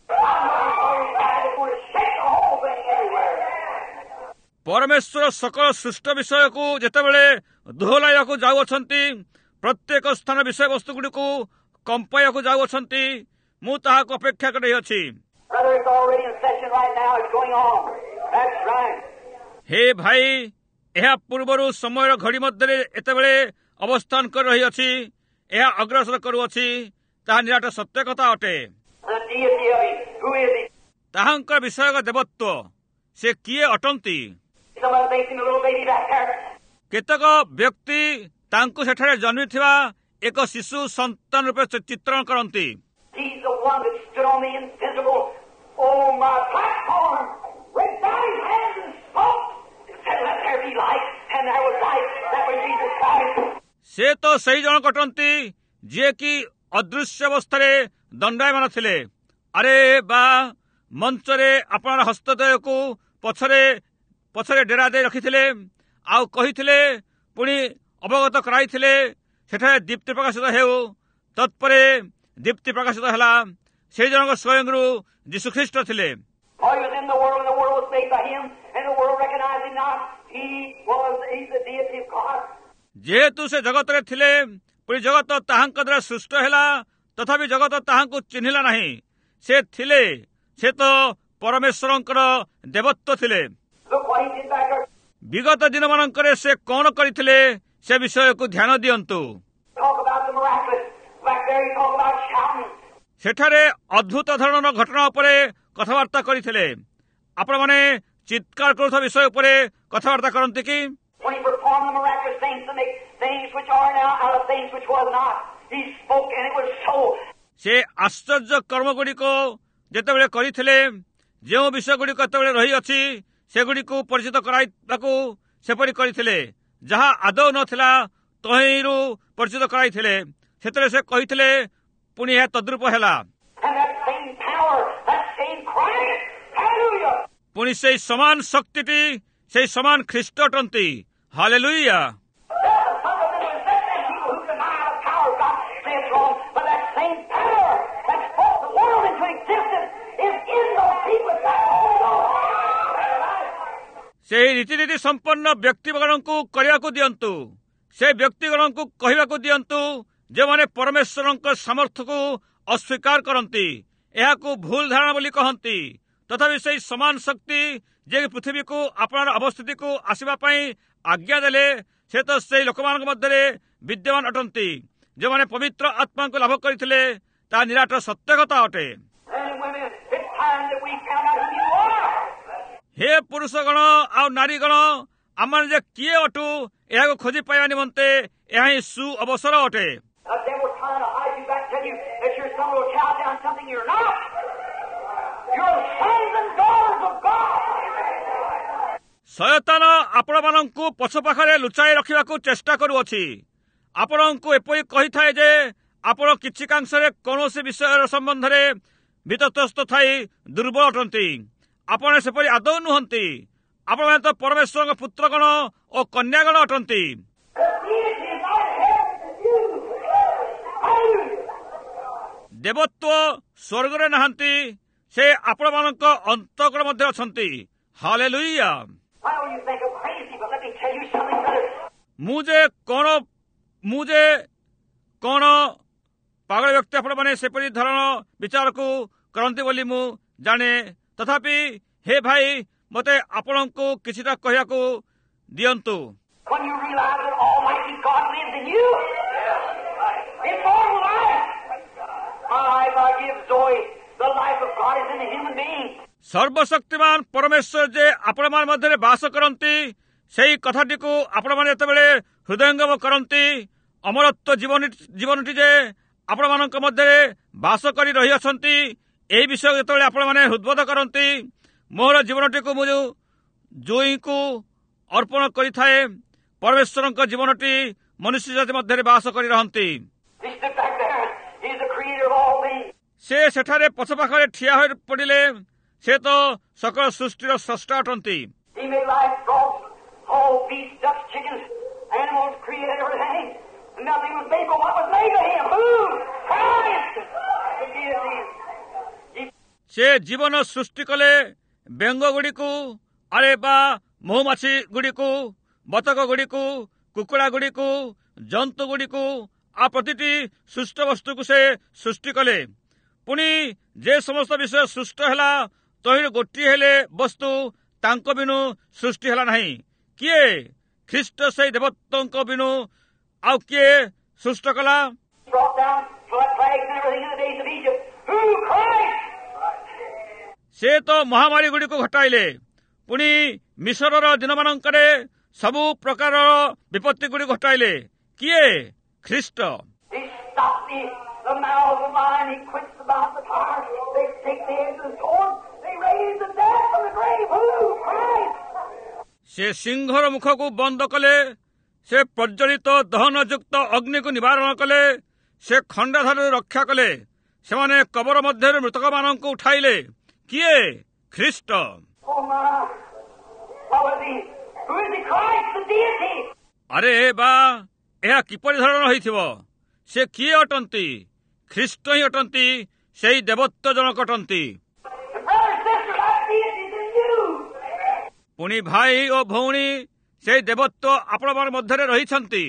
ପରମେଶ୍ୱର ସକଳ ସୃଷ୍ଟ ବିଷୟକୁ ଯେତେବେଳେ ଦୋହଲାଇବାକୁ ଯାଉଅଛନ୍ତି, ପ୍ରତ୍ୟେକ ସ୍ଥାନ ବିଷୟବସ୍ତୁ ଗୁଡ଼ିକୁ କମ୍ପାଇବାକୁ ଯାଉଅଛନ୍ତି, ମୁଁ ତାହାକୁ ଅପେକ୍ଷା କରି ରହିଅଛି। ହେ ଭାଇ, ଏହା ପୂର୍ବରୁ ସମୟର ଘଡ଼ି ମଧ୍ୟରେ ଏତେବେଳେ ଅବସ୍ଥାନ କରି ରହିଅଛି, ଏହା ଅଗ୍ରସର କରୁଅଛି, ତାହା ନିରାଟ ସତ୍ୟ କଥା ଅଟେ। ତାହାଙ୍କ ବିଷୟକ ଦେବତ୍ୱ, ସେ କିଏ ଅଟନ୍ତି? କେତେକ ବ୍ୟକ୍ତି ତାଙ୍କୁ ସେଠାରେ ଜନ୍ମିଥିବା ଏକ ଶିଶୁ ସନ୍ତାନ ରୂପେ ଚିତ୍ରଣ କରନ୍ତି। ସେ ତ ସେହି ଜଣକ ଅଟନ୍ତି ଯିଏକି ଅଦୃଶ୍ୟ ଅବସ୍ଥାରେ ଦଣ୍ଡାୟମାନ ଥିଲେ। ଆରେ ବା, ମଞ୍ଚରେ ଆପଣର ହସ୍ତଦ୍ୱୟକୁ ପଛରେ ଡେରା ଦେଇ ରଖିଥିଲେ, ଆଉ କହିଥିଲେ, ପୁଣି ଅବଗତ କରାଇଥିଲେ, ସେଠାରେ ଦୀପ୍ତି ପ୍ରକାଶିତ ହେଉ। ତତ୍ପରେ ଦୀପ୍ତି ପ୍ରକାଶିତ ହେଲା। ସେହି ଜଣକ ସ୍ୱୟଂରୁ ଯୀଶୁଖ୍ରୀଷ୍ଟ ଥିଲେ। ଯେହେତୁ ସେ ଜଗତରେ ଥିଲେ, ପୁଣି ଜଗତ ତାହାଙ୍କ ଦ୍ୱାରା ସୃଷ୍ଟ ହେଲା, ତଥାପି ଜଗତ ତାହାଙ୍କୁ ଚିହ୍ନିଲା ନାହିଁ। ସେ ଥିଲେ, ସେ ତ ପରମେଶ୍ୱରଙ୍କର ଦେବତ୍ୱ ଥିଲେ। ବିଗତ ଦିନମାନଙ୍କରେ ସେ କ'ଣ କରିଥିଲେ, ସେ ବିଷୟକୁ ଧ୍ୟାନ ଦିଅନ୍ତୁ। ସେଠାରେ ଅଦ୍ଭୁତ ଧରଣର ଘଟଣା ଉପରେ କଥାବାର୍ତ୍ତା କରିଥିଲେ। ଆପଣମାନେ ଚିତ୍କାର କରୁଥିବା ବିଷୟ ଉପରେ କଥାବାର୍ତ୍ତା କରନ୍ତି କି? ସେ ଆଶ୍ଚର୍ଯ୍ୟ କର୍ମଗୁଡ଼ିକ ଯେତେବେଳେ କରିଥିଲେ, ଯେଉଁ ବିଷୟଗୁଡ଼ିକ ଯେତେବେଳେ ରହିଅଛି, ସେଗୁଡ଼ିକୁ ପରିଚିତ କରାଇବାକୁ ସେପରି କରିଥିଲେ। ଯାହା ଆଦୌ ନଥିଲା ତହିଁରୁ ପରିଚିତ କରାଇଥିଲେ। ସେଥିରେ ସେ କହିଥିଲେ, ପୁଣି ଏହା ତଦ୍ରୂପ ହେଲା। ପୁଣି ସେଇ ସମାନ ଶକ୍ତିଟି, ସେଇ ସମାନ ଖ୍ରୀଷ୍ଟ ଅଟନ୍ତି। ହାଲେଲୁୟା। ସେହି ରୀତିନୀତି ସମ୍ପନ୍ନ ବ୍ୟକ୍ତିଗଣଙ୍କୁ କରିବାକୁ ଦିଅନ୍ତୁ। ସେ ବ୍ୟକ୍ତିଗଣଙ୍କୁ କହିବାକୁ ଦିଅନ୍ତୁ, ଯେଉଁମାନେ ପରମେଶ୍ୱରଙ୍କ ସାମର୍ଥ୍ୟକୁ ଅସ୍ୱୀକାର କରନ୍ତି, ଏହାକୁ ଭୁଲ ଧାରଣା ବୋଲି କହନ୍ତି। ତଥାପି ସେହି ସମାନ ଶକ୍ତି ଯେ ପୃଥିବୀକୁ ଆପଣର ଅବସ୍ଥିତିକୁ ଆସିବା ପାଇଁ ଆଜ୍ଞା ଦେଲେ, ସେ ତ ସେହି ଲୋକମାନଙ୍କ ମଧ୍ୟରେ ବିଦ୍ୟମାନ ଅଟନ୍ତି, ଯେଉଁମାନେ ପବିତ୍ର ଆତ୍ମାଙ୍କୁ ଲାଭ କରିଥିଲେ। ତାହା ନିରାଟ ସତ୍ୟ କଥା ଅଟେ। ହେ ପୁରୁଷଗଣ ଆଉ ନାରୀଗଣ, ଆମେ ଯେ କିଏ ଅଟୁ, ଏହାକୁ ଖୋଜି ପାଇବା ନିମନ୍ତେ ଏହା ହିଁ ସୁ ଅବସର ଅଟେ। ଶୟତାନ ଆପଣମାନଙ୍କୁ ପଛ ପାଖରେ ଲୁଚାଇ ରଖିବାକୁ ଚେଷ୍ଟା କରୁଅଛି। ଆପଣଙ୍କୁ ଏପରି କହିଥାଏ ଯେ ଆପଣ କିଛି କାଂଶରେ କୌଣସି ବିଷୟ ସମ୍ବନ୍ଧରେ ବିତସ୍ତ ଥାଇ ଦୁର୍ବଳ ଅଟନ୍ତି। ଆପଣ ସେପରି ଆଦୌ ନୁହନ୍ତି। ଆପଣମାନେ ତ ପରମେଶ୍ୱରଙ୍କ ପୁତ୍ରଗଣ ଓ କନ୍ୟାଗଣ ଅଟନ୍ତି। ଦେବତ୍ୱ ସ୍ୱର୍ଗରେ ନାହାନ୍ତି, ସେ ଆପଣମାନଙ୍କ ଅନ୍ତଃକରଣ ମଧ୍ୟରେ ଅଛନ୍ତି। ହାଲେଲୁୟା। ମୁଁ ଯେ କ'ଣ ପାଗଳ ବ୍ୟକ୍ତି ଆପଣମାନେ ସେପରି ଧରଣ ବିଚାରକୁ କରନ୍ତି ବୋଲି ମୁଁ ଜାଣେ। ତଥାପି ହେ ଭାଇ, ମୋତେ ଆପଣଙ୍କୁ କିଛିଟା କହିବାକୁ ଦିଅନ୍ତୁ। ସର୍ବଶକ୍ତିମାନ ପରମେଶ୍ୱର ଯେ ଆପଣମାନ ମଧ୍ୟରେ ବାସ କରନ୍ତି, ସେହି କଥାଟିକୁ ଆପଣମାନେ ଯେତେବେଳେ ହୃଦୟଙ୍ଗମ କରନ୍ତି, ଅମରତ୍ୱ ଜୀବନଟି ଯେ ଆପଣମାନଙ୍କ ମଧ୍ୟରେ ବାସ କରି ରହିଅଛନ୍ତି, ଏହି ବିଷୟ ଯେତେବେଳେ ଆପଣମାନେ ହୃଦବୋଧ କରନ୍ତି, ମୋର ଜୀବନଟିକୁ ମୁଁ ଜୁଇଁକୁ ଅର୍ପଣ କରିଥାଏ, ପରମେଶ୍ୱରଙ୍କ ଜୀବନଟି ମନୁଷ୍ୟ ଜାତି ମଧ୍ୟରେ ବାସ କରି ରହନ୍ତି। ସେ ସେଠାରେ ପଛ ପାଖରେ ଠିଆ ହୋଇ ପଡ଼ିଲେ। ସେ ତ ସକଳ ସୃଷ୍ଟିର ସ୍ରଷ୍ଟା ଅଟନ୍ତି। ସେ ଜୀବନ ସୃଷ୍ଟି କଲେ ବେଙ୍ଗଗୁଡ଼ିକୁ, ଆରେ ବା ମହୁମାଛି ଗୁଡ଼ିକୁ, ବତକ ଗୁଡ଼ିକୁ, କୁକୁଡ଼ା ଗୁଡ଼ିକୁ, ଜନ୍ତୁ ଗୁଡ଼ିକୁ, ଆଉ ପ୍ରତିଟି ସୃଷ୍ଟ ବସ୍ତୁକୁ ସେ ସୃଷ୍ଟି କଲେ। ପୁଣି ଯେ ସମସ୍ତ ବିଷୟ ସୃଷ୍ଟ ହେଲା, ତହିଁରୁ ଗୋଟିଏ ହେଲେ ବସ୍ତୁ ତାଙ୍କ ବିନୁ ସୃଷ୍ଟି ହେଲା ନାହିଁ। କିଏ? ଖ୍ରୀଷ୍ଟ ସେଇ ଦେବତ୍ୱଙ୍କ ବିନୁ ଆଉ କିଏ ସୃଷ୍ଟ କଲା? ସେ ତ ମହାମାରୀ ଗୁଡ଼ିକୁ ଘଟାଇଲେ। ପୁଣି ମିଶରର ଦିନମାନଙ୍କରେ ସବୁ ପ୍ରକାରର ବିପତ୍ତି ଗୁଡ଼ିକୁ ଘଟାଇଲେ। କିଏ? ଖ୍ରୀଷ୍ଟ। ସେ ସିଂହର ମୁଖକୁ ବନ୍ଦ କଲେ। ସେ ପ୍ରଜ୍ୱଳିତ ଦହନଯୁକ୍ତ ଅଗ୍ନିକୁ ନିବାରଣ କଲେ। ସେ ଖଣ୍ଡାଧାରରୁ ରକ୍ଷା କଲେ। ସେମାନେ କବର ମଧ୍ୟରୁ ମୃତକମାନଙ୍କୁ ଉଠାଇଲେ। କିଏ? ଖ୍ରୀଷ୍ଟ। ଆରେ ବା, ଏହା କିପରି ଧରଣ ହୋଇଥିବ? ସେ କିଏ ଅଟନ୍ତି? ଖ୍ରୀଷ୍ଟ ହିଁ ଅଟନ୍ତି। ସେହି ଦେବତ୍ୱ ଜଣକ ଅଟନ୍ତି। ପୁଣି ଭାଇ ଓ ଭଉଣୀ, ସେହି ଦେବତ୍ୱ ଆପଣମାନଙ୍କ ମଧ୍ୟରେ ରହିଛନ୍ତି।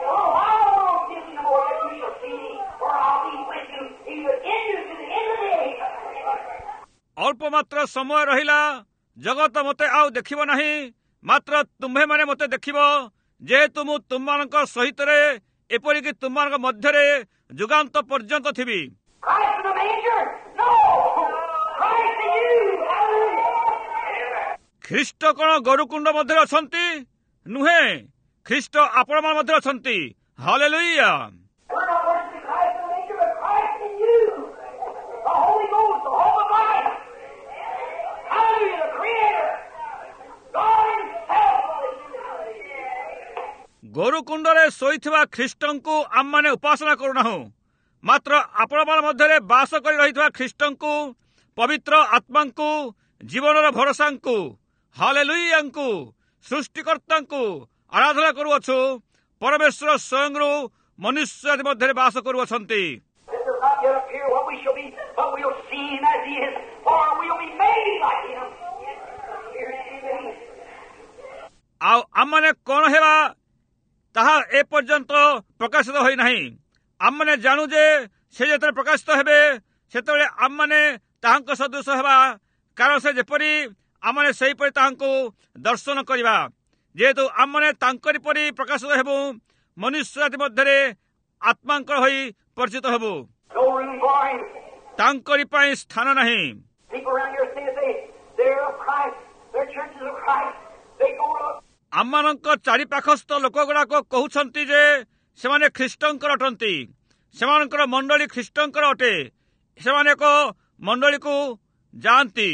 ଅଳ୍ପ ମାତ୍ର ସମୟ ରହିଲା। ଜଗତ ମୋତେ ଆଉ ଦେଖିବ ନାହିଁ, ମାତ୍ର ତୁମ୍ଭେମାନେ ମୋତେ ଦେଖିବ, ଯେହେତୁ ମୁଁ ତୁମମାନଙ୍କ ସହିତରେ, ଏପରିକି ତୁମମାନଙ୍କ ମଧ୍ୟରେ ଯୁଗାନ୍ତ ପର୍ଯ୍ୟନ୍ତ ଥିବି। ଖ୍ରୀଷ୍ଟ କଣ ଗୋରୁକୁଣ୍ଡ ମଧ୍ୟରେ ଅଛନ୍ତି? ନୁହେଁ, ଖ୍ରୀଷ୍ଟ ଆପଣମାନଙ୍କ ମଧ୍ୟରେ ଅଛନ୍ତି। ହାଲେଲୁୟା। ଗୋରୁକୁଣ୍ଡରେ ଶୋଇଥିବା ଖ୍ରୀଷ୍ଟଙ୍କୁ ଆମମାନେ ଉପାସନା କରୁନାହୁଁ, ମାତ୍ର ଆପଣମାନଙ୍କ ମଧ୍ୟରେ ବାସ କରି ରହିଥିବା ଖ୍ରୀଷ୍ଟଙ୍କୁ, ପବିତ୍ର ଆତ୍ମାଙ୍କୁ, ଜୀବନର ଭରସାଙ୍କୁ, ହାଲେଲୁୟାଙ୍କୁ, ସୃଷ୍ଟିକର୍ତ୍ତାଙ୍କୁ ଆରାଧନା କରୁଅଛୁ। ପରମେଶ୍ୱର ସ୍ୱୟଂରୁ ମନୁଷ୍ୟ ଆଦି ମଧ୍ୟରେ ବାସ କରୁଅଛନ୍ତି। ଆଉ ଆମମାନେ କଣ ହେବା, ତାହା ଏପର୍ଯ୍ୟନ୍ତ ପ୍ରକାଶିତ ହୋଇନାହିଁ। ଆମମାନେ ଜାଣୁ ଯେ ସେ ଯେତେବେଳେ ପ୍ରକାଶିତ ହେବେ, ସେତେବେଳେ ଆମମାନେ ତାହାଙ୍କ ସଦୃଶ ହେବା, କାରଣ ସେ ଯେପରି ଆମମାନେ ସେହିପରି ତାହାଙ୍କୁ ଦର୍ଶନ କରିବା। ଯେହେତୁ ଆମମାନେ ତାଙ୍କରି ପରି ପ୍ରକାଶିତ ହେବୁ, ମନୁଷ୍ୟ ଜାତି ମଧ୍ୟରେ ଆତ୍ମାଙ୍କର ହୋଇ ପରିଚିତ ହେବୁ। ତାଙ୍କରି ପାଇଁ ସ୍ଥାନ ନାହିଁ। ଆମମାନଙ୍କ ଚାରିପାଖସ୍ଥ ଲୋକଗୁଡାକ କହୁଛନ୍ତି ଯେ ସେମାନେ ଖ୍ରୀଷ୍ଟଙ୍କର ଅଟନ୍ତି। ସେମାନଙ୍କର ମଣ୍ଡଳୀ ଖ୍ରୀଷ୍ଟଙ୍କର ଅଟେ। ସେମାନେ ଏକ ମଣ୍ଡଳୀକୁ ଯାଆନ୍ତି।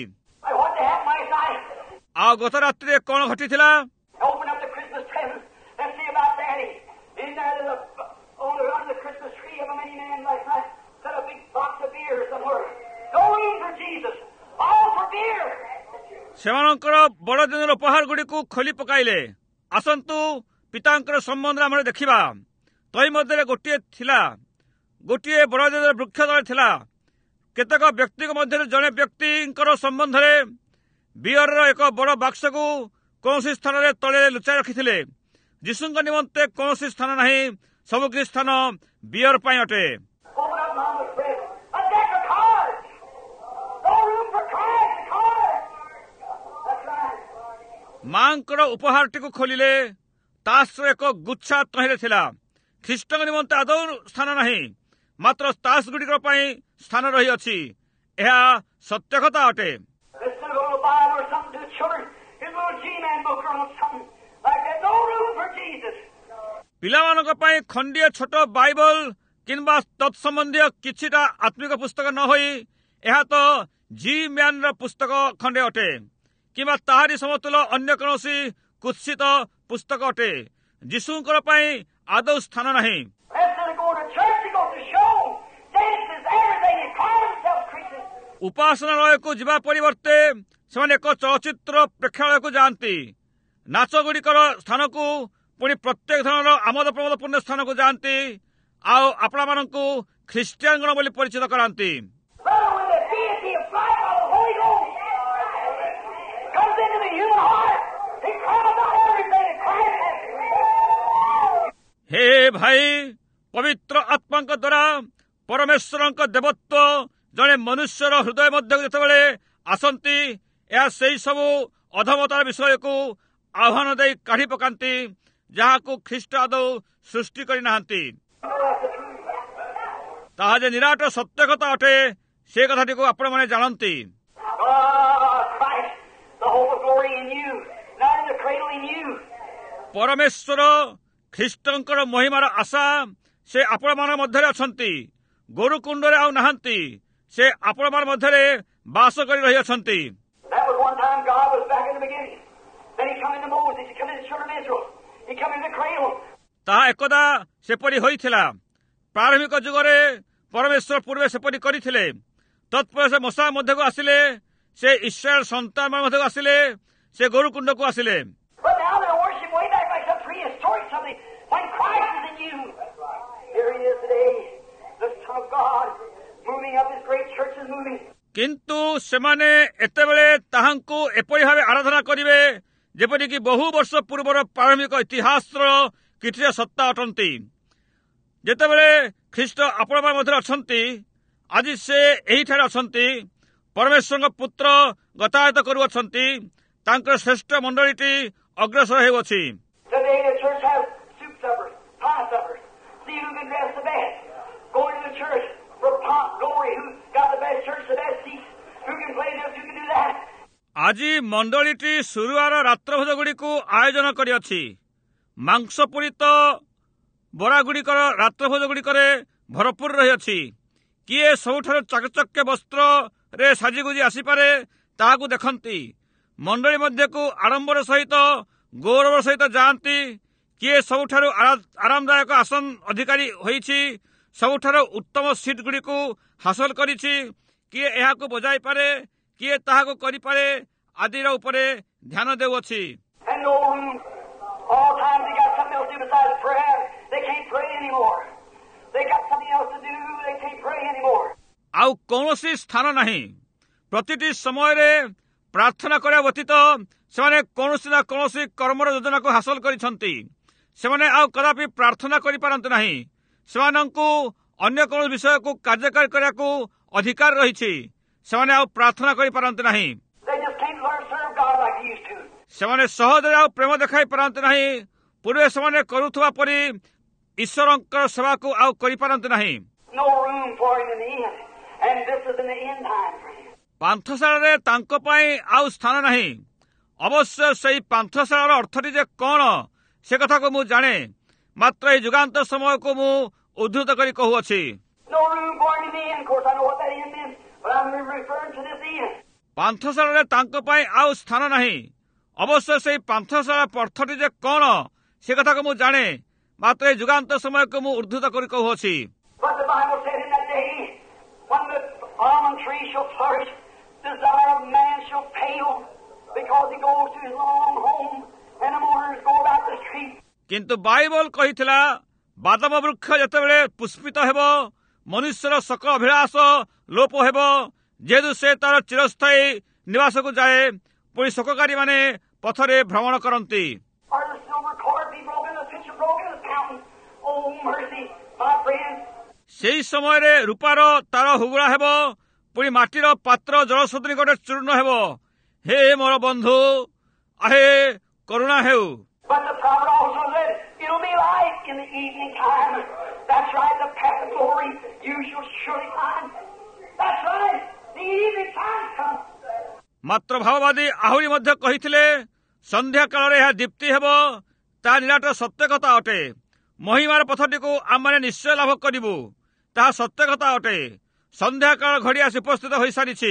ଆଉ ଗତ ରାତ୍ରିରେ କଣ ଘଟିଥିଲା? ସେମାନଙ୍କର ବଡ଼ଦିନର ଉପହାର ଗୁଡ଼ିକୁ ଖୋଲି ପକାଇଲେ। ଆସନ୍ତୁ ପିତାଙ୍କର ସମ୍ବନ୍ଧରେ ଆମେ ଦେଖିବା। ତହିଁ ମଧ୍ୟରେ ଗୋଟିଏ ବଡ଼ଦିନର ବୃକ୍ଷ ତଳେ ଥିଲା। କେତେକ ବ୍ୟକ୍ତିଙ୍କ ମଧ୍ୟରେ ଜଣେ ବ୍ୟକ୍ତିଙ୍କର ସମ୍ବନ୍ଧରେ ବିୟରର ଏକ ବଡ଼ ବାକ୍ସକୁ କୌଣସି ସ୍ଥାନରେ ତଳେ ଲୁଚାଇ ରଖିଥିଲେ। ଯୀଶୁଙ୍କ ନିମନ୍ତେ କୌଣସି ସ୍ଥାନ ନାହିଁ। ସବୁ କିଛି ସ୍ଥାନ ବିୟର ପାଇଁ ଅଟେ। ମାଙ୍କର ଉପହାରଟିକୁ ଖୋଲିଲେ। ତାସର ଏକ ଗୁଚ୍ଛା ତହିଁରେ ଥିଲା। ଖ୍ରୀଷ୍ଟଙ୍କ ନିମନ୍ତେ ଆଦୌ ସ୍ଥାନ ନାହିଁ, ମାତ୍ର ତାସ ଗୁଡ଼ିକ ପାଇଁ ସ୍ଥାନ ରହିଅଛି। ଏହା ସତ୍ୟ କଥା ଅଟେ। children his little G-Man book or something like that. No room for Jesus. ପିଲାମାନଙ୍କ ପାଇଁ ଖଣ୍ଡିଏ ଛୋଟ ବାଇବଲ କିମ୍ବା ତତ୍ସମ୍ବନ୍ଧୀୟ କିଛିଟା ଆତ୍ମିକ ପୁସ୍ତକ ନ ହୋଇ ଏହା ତ ଜି ମ୍ୟାନର ପୁସ୍ତକ ଖଣ୍ଡେ ଅଟେ କିମ୍ବା ତାହାରି ସମତୁଲ ଅନ୍ୟ କୌଣସି କୁତ୍ସିତ ପୁସ୍ତକ ଅଟେ। ଯୀଶୁଙ୍କର ପାଇଁ ଆଦୌ ସ୍ଥାନ ନାହିଁ। ଉପାସନାଳୟକୁ ଯିବା ପରିବର୍ତ୍ତେ ସେମାନେ ଏକ ଚଳଚ୍ଚିତ୍ର ପ୍ରେକ୍ଷାଳୟକୁ ଯାଆନ୍ତି। ନାଚ ଗୁଡ଼ିକର ସ୍ଥାନକୁ ପୁଣି ପ୍ରତ୍ୟେକ ଧରଣର ଆମୋଦ ପ୍ରମୋଦପୂର୍ଣ୍ଣ ସ୍ଥାନକୁ ଯାଆନ୍ତି ଆଉ ଆପଣମାନଙ୍କୁ ଖ୍ରୀଷ୍ଟିଆନଗଣ ବୋଲି ପରିଚିତ କରାନ୍ତି। ହେ ଭାଇ, ପବିତ୍ର ଆତ୍ମାଙ୍କ ଦ୍ୱାରା ପରମେଶ୍ୱରଙ୍କ ଦେବତ୍ୱ ଜଣେ ମନୁଷ୍ୟର ହୃଦୟ ମଧ୍ୟକୁ ଯେତେବେଳେ ଆସନ୍ତି, ଏହା ସେହି ସବୁ ଅଧମତାର ବିଷୟକୁ ଆହ୍ୱାନ ଦେଇ କାଢ଼ି ପକାନ୍ତି ଯାହାକୁ ଖ୍ରୀଷ୍ଟ ଆଦୌ ସୃଷ୍ଟି କରିନାହାନ୍ତି। ତାହା ଯେ ନିରାଟ ସତ୍ୟ କଥା ଅଟେ ସେ କଥାଟିକୁ ଆପଣମାନେ ଜାଣନ୍ତି। ପରମେଶ୍ୱର ଖ୍ରୀଷ୍ଟଙ୍କର ମହିମାର ଆଶା ସେ ଆପଣମାନଙ୍କ ମଧ୍ୟରେ ଅଛନ୍ତି। ଗୋରୁକୁଣ୍ଡରେ ଆଉ ନାହାନ୍ତି, ସେ ଆପଣମାନଙ୍କ ମଧ୍ୟରେ ବାସ କରି ରହିଅଛନ୍ତି। ତାହା ଏକଦା ସେପରି ହୋଇଥିଲା। ପ୍ରାରମ୍ଭିକ ଯୁଗରେ ପରମେଶ୍ୱର ପୂର୍ବେ ସେପରି କରିଥିଲେ। ତତ୍ପରେ ସେ ମୂଷା ମଧ୍ୟକୁ ଆସିଲେ, ସେ ଇସ୍ରାଏଲ ସନ୍ତାନ ମଧ୍ୟକୁ ଆସିଲେ, ସେ ଗୋରୁକୁଣ୍ଡକୁ ଆସିଲେ। କିନ୍ତୁ ସେମାନେ ଏତେବେଳେ ତାହାଙ୍କୁ ଏପରି ଭାବେ ଆରାଧନା କରିବେ ଯେପରିକି ବହୁ ବର୍ଷ ପୂର୍ବର ପ୍ରାରମ୍ଭିକ ଇତିହାସର କିଛିଟା ସତ୍ତା ଅଟନ୍ତି। ଯେତେବେଳେ ଖ୍ରୀଷ୍ଟ ଆପଣମାନଙ୍କ ମଧ୍ୟରେ ଅଛନ୍ତି, ଆଜି ସେ ଏହିଠାରେ ଅଛନ୍ତି। ପରମେଶ୍ୱରଙ୍କ ପୁତ୍ର ଗତାୟତ କରୁଅଛନ୍ତି। ତାଙ୍କର ଶ୍ରେଷ୍ଠ ମଣ୍ଡଳୀଟି ଅଗ୍ରସର ହେଉଅଛି। ଆଜି ମଣ୍ଡଳୀଟି ସୁରୁଆର ରାତ୍ରଭୋଜ ଗୁଡ଼ିକୁ ଆୟୋଜନ କରିଅଛି। ମାଂସ ପୀଡ଼ିତ ବରାଗୁଡ଼ିକର ରାତ୍ରଭୋଜ ଗୁଡ଼ିକରେ ଭରପୁର ରହିଅଛି। କିଏ ସବୁଠାରୁ ଚାକଚକ୍ୟ ବସ୍ତ୍ରରେ ସାଜିଗୁଜି ଆସିପାରେ ତାହାକୁ ଦେଖନ୍ତି। ମଣ୍ଡଳୀ ମଧ୍ୟକୁ ଆଡ଼ମ୍ବର ସହିତ ଗୌରବ ସହିତ ଯାଆନ୍ତି। କିଏ ସବୁଠାରୁ ଆରାମଦାୟକ ଆସନ ଅଧିକାରୀ ହୋଇଛି, ସବୁଠାରୁ ଉତ୍ତମ ସିଟ୍ ଗୁଡ଼ିକୁ ହାସଲ କରିଛି, କିଏ ଏହାକୁ ବଜାଇପାରେ, କିଏ ତାହାକୁ କରିପାରେ ଆଦିର ଉପରେ ଧ୍ୟାନ ଦେଉଅଛି। ଆଉ କୌଣସି ସ୍ଥାନ ନାହିଁ। ପ୍ରତିଟି ସମୟରେ ପ୍ରାର୍ଥନା କରିବା ବ୍ୟତୀତ ସେମାନେ କୌଣସି ନା କୌଣସି କର୍ମର ଯୋଜନାକୁ ହାସଲ କରିଛନ୍ତି। ସେମାନେ ଆଉ କଦାପି ପ୍ରାର୍ଥନା କରିପାରନ୍ତି ନାହିଁ। ସେମାନଙ୍କୁ ଅନ୍ୟ କୌଣସି ବିଷୟକୁ କାର୍ଯ୍ୟକାରୀ କରିବାକୁ ଅଧିକାର ରହିଛି। ସେମାନେ ଆଉ ପ୍ରାର୍ଥନା କରିପାରନ୍ତି ନାହିଁ। ସେମାନେ ସହଜରେ ଆଉ ପ୍ରେମ ଦେଖାଇ ପାରନ୍ତି ନାହିଁ। ପୂର୍ବେ ସେମାନେ କରୁଥିବା ପରି ଈଶ୍ୱରଙ୍କର ସେବାକୁ ଆଉ କରିପାରନ୍ତି ନାହିଁ। ପାନ୍ଥଶାଳାରେ ତାଙ୍କ ପାଇଁ ଆଉ ସ୍ଥାନ ନାହିଁ। ଅବଶ୍ୟ ସେହି ପାନ୍ଥଶାଳାର ଅର୍ଥଟି ଯେ କ'ଣ ସେ କଥାକୁ ମୁଁ ଜାଣେ, ମାତ୍ର ଏହି ଯୁଗାନ୍ତ ସମୟକୁ ମୁଁ ଉଦ୍ଧୃତ କରି କହୁଅଛି। ପାନ୍ଥଶାଳାରେ ତାଙ୍କ ପାଇଁ ଆଉ ସ୍ଥାନ ନାହିଁ। ଅବଶ୍ୟ ସେହି ପାନ୍ଥଶାଳା ଅର୍ଥଟି ଯେ କ'ଣ ସେ କଥାକୁ ମୁଁ ଜାଣେ, ମାତ୍ର ଏହି ଯୁଗାନ୍ତ ସମୟକୁ ମୁଁ ଉଦ୍ଧୃତ କରି କହୁଅଛି। କିନ୍ତୁ ବାଇବଲ କହିଥିଲା, ବାଦାମ ବୃକ୍ଷ ଯେତେବେଳେ ପୁଷ୍ପିତ ହେବ, ମନୁଷ୍ୟର ସକଳ ଅଭିଳାଷ ଲୋପ ହେବ। ଯେହେତୁ ସେ ତାର ଚିରସ୍ଥାୟୀ ନିବାସକୁ ଯାଏ, ପୁଣି ଶୋକକାରୀମାନେ ପଥରେ ଭ୍ରମଣ କରନ୍ତି। ସେହି ସମୟରେ ରୂପାର ତାର ହୁଗୁଳା ହେବ, ପୁଣି ମାଟିର ପାତ୍ର ଜଳସ୍ରୋତ ନିକଟରେ ଚୂର୍ଣ୍ଣ ହେବ। ହେ ମୋର ବନ୍ଧୁ, ଆହେ କରୁଣା ହେଉ। ମାତ୍ର ଭାବବାଦୀ ଆହୁରି ମଧ୍ୟ କହିଥିଲେ ସନ୍ଧ୍ୟା କାଳରେ ଏହା ଦୀପ୍ତି ହେବ। ତାହା ନିରାଟ ସତ୍ୟ କଥା ଅଟେ। ମହିମାର ପଥଟିକୁ ଆମମାନେ ନିଶ୍ଚୟ ଲାଭ କରିବୁ, ତାହା ସତ୍ୟ କଥା ଅଟେ। ସନ୍ଧ୍ୟା କାଳ ଘଡ଼ି ଆସି ଉପସ୍ଥିତ ହୋଇସାରିଛି।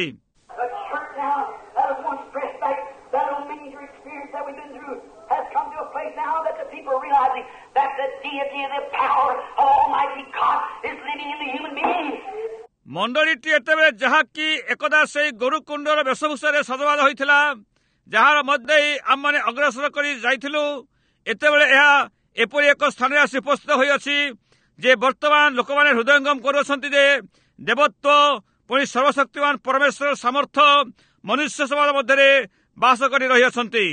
ମଣ୍ଡଳୀଟି ଏତେବେଳେ ଯାହାକି ଏକଦା ସେହି ଗୋରୁକୁଣ୍ଡର ବେଶଭୂଷାରେ ସଜବାଜ ହୋଇଥିଲା, ଯାହାର ମଧ୍ୟ ଆମମାନେ ଅଗ୍ରସର କରି ଯାଇଥିଲୁ, ଏତେବେଳେ ଏହା ଏପରି ଏକ ସ୍ଥାନରେ ଆସି ଉପସ୍ଥିତ ହୋଇଅଛି ଯେ ବର୍ତ୍ତମାନ ଲୋକମାନେ ହୃଦୟଙ୍ଗମ କରୁଅଛନ୍ତି ଯେ ଦେବତ୍ୱ ପୁଣି ସର୍ବଶକ୍ତିମାନ ପରମେଶ୍ୱର ସାମର୍ଥ୍ୟ ମନୁଷ୍ୟ ସମାଜ ମଧ୍ୟରେ ବାସ କରି ରହିଅଛନ୍ତି।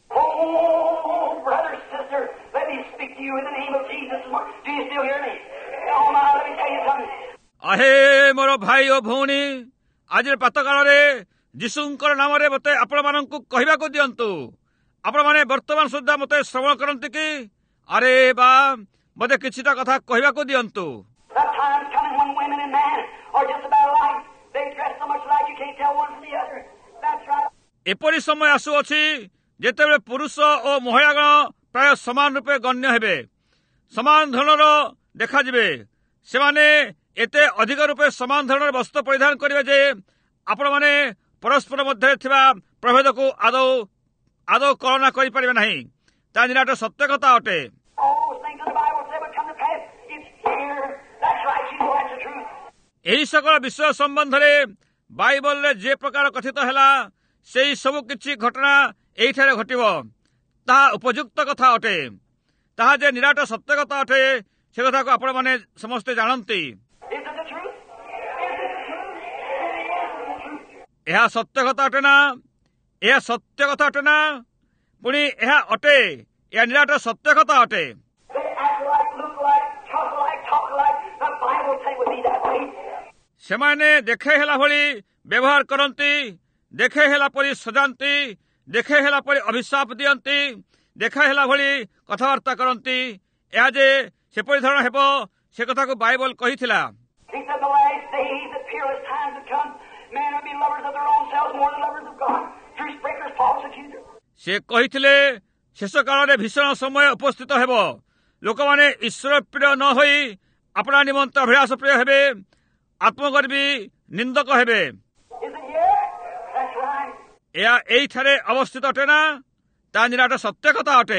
ଆହେ ମୋର ଭାଇ ଓ ଭଉଣୀ, ଆଜିର ପ୍ରାତଃକାଳରେ ଯୀଶୁଙ୍କର ନାମରେ ମୋତେ ଆପଣମାନଙ୍କୁ କହିବାକୁ ଦିଅନ୍ତୁ। ଆପଣମାନେ ବର୍ତ୍ତମାନ ସୁଦ୍ଧା ମୋତେ ଶ୍ରବଣ କରନ୍ତି କି? ଆରେ ବା, ମୋତେ କିଛିଟା କଥା କହିବାକୁ ଦିଅନ୍ତୁ। ଏପରି ସମୟ ଆସୁଅଛି ଯେତେବେଳେ ପୁରୁଷ ଓ ମହିଳାଗଣ ପ୍ରାୟ ସମାନ ରୂପେ ଗଣ୍ୟ ହେବେ, ସମାନ ଧରଣର ଦେଖାଯିବେ। ସେମାନେ ଏତେ ଅଧିକ ରୂପେ ସମାନ ଧରଣର ବସ୍ତ୍ର ପରିଧାନ କରିବେ ଯେ ଆପଣମାନେ ପରସ୍ପର ମଧ୍ୟରେ ଥିବା ପ୍ରଭେଦକୁ ଆଦୌ କଳନା କରିପାରିବେ ନାହିଁ। ତାହା ନିରାଟ ସତ୍ୟ କଥା ଅଟେ। ଏହି ସକଳ ବିଷୟ ସମ୍ବନ୍ଧରେ ବାଇବଲରେ ଯେ ପ୍ରକାର କଥିତ ହେଲା, ସେହି ସବୁ କିଛି ଘଟଣା ଏଇଠାରେ ଘଟିବ। ତାହା ଉପଯୁକ୍ତ କଥା ଅଟେ। ତାହା ଯେ ନିରାଟ ସତ୍ୟ କଥା ଅଟେ, ସେ କଥାକୁ ଆପଣମାନେ ସମସ୍ତେ ଜାଣନ୍ତି। ଏହା ସତ୍ୟ କଥା ଅଟେ ନା? ଏହା ସତ୍ୟ କଥା ଅଟେ ନା? ପୁଣି ଏହା ଅଟେ, ଏହା ନିରାଟ ସତ୍ୟ କଥା ଅଟେ। ସେମାନେ ଦେଖେ ହେଲା ଭଳି ବ୍ୟବହାର କରନ୍ତି, ଦେଖେ ହେଲା ପରି ସଜାନ୍ତି, ଦେଖେ ହେଲା ପରି ଅଭିଶାପ ଦିଅନ୍ତି, ଦେଖା ହେଲା ଭଳି କଥାବାର୍ତ୍ତା କରନ୍ତି। ଏହା ଯେ ସେପରି ଧରଣ ହେବ, ସେ କଥାକୁ ବାଇବଲ କହିଥିଲା। ସେ କହିଥିଲେ ଶେଷ କାଳରେ ଭୀଷଣ ସମୟ ଉପସ୍ଥିତ ହେବ। ଲୋକମାନେ ଈଶ୍ୱର ପ୍ରିୟ ନ ହୋଇ ଆପଣା ନିମନ୍ତେ ଅଭିଳାଷ ପ୍ରିୟ ହେବେ, ଆତ୍ମଗର୍ବୀ ନିନ୍ଦକ ହେବେ। ଏହା ଏଇଠାରେ ଅବସ୍ଥିତ ଅଟେ ନା? ତାହା ନିରାଟ ସତ୍ୟ କଥା ଅଟେ।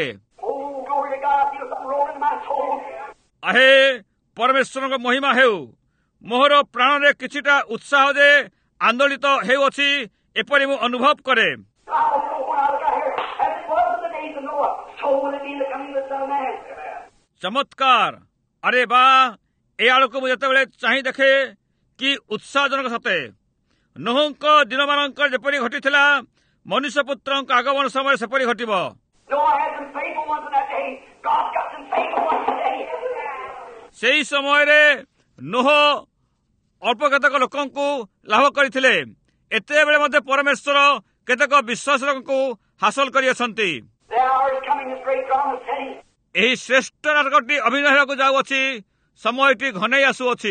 ଆହେ ପରମେଶ୍ୱରଙ୍କ ମହିମା ହେଉ। ମୋହର ପ୍ରାଣରେ କିଛିଟା ଉତ୍ସାହ ଯେ ଆନ୍ଦୋଳିତ ହେଉଅଛି, ଏପରି ମୁଁ ଅନୁଭବ କରେ। ଚମତ୍କାର! ଆରେ ବା, ଏ ଆଡ଼କୁ ମୁଁ ଯେତେବେଳେ ଚାହିଁ ଦେଖେ କି ଉତ୍ସାହଜନକ ସତେ। ନୋହଙ୍କ ଦିନମାନଙ୍କର ଯେପରି ଘଟିଥିଲା, ମନୁଷ୍ୟ ପୁତ୍ରଙ୍କ ଆଗମନ ସମୟରେ ସେପରି ଘଟିବ। ସେହି ସମୟରେ ନୋହ ଅଳ୍ପ କେତେକ ଲୋକଙ୍କୁ ଲାଭ କରିଥିଲେ, ଏତେବେଳେ ମଧ୍ୟ ପରମେଶ୍ୱର କେତେକ ବିଶ୍ୱାସ ଲୋକଙ୍କୁ ହାସଲ କରିଅଛନ୍ତି। ଏହି ଶ୍ରେଷ୍ଠ ନାଟକଟି ଅଭିନୟ ହେବାକୁ ଯାଉଅଛି। ସମୟଟି ଘନେଇ ଆସୁଅଛି।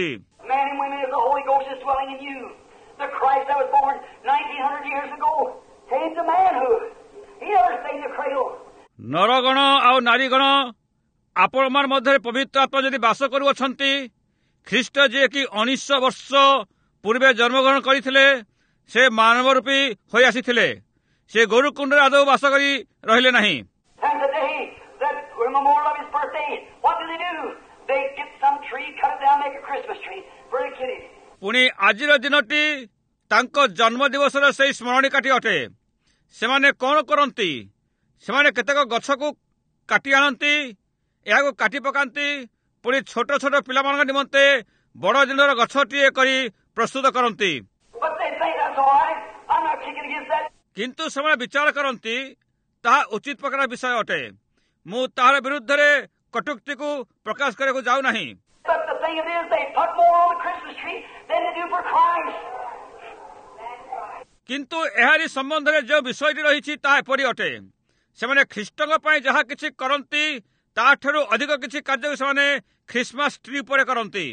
ନରଗଣ ଆଉ ନାରୀଗଣ, ଆପଣମାନ ମଧ୍ୟରେ ପବିତ୍ର ଆତ୍ମା ଯଦି ବାସ କରୁଅଛନ୍ତି, ଖ୍ରୀଷ୍ଟ ଯିଏକି 1900 ବର୍ଷ ପୂର୍ବେ ଜନ୍ମଗ୍ରହଣ କରିଥିଲେ, ସେ ମାନବ ରୂପୀ ହୋଇ ଆସିଥିଲେ। ସେ ଗୋରୁକୁଣ୍ଡରେ ଆଦୌ ବାସ କରି ରହିଲେ ନାହିଁ। ପୁଣି ଆଜିର ଦିନଟି ତାଙ୍କ ଜନ୍ମ ଦିବସର ସେହି ସ୍ମରଣିକାଟି ଅଟେ। ସେମାନେ କ'ଣ କରନ୍ତି? ସେମାନେ କେତେକ ଗଛକୁ କାଟି ଆଣନ୍ତି, ଏହାକୁ କାଟି ପକାନ୍ତି, ପୁଣି ଛୋଟ ଛୋଟ ପିଲାମାନଙ୍କ ନିମନ୍ତେ ବଡ଼ ଦିନର ଗଛଟିଏ କରି ପ୍ରସ୍ତୁତ କରନ୍ତି। କିନ୍ତୁ ସେମାନେ ବିଚାର କରନ୍ତି, ତାହା ଉଚିତ ପ୍ରକାର ବିଷୟ ଅଟେ। ମୁଁ ତାହାର ବିରୁଦ୍ଧରେ କଟୁକ୍ତିକୁ ପ୍ରକାଶ କରିବାକୁ ଯାଉନାହିଁ। କିନ୍ତୁ ଏହାରି ସମ୍ବନ୍ଧରେ ଯେଉଁ ବିଷୟଟି ରହିଛି, ତାହା ଏପରି ଅଟେ। ସେମାନେ ଖ୍ରୀଷ୍ଟଙ୍କ ପାଇଁ ଯାହା କିଛି କରନ୍ତି, ତାଠାରୁ ଅଧିକ କିଛି କାର୍ଯ୍ୟ ସେମାନେ ଖ୍ରୀଷ୍ଟମାସ ଟ୍ରି ଉପରେ କରନ୍ତି।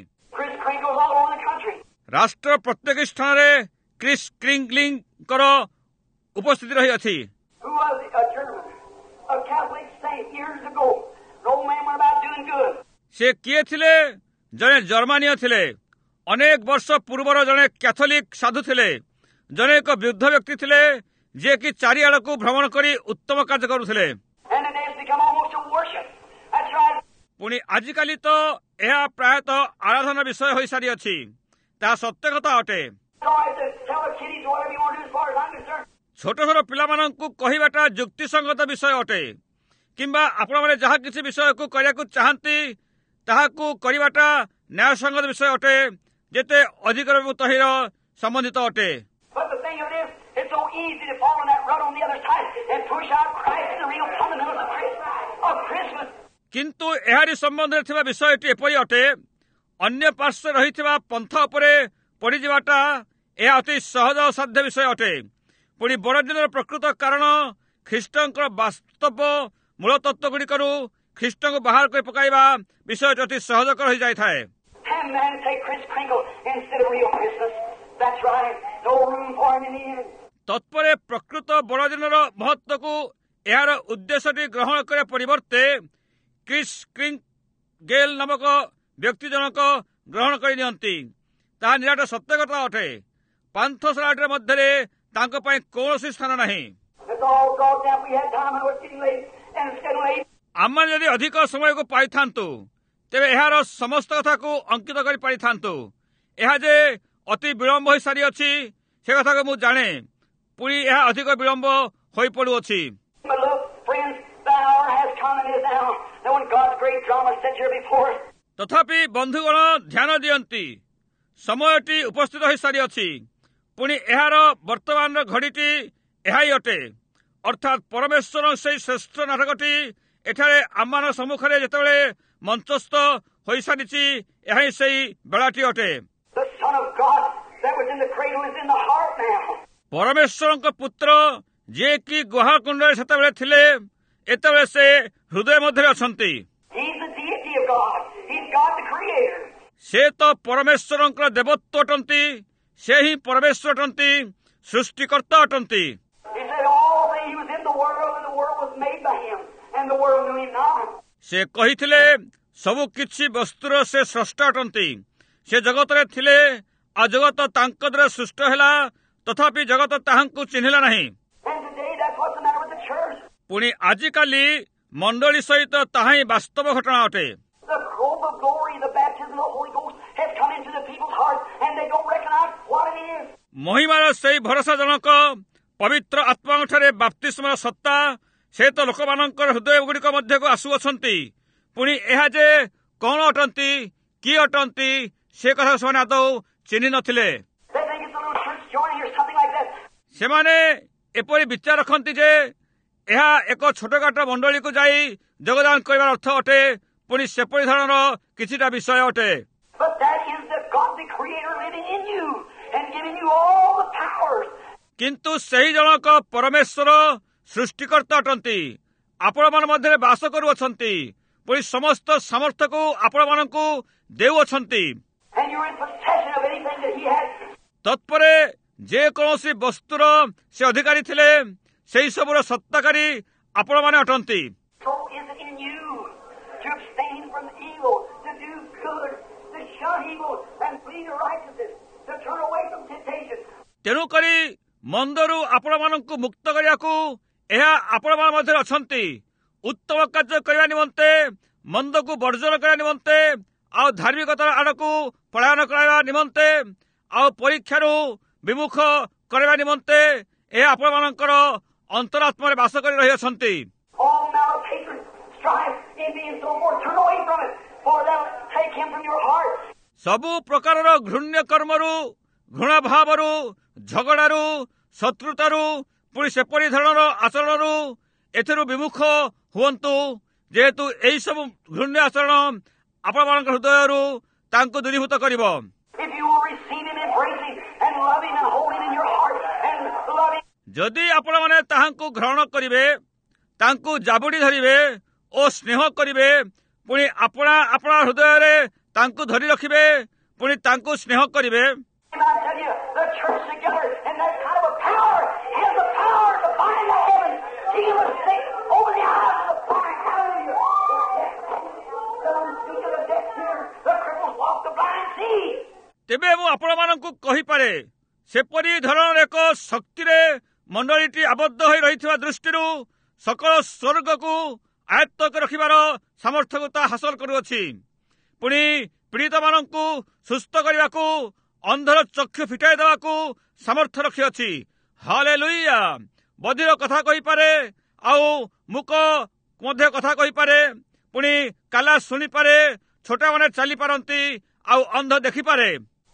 ରାଷ୍ଟ୍ର ପ୍ରତ୍ୟେକ ସ୍ଥାନରେ କ୍ରିସ୍ କ୍ରିଙ୍ଗଲିଙ୍କର ଉପସ୍ଥିତି ରହିଅଛି। who was a German, a Catholic saint years ago. An old man went about doing good. ସେ କିଏ ଥିଲେ? ଜଣେ ଜର୍ମାନୀୟ ଥିଲେ। ଅନେକ ବର୍ଷ ପୂର୍ବର ଜଣେ କ୍ୟାଥୋଲିକ ସାଧୁ ଥିଲେ। ଜଣେ ଏକ ବୃଦ୍ଧ ବ୍ୟକ୍ତି ଥିଲେ ଯିଏକି ଚାରିଆଡ଼କୁ ଭ୍ରମଣ କରି ଉତ୍ତମ କାର୍ଯ୍ୟ କରୁଥିଲେ। And today it's become almost a worship. That's right. ପୁଣି ଆଜିକାଲି ତ ଏହା ପ୍ରାୟତଃ ଆରାଧନା ବିଷୟ ହୋଇସାରିଅଛି। ତାହା ସତ୍ୟ କଥା ଅଟେ। It's all right to tell the kiddies whatever you want to do as far as I'm concerned. ଛୋଟ ଛୋଟ ପିଲାମାନଙ୍କୁ କହିବାଟା ଯୁକ୍ତିସଙ୍ଗତ ବିଷୟ ଅଟେ, କିମ୍ବା ଆପଣମାନେ ଯାହା କିଛି ବିଷୟକୁ କରିବାକୁ ଚାହାନ୍ତି ତାହାକୁ କରିବାଟା ନ୍ୟାୟସଙ୍ଗତ ବିଷୟ ଅଟେ, ଯେତେ ଅଧିକରୁ ତହିଁର ସମ୍ବନ୍ଧିତ ଅଟେ। But the thing of it is, it's so easy to fall in that rut on the other side and push out Christ and the real fundamentals of Christmas. କିନ୍ତୁ ଏହାରି ସମ୍ବନ୍ଧରେ ଥିବା ବିଷୟଟି ଏପରି ଅଟେ, ଅନ୍ୟ ପାର୍ଶ୍ୱରେ ରହିଥିବା ପନ୍ଥ ଉପରେ ପଡ଼ିଯିବାଟା ଏହା ଅତି ସହଜ ସାଧ୍ୟ ବିଷୟ ଅଟେ। ପୁଣି ବଡ଼ଦିନର ପ୍ରକୃତ କାରଣ ଖ୍ରୀଷ୍ଟଙ୍କର ବାସ୍ତବ ମୂଳ ତତ୍ତ୍ୱଗୁଡ଼ିକରୁ ଖ୍ରୀଷ୍ଟଙ୍କୁ ବାହାର କରି ପକାଇବା ବିଷୟଟି ଅତି ସହଜକର ହୋଇଯାଇଥାଏ। And man say Kris Kringle instead of real Christmas. That's right. No room for him in the end. ତତ୍ପରେ ପ୍ରକୃତ ବଡ଼ଦିନର ମହତ୍ତ୍ୱକୁ ଏହାର ଉଦ୍ଦେଶ୍ୟଟି ଗ୍ରହଣ କରିବା ପରିବର୍ତ୍ତେ କ୍ରିସ୍ କ୍ରିଙ୍ଗେଲ୍ ନାମକ ବ୍ୟକ୍ତି ଜଣକ ଗ୍ରହଣ କରିନିଅନ୍ତି। ତାହା ନିରାଟ ସତ୍ୟ କଥା ଅଟେ। ପାନ୍ଥଶାଳାଟିର ମଧ୍ୟରେ ତାଙ୍କ ପାଇଁ କୌଣସି ସ୍ଥାନ ନାହିଁ। It's all brought down. We had time and it was getting late. And it's getting late. ଆମେ ଯଦି ଅଧିକ ସମୟକୁ ପାଇଥାନ୍ତୁ ତେବେ ଏହାର ସମସ୍ତ କଥାକୁ ଅଙ୍କିତ କରିପାରିଥାନ୍ତୁ। ଏହା ଯେ ଅତି ବିଳମ୍ବ ହୋଇସାରିଅଛି ସେ କଥାକୁ ମୁଁ ଜାଣେ। ପୁଣି ଏହା ଅଧିକ ବିଳମ୍ବ ହୋଇପଡ଼ୁଅଛି। But look, friends, the hour has come and is now. That when God's great drama set here before us. ତଥାପି ବନ୍ଧୁଗଣ ଧ୍ୟାନ ଦିଅନ୍ତି, ସମୟଟି ଉପସ୍ଥିତ ହୋଇସାରିଅଛି। ପୁଣି ଏହାର ବର୍ତ୍ତମାନର ଘଡ଼ିଟି ଏହା ହିଁ ଅଟେ, ଅର୍ଥାତ୍ ପରମେଶ୍ୱର ସେହି ଶ୍ରେଷ୍ଠ ନାଟକଟି ଏଠାରେ ଆମମାନଙ୍କ ସମ୍ମୁଖରେ ଯେତେବେଳେ ମଞ୍ଚସ୍ଥ ହୋଇସାରିଛି, ଏହା ହିଁ ସେହି ବେଳାଟି ଅଟେ। The Son of God that was in the cradle is in the heart now. ପରମେଶ୍ୱରଙ୍କ ପୁତ୍ର ଯିଏକି ଗୁହାକୁଣ୍ଡରେ ସେତେବେଳେ ଥିଲେ, ଏତେବେଳେ ସେ ହୃଦୟ ମଧ୍ୟରେ ଅଛନ୍ତି। He's the deity of God. He's God the Creator. ସେ ତ ପରମେଶ୍ୱରଙ୍କର ଦେବତ୍ୱ ଅଟନ୍ତି। ସେ ହିଁ ପରମେଶ୍ୱର ଅଟନ୍ତି, ସୃଷ୍ଟିକର୍ତ୍ତା ଅଟନ୍ତି। He said all things, he was in the world and the world was made by him and the world knew him not. ସେ କହିଥିଲେ ସବୁ କିଛି ବସ୍ତୁର ସେ ସ୍ରଷ୍ଟା ଅଟନ୍ତି। ସେ ଜଗତରେ ଥିଲେ, ଆଉ ଜଗତ ତାଙ୍କ ଦ୍ୱାରା ସୃଷ୍ଟ ହେଲା, ତଥାପି ଜଗତ ତାହାଙ୍କୁ ଚିହ୍ନିଲା ନାହିଁ। And today that's what's the matter with the church. ପୁଣି ଆଜିକାଲି ମଣ୍ଡଳୀ ସହିତ ତାହା ହିଁ ବାସ୍ତବ ଘଟଣା ଅଟେ। The hope of glory, the baptism of the Holy Ghost has come into the people's hearts and they don't recognize what it is. ମହିମାର ସେହି ଭରସା ଜଣକ ପବିତ୍ର ଆତ୍ମାଙ୍କଠାରେ ବାପ୍ତିସ୍ମର ସତ୍ତା ସେ ତ ଲୋକମାନଙ୍କର ହୃଦୟ ଗୁଡ଼ିକ ମଧ୍ୟକୁ ଆସୁଅଛନ୍ତି। ପୁଣି ଏହା ଯେ କଣ ଅଟନ୍ତି, କିଏ ଅଟନ୍ତି, ସେ କଥା ସେମାନେ ଆଦୌ ଚିହ୍ନି ନଥିଲେ। They think it's a little church joining or something like that. ସେମାନେ ଏପରି ବିଚାର ରଖନ୍ତି ଯେ ଏହା ଏକ ଛୋଟକାଟ ମଣ୍ଡଳୀକୁ ଯାଇ ଯୋଗଦାନ କରିବାର ଅର୍ଥ ଅଟେ। ପୁଣି ସେପରି ଧରଣର କିଛିଟା ବିଷୟ ଅଟେ। But that is the God the Creator living in you and giving you all the powers. କିନ୍ତୁ ସେହି ଜଣକ ପରମେଶ୍ୱର ସୃଷ୍ଟିକର୍ତ୍ତା ଅଟନ୍ତି, ଆପଣମାନ ମଧ୍ୟରେ ବାସ କରୁଅଛନ୍ତି, ପୁଣି ସମସ୍ତ ସାମର୍ଥ୍ୟକୁ ଆପଣମାନଙ୍କୁ ଦେଉଅଛନ୍ତି। And you're in possession of anything that He has. ତତ୍ପରେ ଯେକୌଣସି ବସ୍ତୁର ସେ ଅଧିକାରୀ ଥିଲେ, ସେହି ସବୁର ସତ୍ତାକାରୀ ଆପଣମାନେ ଅଟନ୍ତି। So is it in you to abstain from evil, to do good, to shun evil and flee to righteousness, to turn away from temptation. ତେଣୁକରି ମନ୍ଦରୁ ଆପଣମାନଙ୍କୁ ମୁକ୍ତ କରିବାକୁ ଏହା ଆପଣମାନ ମଧ୍ୟରେ ଅଛନ୍ତି। ଉତ୍ତମ କାର୍ଯ୍ୟ କରିବା ନିମନ୍ତେ, ମନ୍ଦକୁ ବର୍ଜନ କରିବା ନିମନ୍ତେ, ଆଉ ଧାର୍ମିକତାର ଆଡ଼କୁ ପଳାୟନ କରାଇବା ନିମନ୍ତେ, ଆଉ ପରୀକ୍ଷାରୁ ବିମୁଖ କରିବା ନିମନ୍ତେ ଏହା ଆପଣମାନଙ୍କର ଅନ୍ତରାତ୍ମାରେ ବାସ କରି ରହିଅଛନ୍ତି। All malice, hatred, strife, envy, and so forth, turn away from it, for they'll take him from your heart. ସବୁ ପ୍ରକାରର ଘୃଣ୍ୟ କର୍ମରୁ, ଘୃଣା ଭାବରୁ, ଝଗଡ଼ାରୁ, ଶତ୍ରୁତାରୁ, ପୁଣି ସେପରି ଧରଣର ଆଚରଣରୁ ଏଥିରୁ ବିମୁଖ ହୁଅନ୍ତୁ, ଯେହେତୁ ଏହିସବୁ ଘୃଣ୍ୟ ଆଚରଣ ଆପଣମାନଙ୍କ ହୃଦୟରୁ ତାଙ୍କୁ ଦୂରୀଭୂତ କରିବ। If you will receive him, embrace him, and love him, and hold him in your heart, and love him. ଯଦି ଆପଣମାନେ ତାହାଙ୍କୁ ଗ୍ରହଣ କରିବେ, ତାଙ୍କୁ ଜାବୁଡ଼ି ଧରିବେ ଓ ସ୍ନେହ କରିବେ, ପୁଣି ଆପଣା ହୃଦୟରେ ତାଙ୍କୁ ଧରି ରଖିବେ, ପୁଣି ତାଙ୍କୁ ସ୍ନେହ କରିବେ, And I tell you, the church together and that kind of a power has the power He was sick over the eyes of the blind. Hallelujah. The unspeak of the deaf hear, the cripples walk, the blind see. ତେବେ ମୁଁ ଆପଣମାନଙ୍କୁ କହିପାରେ ସେପରି ଧରଣର ଏକ ଶକ୍ତିରେ ମଣ୍ଡଳୀଟି ଆବଦ୍ଧ ହୋଇ ରହିଥିବା ଦୃଷ୍ଟିରୁ ସକଳ ସ୍ୱର୍ଗକୁ ଆୟତ୍ତ ରଖିବାର ସାମର୍ଥ୍ୟତା ହାସଲ କରୁଅଛି। ପୁଣି ପୀଡ଼ିତମାନଙ୍କୁ ସୁସ୍ଥ କରିବାକୁ, ଅନ୍ଧର ଚକ୍ଷୁ ଫିଟାଇ ଦେବାକୁ ସାମର୍ଥ୍ୟ ରଖିଅଛି। ହାଲେଲୁୟା। ବଧିର କଥା କହିପାରେ, ଆଉ ମୂକ ମଧ୍ୟ କଥା କହିପାରେ, ପୁଣି କାଲା ଶୁଣିପାରେ, ଛୋଟମାନେ ଚାଲିପାରନ୍ତି, ଆଉ ଅନ୍ଧ ଦେଖିପାରେ।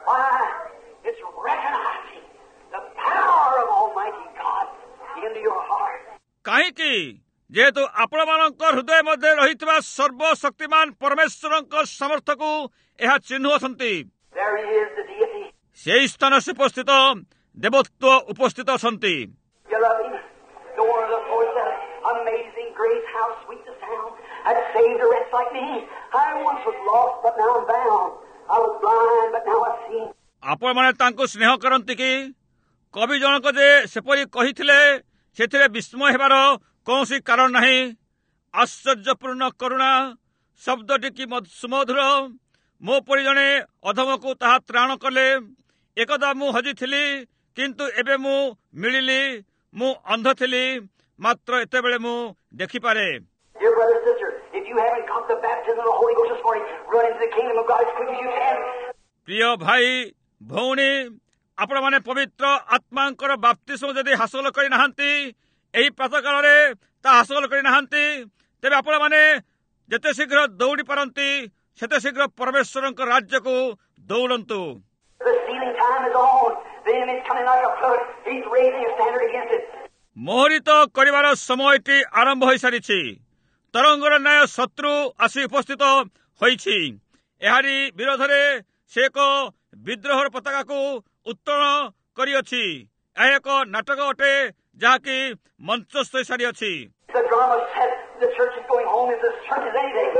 It's recognizing the power of Almighty God into your heart. କାହିଁକି? ଯେହେତୁ ଆପଣମାନଙ୍କ ହୃଦୟ ମଧ୍ୟରେ ରହିଥିବା ସର୍ବଶକ୍ତିମାନ ପରମେଶ୍ୱରଙ୍କ ସାମର୍ଥ୍ୟକୁ ଏହା ଚିହ୍ନୁଅଛନ୍ତି। There he is, the deity. ସେହି ସ୍ଥାନରେ ଉପସ୍ଥିତ ଦେବତ୍ୱ ଉପସ୍ଥିତ ଅଛନ୍ତି। You love him. The one of the voice of amazing grace, how sweet the sound that saved a wretch like me. I once was lost, but now I'm bound. I was blind, but now I see. ଆପଣମାନେ ତାଙ୍କୁ ସ୍ନେହ କରନ୍ତି କି? କବି ଜଣକ ଯେ ସେପରି କହିଥିଲେ ସେଥିରେ ବିସ୍ମୟ ହେବାର କୌଣସି କାରଣ ନାହିଁ। ଆଶ୍ଚର୍ଯ୍ୟପୂର୍ଣ୍ଣ କରୁଣା ଶବ୍ଦଟି କି ସୁମଧୁର। ମୋ ପରି ଜଣେ ଅଧମକୁ ତାହା ତ୍ରାଣ କଲେ। ଏକଦା ମୁଁ ହଜିଥିଲି, କିନ୍ତୁ ଏବେ ମୁଁ ମିଳିଲି। ମୁଁ ଅନ୍ଧ ଥିଲି, ମାତ୍ର ଏତେବେଳେ ମୁଁ ଦେଖିପାରେ। Dear brother and sister, if you haven't got the baptism of the Holy Ghost this morning, run into the kingdom of God as quick as you can. ପ୍ରିୟ ଭାଇ ଭଉଣୀ, ଆପଣମାନେ ପବିତ୍ର ଆତ୍ମାଙ୍କର ବାପ୍ତିସ୍ମ ଯଦି ହାସଲ କରିନାହାନ୍ତି, ଏହି ପ୍ରାତଃକାଳରେ ତାହା ହାସଲ କରିନାହାନ୍ତି, ତେବେ ଆପଣମାନେ ଯେତେ ଶୀଘ୍ର ଦୌଡ଼ି ପାରନ୍ତି ସେତେ ଶୀଘ୍ର ପରମେଶ୍ୱରଙ୍କ ରାଜ୍ୟକୁ ଦୌଡ଼ନ୍ତୁ। The sealing time is on. The enemy's coming like a flood. He's raising a standard against it. ମୋହରିତ କରିବାର ସମୟଟି ଆରମ୍ଭ ହୋଇସାରିଛି। ତରଙ୍ଗର ନ୍ୟାୟ ଶତ୍ରୁ ଆସି ଉପସ୍ଥିତ ହୋଇଛି। ଏହାରି ବିରୋଧରେ ସେ ଏକ ବିଦ୍ରୋହର ପତାକାକୁ ଉତ୍ତୋଳନ କରିଅଛି। ଏହା ଏକ ନାଟକ ଅଟେ ଯାହାକି ମଞ୍ଚସ୍ଥ ହୋଇସାରିଅଛି। The drama set. The church is going home as the church is anything.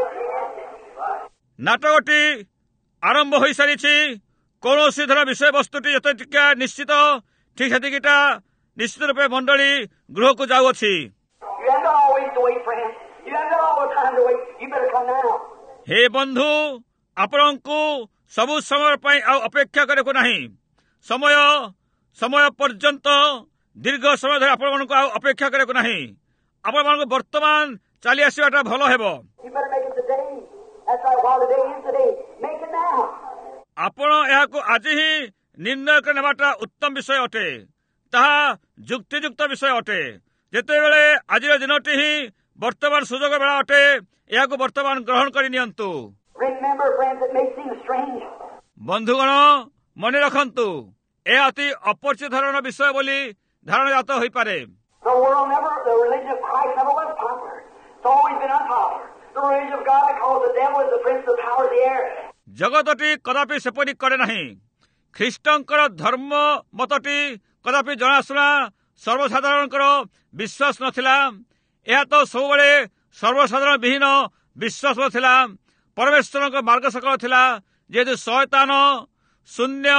ନାଟକଟି ଆରମ୍ଭ ହୋଇସାରିଛି। କୌଣସି ଧର ବିଷୟବସ୍ତୁଟି ଯେତେ ଟିକେ ନିଶ୍ଚିତ, ଠିକ୍ ସେତିକିଟା ନିଶ୍ଚିତ ରୂପେ ମଣ୍ଡଳୀ ଗୃହକୁ ଯାଉଅଛି। You haven't got always to wait, friend. You haven't got all the time to wait. You better come now. ହେ ବନ୍ଧୁ, ଆପଣଙ୍କୁ ସବୁ ସମୟ ପାଇଁ ଆଉ ଅପେକ୍ଷା କରିବାକୁ ନାହିଁ। ସମୟ ପର୍ଯ୍ୟନ୍ତ ଦୀର୍ଘ ସମୟ ଧରି ଆପଣମାନଙ୍କୁ ଆଉ ଅପେକ୍ଷା କରିବାକୁ ନାହିଁ। ଆପଣମାନଙ୍କୁ ବର୍ତ୍ତମାନ ଚାଲି ଆସିବାଟା ଭଲ ହେବ। You better make it today. That's right. While the day is today, make it now. ଆପଣ ଏହାକୁ ଆଜି ହିଁ ନିର୍ଣ୍ଣୟ କରି ନେବାଟା ଉତ୍ତମ ବିଷୟ ଅଟେ। ତାହା ଯୁକ୍ତିଯୁକ୍ତ ବିଷୟ ଅଟେ। ଯେତେବେଳେ ଆଜିର ଦିନଟି ହିଁ ବର୍ତ୍ତମାନ ସୁଯୋଗ ବେଳା ଅଟେ, ଏହାକୁ ବର୍ତ୍ତମାନ ଗ୍ରହଣ କରି ନିଅନ୍ତୁ। Remember, friends, it may seem strange. ବନ୍ଧୁଗଣ, ମନେ ରଖନ୍ତୁ, ଏହା ଅତି ଅପରିଚିତ ଧରଣର ବିଷୟ ବୋଲି ଧାରଣାଜାତ ହୋଇପାରେ। The religion of Christ never was popular. It's always been unpopular. The religion of God, because the devil is the prince of the power of the air. ଜଗତଟି କଦାପି ସେପରି କରେ ନାହିଁ। ଖ୍ରୀଷ୍ଟଙ୍କର ଧର୍ମ ମତଟି କଦାପି ଜଣାଶୁଣା ସର୍ବସାଧାରଣଙ୍କର ବିଶ୍ୱାସ ନଥିଲା। ଏହା ତ ସବୁବେଳେ ସର୍ବସାଧାରଣ ବିହୀନ ବିଶ୍ୱାସ ଥିଲା। ପରମେଶ୍ୱରଙ୍କ ମାର୍ଗ ସକଳ ଥିଲା। ଯେହେତୁ ଶୟତାନ ଶୂନ୍ୟ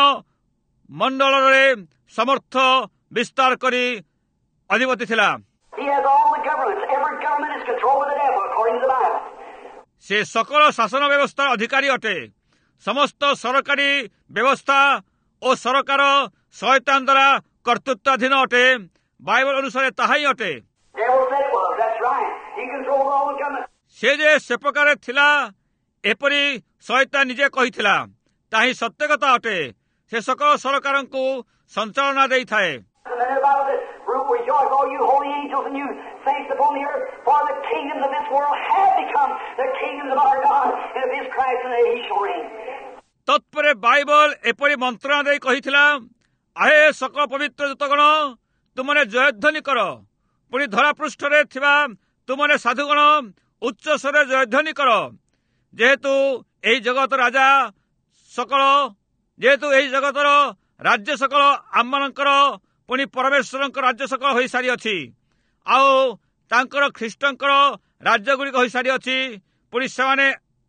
ମଣ୍ଡଳରେ ସମର୍ଥ ବିସ୍ତାର କରି ଅଧିପତି ଥିଲା। He has all the governments. Every government is controlled by the devil, according to the Bible. ସେ ସକଳ ଶାସନ ବ୍ୟବସ୍ଥାର ଅଧିକାରୀ ଅଟେ। ସମସ୍ତ ସରକାରୀ ବ୍ୟବସ୍ଥା ଓ ସରକାର ଶୟତାନ ଦ୍ୱାରା କର୍ତ୍ତୃତ୍ୱାଧୀନ ଅଟେ। ବାଇବଲ ଅନୁସାରେ ତାହା ହିଁ ଅଟେ। Devil said it was. That's right. He controls all the governments. ସେ ଯେ ସେ ପ୍ରକାର ଥିଲା, ଏପରି ଶୟତାନ ନିଜେ କହିଥିଲା। ତାହା ହିଁ ସତ୍ୟ କଥା ଅଟେ। ସେ ସକଳ ସରକାରଙ୍କୁ ସଞ୍ଚାଳନା ଦେଇଥାଏ। And then the Bible says, "Rejoice, all you holy angels, and you saints upon the earth, for the kingdoms of this world have become the kingdoms of our God, and of His Christ, and He shall reign." ତତ୍ପରେ Bible ଏପରି ମନ୍ତ୍ରଣା ଦେଇ କହିଥିଲା, ଆହେ ସକଳ ପବିତ୍ର ଦୂତଗଣ, ତୁମମାନେ ଜୟଧ୍ୱନି କର। ପୁଣି ଧରାପୃଷ୍ଠରେ ଥିବା ତୁମମାନେ ସାଧୁଗଣ ଉଚ୍ଚ ସ୍ୱରରେ ଜୟଧ୍ୱନି କର। ଯେହେତୁ ଏହି ଜଗତ ରାଜା ସକଳ, ଯେହେତୁ ଏହି ଜଗତର ରାଜ୍ୟ ସକଳ ଆମମାନଙ୍କର, ପୁଣି ପରମେଶ୍ୱରଙ୍କ ରାଜ୍ୟ ସକଳ ହୋଇସାରିଅଛି। ଆଉ ତାଙ୍କର ଖ୍ରୀଷ୍ଟଙ୍କର ରାଜ୍ୟଗୁଡ଼ିକ ହୋଇସାରିଅଛି। ପୁଣି ସେମାନେ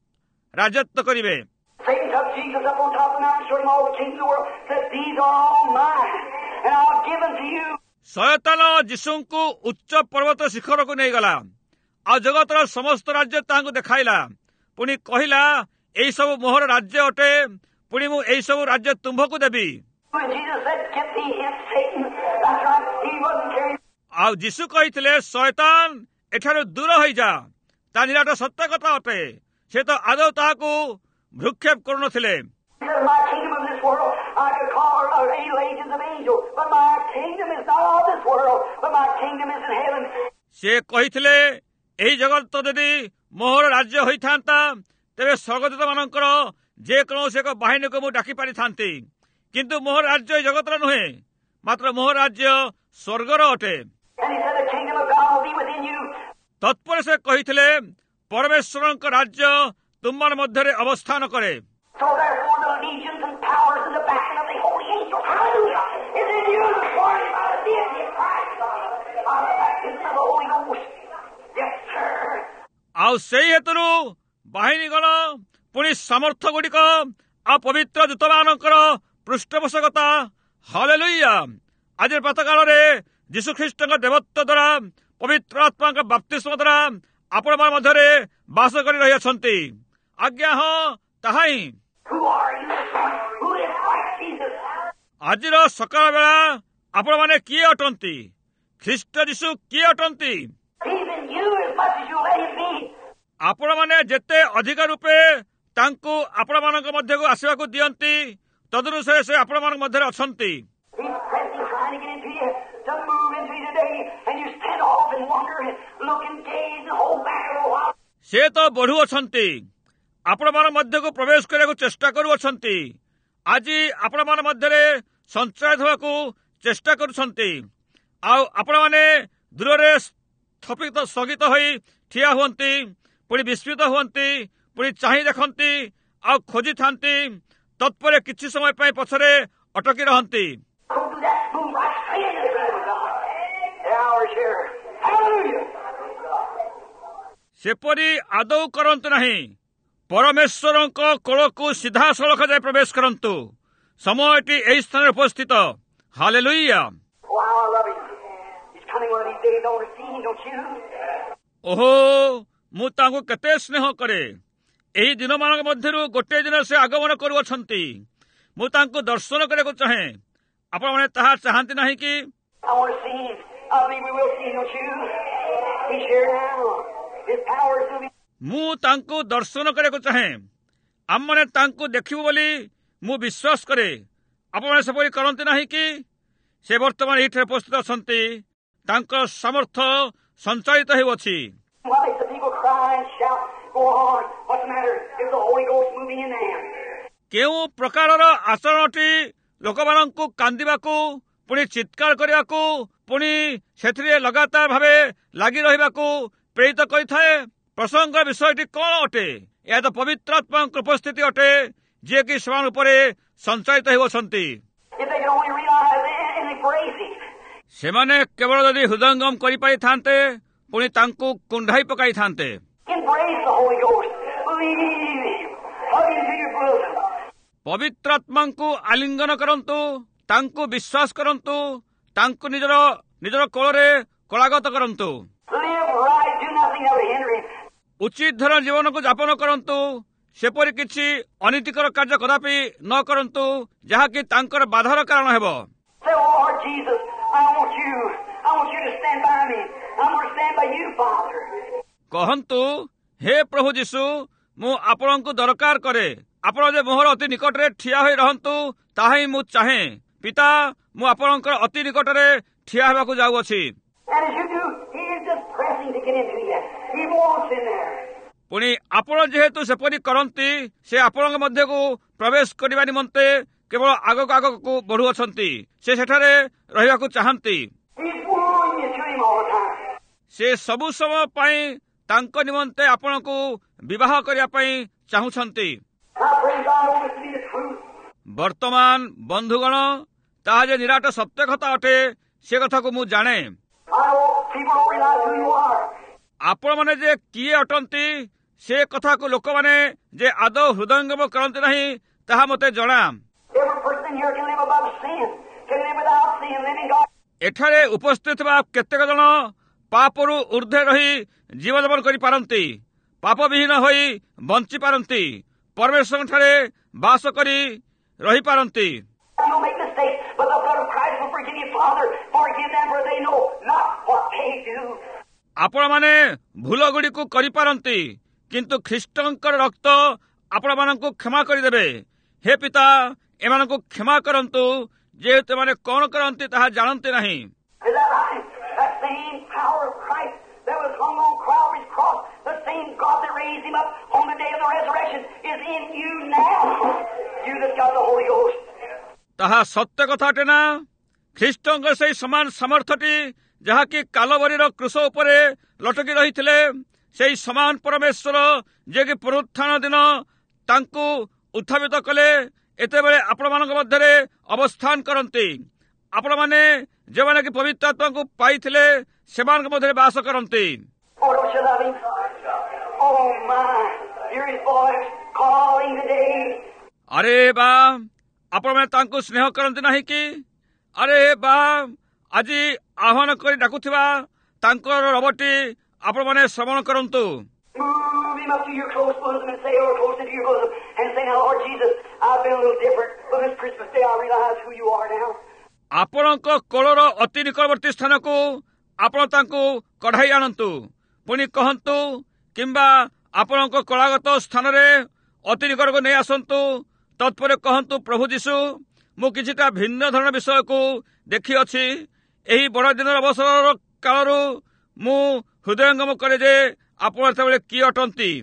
ରାଜତ୍ୱ କରିବେ। Satan took Jesus up on top of the mountain, showed him all the kings of the world, said, "These are all mine, and I'll give them to you." ଶୟତାନ ଯୀଶୁଙ୍କୁ ଉଚ୍ଚ ପର୍ବତ ଶିଖରକୁ ନେଇଗଲା ଆଉ ଜଗତର ସମସ୍ତ ରାଜ୍ୟ ତାହାଙ୍କୁ ଦେଖାଇଲା। ପୁଣି କହିଲା, ଏଇ ସବୁ ମୋହର ରାଜ୍ୟ ଅଟେ, ପୁଣି ମୁଁ ଏଇ ସବୁ ରାଜ୍ୟ ତୁମ୍ଭକୁ ଦେବି। ଆଉ ଯୀଶୁ କହିଥିଲେ, ଶୟତାନ ଏଠାରୁ ଦୂର ହୋଇଯା। ତା ନିରାଟ ସତ୍ୟ କଥା ଅଟେ। ସେ ତ ଆଦୌ ତାହାକୁ ଭ୍ରୂକ୍ଷେପ କରୁନଥିଲେ। ସେ କହିଥିଲେ, ଏହି ଜଗତ ଯଦି ମୋହର ରାଜ୍ୟ ହୋଇଥାନ୍ତା, ତେବେ ସ୍ୱର୍ଗଦୂତ ମାନଙ୍କର ଯେକୌଣସି ଏକ ବାହିନୀକୁ ମୁଁ ଡାକି ପାରିଥାନ୍ତି। କିନ୍ତୁ ମୋହର ରାଜ୍ୟ ଏହି ଜଗତର ନୁହେଁ, ମାତ୍ର ମୋହର ରାଜ୍ୟ ସ୍ୱର୍ଗର ଅଟେ। ତତ୍ପରେ ସେ କହିଥିଲେ, ପରମେଶ୍ୱରଙ୍କ ରାଜ୍ୟ ତୁମର ମଧ୍ୟରେ ଅବସ୍ଥାନ କରେ। ଆଉ ସେଇ ହେତୁରୁ ବାହିନୀଗଣ ପୁଣି ସାମର୍ଥ୍ୟ ଗୁଡ଼ିକ ଆଉ ପବିତ୍ର ଦୂତମାନଙ୍କର ପୃଷ୍ଠପୋଷକତା, ହାଲେଲୁୟା, ଆଜି ପ୍ରାତଃକାଳରେ ଯୀଶୁଖ୍ରୀଷ୍ଟଙ୍କ ଦେବତ୍ୱ ଦ୍ୱାରା, ପବିତ୍ର ଆତ୍ମାଙ୍କ ବାପ୍ତିସ୍ମ ଦ୍ୱାରା ଆପଣଙ୍କ ମଧ୍ୟରେ ବାସ କରି ରହିଅଛନ୍ତି। ଆଜ୍ଞା, ହଁ, ତାହା ହିଁ। ଆଜିର ସକାଳ ବେଳା ଆପଣମାନେ କିଏ ଅଟନ୍ତି? ଖ୍ରୀଷ୍ଟ ଯୀଶୁ କିଏ ଅଟନ୍ତି? ଆପଣମାନେ ଯେତେ ଅଧିକ ରୂପେ ତାଙ୍କୁ ଆପଣମାନଙ୍କ ମଧ୍ୟକୁ ଆସିବାକୁ ଦିଅନ୍ତି, ତଦନୁସାରେ ସେ ଆପଣମାନଙ୍କ ମଧ୍ୟରେ ଅଛନ୍ତି। ସେ ତ ବଢୁଅଛନ୍ତି, ଆପଣମାନଙ୍କ ମଧ୍ୟକୁ ପ୍ରବେଶ କରିବାକୁ ଚେଷ୍ଟା କରୁଅଛନ୍ତି। ଆଜି ଆପଣମାନଙ୍କ ମଧ୍ୟରେ ସଞ୍ଚାଳିତ ହେବାକୁ ଚେଷ୍ଟା କରୁଛନ୍ତି। ଆଉ ଆପଣମାନେ ଦୂରରେ ସ୍ଥଗିତ ହୋଇ ଠିଆ ହୁଅନ୍ତି, ପୁଣି ବିସ୍ମିତ ହୁଅନ୍ତି, ପୁଣି ଚାହିଁ ଦେଖନ୍ତି ଆଉ ଖୋଜିଥାନ୍ତି। ତତ୍ପରେ କିଛି ସମୟ ପାଇଁ ପଛରେ ଅଟକି ରହନ୍ତି। ସେପରି ଆଦୌ କରନ୍ତୁ ନାହିଁ। ପରମେଶ୍ୱରଙ୍କ କୋଳକୁ ସିଧାସଳଖ ଯାଇ ପ୍ରବେଶ କରନ୍ତୁ। ସମୟଟି ଏହି ସ୍ଥାନରେ ଉପସ୍ଥିତ। ହାଲେଲୁୟା। ଓହୋ, ମୁଁ ତାଙ୍କୁ କେତେ ସ୍ନେହ କରେ। ଏହି ଦିନମାନଙ୍କ ମଧ୍ୟରୁ ଗୋଟିଏ ଦିନ ସେ ଆଗମନ କରୁଅଛନ୍ତି। ମୁଁ ତାଙ୍କୁ ଦର୍ଶନ କରିବାକୁ ଚାହେଁ। ଆପଣମାନେ ତାହା ଚାହାନ୍ତି ନାହିଁ କି? ମୁଁ ତାଙ୍କୁ ଦର୍ଶନ କରିବାକୁ ଚାହେଁ। ଆମମାନେ ତାଙ୍କୁ ଦେଖିବୁ ବୋଲି ମୁଁ ବିଶ୍ୱାସ କରେ। ଆପଣମାନେ ସେପରି କରନ୍ତି ନାହିଁ କି? ସେ ବର୍ତ୍ତମାନ ଏଇଠାରେ ଉପସ୍ଥିତ ଅଛନ୍ତି। ତାଙ୍କ ସାମର୍ଥ୍ୟ ସଞ୍ଚାଳିତ ହେଉଅଛି। କେଉଁ ପ୍ରକାରର ଆଚରଣଟି ଲୋକମାନଙ୍କୁ କାନ୍ଦିବାକୁ, ପୁଣି ଚିତ୍କାର କରିବାକୁ, ପୁଣି ସେଥିରେ ଲଗାତାର ଭାବେ ଲାଗି ରହିବାକୁ ପ୍ରେରିତ କରିଥାଏ? ପ୍ରସଙ୍ଗ ବିଷୟଟି କ'ଣ ଅଟେ? ଏହା ତ ପବିତ୍ର ଆତ୍ମାଙ୍କ ଉପସ୍ଥିତି ଅଟେ, ଯିଏକି ସେମାନଙ୍କ ଉପରେ ସଞ୍ଚାଳିତ ହେଉଅଛନ୍ତି। ସେମାନେ କେବଳ ଯଦି ହୃଦୟଙ୍ଗମ କରିପାରିଥାନ୍ତେ, ପୁଣି ତାଙ୍କୁ କୁଣ୍ଢାଇ ପକାଇଥାନ୍ତେ। ପବିତ୍ର ଆତ୍ମାଙ୍କୁ ଆଲିଙ୍ଗନ କରନ୍ତୁ, ତାଙ୍କୁ ବିଶ୍ୱାସ କରନ୍ତୁ, ତାଙ୍କୁ ନିଜର କୋଳରେ କଳାଗତ କରନ୍ତୁ। ଉଚିତ ଧର ଜୀବନକୁ ଯାପନ କରନ୍ତୁ। ସେପରି କିଛି ଅନୀତିକର କାର୍ଯ୍ୟ କଦାପି ନ କରନ୍ତୁ, ଯାହାକି ତାଙ୍କର ବାଧାର କାରଣ ହେବ। କହନ୍ତୁ, ହେ ପ୍ରଭୁ ଯୀଶୁ, ମୁଁ ଆପଣଙ୍କୁ ଦରକାର କରେ। ଆପଣ ଯେ ମୋହର ଅତି ନିକଟରେ ଠିଆ ହୋଇ ରହନ୍ତୁ, ତାହା ହିଁ ମୁଁ ଚାହେଁ। ପିତା, ମୁଁ ଆପଣଙ୍କର ଅତି ନିକଟରେ ଠିଆ ହେବାକୁ ଯାଉଅଛି। ପୁଣି ଆପଣ ଯେହେତୁ ସେପରି କରନ୍ତି, ସେ ଆପଣଙ୍କ ମଧ୍ୟକୁ ପ୍ରବେଶ କରିବା ନିମନ୍ତେ କେବଳ ଆଗକୁ ବଢୁଅଛନ୍ତି। ସେ ସେଠାରେ ରହିବାକୁ ଚାହାନ୍ତି। ସେ ସବୁ ସମୟ ପାଇଁ ତାଙ୍କ ନିମନ୍ତେ ଆପଣଙ୍କୁ ବିବାହ କରିବା ପାଇଁ ଚାହୁଁଛନ୍ତି। ବର୍ତ୍ତମାନ ବନ୍ଧୁଗଣ, ତାହା ଯେ ନିରାଟ ସତ୍ୟ କଥା ଅଟେ, ସେ କଥାକୁ ମୁଁ ଜାଣେ। ଆପଣମାନେ ଯେ କିଏ ଅଟନ୍ତି, ସେ କଥାକୁ ଲୋକମାନେ ଯେ ଆଦୌ ହୃଦୟଙ୍ଗମ କରନ୍ତି ନାହିଁ, ତାହା ମୋତେ ଜଣା। ଏଠାରେ ଉପସ୍ଥିତ ଥିବା କେତେକ ଜଣ ପାପରୁ ଊର୍ଦ୍ଧ୍ୱେ ରହି ଜୀବନଯାପନ କରିପାରନ୍ତି, ପାପବିହୀନ ହୋଇ ବଞ୍ଚିପାରନ୍ତି, ପରମେଶ୍ୱରଙ୍କଠାରେ ବାସ କରି ରହିପାରନ୍ତି। ଆପଣମାନେ ଭୁଲ ଗୁଡ଼ିକୁ କରିପାରନ୍ତି, କିନ୍ତୁ ଖ୍ରୀଷ୍ଟଙ୍କର ରକ୍ତ ଆପଣମାନଙ୍କୁ କ୍ଷମା କରିଦେବେ। ହେ ପିତା, ଏମାନଙ୍କୁ କ୍ଷମା କରନ୍ତୁ, ଯେହେତୁ ଏମାନେ କଣ କରନ୍ତି ତାହା ଜାଣନ୍ତି ନାହିଁ। ତାହା ସତ୍ୟ କଥା ଅଟେ ନା? ଖ୍ରୀଷ୍ଟଙ୍କ ସେହି ସମାନ ସାମର୍ଥ୍ୟଟି ଯାହାକି କାଲବରୀର କ୍ରୁଶ ଉପରେ ଲଟକି ରହିଥିଲେ, ସେହି ସମାନ ପରମେଶ୍ୱର ଯିଏକି ପୁନରୁତ୍ଥାନ ଦିନ ତାଙ୍କୁ ଉତ୍ଥାପିତ କଲେ, ଏତେବେଳେ ଆପଣମାନଙ୍କ ମଧ୍ୟରେ ଅବସ୍ଥାନ କରନ୍ତି। ଆପଣମାନେ ଯେଉଁମାନେ କି ପବିତ୍ର ଆତ୍ମାକୁ ପାଇଥିଲେ ସେମାନଙ୍କ ମଧ୍ୟରେ ବାସ କରନ୍ତି। ଆରେ ବା, ଆପଣମାନେ ତାଙ୍କୁ ସ୍ନେହ କରନ୍ତି ନାହିଁ କି? ଆରେ ବା, ଆଜି ଆହ୍ୱାନ କରି ଡାକୁଥିବା ତାଙ୍କର ରବଟି ଆପଣମାନେ ଶ୍ରବଣ କରନ୍ତୁ। ଆପଣଙ୍କ କୋଳର ଅତି ନିକଟବର୍ତ୍ତୀ ସ୍ଥାନକୁ ଆପଣ ତାଙ୍କୁ କଢାଇ ଆଣନ୍ତୁ, ପୁଣି କହନ୍ତୁ, କିମ୍ବା ଆପଣଙ୍କ କଳାଗତ ସ୍ଥାନରେ ଅତି ନିକଟକୁ ନେଇ ଆସନ୍ତୁ। ତତ୍ପରେ କହନ୍ତୁ, ପ୍ରଭୁ ଯୀଶୁ, ମୁଁ କିଛିଟା ଭିନ୍ନ ଧରଣ ବିଷୟକୁ ଦେଖିଅଛି। ଏହି ବଡ଼ଦିନର ଅବସର କାଳରୁ ମୁଁ ହୃଦୟଙ୍ଗମ କରେ ଯେ ଆପଣ ସେତେବେଳେ କିଏ ଅଟନ୍ତି।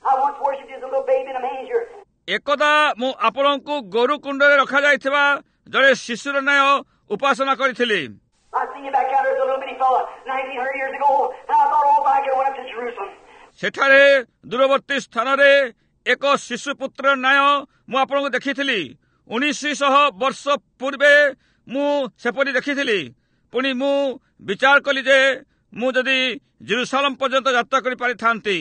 ଏକଦା ମୁଁ ଆପଣଙ୍କୁ ଗୋରୁ କୁଣ୍ଡରେ ରଖାଯାଇଥିବା ଜଣେ ଶିଶୁର ନ୍ୟାୟ ଉପାସନା କରିଥିଲି। ସେଠାରେ ଦୂରବର୍ତ୍ତୀ ସ୍ଥାନରେ ଏକ ଶିଶୁପୁତ୍ର ନ୍ୟାୟ ମୁଁ ଆପଣଙ୍କୁ ଦେଖିଥିଲି। 1900 ବର୍ଷ ପୂର୍ବେ ମୁଁ ସେପରି ଦେଖିଥିଲି। ପୁଣି ମୁଁ ବିଚାର କଲି ଯେ ମୁଁ ଯଦି ଜେରୁସାଲେମ ପର୍ଯ୍ୟନ୍ତ ଯାତ୍ରା କରିପାରିଥାନ୍ତି।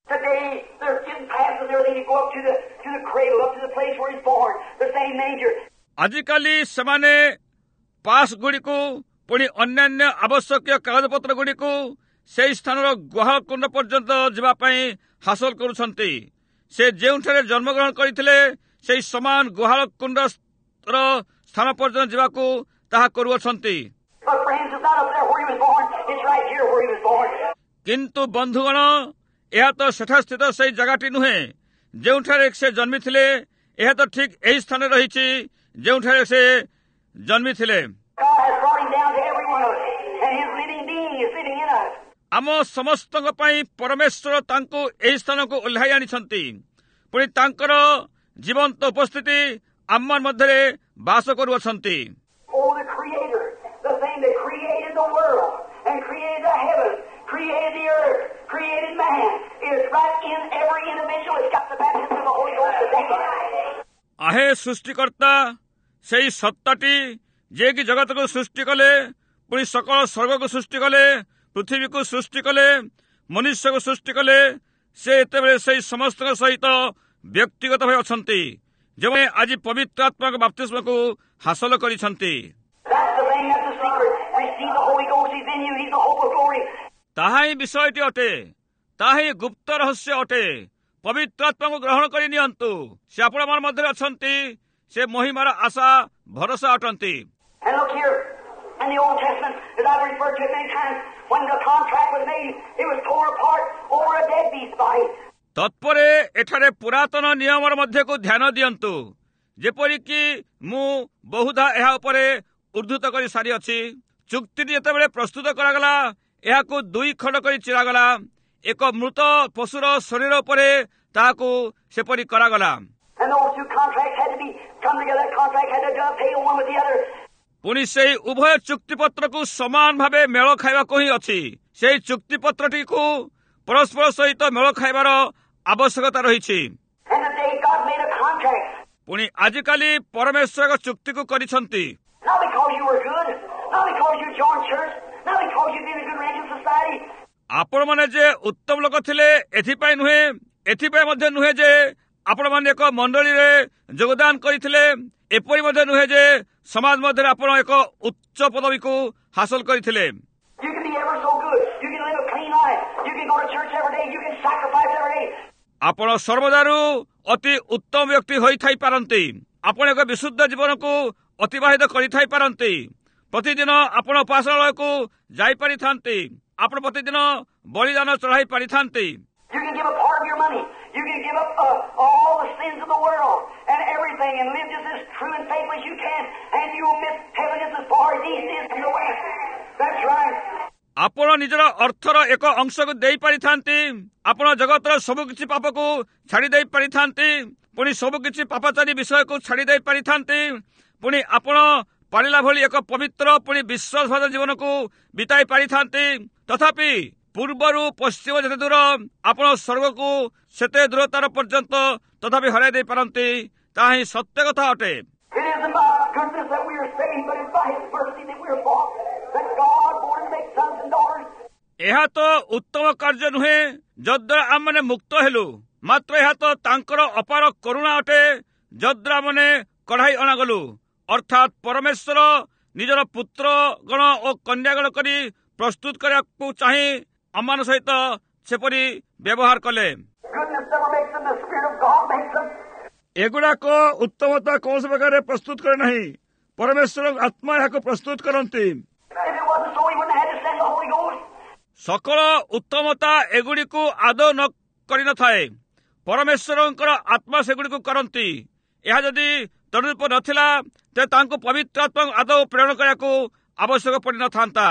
ଆଜିକାଲି ସେମାନେ ପାସ୍ ଗୁଡ଼ିକୁ ପୁଣି ଅନ୍ୟାନ୍ୟ ଆବଶ୍ୟକୀୟ କାଗଜପତ୍ର ଗୁଡ଼ିକୁ ସେହି ସ୍ଥାନର ଗୁହାଳ କୁଣ୍ଡ ପର୍ଯ୍ୟନ୍ତ ଯିବା ପାଇଁ ହାସଲ କରୁଛନ୍ତି। ସେ ଯେଉଁଠାରେ ଜନ୍ମଗ୍ରହଣ କରିଥିଲେ ସେହି ସମାନ ଗୁହାଳ କୁଣ୍ଡର ସ୍ଥାନ ପର୍ଯ୍ୟନ୍ତ ଯିବାକୁ ତାହା କରୁଅଛନ୍ତି। କିନ୍ତୁ ବନ୍ଧୁଗଣ, ଏହା ତ ସେଠା ସ୍ଥିତ ସେହି ଜାଗାଟି ନୁହେଁ ଯେଉଁଠାରେ ସେ ଜନ୍ମିଥିଲେ। ଏହା ତ ଠିକ୍ ଏହି ସ୍ଥାନରେ ରହିଛି ଯେଉଁଠାରେ ସେ ଜନ୍ମିଥିଲେ। ଆମ ସମସ୍ତଙ୍କ ପାଇଁ ପରମେଶ୍ୱର ତାଙ୍କୁ ଏହି ସ୍ଥାନକୁ ଓହ୍ଲାଇ ଆଣିଛନ୍ତି। ପୁଣି ତାଙ୍କର ଜୀବନ୍ତ ଉପସ୍ଥିତି ଆମ ମଧ୍ୟରେ ବାସ କରୁଅଛନ୍ତି। ଆହେ ସୃଷ୍ଟିକର୍ତ୍ତା, ସେହି ସତ୍ତାଟି ଯିଏକି ଜଗତକୁ ସୃଷ୍ଟି କଲେ, ପୁଣି ସକଳ ସ୍ୱର୍ଗକୁ ସୃଷ୍ଟି କଲେ, ପୃଥିବୀକୁ ସୃଷ୍ଟି କଲେ, ମନୁଷ୍ୟକୁ ସୃଷ୍ଟି କଲେ, ସେ ଏତେବେଳେ ସେହି ସମସ୍ତଙ୍କ ସହିତ ବ୍ୟକ୍ତିଗତ ଭାବେ ଅଛନ୍ତି ଯେଉଁମାନେ ଆଜି ପବିତ୍ର ଆତ୍ମାଙ୍କ ବାପ୍ତିସ୍ମକୁ ହାସଲ କରିଛନ୍ତି। ତାହା ହିଁ ବିଷୟଟି ଅଟେ, ତାହା ହିଁ ଗୁପ୍ତ ରହସ୍ୟ ଅଟେ। ପବିତ୍ର ଆତ୍ମାକୁ ଗ୍ରହଣ କରି ନିଅନ୍ତୁ। ସେ ଆପଣମାନଙ୍କ ମଧ୍ୟରେ ଅଛନ୍ତି। ସେ ମହିମାର ଆଶା ଭରସା ଅଟନ୍ତି। ତତ୍ପରେ ଏଠାରେ ପୁରାତନ ନିୟମର ମଧ୍ୟକୁ ଧ୍ୟାନ ଦିଅନ୍ତୁ। ଯେପରିକି ମୁଁ ବହୁଧା ଏହା ଉପରେ ଉଦ୍ଧୃତ କରି ସାରିଅଛି। ଚୁକ୍ତିଟି ଯେତେବେଳେ ପ୍ରସ୍ତୁତ କରାଗଲା, ଏହାକୁ 2 ଖଣ୍ଡ କରି ଚିରାଗଲା। ଏକ ମୃତ ପଶୁର ଶରୀର ଉପରେ ତାହାକୁ ସେପରି କରାଗଲା। ପୁଣି ସେହି ଉଭୟ ଚୁକ୍ତିପତ୍ରକୁ ସମାନ ଭାବେ ମେଳ ଖାଇବାକୁ ହିଁ ଅଛି। ସେହି ଚୁକ୍ତିପତ୍ରଟିକୁ ପରସ୍ପର ସହିତ ମେଳ ଖାଇବାର ଆବଶ୍ୟକତା ରହିଛି। ପୁଣି ଆଜିକାଲି ପରମେଶ୍ୱର ଏକ ଚୁକ୍ତିକୁ କରିଛନ୍ତି। ଆପଣମାନେ ଯେ ଉତ୍ତମ ଲୋକ ଥିଲେ ଏଥିପାଇଁ ନୁହେଁ, ଏଥିପାଇଁ ମଧ୍ୟ ନୁହେଁ ଯେ ଆପଣମାନେ ଏକ ମଣ୍ଡଳୀରେ ଯୋଗଦାନ କରିଥିଲେ ଏପରି ମଧ୍ୟ ନୁହେଁ ଯେ ସମାଜ ମଧ୍ୟରେ ଆପଣ ଏକ ଉଚ୍ଚ ପଦବୀକୁ ହାସଲ କରିଥିଲେ। ଆପଣ ସର୍ବଦାରୁ ଅତି ଉତ୍ତମ ବ୍ୟକ୍ତି ହୋଇଥାଇ ପାରନ୍ତି। ଆପଣ ଏକ ବିଶୁଦ୍ଧ ଜୀବନକୁ ଅତିବାହିତ କରିଥାଇ ପାରନ୍ତି। ପ୍ରତିଦିନ ଆପଣ ଉପାସନାଳୟକୁ ଯାଇପାରିଥାନ୍ତି। ଆପଣ ପ୍ରତିଦିନ ବଳିଦାନ ଚଢ଼ାଇ ପାରିଥାନ୍ତି। ଆପଣ ନିଜର ଅର୍ଥର ଏକ ଅଂଶକୁ ଦେଇପାରିଥାନ୍ତି। ଆପଣ ଜଗତର ସବୁକିଛି ପାପକୁ ଛାଡ଼ି ଦେଇ ପାରିଥାନ୍ତି। ପୁଣି ସବୁକିଛି ପାପାଚାରୀ ବିଷୟକୁ ଛାଡ଼ି ଦେଇ ପାରିଥାନ୍ତି। ପୁଣି ଆପଣ ପାରିଲା ଭଳି ଏକ ପବିତ୍ର ପୁଣି ବିଶ୍ୱାସଭାଜ ଜୀବନକୁ ବିତାଇ ପାରିଥାନ୍ତି। ତଥାପି ପୂର୍ବରୁ ପଶ୍ଚିମ ଯେତେ ଦୂର ଆପଣ ସ୍ୱର୍ଗକୁ ସେତେ ଦୂରତାର ପର୍ଯ୍ୟନ୍ତ ତଥାପି ହରାଇ ଦେଇ ପାରନ୍ତି। ତାହା ହିଁ ସତ୍ୟ କଥା ଅଟେ। ଏହା ତ ଉତ୍ତମ କାର୍ଯ୍ୟ ନୁହେଁ ଯଦ୍ୱାରା ଆମମାନେ ମୁକ୍ତ ହେଲୁ, ମାତ୍ର ଏହା ତ ତାଙ୍କର ଅପାର କରୁଣା ଅଟେ ଯଦ୍ୱାରା ଆମମାନେ କଢ଼ାଇ ଅଣାଗଲୁ। ଅର୍ଥାତ୍ ପରମେଶ୍ୱର ନିଜର ପୁତ୍ରଗଣ ଓ କନ୍ୟାଗଣ କରି ପ୍ରସ୍ତୁତ କରିବାକୁ ଚାହିଁ ଆମମାନଙ୍କ ସହିତ ସେପରି ବ୍ୟବହାର କଲେ। ଏଗୁଡ଼ାକ ଉତ୍ତମତା କୌଣସି ପ୍ରକାରରେ ପ୍ରସ୍ତୁତ କରେ ନାହିଁ। ପରମେଶ୍ୱର ଆତ୍ମା ଏହାକୁ ପ୍ରସ୍ତୁତ କରନ୍ତି। ସକଳ ଉତ୍ତମତା ଏଗୁଡ଼ିକୁ ଆଦୌ ନ କରିନଥାଏ। ପରମେଶ୍ୱରଙ୍କର ଆତ୍ମା ସେଗୁଡ଼ିକୁ କରନ୍ତି। ଏହା ଯଦି ତଦୁପ ନଥିଲା ତେବେ ତାଙ୍କୁ ପବିତ୍ର ଆତ୍ମା ଆଦୌ ପ୍ରେରଣ କରିବାକୁ ଆବଶ୍ୟକ ପଡ଼ିନଥାନ୍ତା।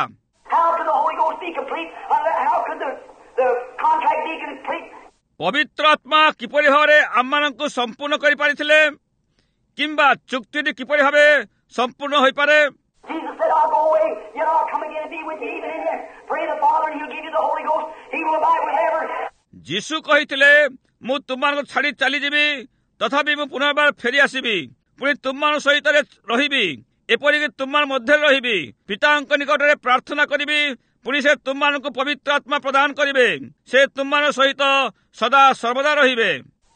ପବିତ୍ର ଆତ୍ମା କିପରି ଭାବରେ ଆମମାନଙ୍କୁ ସମ୍ପୂର୍ଣ୍ଣ କରିପାରିଥିଲେ କିମ୍ବା ଚୁକ୍ତିଟି କିପରି ଭାବେ ସମ୍ପୂର୍ଣ୍ଣ ହୋଇପାରେ? ଯୀଶୁ କହିଥିଲେ, ମୁଁ ତୁମମାନଙ୍କୁ ଛାଡ଼ି ଚାଲିଯିବି, ତଥାପି ମୁଁ ପୁନର୍ବାର ଫେରି ଆସିବି, ପୁଣି ତୁମମାନଙ୍କ ସହିତ ରହିବି, ଏପରିକି ତୁମମାନଙ୍କ ମଧ୍ୟରେ ରହିବି। ପିତାଙ୍କ ନିକଟରେ ପ୍ରାର୍ଥନା କରିବି, ପୁଣି ସେ ତୁମମାନଙ୍କୁ ପବିତ୍ର ଆତ୍ମା ପ୍ରଦାନ କରିବେ। ସେ ତୁମମାନଙ୍କ ସହିତ ସଦା ସର୍ବଦା ରହିବେ।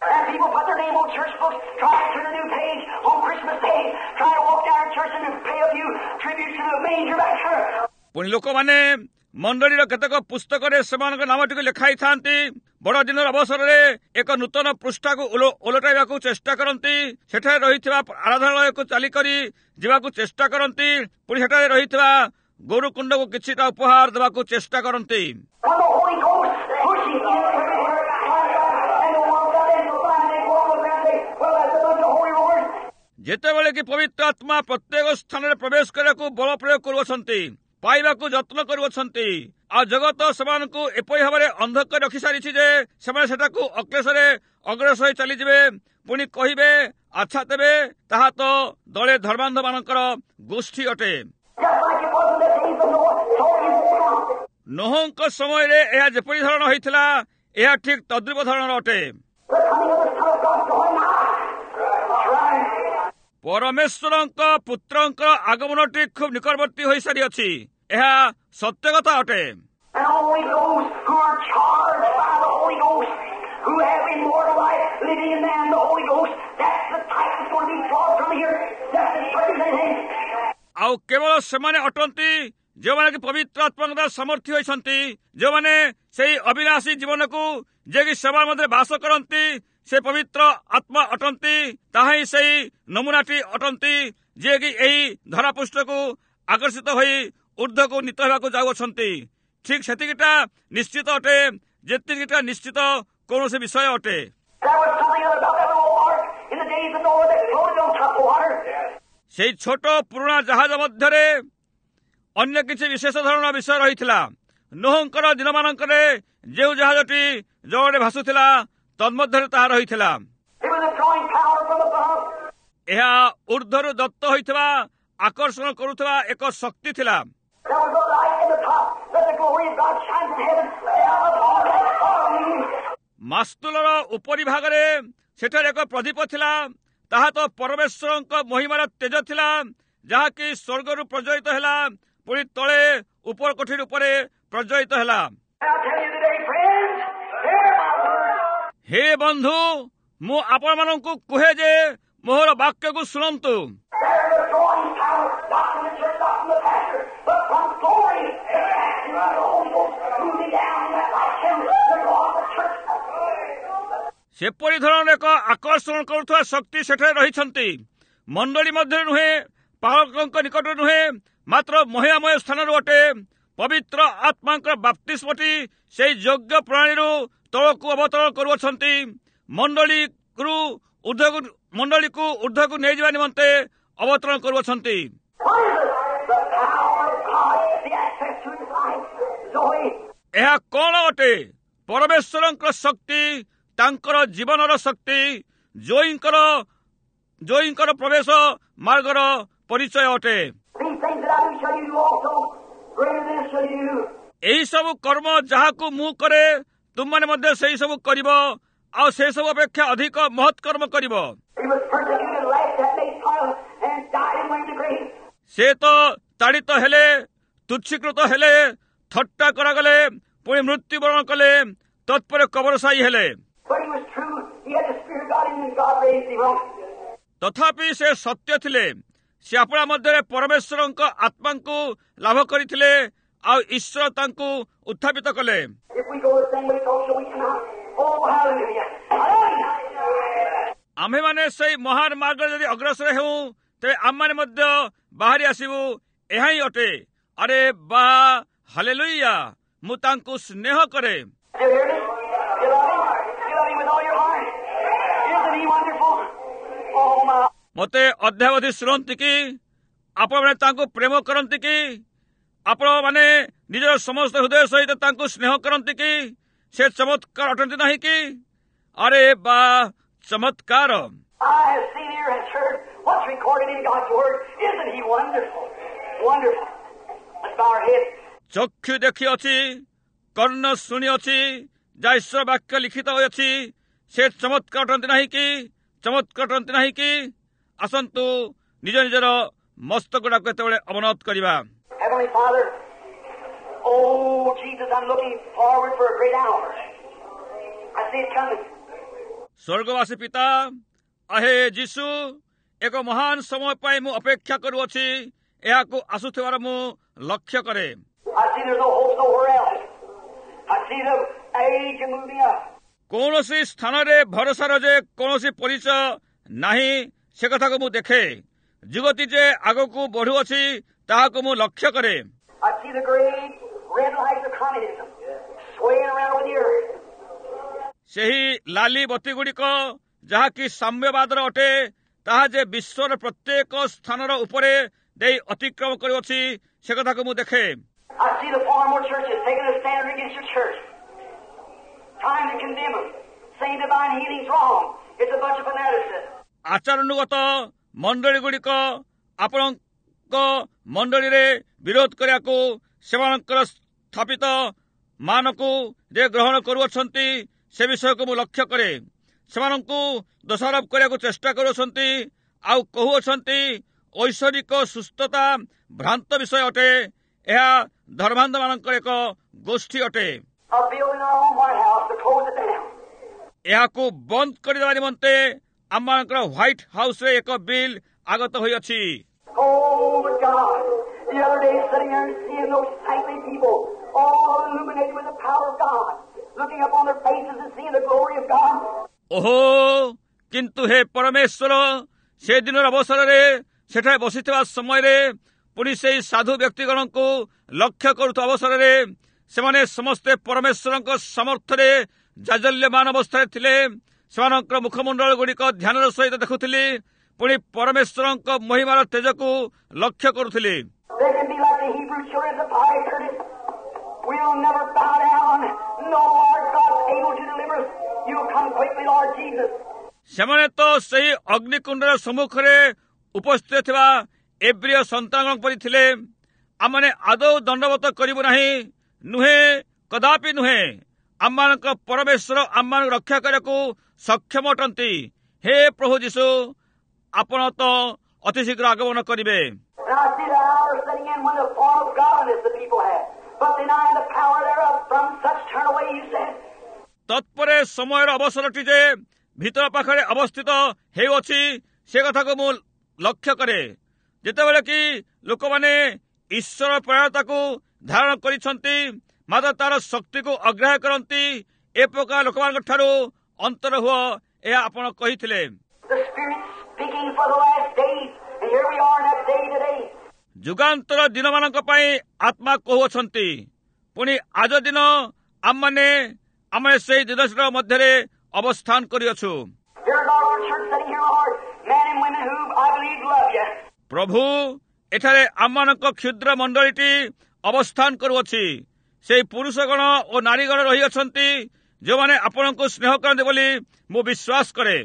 ପୁଣି ଲୋକମାନେ ମଣ୍ଡଳୀର କେତେକ ପୁସ୍ତକରେ ସେମାନଙ୍କ ନାମଟିକୁ ଲେଖାଇଥାନ୍ତି। ବଡ଼ଦିନର ଅବସରରେ ଏକ ନୂତନ ପୃଷ୍ଠାକୁ ଓଲଟାଇବାକୁ ଚେଷ୍ଟା କରନ୍ତି। ସେଠାରେ ରହିଥିବା ଆରାଧନାଳୟକୁ ଚାଲିକରି ଯିବାକୁ ଚେଷ୍ଟା କରନ୍ତି। ପୁଣି ସେଠାରେ ରହିଥିବା ଗୌରକୁଣ୍ଡକୁ କିଛିଟା ଉପହାର ଦେବାକୁ ଚେଷ୍ଟା କରନ୍ତି। ଯେତେବେଳେ କି ପବିତ୍ର ଆତ୍ମା ପ୍ରତ୍ୟେକ ସ୍ଥାନରେ ପ୍ରବେଶ କରିବାକୁ ବଳ ପ୍ରୟୋଗ କରୁଅଛନ୍ତି, ପାଇବାକୁ ଯତ୍ନ କରୁଅଛନ୍ତି, ଆଉ ଜଗତ ସେମାନଙ୍କୁ ଏପରି ଭାବରେ ଅନ୍ଧ କରି ରଖିସାରିଛି ଯେ ସେମାନେ ସେଠାକୁ ଅକ୍ଲେଶରେ ଅଗ୍ରସର ହୋଇ ଚାଲିଯିବେ। ପୁଣି କହିବେ, ଆଚ୍ଛା ତେବେ ତାହା ତ ଦଳେ ଧର୍ମାନ୍ଧ ମାନଙ୍କର ଗୋଷ୍ଠୀ ଅଟେ। ନୋହଙ୍କ ସମୟରେ ଏହା ଯେପରି ଧରଣ ହୋଇଥିଲା, ଏହା ଠିକ୍ ତଦ୍ରୂପ ଧରଣର ଅଟେ। ପରମେଶ୍ୱରଙ୍କ ପୁତ୍ରଙ୍କ ଆଗମନଟି ଖୁବ୍ ନିକଟବର୍ତ୍ତୀ ହୋଇସାରିଅଛି। ଏହା ସତ୍ୟ କଥା ଅଟେ। ଆଉ କେବଳ ସେମାନେ ଅଟନ୍ତି ଯେଉଁମାନେ କି ପବିତ୍ର ଆତ୍ମାଙ୍କ ଦ୍ୱାରା ସମର୍ଥି ହୋଇଛନ୍ତି, ଯେଉଁମାନେ ସେହି ଅବିନାଶୀ ଜୀବନକୁ ଯିଏକି ସେବା ମଧ୍ୟରେ ବାସ କରନ୍ତି, ସେ ପବିତ୍ର ଆତ୍ମା ଅଟନ୍ତି। ତାହା ହିଁ ସେହି ନମୁନାଟି ଅଟନ୍ତି ଯିଏକି ଏହି ଧରାପୃଷ୍ଠକୁ ଆକର୍ଷିତ ହୋଇ ଉର୍ଦ୍ଧ୍ୱକୁ ନୀତ ହେବାକୁ ଯାଉଅଛନ୍ତି। ଠିକ୍ ସେତିକିଟା ନିଶ୍ଚିତ ଅଟେ ଯେତିକିଟା ନିଶ୍ଚିତ କୌଣସି ବିଷୟ ଅଟେ। ସେହି ଛୋଟ ପୁରୁଣା ଜାହାଜ ମଧ୍ୟରେ ଅନ୍ୟ କିଛି ବିଶେଷ ଧରଣର ବିଷୟ ରହିଥିଲା। ନୋହଙ୍କର ଦିନମାନଙ୍କରେ ଯେଉଁ ଜାହାଜଟି ଜଳରେ ଭାସୁଥିଲା ତନ୍ମଧ୍ୟରେ ତାହା ରହିଥିଲା। ଏହା ଉର୍ଦ୍ଧ୍ୱରୁ ଦତ୍ତ ହୋଇଥିବା ଆକର୍ଷଣ କରୁଥିବା ଏକ ଶକ୍ତି ଥିଲା। ମାସ୍ତୁଲର ଉପରି ଭାଗରେ ସେଠାରେ ଏକ ପ୍ରଦୀପ ଥିଲା। ତାହା ତ ପରମେଶ୍ୱରଙ୍କ ମହିମାର ତେଜ ଥିଲା, ଯାହାକି ସ୍ୱର୍ଗରୁ ପ୍ରଜ୍ୱଳିତ ହେଲା, ପୁଣି ତଳେ ଉପର କୋଠରୀ ଉପରେ ପ୍ରଜ୍ୱଳିତ ହେଲା। ହେ ବନ୍ଧୁ, ମୁଁ ଆପଣମାନଙ୍କୁ କୁହେ ଯେ ମୋହର ବାକ୍ୟକୁ ଶୁଣନ୍ତୁ। ସେପରି ଧରଣର ଏକ ଆକର୍ଷଣ କରୁଥିବା ଶକ୍ତି ସେଠାରେ ରହିଛନ୍ତି। ମଣ୍ଡଳୀ ମଧ୍ୟରେ ନୁହେଁ, ପାଳକଙ୍କ ନିକଟରେ ନୁହେଁ, ମାତ୍ର ମହିମାମୟ ସ୍ଥାନରୁ ଅଟେ। ପବିତ୍ର ଆତ୍ମାଙ୍କର ବାପ୍ତିସ୍ମଟି ସେହି ଯୋଗ୍ୟ ପ୍ରଣାଳୀରୁ ତଳକୁ ଅବତରଣ କରୁଅଛନ୍ତି। ମଣ୍ଡଳୀକୁ ଊର୍ଦ୍ଧ୍ୱକୁ ନେଇଯିବା ନିମନ୍ତେ ଅବତରଣ କରୁଅଛନ୍ତି। ଏହା କ'ଣ ଅଟେ? ପରମେଶ୍ୱରଙ୍କର ଶକ୍ତି, ତାଙ୍କର ଜୀବନର ଶକ୍ତି, ଜୋଇଙ୍କର ପ୍ରବେଶ ମାର୍ଗର ପରିଚୟ ଅଟେ। ଏହି ସବୁ କର୍ମ ଯାହାକୁ ମୁଁ କରେ, ତୁମମାନେ ମଧ୍ୟ ସେହି ସବୁ କରିବ, ଆଉ ସେ ସବୁ ଅପେକ୍ଷା ଅଧିକ ମହତ୍ କର୍ମ କରିବ। ସେ ତ ତାଡ଼ିତ ହେଲେ, ତୁଚ୍ଛୀକୃତ ହେଲେ, ଥଟ୍ଟା କରାଗଲେ, ପୁଣି ମୃତ୍ୟୁବରଣ କଲେ, ତତ୍ପରେ କବରସାଇ ହେଲେ। ତଥାପି ସେ ସତ୍ୟ ଥିଲେ। ସେ ଆପଣା ମଧ୍ୟରେ ପରମେଶ୍ୱରଙ୍କ ଆତ୍ମାଙ୍କୁ ଲାଭ କରିଥିଲେ, ଆଉ ଈଶ୍ୱର ତାଙ୍କୁ ଉତ୍ଥାପିତ କଲେ। ଆମ୍ଭେମାନେ ସେଇ ମହାନ ମାର୍ଗରେ ଯଦି ଅଗ୍ରସର ହେଉ, ତେବେ ଆମମାନେ ମଧ୍ୟ ବାହାରି ଆସିବୁ। ଏହା ହିଁ ଅଟେ। ଆରେ ବା, ହାଲେଲୁୟା! ମୁଁ ତାଙ୍କୁ ସ୍ନେହ କରେ। ମୋତେ ଅଦ୍ୟାବଧି ଶୁଣନ୍ତି କି? ଆପଣମାନେ ତାଙ୍କୁ ପ୍ରେମ କରନ୍ତି କି? ଆପଣମାନେ ନିଜର ସମସ୍ତ ହୃଦୟ ସହିତ ତାଙ୍କୁ ସ୍ନେହ କରନ୍ତି କି? ସେ ଚମତ୍କାର ଅଟନ୍ତି ନାହିଁ କି? ଆରେ ବା, ଚମତ୍କାର! ଚକ୍ଷୁ ଦେଖିଅଛି, କର୍ଣ୍ଣ ଶୁଣିଅଛି, ଯାହା ଈଶ୍ୱର ବାକ୍ୟ ଲିଖିତ ହୋଇଅଛି, ସେ ଚମତ୍କାର ଅଟନ୍ତି ନାହିଁ କି? ଚମତ୍କାର ଅଟନ୍ତି ନାହିଁ କି? ଆସନ୍ତୁ ନିଜ ନିଜର ମସ୍ତକ ଗୁଡ଼ାକୁ କେତେବେଳେ ଅବନତ କରିବା। Heavenly Father, oh Jesus, I'm looking forward for a great hour. I see it coming. ସ୍ୱର୍ଗବାସୀ ପିତା, ଆହେ ଯୀଶୁ, ଏକ ମହାନ ସମୟ ପାଇଁ ମୁଁ ଅପେକ୍ଷା କରୁଅଛି। ଏହାକୁ ଆସୁଥିବାର ମୁଁ ଲକ୍ଷ୍ୟ କରେ। I see there's no hope nowhere else. I see the age moving up. କୌଣସି ସ୍ଥାନରେ ଭରସାର ଯେ କୌଣସି ପରିଚୟ ନାହିଁ, ସେ କଥାକୁ ମୁଁ ଦେଖେ। ଯୁଗଟି ଯେ ଆଗକୁ ବଢୁଅଛି, ତାହାକୁ ମୁଁ ଲକ୍ଷ୍ୟ କରେ। I see the great red lights of communism swaying around with the earth. ସେହି ଲାଲି ବତିଗୁଡ଼ିକ ଯାହାକି ସାମ୍ୟବାଦର ଅଟେ, ତାହା ଯେ ବିଶ୍ୱର ପ୍ରତ୍ୟେକ ସ୍ଥାନର ଉପରେ ଦେଇ ଅତିକ୍ରମ କରୁଅଛି, ସେ କଥାକୁ ମୁଁ ଦେଖେ। I see the far more churches taking a stand against your church, trying to condemn them, saying divine healing's wrong. It's a bunch of fanaticism. ଆଚରଣଗତ ମଣ୍ଡଳୀ ଗୁଡ଼ିକ ଆପଣଙ୍କ ମଣ୍ଡଳୀରେ ବିରୋଧ କରିବାକୁ ସେମାନଙ୍କର ସ୍ଥାପିତ ମାନକୁ ଯେ ଗ୍ରହଣ କରୁଅଛନ୍ତି, ସେ ବିଷୟକୁ ମୁଁ ଲକ୍ଷ୍ୟ କରେ। ସେମାନଙ୍କୁ ଦୋଷାରୋପ କରିବାକୁ ଚେଷ୍ଟା କରୁଅଛନ୍ତି, ଆଉ କହୁଅଛନ୍ତି ଐଶ୍ୱରିକ ସୁସ୍ଥତା ଭ୍ରାନ୍ତ ବିଷୟ ଅଟେ। ଏହା ଧର୍ମାନ୍ଧମାନଙ୍କର ଏକ ଗୋଷ୍ଠୀ ଅଟେ। ଏହାକୁ ବନ୍ଦ କରିଦେବା ନିମନ୍ତେ ଆମମାନଙ୍କର ହ୍ୱାଇଟ୍ ହାଉସରେ ଏକ ବିଲ୍ ଆଗତ ହୋଇଅଛି। ଓହୋ, କିନ୍ତୁ ହେ ପରମେଶ୍ୱର, ସେ ଦିନର ଅବସରରେ ସେଠାରେ ବସିଥିବା ସମୟରେ, ପୁଣି ସେହି ସାଧୁ ବ୍ୟକ୍ତିଗଣଙ୍କୁ ଲକ୍ଷ୍ୟ କରୁଥିବା ଅବସରରେ, ସେମାନେ ସମସ୍ତେ ପରମେଶ୍ୱରଙ୍କ ସାମର୍ଥ୍ୟରେ ଜାଜଲ୍ୟମାନ ଅବସ୍ଥାରେ ଥିଲେ। ସେମାନଙ୍କର ମୁଖମଣ୍ଡଳ ଗୁଡ଼ିକ ଧ୍ୟାନର ସହିତ ଦେଖୁଥିଲି, ପୁଣି ପରମେଶ୍ୱରଙ୍କ ମହିମାର ତେଜକୁ ଲକ୍ଷ୍ୟ କରୁଥିଲି। ସେମାନେ ତ ସେହି ଅଗ୍ନିକୁଣ୍ଡର ସମ୍ମୁଖରେ ଉପସ୍ଥିତ ଥିବା ଏବ୍ରିୟ ସନ୍ତାନ ପରି ଥିଲେ। ଆମମାନେ ଆଦୌ ଦଣ୍ଡବତ କରିବୁ ନାହିଁ, ନୁହେଁ, କଦାପି ନୁହେଁ। ଆମମାନଙ୍କ ପରମେଶ୍ୱର ଆମମାନଙ୍କୁ ରକ୍ଷା କରିବାକୁ ସକ୍ଷମ ଅଟନ୍ତି। ହେ ପ୍ରଭୁ ଯୀଶୁ, ଆପଣ ତ ଅତି ଶୀଘ୍ର ଆଗମନ କରିବେ। ତତ୍ପରେ ସମୟର ଅବସରଟି ଯେ ଭିତର ପାଖରେ ଅବସ୍ଥିତ ହେଉଅଛି ସେ କଥାକୁ ମୁଁ ଲକ୍ଷ୍ୟ କରେ। ଯେତେବେଳେ କି ଲୋକମାନେ ଈଶ୍ୱର ପ୍ରେରଣତାକୁ ଧାରଣ କରିଛନ୍ତି ମାତ୍ର ତାର ଶକ୍ତିକୁ ଅଗ୍ରାହ୍ୟ କରନ୍ତି, ଏ ପ୍ରକାର ଲୋକମାନଙ୍କ ଠାରୁ ଅନ୍ତର ହୁଅ, ଏହା ଆପଣ କହିଥିଲେ। ଯୁଗାନ୍ତର ଦିନମାନଙ୍କ ପାଇଁ ଆତ୍ମା କହୁଅଛନ୍ତି, ପୁଣି ଆଜ ଦିନ ଆମେ ସେହି ଦିନର ମଧ୍ୟରେ ଅବସ୍ଥାନ କରିଅଛୁ। ପ୍ରଭୁ, ଏଠାରେ ଆମମାନଙ୍କ କ୍ଷୁଦ୍ର ମଣ୍ଡଳୀଟି ଅବସ୍ଥାନ କରୁଅଛି। ସେହି ପୁରୁଷଗଣ ଓ ନାରୀଗଣ ରହିଅଛନ୍ତି ଯେଉଁମାନେ ଆପଣଙ୍କୁ ସ୍ନେହ କରନ୍ତି ବୋଲି ମୁଁ ବିଶ୍ୱାସ କରେ।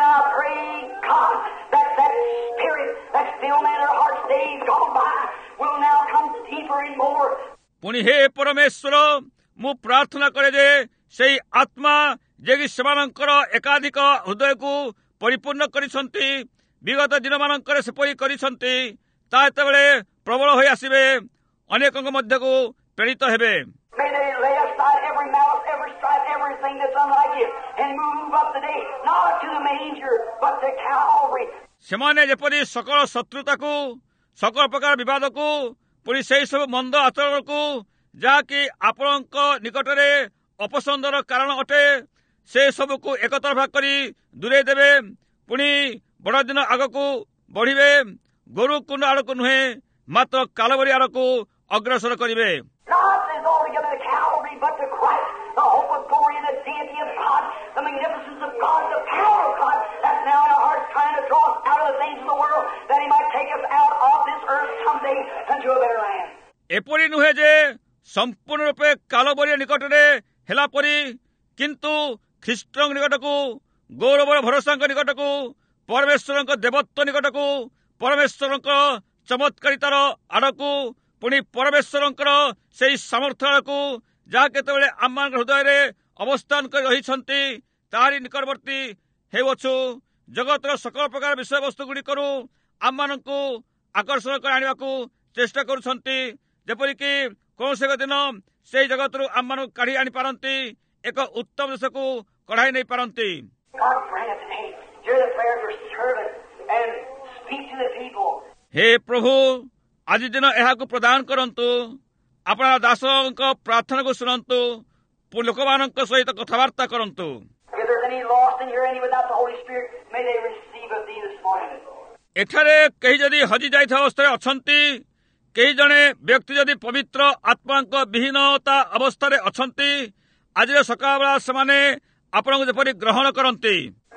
ପୁଣି ହେ ପରମେଶ୍ୱର, ମୁଁ ପ୍ରାର୍ଥନା କରେ ଯେ ସେହି ଆତ୍ମା ଯିଏକି ସେମାନଙ୍କର ଏକାଧିକ ହୃଦୟକୁ ପରିପୂର୍ଣ୍ଣ କରିଛନ୍ତି, ବିଗତ ଦିନମାନଙ୍କରେ ସେପରି କରିଛନ୍ତି, ତା ଯେତେବେଳେ ପ୍ରବଳ ହୋଇ ଆସିବେ ଅନେକଙ୍କ ମଧ୍ୟକୁ ପ୍ରେରିତ ହେବେ। ସେମାନେ ଯେପରି ସକଳ ଶତ୍ରୁତାକୁ, ସକଳ ପ୍ରକାର ବିବାଦକୁ, ପୁଣି ସେହି ସବୁ ମନ୍ଦ ଆଚରଣକୁ ଯାହାକି ଆପଣଙ୍କ ନିକଟରେ ଅପସନ୍ଦର କାରଣ ଅଟେ, ସେ ସବୁକୁ ଏକତରଫା କରି ଦୂରେଇ ଦେବେ। ପୁଣି ବଡ଼ଦିନ ଆଗକୁ ବଢ଼ିବେ, ଗୋରୁ କୁଣ୍ଡ ଆଡ଼କୁ ନୁହେଁ ମାତ୍ର କାଲବରୀ ଆଡ଼କୁ ଅଗ୍ରସର କରିବେ। ଏପରି ନୁହେଁ ଯେ ସମ୍ପୂର୍ଣ୍ଣ ରୂପେ କାଲବରୀ ନିକଟରେ ହେଲା ପରି, କିନ୍ତୁ ଖ୍ରୀଷ୍ଟଙ୍କ ନିକଟକୁ, ଗୌରବର ଭରସାଙ୍କ ନିକଟକୁ, ପରମେଶ୍ୱରଙ୍କ ଦେବତ୍ୱ ନିକଟକୁ, ପରମେଶ୍ୱରଙ୍କ ଚମତ୍କାରିତାର ଆଡ଼କୁ, ପୁଣି ପରମେଶ୍ୱରଙ୍କର ସେହି ସାମର୍ଥ୍ୟ ଆଡ଼କୁ ଯାହା କେତେବେଳେ ଆମମାନଙ୍କ ହୃଦୟରେ ଅବସ୍ଥାନ କରି ରହିଛନ୍ତି ତାହାରି ନିକଟବର୍ତ୍ତୀ ହେଉଅଛୁ। ଜଗତର ସକଳ ପ୍ରକାର ବିଷୟବସ୍ତୁ ଗୁଡ଼ିକରୁ ଆମମାନଙ୍କୁ ଆକର୍ଷଣ କରି ଆଣିବାକୁ ଚେଷ୍ଟା କରୁଛନ୍ତି, ଯେପରିକି କୌଣସି ଏକ ଦିନ ସେହି ଜଗତରୁ ଆମମାନଙ୍କୁ କାଢ଼ି ଆଣିପାରନ୍ତି, ଏକ ଉତ୍ତମ ଦେଶକୁ କଢ଼ାଇ ନେଇପାରନ୍ତି। ହେ ପ୍ରଭୁ, ଆଜି ଦିନ ଏହାକୁ ପ୍ରଦାନ କରନ୍ତୁ। ଆପଣ ଦାସଙ୍କ ପ୍ରାର୍ଥନାକୁ ଶୁଣନ୍ତୁ, ଲୋକମାନଙ୍କ ସହିତ କଥାବାର୍ତ୍ତା କରନ୍ତୁ। ଏଠାରେ କେହି ଯଦି ହଜି ଯାଇଥିବା ଅବସ୍ଥାରେ ଅଛନ୍ତି, କେହି ଜଣେ ବ୍ୟକ୍ତି ଯଦି ପବିତ୍ର ଆତ୍ମାଙ୍କ ବିହୀନତା ଅବସ୍ଥାରେ ଅଛନ୍ତି, ଆଜିର ସକାଳ ବେଳା ସେମାନେ ଆପଣଙ୍କୁ ଯେପରି ଗ୍ରହଣ କରନ୍ତି।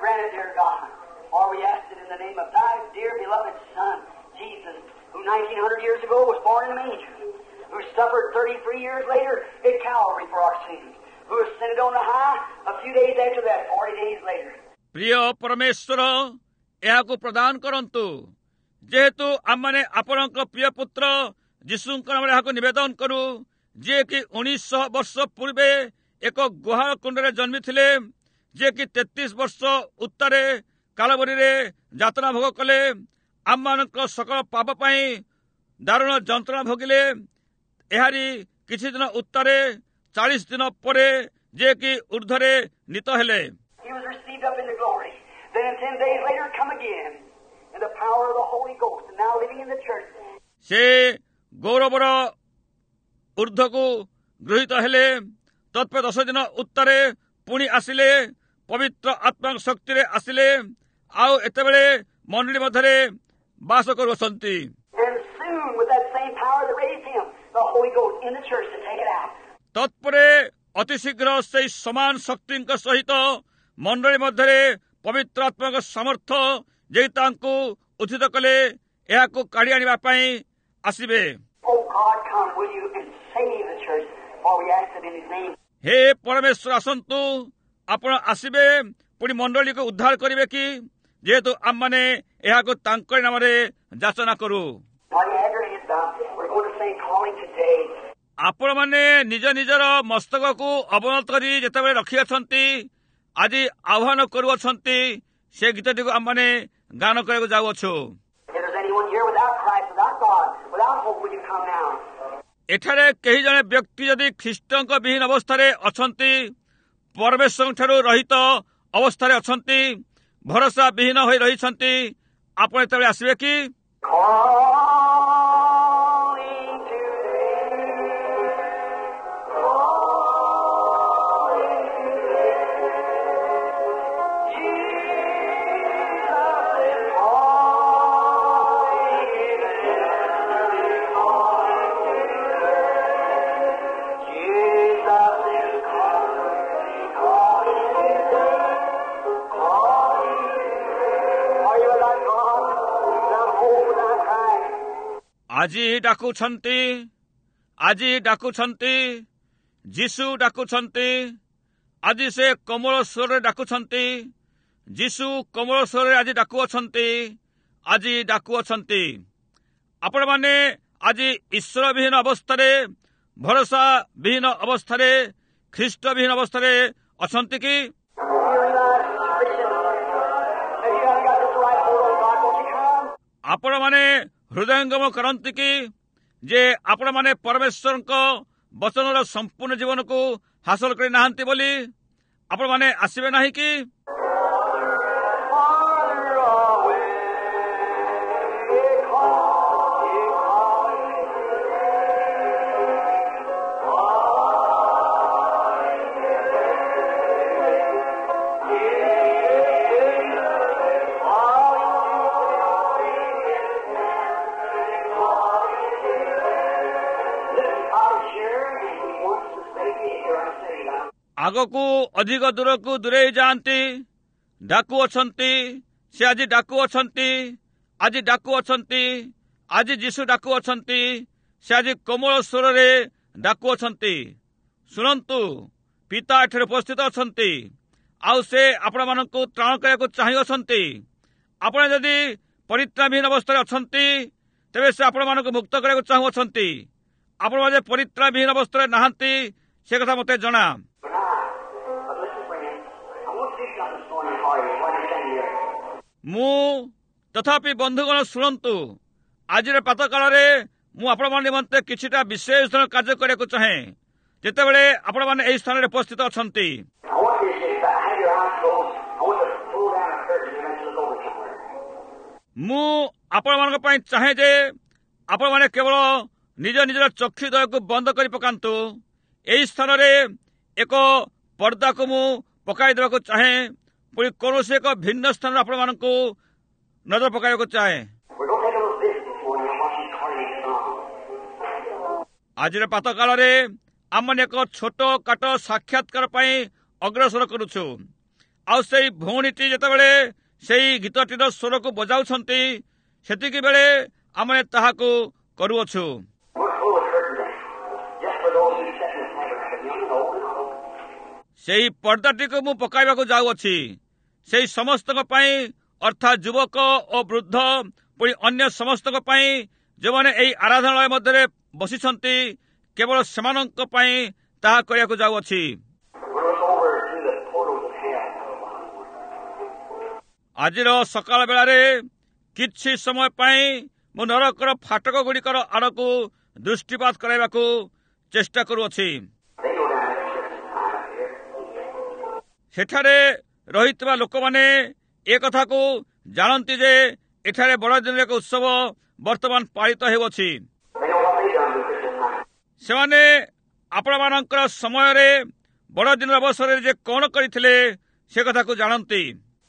ପ୍ରିୟ ପରମେଶ୍ୱର, ଏହାକୁ ପ୍ରଦାନ କରନ୍ତୁ। ଯେହେତୁ ଆମମାନେ ଆପଣଙ୍କ ପ୍ରିୟ ପୁତ୍ର ଯୀଶୁଙ୍କ ନାମରେ ଏହାକୁ ନିବେଦନ କରୁ, ଯିଏକି 1900 ବର୍ଷ ପୂର୍ବେ ଏକ ଗୁହାଳ କୁଣ୍ଡରେ ଜନ୍ମିଥିଲେ, ଯିଏକି 33 ବର୍ଷ ଉତ୍ତାରେ କାଲବରୀରେ ଯାତନା ଭୋଗ କଲେ, ଆମମାନଙ୍କ ସକଳ ପାପ ପାଇଁ ଦାରୁଣ ଯନ୍ତ୍ରଣା ଭୋଗିଲେ, ଏହାରି କିଛି ଦିନ ଉତ୍ତାରେ 40 ଦିନ ପରେ ଯିଏକି ଉର୍ଦ୍ଧ୍ୱରେ ନୀତ ହେଲେ, ସେ ଗୌରବର ଉର୍ଦ୍ଧ୍ୱକୁ ଗୃହୀତ ହେଲେ, ତତ୍ପରେ 10 ଦିନ ଉତ୍ତାରେ ପୁଣି ଆସିଲେ, ପବିତ୍ର ଆତ୍ମାଙ୍କ ଶକ୍ତିରେ ଆସିଲେ, ଆଉ ଏତେବେଳେ ମଣ୍ଡଳୀ ମଧ୍ୟରେ ବାସ କରୁଅଛନ୍ତି। ତତ୍ପରେ ଅତିଶୀଘ୍ର ସେହି ସମାନ ଶକ୍ତିଙ୍କ ସହିତ ମଣ୍ଡଳୀ ମଧ୍ୟରେ ପବିତ୍ର ଆତ୍ମାଙ୍କ ସାମର୍ଥ୍ୟ ଯେ ତାଙ୍କୁ ଉତ୍ଥିତ କଲେ, ଏହାକୁ କାଢ଼ି ଆଣିବା ପାଇଁ ଆସିବେ। ହେ ପରମେଶ୍ୱର, ଆସନ୍ତୁ, ଆପଣ ଆସିବେ, ପୁଣି ମଣ୍ଡଳୀକୁ ଉଦ୍ଧାର କରିବେ କି? ଯେହେତୁ ଆମମାନେ ଏହାକୁ ତାଙ୍କ ନାମରେ ଯାଚନା କରୁ। ଆପଣମାନେ ନିଜ ନିଜର ମସ୍ତକକୁ ଅବନତ କରି ଯେତେବେଳେ ରଖିଅଛନ୍ତି, ଆଜି ଆହ୍ୱାନ କରୁଅଛନ୍ତି, ସେ ଗୀତଟିକୁ ଆମମାନେ ଗାନ କରିବାକୁ ଯାଉଅଛୁ। ଏଠାରେ କେହି ଜଣେ ବ୍ୟକ୍ତି ଯଦି ଖ୍ରୀଷ୍ଟଙ୍କ ବିହୀନ ଅବସ୍ଥାରେ ଅଛନ୍ତି, ପରମେଶ୍ୱରଙ୍କ ଠାରୁ ରହିତ ଅବସ୍ଥାରେ ଅଛନ୍ତି, ଭରସା ବିହୀନ ହୋଇ ରହିଛନ୍ତି, ଆପଣ ଯେତେବେଳେ ଆସିବେ କି? ଆଜି ଡାକୁଛନ୍ତି, ଆଜି ଡାକୁଛନ୍ତି, ଯୀଶୁ ଡାକୁଛନ୍ତି। ଆଜି ସେ କୋମଳ ସ୍ୱରରେ ଡାକୁଛନ୍ତି। ଯୀଶୁ କୋମଳ ସ୍ୱରରେ ଆଜି ଡାକୁଅଛନ୍ତି, ଆଜି ଡାକୁଅଛନ୍ତି। ଆପଣମାନେ ଆଜି ଈଶ୍ୱର ବିହୀନ ଅବସ୍ଥାରେ, ଭରସା ବିହୀନ ଅବସ୍ଥାରେ, ଖ୍ରୀଷ୍ଟ ବିହୀନ ଅବସ୍ଥାରେ ଅଛନ୍ତି କି? ଆପଣମାନେ ହୃଦୟଙ୍ଗମ କରନ୍ତି କି ଯେ ଆପଣମାନେ ପରମେଶ୍ୱରଙ୍କ ବଚନର ସମ୍ପୂର୍ଣ୍ଣ ଜୀବନକୁ ହାସଲ କରି ନାହାନ୍ତି ବୋଲି ଆପଣମାନେ ଆସିବେ ନାହିଁ କି? ଆଗକୁ ଅଧିକ ଦୂରକୁ ଦୂରେଇ ଯାଆନ୍ତି, ଡାକୁଅଛନ୍ତି। ସେ ଆଜି ଡାକୁଅଛନ୍ତି, ଆଜି ଡାକୁଅଛନ୍ତି, ଆଜି ଯୀଶୁ ଡାକୁଅଛନ୍ତି। ସେ ଆଜି କୋମଳ ସ୍ୱରରେ ଡାକୁଅଛନ୍ତି। ଶୁଣନ୍ତୁ, ପିତା ଏଠାରେ ଉପସ୍ଥିତ ଅଛନ୍ତି, ଆଉ ସେ ଆପଣମାନଙ୍କୁ ତ୍ରାଣ କରିବାକୁ ଚାହିଁଅଛନ୍ତି। ଆପଣ ଯଦି ପରିତ୍ରାଣବିହୀନ ଅବସ୍ଥାରେ ଅଛନ୍ତି, ତେବେ ସେ ଆପଣମାନଙ୍କୁ ମୁକ୍ତ କରିବାକୁ ଚାହୁଁଅଛନ୍ତି। ଆପଣମାନେ ପରିତ୍ରାଣବିହୀନ ଅବସ୍ଥାରେ ନାହାନ୍ତି, ସେ କଥା ମୋତେ ଜଣା। ମୁଁ ତଥାପି ବନ୍ଧୁଗଣ ଶୁଣନ୍ତୁ, ଆଜିର ପ୍ରାତଃକାଳରେ ମୁଁ ଆପଣମାନଙ୍କ ନିମନ୍ତେ କିଛିଟା ବିଶେଷ ଧରଣ କାର୍ଯ୍ୟ କରିବାକୁ ଚାହେଁ। ଯେତେବେଳେ ଆପଣମାନେ ଏହି ସ୍ଥାନରେ ଉପସ୍ଥିତ ଅଛନ୍ତି, ମୁଁ ଆପଣମାନଙ୍କ ପାଇଁ ଚାହେଁ ଯେ ଆପଣମାନେ କେବଳ ନିଜ ନିଜର ଚକ୍ଷୁଦ୍ୱୟକୁ ବନ୍ଦ କରି ପକାନ୍ତୁ। ଏହି ସ୍ଥାନରେ ଏକ ପର୍ଦ୍ଦାକୁ ମୁଁ ପକାଇ ଦେବାକୁ ଚାହେଁ। ପୁଣି କୌଣସି ଏକ ଭିନ୍ନ ସ୍ଥାନରେ ଆପଣମାନଙ୍କୁ ନଜର ପକାଇବାକୁ ଚାହେଁ। ଆଜିର ପ୍ରାତଃକାଳରେ ଆମେ ଏକ ଛୋଟ କାଟ ସାକ୍ଷାତକାର ପାଇଁ ଅଗ୍ରସର କରୁଛୁ। ଆଉ ସେଇ ଭଉଣୀଟି ଯେତେବେଳେ ସେଇ ଗୀତଟିର ସ୍ୱରକୁ ବଜାଉଛନ୍ତି, ସେତିକି ବେଳେ ଆମେ ତାହାକୁ କରୁଅଛୁ। ସେହି ପର୍ଦ୍ଦାଟିକୁ ମୁଁ ପକାଇବାକୁ ଯାଉଅଛି ସେହି ସମସ୍ତଙ୍କ ପାଇଁ, ଅର୍ଥାତ୍ ଯୁବକ ଓ ବୃଦ୍ଧ, ପୁଣି ଅନ୍ୟ ସମସ୍ତଙ୍କ ପାଇଁ ଯେଉଁମାନେ ଏହି ଆରାଧନାଳୟ ମଧ୍ୟରେ ବସିଛନ୍ତି, କେବଳ ସେମାନଙ୍କ ପାଇଁ ତାହା କରିବାକୁ ଯାଉଅଛି। ଆଜିର ସକାଳ ବେଳାରେ କିଛି ସମୟ ପାଇଁ ମୁଁ ନରକର ଫାଟକ ଗୁଡ଼ିକର ଆଡ଼କୁ ଦୃଷ୍ଟିପାତ କରାଇବାକୁ ଚେଷ୍ଟା କରୁଅଛି। ସେଠାରେ ରହିଥିବା ଲୋକମାନେ ଏ କଥାକୁ ଜାଣନ୍ତି ଯେ ଏଠାରେ ବଡ଼ଦିନର ଏକ ଉତ୍ସବ ବର୍ତ୍ତମାନ ପାଳିତ ହେଉଅଛି। ସେମାନେ ଆପଣମାନଙ୍କର ସମୟରେ ବଡ଼ଦିନର ଅବସରରେ ଯେ କ'ଣ କରିଥିଲେ ସେ କଥାକୁ ଜାଣନ୍ତି।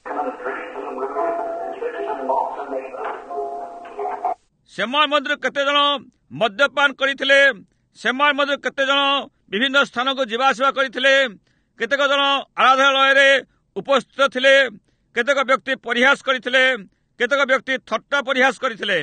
ସେମାନେ ମଧ୍ୟରୁ କେତେଜଣ ମଦ୍ୟପାନ କରିଥିଲେ, ସେମାନେ ମଧ୍ୟରୁ କେତେଜଣ ବିଭିନ୍ନ ସ୍ଥାନକୁ ଯିବା ଆସିବା କରିଥିଲେ, କେତେକ ଜଣ ଆରାଧନାଳୟରେ ଉପସ୍ଥିତ ଥିଲେ, କେତେକ ବ୍ୟକ୍ତି ପରିହାସ କରିଥିଲେ, କେତେକ ବ୍ୟକ୍ତି ଥଟ୍ଟା ପରିହାସ କରିଥିଲେ।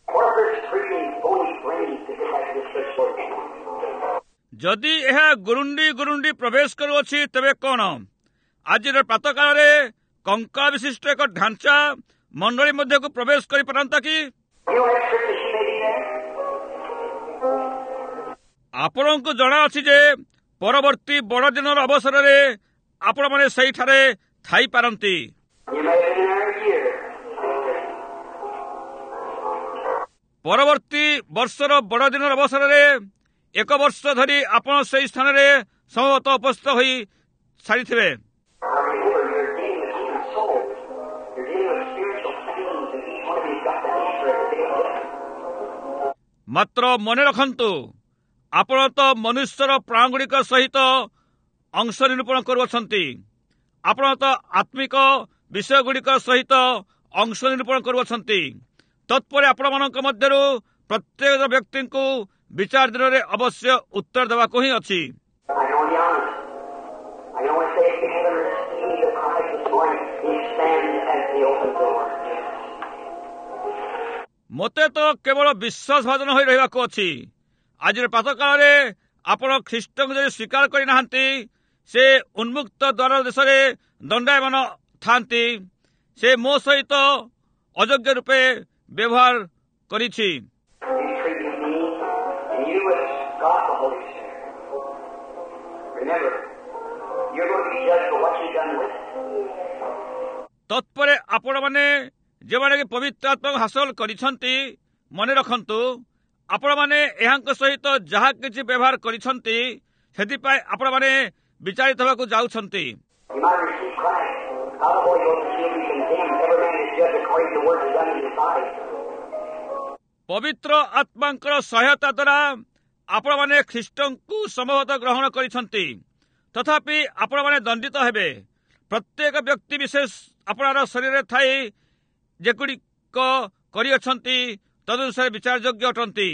ଯଦି ଏହା ଗୁରୁଣ୍ଡି ଗୁରୁଣ୍ଡି ପ୍ରବେଶ କରୁଅଛି, ତେବେ କ'ଣ ଆଜିର ପ୍ରାତଃକାଳରେ କଙ୍କାଳ ବିଶିଷ୍ଟ ଏକ ଢାଞ୍ଚା ମଣ୍ଡଳୀ ମଧ୍ୟକୁ ପ୍ରବେଶ କରିପାରନ୍ତା କି? ଆପଣଙ୍କୁ ଜଣାଅଛି ଯେ ପରବର୍ତ୍ତୀ ବଡ଼ଦିନର ଅବସରରେ ଆପଣମାନେ ସେହିଠାରେ ଥାଇପାରନ୍ତି। ପରବର୍ତ୍ତୀ ବର୍ଷର ବଡ଼ଦିନର ଅବସରରେ 1 ବର୍ଷ ଧରି ଆପଣ ସେହି ସ୍ଥାନରେ ସମ୍ଭବତଃ ଉପସ୍ଥିତ ହୋଇ ସାରିଥିବେ। ମାତ୍ର ମନେ ରଖନ୍ତୁ, ଆପଣ ତ ମନୁଷ୍ୟର ପ୍ରାଣଗୁଡ଼ିକ ସହିତ ଅଂଶ ନିରୂପଣ କରୁଅଛନ୍ତି। ଆପଣ ତ ଆତ୍ମିକ ବିଷୟଗୁଡ଼ିକ ସହିତ ଅଂଶ ନିରୂପଣ କରୁଅଛନ୍ତି। ତତ୍ପରେ ଆପଣମାନଙ୍କ ମଧ୍ୟରୁ ପ୍ରତ୍ୟେକ ବ୍ୟକ୍ତିଙ୍କୁ ବିଚାର ଦିନରେ ଅବଶ୍ୟ ଉତ୍ତର ଦେବାକୁ ହିଁ ଅଛି। ମୋତେ ତ କେବଳ ବିଶ୍ୱାସ ଭାଜନ ହୋଇ ରହିବାକୁ ଅଛି। ଆଜିର ପ୍ରାତଃକାଳରେ ଆପଣ ଖ୍ରୀଷ୍ଟଙ୍କୁ ଯଦି ସ୍ୱୀକାର କରିନାହାନ୍ତି, ସେ ଉନ୍ମୁକ୍ତ ଦ୍ୱାର ଦେଶରେ ଦଣ୍ଡାୟମାନ ଥାନ୍ତି। ସେ ମୋ ସହିତ ଅଯୋଗ୍ୟ ରୂପେ ବ୍ୟବହାର କରିଛି। ତତ୍ପରେ ଆପଣମାନେ ଯେଉଁମାନେ କି ପବିତ୍ର ଆତ୍ମାକୁ ହାସଲ କରିଛନ୍ତି, ମନେ ରଖନ୍ତୁ, ଆପଣମାନେ ଏହାଙ୍କ ସହିତ ଯାହା କିଛି ବ୍ୟବହାର କରିଛନ୍ତି, ସେଥିପାଇଁ ଆପଣମାନେ ବିଚାରିତ ହେବାକୁ ଯାଉଛନ୍ତି। ପବିତ୍ର ଆତ୍ମାଙ୍କର ସହାୟତା ଦ୍ୱାରା ଆପଣମାନେ ଖ୍ରୀଷ୍ଟଙ୍କୁ ସମ୍ଭବତଃ ଗ୍ରହଣ କରିଛନ୍ତି, ତଥାପି ଆପଣମାନେ ଦଣ୍ଡିତ ହେବେ। ପ୍ରତ୍ୟେକ ବ୍ୟକ୍ତି ବିଶେଷ ଆପଣଙ୍କର ଶରୀରରେ ଥାଇ ଯେଗୁଡ଼ିକ କରିଅଛନ୍ତି ତଦନୁସାରେ ବିଚାର ଯୋଗ୍ୟ ଅଟନ୍ତି।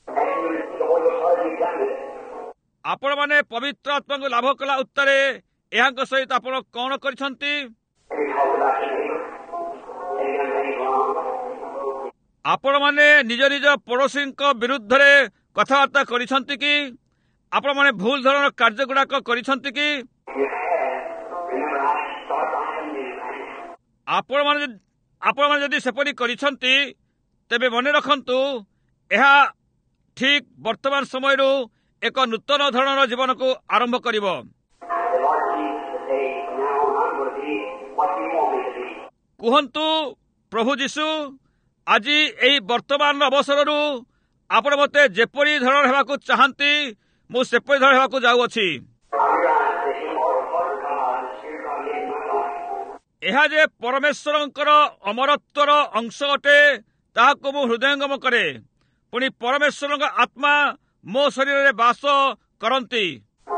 ଆପଣମାନେ ପବିତ୍ର ଆତ୍ମାଙ୍କୁ ଲାଭ କଲା ଉତ୍ତରେ ଏହାଙ୍କ ସହିତ ଆପଣ କ'ଣ କରିଛନ୍ତି? ଆପଣମାନେ ନିଜ ନିଜ ପଡ଼ୋଶୀଙ୍କ ବିରୁଦ୍ଧରେ କଥାବାର୍ତ୍ତା କରିଛନ୍ତି କି? ଆପଣମାନେ ଭୁଲ ଧରଣର କାର୍ଯ୍ୟଗୁଡ଼ାକ କରିଛନ୍ତି କି? ଆପଣମାନେ ଯଦି ସେପରି କରିଛନ୍ତି, ତେବେ ମନେ ରଖନ୍ତୁ, ଏହା ଠିକ୍ ବର୍ତ୍ତମାନ ସମୟରୁ ଏକ ନୂତନ ଧରଣର ଜୀବନକୁ ଆରମ୍ଭ କରିବ। କୁହନ୍ତୁ, ପ୍ରଭୁ ଯୀଶୁ, ଆଜି ଏହି ବର୍ତ୍ତମାନର ଅବସରରୁ ଆପଣ ମୋତେ ଯେପରି ଧରଣ ହେବାକୁ ଚାହାନ୍ତି, ମୁଁ ସେପରି ଧରଣ ହେବାକୁ ଯାଉଅଛି। ଏହା ଯେ ପରମେଶ୍ୱରଙ୍କର ଅମରତ୍ୱର ଅଂଶ ଅଟେ, ତାହାକୁ ମୁଁ ହୃଦୟଙ୍ଗମ କରେ। ପୁଣି ପରମେଶ୍ୱରଙ୍କ ଆତ୍ମା ମୋ ଶରୀରରେ ବାସ କରନ୍ତି।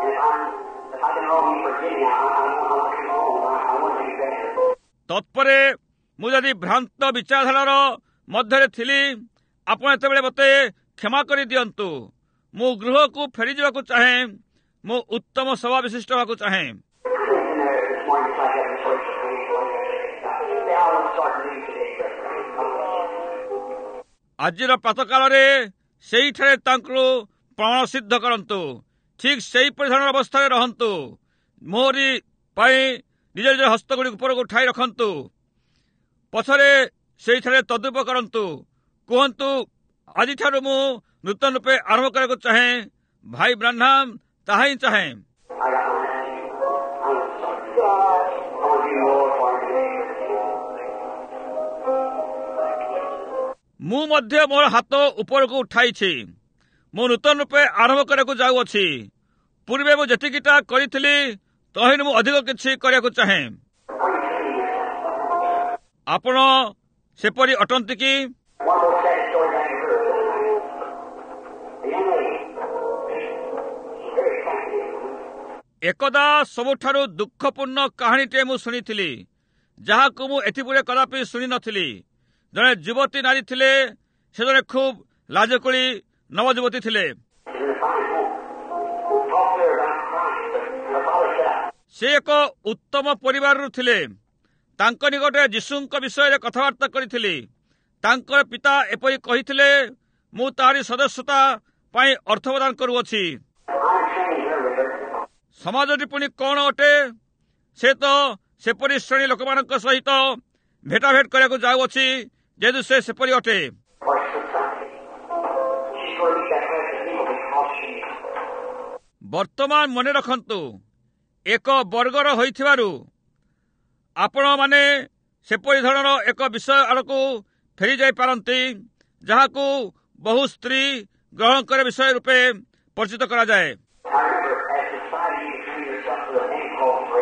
ତତ୍ପରେ ମୁଁ ଯଦି ଭ୍ରାନ୍ତ ବିଚାରଧାରାର ମଧ୍ୟରେ ଥିଲି, ଆପଣ ଯେତେବେଳେ ମୋତେ କ୍ଷମା କରିଦିଅନ୍ତୁ। ମୁଁ ଗୃହକୁ ଫେରିଯିବାକୁ ଚାହେଁ। ମୁଁ ଉତ୍ତମ ସ୍ୱଭାବ ବିଶିଷ୍ଟ ହେବାକୁ ଚାହେଁ। ଆଜିର ପ୍ରାତଃକାଳରେ ସେଇଠାରେ ତାଙ୍କୁ ପ୍ରମାଣ ସିଦ୍ଧ କରନ୍ତୁ। ଠିକ୍ ସେହିପରି ଧରଣର ଅବସ୍ଥାରେ ରହନ୍ତୁ। ମୋହରି ପାଇଁ ନିଜ ନିଜ ହସ୍ତଗୁଡ଼ିକ ଉପରକୁ ଉଠାଇ ରଖନ୍ତୁ। ପଛରେ ସେଇଠାରେ ତଦ୍ରୂପ କରନ୍ତୁ। କୁହନ୍ତୁ, ଆଜିଠାରୁ ମୁଁ ନୂତନ ରୂପେ ଆରମ୍ଭ କରିବାକୁ ଚାହେଁ। ଭାଇ ବ୍ରାହ୍ମଣ ତାହା ହିଁ ଚାହେଁ। ମୁଁ ମଧ୍ୟ ମୋର ହାତ ଉପରକୁ ଉଠାଇଛି। ମୁଁ ନୂତନ ରୂପେ ଆରମ୍ଭ କରିବାକୁ ଯାଉଅଛି। ପୂର୍ବେ ମୁଁ ଯେତିକିଟା କରିଥିଲି, ତହିଁରୁ ମୁଁ ଅଧିକ କିଛି କରିବାକୁ ଚାହେଁ। ଆପଣ ସେପରି ଅଟନ୍ତି କି? ଏକଦା ସବୁଠାରୁ ଦୁଃଖପୂର୍ଣ୍ଣ କାହାଣୀଟିଏ ମୁଁ ଶୁଣିଥିଲି, ଯାହାକୁ ମୁଁ ଏଥିପରେ କଦାପି ଶୁଣି ନଥିଲି। ଜଣେ ଯୁବତୀ ନାରୀ ଥିଲେ। ସେ ଜଣେ ଖୁବ୍ ଲାଜକୁଳି ନବଯୁବତୀ ଥିଲେ। ସେ ଏକ ଉତ୍ତମ ପରିବାରରୁ ଥିଲେ। ତାଙ୍କ ନିକଟରେ ଯୀଶୁଙ୍କ ବିଷୟରେ କଥାବାର୍ତ୍ତା କରିଥିଲି। ତାଙ୍କର ପିତା ଏପରି କହିଥିଲେ, ମୁଁ ତାହାରି ସଦସ୍ୟତା ପାଇଁ ଅର୍ଥ ପ୍ରଦାନ କରୁଅଛି। ସମାଜଟି ପୁଣି କ'ଣ ଅଟେ? ସେ ତ ସେପରି ଶ୍ରେଣୀ ଲୋକମାନଙ୍କ ସହିତ ଭେଟାଭେଟ କରିବାକୁ ଯାଉଅଛି, ଯେହେତୁ ସେ ସେପରି ଅଟେ। ବର୍ତ୍ତମାନ ମନେ ରଖନ୍ତୁ, ଏକ ବର୍ଗର ହୋଇଥିବାରୁ ଆପଣମାନେ ସେପରି ଧରଣର ଏକ ବିଷୟ ଆଡ଼କୁ ଫେରିଯାଇପାରନ୍ତି, ଯାହାକୁ ବହୁ ସ୍ତ୍ରୀ ଗ୍ରହଣ କରିବା ବିଷୟ ରୂପେ ପରିଚିତ କରାଯାଏ।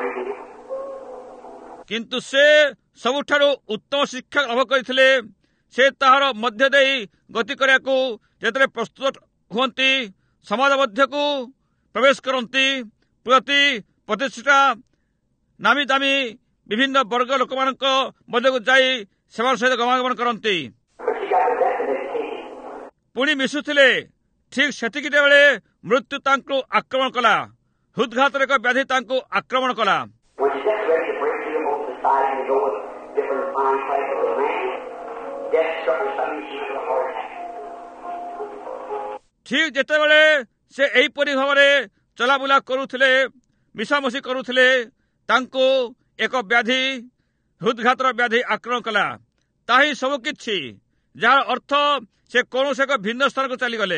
କିନ୍ତୁ ସେ ସବୁଠାରୁ ଉତ୍ତମ ଶିକ୍ଷା ଲାଭ କରିଥିଲେ। ସେ ତାହାର ମଧ୍ୟ ଦେଇ ଗତି କରିବାକୁ ଯେତେବେଳେ ପ୍ରସ୍ତୁତ ହୁଅନ୍ତି, ସମାଜ ମଧ୍ୟକୁ ପ୍ରବେଶ କରନ୍ତି, ପ୍ରତି ପ୍ରତିଷ୍ଠା ନାମୀ ଦାମୀ ବିଭିନ୍ନ ବର୍ଗ ଲୋକମାନଙ୍କ ମଧ୍ୟକୁ ଯାଇ ସେମାନଙ୍କ ସହିତ ଗମନାଗମନ କରନ୍ତି। ପୁଣି ମିଶୁଥିଲେ। ଠିକ୍ ସେତିକିଟା ବେଳେ ମୃତ୍ୟୁ ତାଙ୍କୁ ଆକ୍ରମଣ କଲା। ହୃଦଘାତର ଏକ ବ୍ୟାଧି ତାଙ୍କୁ ଆକ୍ରମଣ କଲା। ଠିକ୍ ଯେତେବେଳେ ସେ ଏହିପରି ଭାବରେ ଚଲାବୁଲା କରୁଥିଲେ, ମିଶାମିଶି କରୁଥିଲେ, ତାଙ୍କୁ ଏକ ବ୍ୟାଧି, ହୃଦଘାତର ବ୍ୟାଧି ଆକ୍ରମଣ କଲା। ତାହା ହିଁ ସବୁ କିଛି, ଯାହାର ଅର୍ଥ ସେ କୌଣସି ଏକ ଭିନ୍ନ ସ୍ଥାନକୁ ଚାଲିଗଲେ।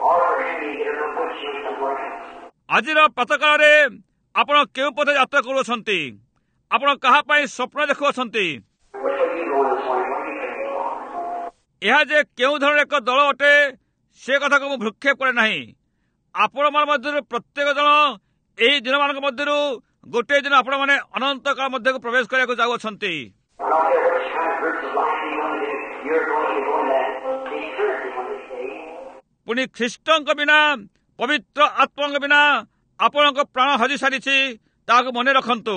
ଆଜିର ପ୍ରାତଃକାଳରେ ଆପଣ କେଉଁ ପଥେ ଯାତ୍ରା କରୁଅଛନ୍ତି? ଆପଣ କାହା ପାଇଁ ସ୍ୱପ୍ନ ଦେଖୁଅଛନ୍ତି? ଏହା ଯେ କେଉଁ ଧରଣର ଏକ ଦଳ ଅଟେ ସେ କଥାକୁ ମୁଁ ଭ୍ରୂକ୍ଷେପ କରେ ନାହିଁ। ଆପଣମାନଙ୍କ ମଧ୍ୟରୁ ପ୍ରତ୍ୟେକ ଜଣ ଏହି ଦିନମାନଙ୍କ ମଧ୍ୟରୁ ଗୋଟିଏ ଦିନ ଆପଣମାନେ ଅନନ୍ତ କାଳ ମଧ୍ୟକୁ ପ୍ରବେଶ କରିବାକୁ ଯାଉଅଛନ୍ତି। ପୁଣି ଖ୍ରୀଷ୍ଟଙ୍କ ବିନା, ପବିତ୍ର ଆତ୍ମାଙ୍କ ବିନା ଆପଣଙ୍କ ପ୍ରାଣ ହଜି ସାରିଛି, ତାହାକୁ ମନେ ରଖନ୍ତୁ।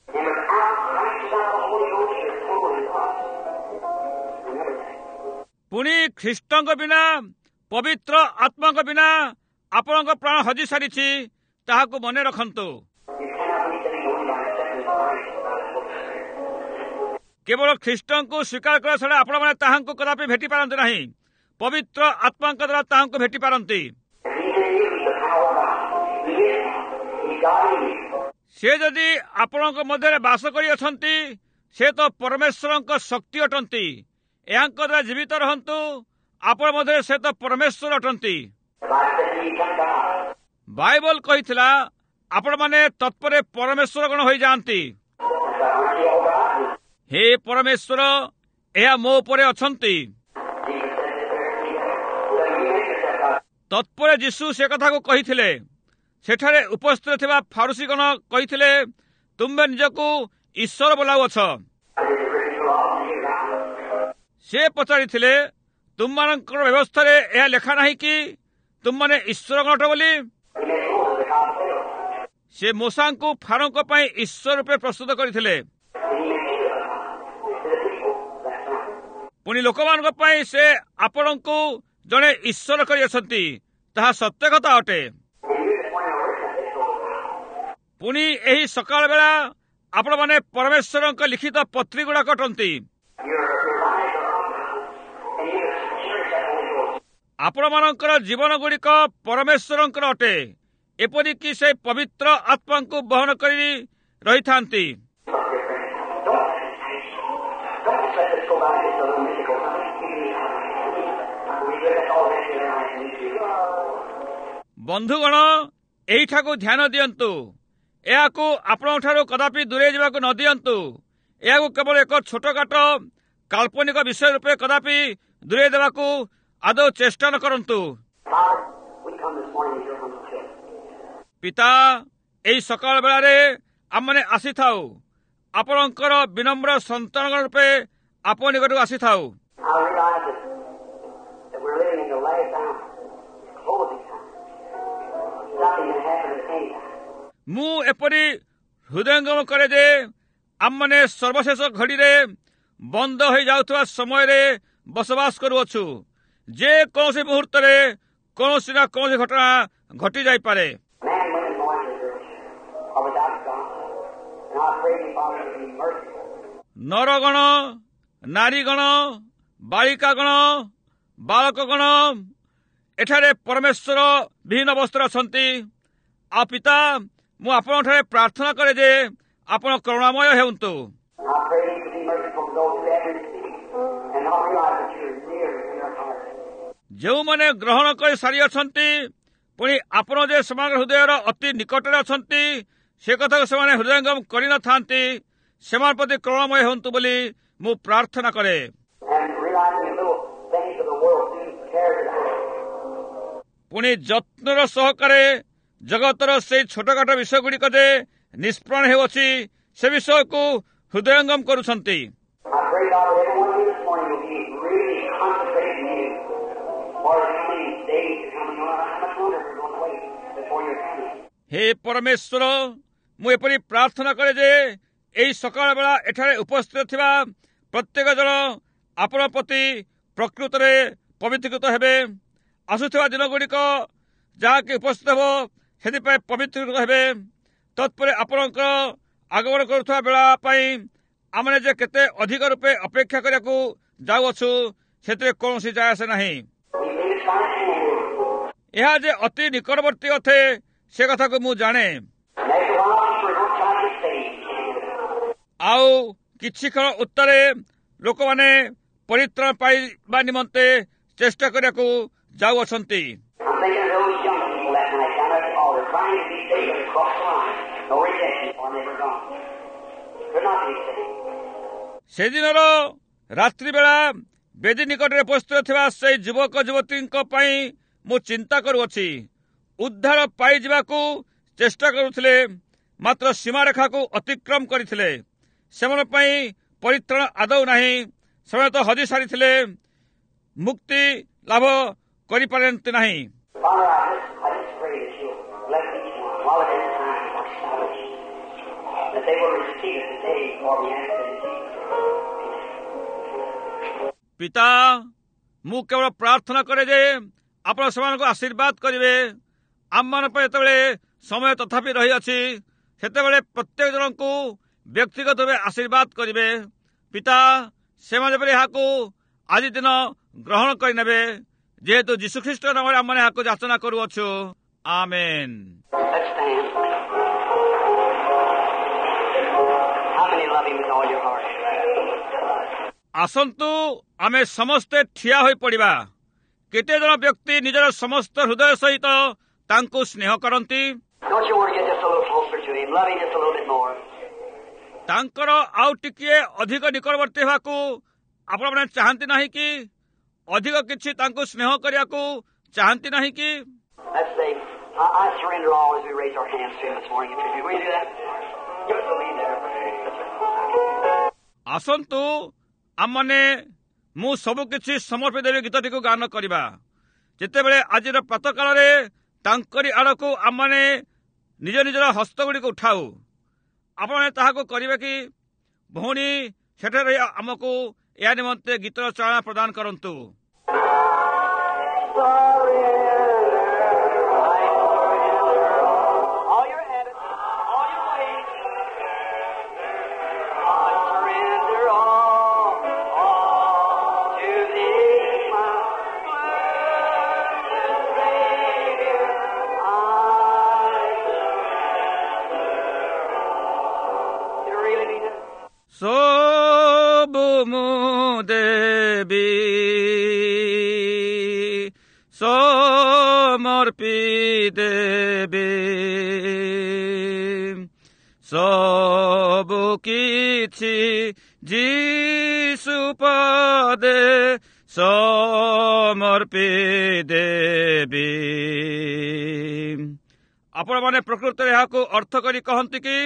ପୁଣି ଖ୍ରୀଷ୍ଟଙ୍କ ବିନା, ପବିତ୍ର ଆତ୍ମାଙ୍କ ବିନା ଆପଣଙ୍କ ପ୍ରାଣ ହଜି ସାରିଛି, ତାହାକୁ ମନେ ରଖନ୍ତୁ। କେବଳ ଖ୍ରୀଷ୍ଟଙ୍କୁ ସ୍ୱୀକାର କରିବା ଛଡ଼ା ଆପଣମାନେ ତାହାଙ୍କୁ କଦାପି ଭେଟି ପାରନ୍ତି ନାହିଁ। ପବିତ୍ର ଆତ୍ମାଙ୍କ ଦ୍ୱାରା ତାହାଙ୍କୁ ଭେଟି ପାରନ୍ତି। ସେ ଯଦି ଆପଣଙ୍କ ମଧ୍ୟରେ ବାସ କରିଅଛନ୍ତି, ସେ ତ ପରମେଶ୍ୱରଙ୍କ ଶକ୍ତି ଅଟନ୍ତି। ଏହାଙ୍କ ଦ୍ୱାରା ଜୀବିତ ରହନ୍ତୁ। ଆପଣ ମଧ୍ୟରେ ସେ ତ ପରମେଶ୍ୱର ଅଟନ୍ତି। ବାଇବଲ କହିଥିଲା, ଆପଣମାନେ ତତ୍ପରେ ପରମେଶ୍ୱର ଗଣ ହୋଇଯାଆନ୍ତି। ହେ ପରମେଶ୍ୱର, ଏହା ମୋ ଉପରେ ଅଛନ୍ତି। ତତ୍ପରେ ଯୀଶୁ ସେ କଥାକୁ କହିଥିଲେ। ସେଠାରେ ଉପସ୍ଥିତ ଥିବା ଫାରୁସିଗଣ କହିଥିଲେ, ତୁମେ ନିଜକୁ ଈଶ୍ୱର ବୋଲାଉଅଛ। ସେ ପଚାରିଥିଲେ, ତୁମମାନଙ୍କର ବ୍ୟବସ୍ଥାରେ ଏହା ଲେଖା ନାହିଁ କି ତୁମମାନେ ଈଶ୍ୱରଗଣ ଅଟ ବୋଲି? ସେ ମୋଶାଙ୍କୁ ଫାରୋଙ୍କ ପାଇଁ ଈଶ୍ୱର ରୂପେ ପ୍ରସ୍ତୁତ କରିଥିଲେ। ପୁଣି ଲୋକମାନଙ୍କ ପାଇଁ ସେ ଆପଣଙ୍କୁ ଜଣେ ଈଶ୍ୱର କରିଅଛନ୍ତି। ତାହା ସତ୍ୟ କଥା ଅଟେ। ପୁଣି ଏହି ସକାଳ ବେଳା ଆପଣମାନେ ପରମେଶ୍ୱରଙ୍କ ଲିଖିତ ପତ୍ରୀ ଗୁଡ଼ାକ ଅଟନ୍ତି। ଆପଣମାନଙ୍କର ଜୀବନ ଗୁଡ଼ିକ ପରମେଶ୍ୱରଙ୍କର ଅଟେ। ଏପରିକି ସେ ପବିତ୍ର ଆତ୍ମାଙ୍କୁ ବହନ କରି ରହିଥାନ୍ତି। ବନ୍ଧୁଗଣ, ଏଇଠାକୁ ଧ୍ୟାନ ଦିଅନ୍ତୁ। ଏହାକୁ ଆପଣଙ୍କଠାରୁ କଦାପି ଦୂରେଇ ଯିବାକୁ ନ ଦିଅନ୍ତୁ। ଏହାକୁ କେବଳ ଏକ ଛୋଟକାଟ କାଳ୍ପନିକ ବିଷୟ ରୂପେ କଦାପି ଦୂରେଇ ଦେବାକୁ ଆଦୌ ଚେଷ୍ଟା ନ କରନ୍ତୁ। ପିତା, ଏହି ସକାଳ ବେଳାରେ ଆମମାନେ ଆସିଥାଉ। ଆପଣଙ୍କର ବିନମ୍ର ସନ୍ତାନଗଣ ରୂପେ ଆପଣ ନିକଟକୁ ଆସିଥାଉ। ମୁଁ ଏପରି ହୃଦୟଙ୍ଗମ କରେ ଯେ ଆମମାନେ ସର୍ବଶେଷ ଘଡ଼ିରେ ବନ୍ଦ ହୋଇଯାଉଥିବା ସମୟରେ ବସବାସ କରୁଅଛୁ। ଯେ କୌଣସି ମୁହୂର୍ତ୍ତରେ କୌଣସି ନା କୌଣସି ଘଟଣା ଘଟି ଯାଇପାରେ। ନରଗଣ, ନାରୀଗଣ, ବାଳିକାଗଣ, ବାଳକଗଣ ଏଠାରେ ପରମେଶ୍ୱର ବିଭିନ୍ନ ଅବସ୍ଥାରେ ଅଛନ୍ତି। ଆଉ ପିତା, ମୁଁ ଆପଣଙ୍କଠାରେ ପ୍ରାର୍ଥନା କରେ ଯେ ଆପଣ କରୁଣାମୟ ହେଉନ୍ତୁ। ଯେଉଁମାନେ ଗ୍ରହଣ କରି ସାରିଅଛନ୍ତି, ପୁଣି ଆପଣ ଯେ ସେମାନଙ୍କ ହୃଦୟର ଅତି ନିକଟରେ ଅଛନ୍ତି, ସେ କଥାକୁ ସେମାନେ ହୃଦୟଙ୍ଗମ କରିନଥାନ୍ତି, ସେମାନଙ୍କ ପ୍ରତି କରୁଣାମୟ ହୁଅନ୍ତୁ ବୋଲି ମୁଁ ପ୍ରାର୍ଥନା କରେ। ପୁଣି ଯତ୍ନର ସହକାରେ ଜଗତର ସେଇ ଛୋଟକାଟ ବିଷୟଗୁଡ଼ିକ ଯେ ନିଷ୍ପ୍ରାଣ ହେଉଅଛି, ସେ ବିଷୟକୁ ହୃଦୟଙ୍ଗମ କରୁଛନ୍ତି। हे परमेश्वर, ମୁଁ ଏପରି ପ୍ରାର୍ଥନା କରେ ଯେ ଏହି ସକାଳ ବେଳା ଏଠାରେ ଉପସ୍ଥିତ ଥିବା ପ୍ରତ୍ୟେକ ଜଣ ଆପଣଙ୍କ ପ୍ରତି ପ୍ରକୃତରେ ପବିତ୍ରୀକୃତ ହେବେ। ଆସୁଥିବା ଦିନଗୁଡ଼ିକ ଯାହାକି ଉପସ୍ଥିତ ହେବ ସେଥିପାଇଁ ପବିତ୍ରୀକୃତ ହେବେ। ତତ୍ପରେ ଆପଣଙ୍କର ଆଗମନ କରୁଥିବା ବେଳା ପାଇଁ ଆମେ ଯେ କେତେ ଅଧିକ ରୂପେ ଅପେକ୍ଷା କରିବାକୁ ଯାଉଅଛୁ ସେଥିରେ କୌଣସି ଯାଏ ଆସେ ନାହିଁ। ଏହା ଯେ ଅତି ନିକଟବର୍ତ୍ତୀ ଅଟେ ସେ କଥାକୁ ମୁଁ ଜାଣେ। ଆଉ କିଛି କ୍ଷଣ ଉତ୍ତାରେ ଲୋକମାନେ ପରିତ୍ରାଣ ପାଇବା ନିମନ୍ତେ ଚେଷ୍ଟା କରିବାକୁ ଯାଉଅଛନ୍ତି। ସେଦିନର ରାତ୍ରି ବେଳା ବେଦୀ ନିକଟରେ ଉପସ୍ଥିତ ଥିବା ସେହି ଯୁବକ ଯୁବତୀଙ୍କ ପାଇଁ ମୁଁ ଚିନ୍ତା କରୁଅଛି। ଉଦ୍ଧାର ପାଇଯିବାକୁ ଚେଷ୍ଟା କରୁଥିଲେ, ମାତ୍ର ସୀମାରେଖାକୁ ଅତିକ୍ରମ କରିଥିଲେ। ସେମାନଙ୍କ ପାଇଁ ପରିତ୍ରାଣ ଆଦୌ ନାହିଁ। ସେମାନେ ତ ହଜି ସାରିଥିଲେ, ମୁକ୍ତି ଲାଭ କରିପାରନ୍ତି ନାହିଁ। ପିତା, ମୁଁ କେବଳ ପ୍ରାର୍ଥନା କରେ ଯେ ଆପଣ ସେମାନଙ୍କୁ ଆଶୀର୍ବାଦ କରିବେ। ଆମମାନଙ୍କ ପାଇଁ ଯେତେବେଳେ ସମୟ ତଥାପି ରହିଅଛି ସେତେବେଳେ ପ୍ରତ୍ୟେକ ଜଣଙ୍କୁ ବ୍ୟକ୍ତିଗତ ଭାବେ ଆଶୀର୍ବାଦ କରିବେ। ପିତା, ସେମାନେ ଯେପରି ଏହାକୁ ଆଜି ଦିନ ଗ୍ରହଣ କରିନେବେ, ଯେହେତୁ ଯୀଶୁଖ୍ରୀଷ୍ଟ ନାମରେ ଆମେ ଏହାକୁ ଯାଚନା କରୁଅଛୁ। ଆମେନ୍। ଆସନ୍ତୁ ଆମେ ସମସ୍ତେ ଠିଆ ହୋଇପଡ଼ିବା। କେତେ ଜଣ ବ୍ୟକ୍ତି ନିଜର ସମସ୍ତ ହୃଦୟ ସହିତ ତାଙ୍କୁ ସ୍ନେହ କରନ୍ତି। ତାଙ୍କର ଆଉ ଟିକିଏ ଅଧିକ ନିକଟବର୍ତ୍ତୀ ହେବାକୁ ଆପଣମାନେ ଚାହାନ୍ତି ନାହିଁ କି? ଅଧିକ କିଛି ତାଙ୍କୁ ସ୍ନେହ କରିବାକୁ ଚାହାନ୍ତି ନାହିଁ କି? ଆସନ୍ତୁ ଆମମାନେ ମୁଁ ସବୁକିଛି ସମର୍ପି ଦେବି ଗୀତଟିକୁ ଗାନ କରିବା। ଯେତେବେଳେ ଆଜିର ପ୍ରାତଃକାଳରେ ତାଙ୍କରି ଆଡ଼କୁ ଆମମାନେ ନିଜ ନିଜର ହସ୍ତଗୁଡ଼ିକୁ ଉଠାଉ, ଆପଣମାନେ ତାହାକୁ କରିବେ କି? ଭଉଣୀ ସେଠାରେ ଆମକୁ ଏହା ନିମନ୍ତେ ଗୀତର ଚାଳନା ପ୍ରଦାନ କରନ୍ତୁ। ସବୁ ମୁଁ ଦେବି, ସମର୍ପି ଦେବି, ସବୁ କିଛି ଯୀଶୁ ପଦେ ସମର୍ପି ଦେବି। ଆପଣମାନେ ପ୍ରକୃତରେ ଏହାକୁ ଅର୍ଥ କରି କହନ୍ତି କି?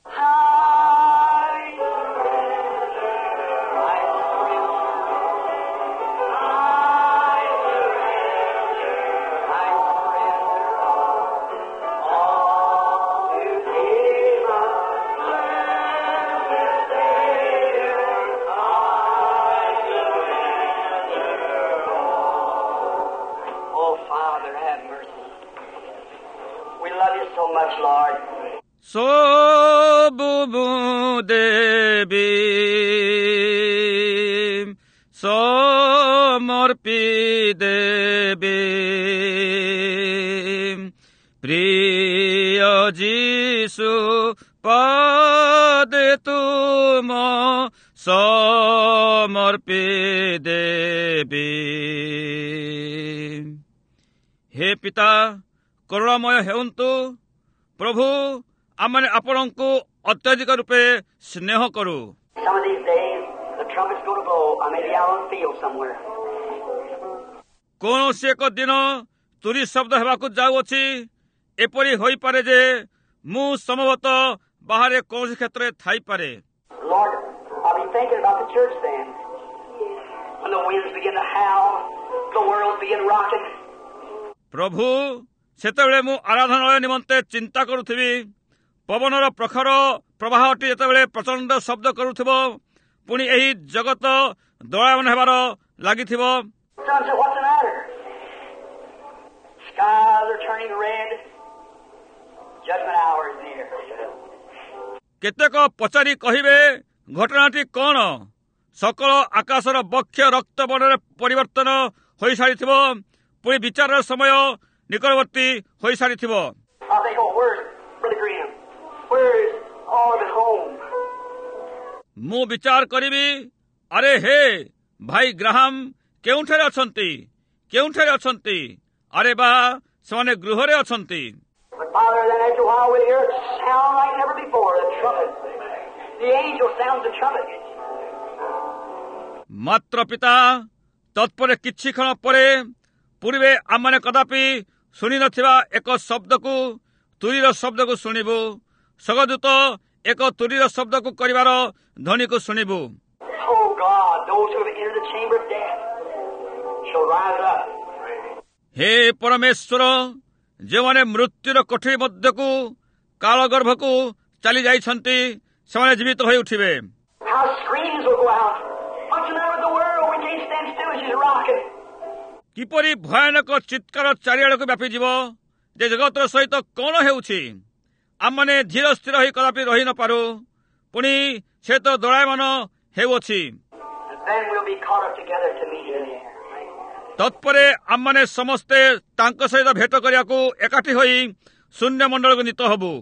ସବୁ ମୁଁ ଦେବି, ସମର୍ପି ଦେବି, ପ୍ରିୟ ଯୀଶୁ ପଦେ ତୁମ ସମର୍ପି ଦେବି। ହେ ପିତା, କରୁଣାମୟ ହେଉନ୍ତୁ। ପ୍ରଭୁ, ଆମେ ଆପଣଙ୍କୁ ଅତ୍ୟଧିକ ରୂପେ ସ୍ନେହ କରୁ। କୌଣସି ଏକ ଦିନ ତୁରୀ ଶବ୍ଦ ହେବାକୁ ଯାଉଅଛି। ଏପରି ହୋଇପାରେ ଯେ ମୁଁ ସମ୍ଭବତଃ ବାହାରେ କୌଣସି କ୍ଷେତ୍ରରେ ଥାଇପାରେ। ପ୍ରଭୁ, ସେତେବେଳେ ମୁଁ ଆରାଧନାଳୟ ନିମନ୍ତେ ଚିନ୍ତା କରୁଥିବି। ପବନର ପ୍ରଖର ପ୍ରବାହଟି ଯେତେବେଳେ ପ୍ରଚଣ୍ଡ ଶବ୍ଦ କରୁଥିବ, ପୁଣି ଏହି ଜଗତ ଦଳାୟମାନ ହେବାର ଲାଗିଥିବ। କେତେକ ପଚାରି କହିବେ, ଘଟଣାଟି କ'ଣ? ସକଳ ଆକାଶର ବକ୍ଷ ରକ୍ତ ବର୍ଣ୍ଣରେ ପରିବର୍ତ୍ତନ ହୋଇସାରିଥିବ, ପୁଣି ବିଚାରର ସମୟ ନିକଟବର୍ତ୍ତୀ ହୋଇସାରିଥିବ। ମୁଁ ବିଚାର କରିବି, ଆରେ ହେ ଭାଇ ଗ୍ରାହାମ କେଉଁଠାରେ ଅଛନ୍ତି? କେଉଁଠାରେ ଅଛନ୍ତି? ଆରେ ବା, ସେମାନେ ଗୃହରେ ଅଛନ୍ତି। ମାତ୍ର ପିତା, ତତ୍ପରେ କିଛି କ୍ଷଣ ପରେ ପୂର୍ବେ ଆମମାନେ କଦାପି ଶୁଣି ନଥିବା ଏକ ଶବ୍ଦକୁ, ତୁରୀର ଶବ୍ଦକୁ ଶୁଣିବୁ। ସ୍ୱର୍ଗଦୂତ ଏକ ତୁରୀର ଶବ୍ଦକୁ କରିବାର ଧ୍ୱନିକୁ ଶୁଣିବୁ। ହେ ପରମେଶ୍ୱର, ଯେଉଁମାନେ ମୃତ୍ୟୁର କୋଠରୀ ମଧ୍ୟକୁ, କାଳଗର୍ଭକୁ ଚାଲି ଯାଇଛନ୍ତି, ସେମାନେ ଜୀବିତ ହୋଇ ଉଠିବେ। କିପରି ଭୟାନକ ଚିତ୍କାର ଚାରିଆଡ଼କୁ ବ୍ୟାପିଯିବ ଯେ ଜଗତର ସହିତ କ'ଣ ହେଉଛି? ଆମମାନେ ଧୀର ସ୍ଥିର ହୋଇ କଦାପି ରହି ନପାରୁ, ପୁଣି ସେ ତ ଦଳାୟମାନ ହେଉଅଛି। ତତ୍ପରେ ଆମମାନେ ସମସ୍ତେ ତାଙ୍କ ସହିତ ଭେଟ କରିବାକୁ ଏକାଠି ହୋଇ ଶୂନ୍ୟ ମଣ୍ଡଳକୁ ନୀତ ହବୁ।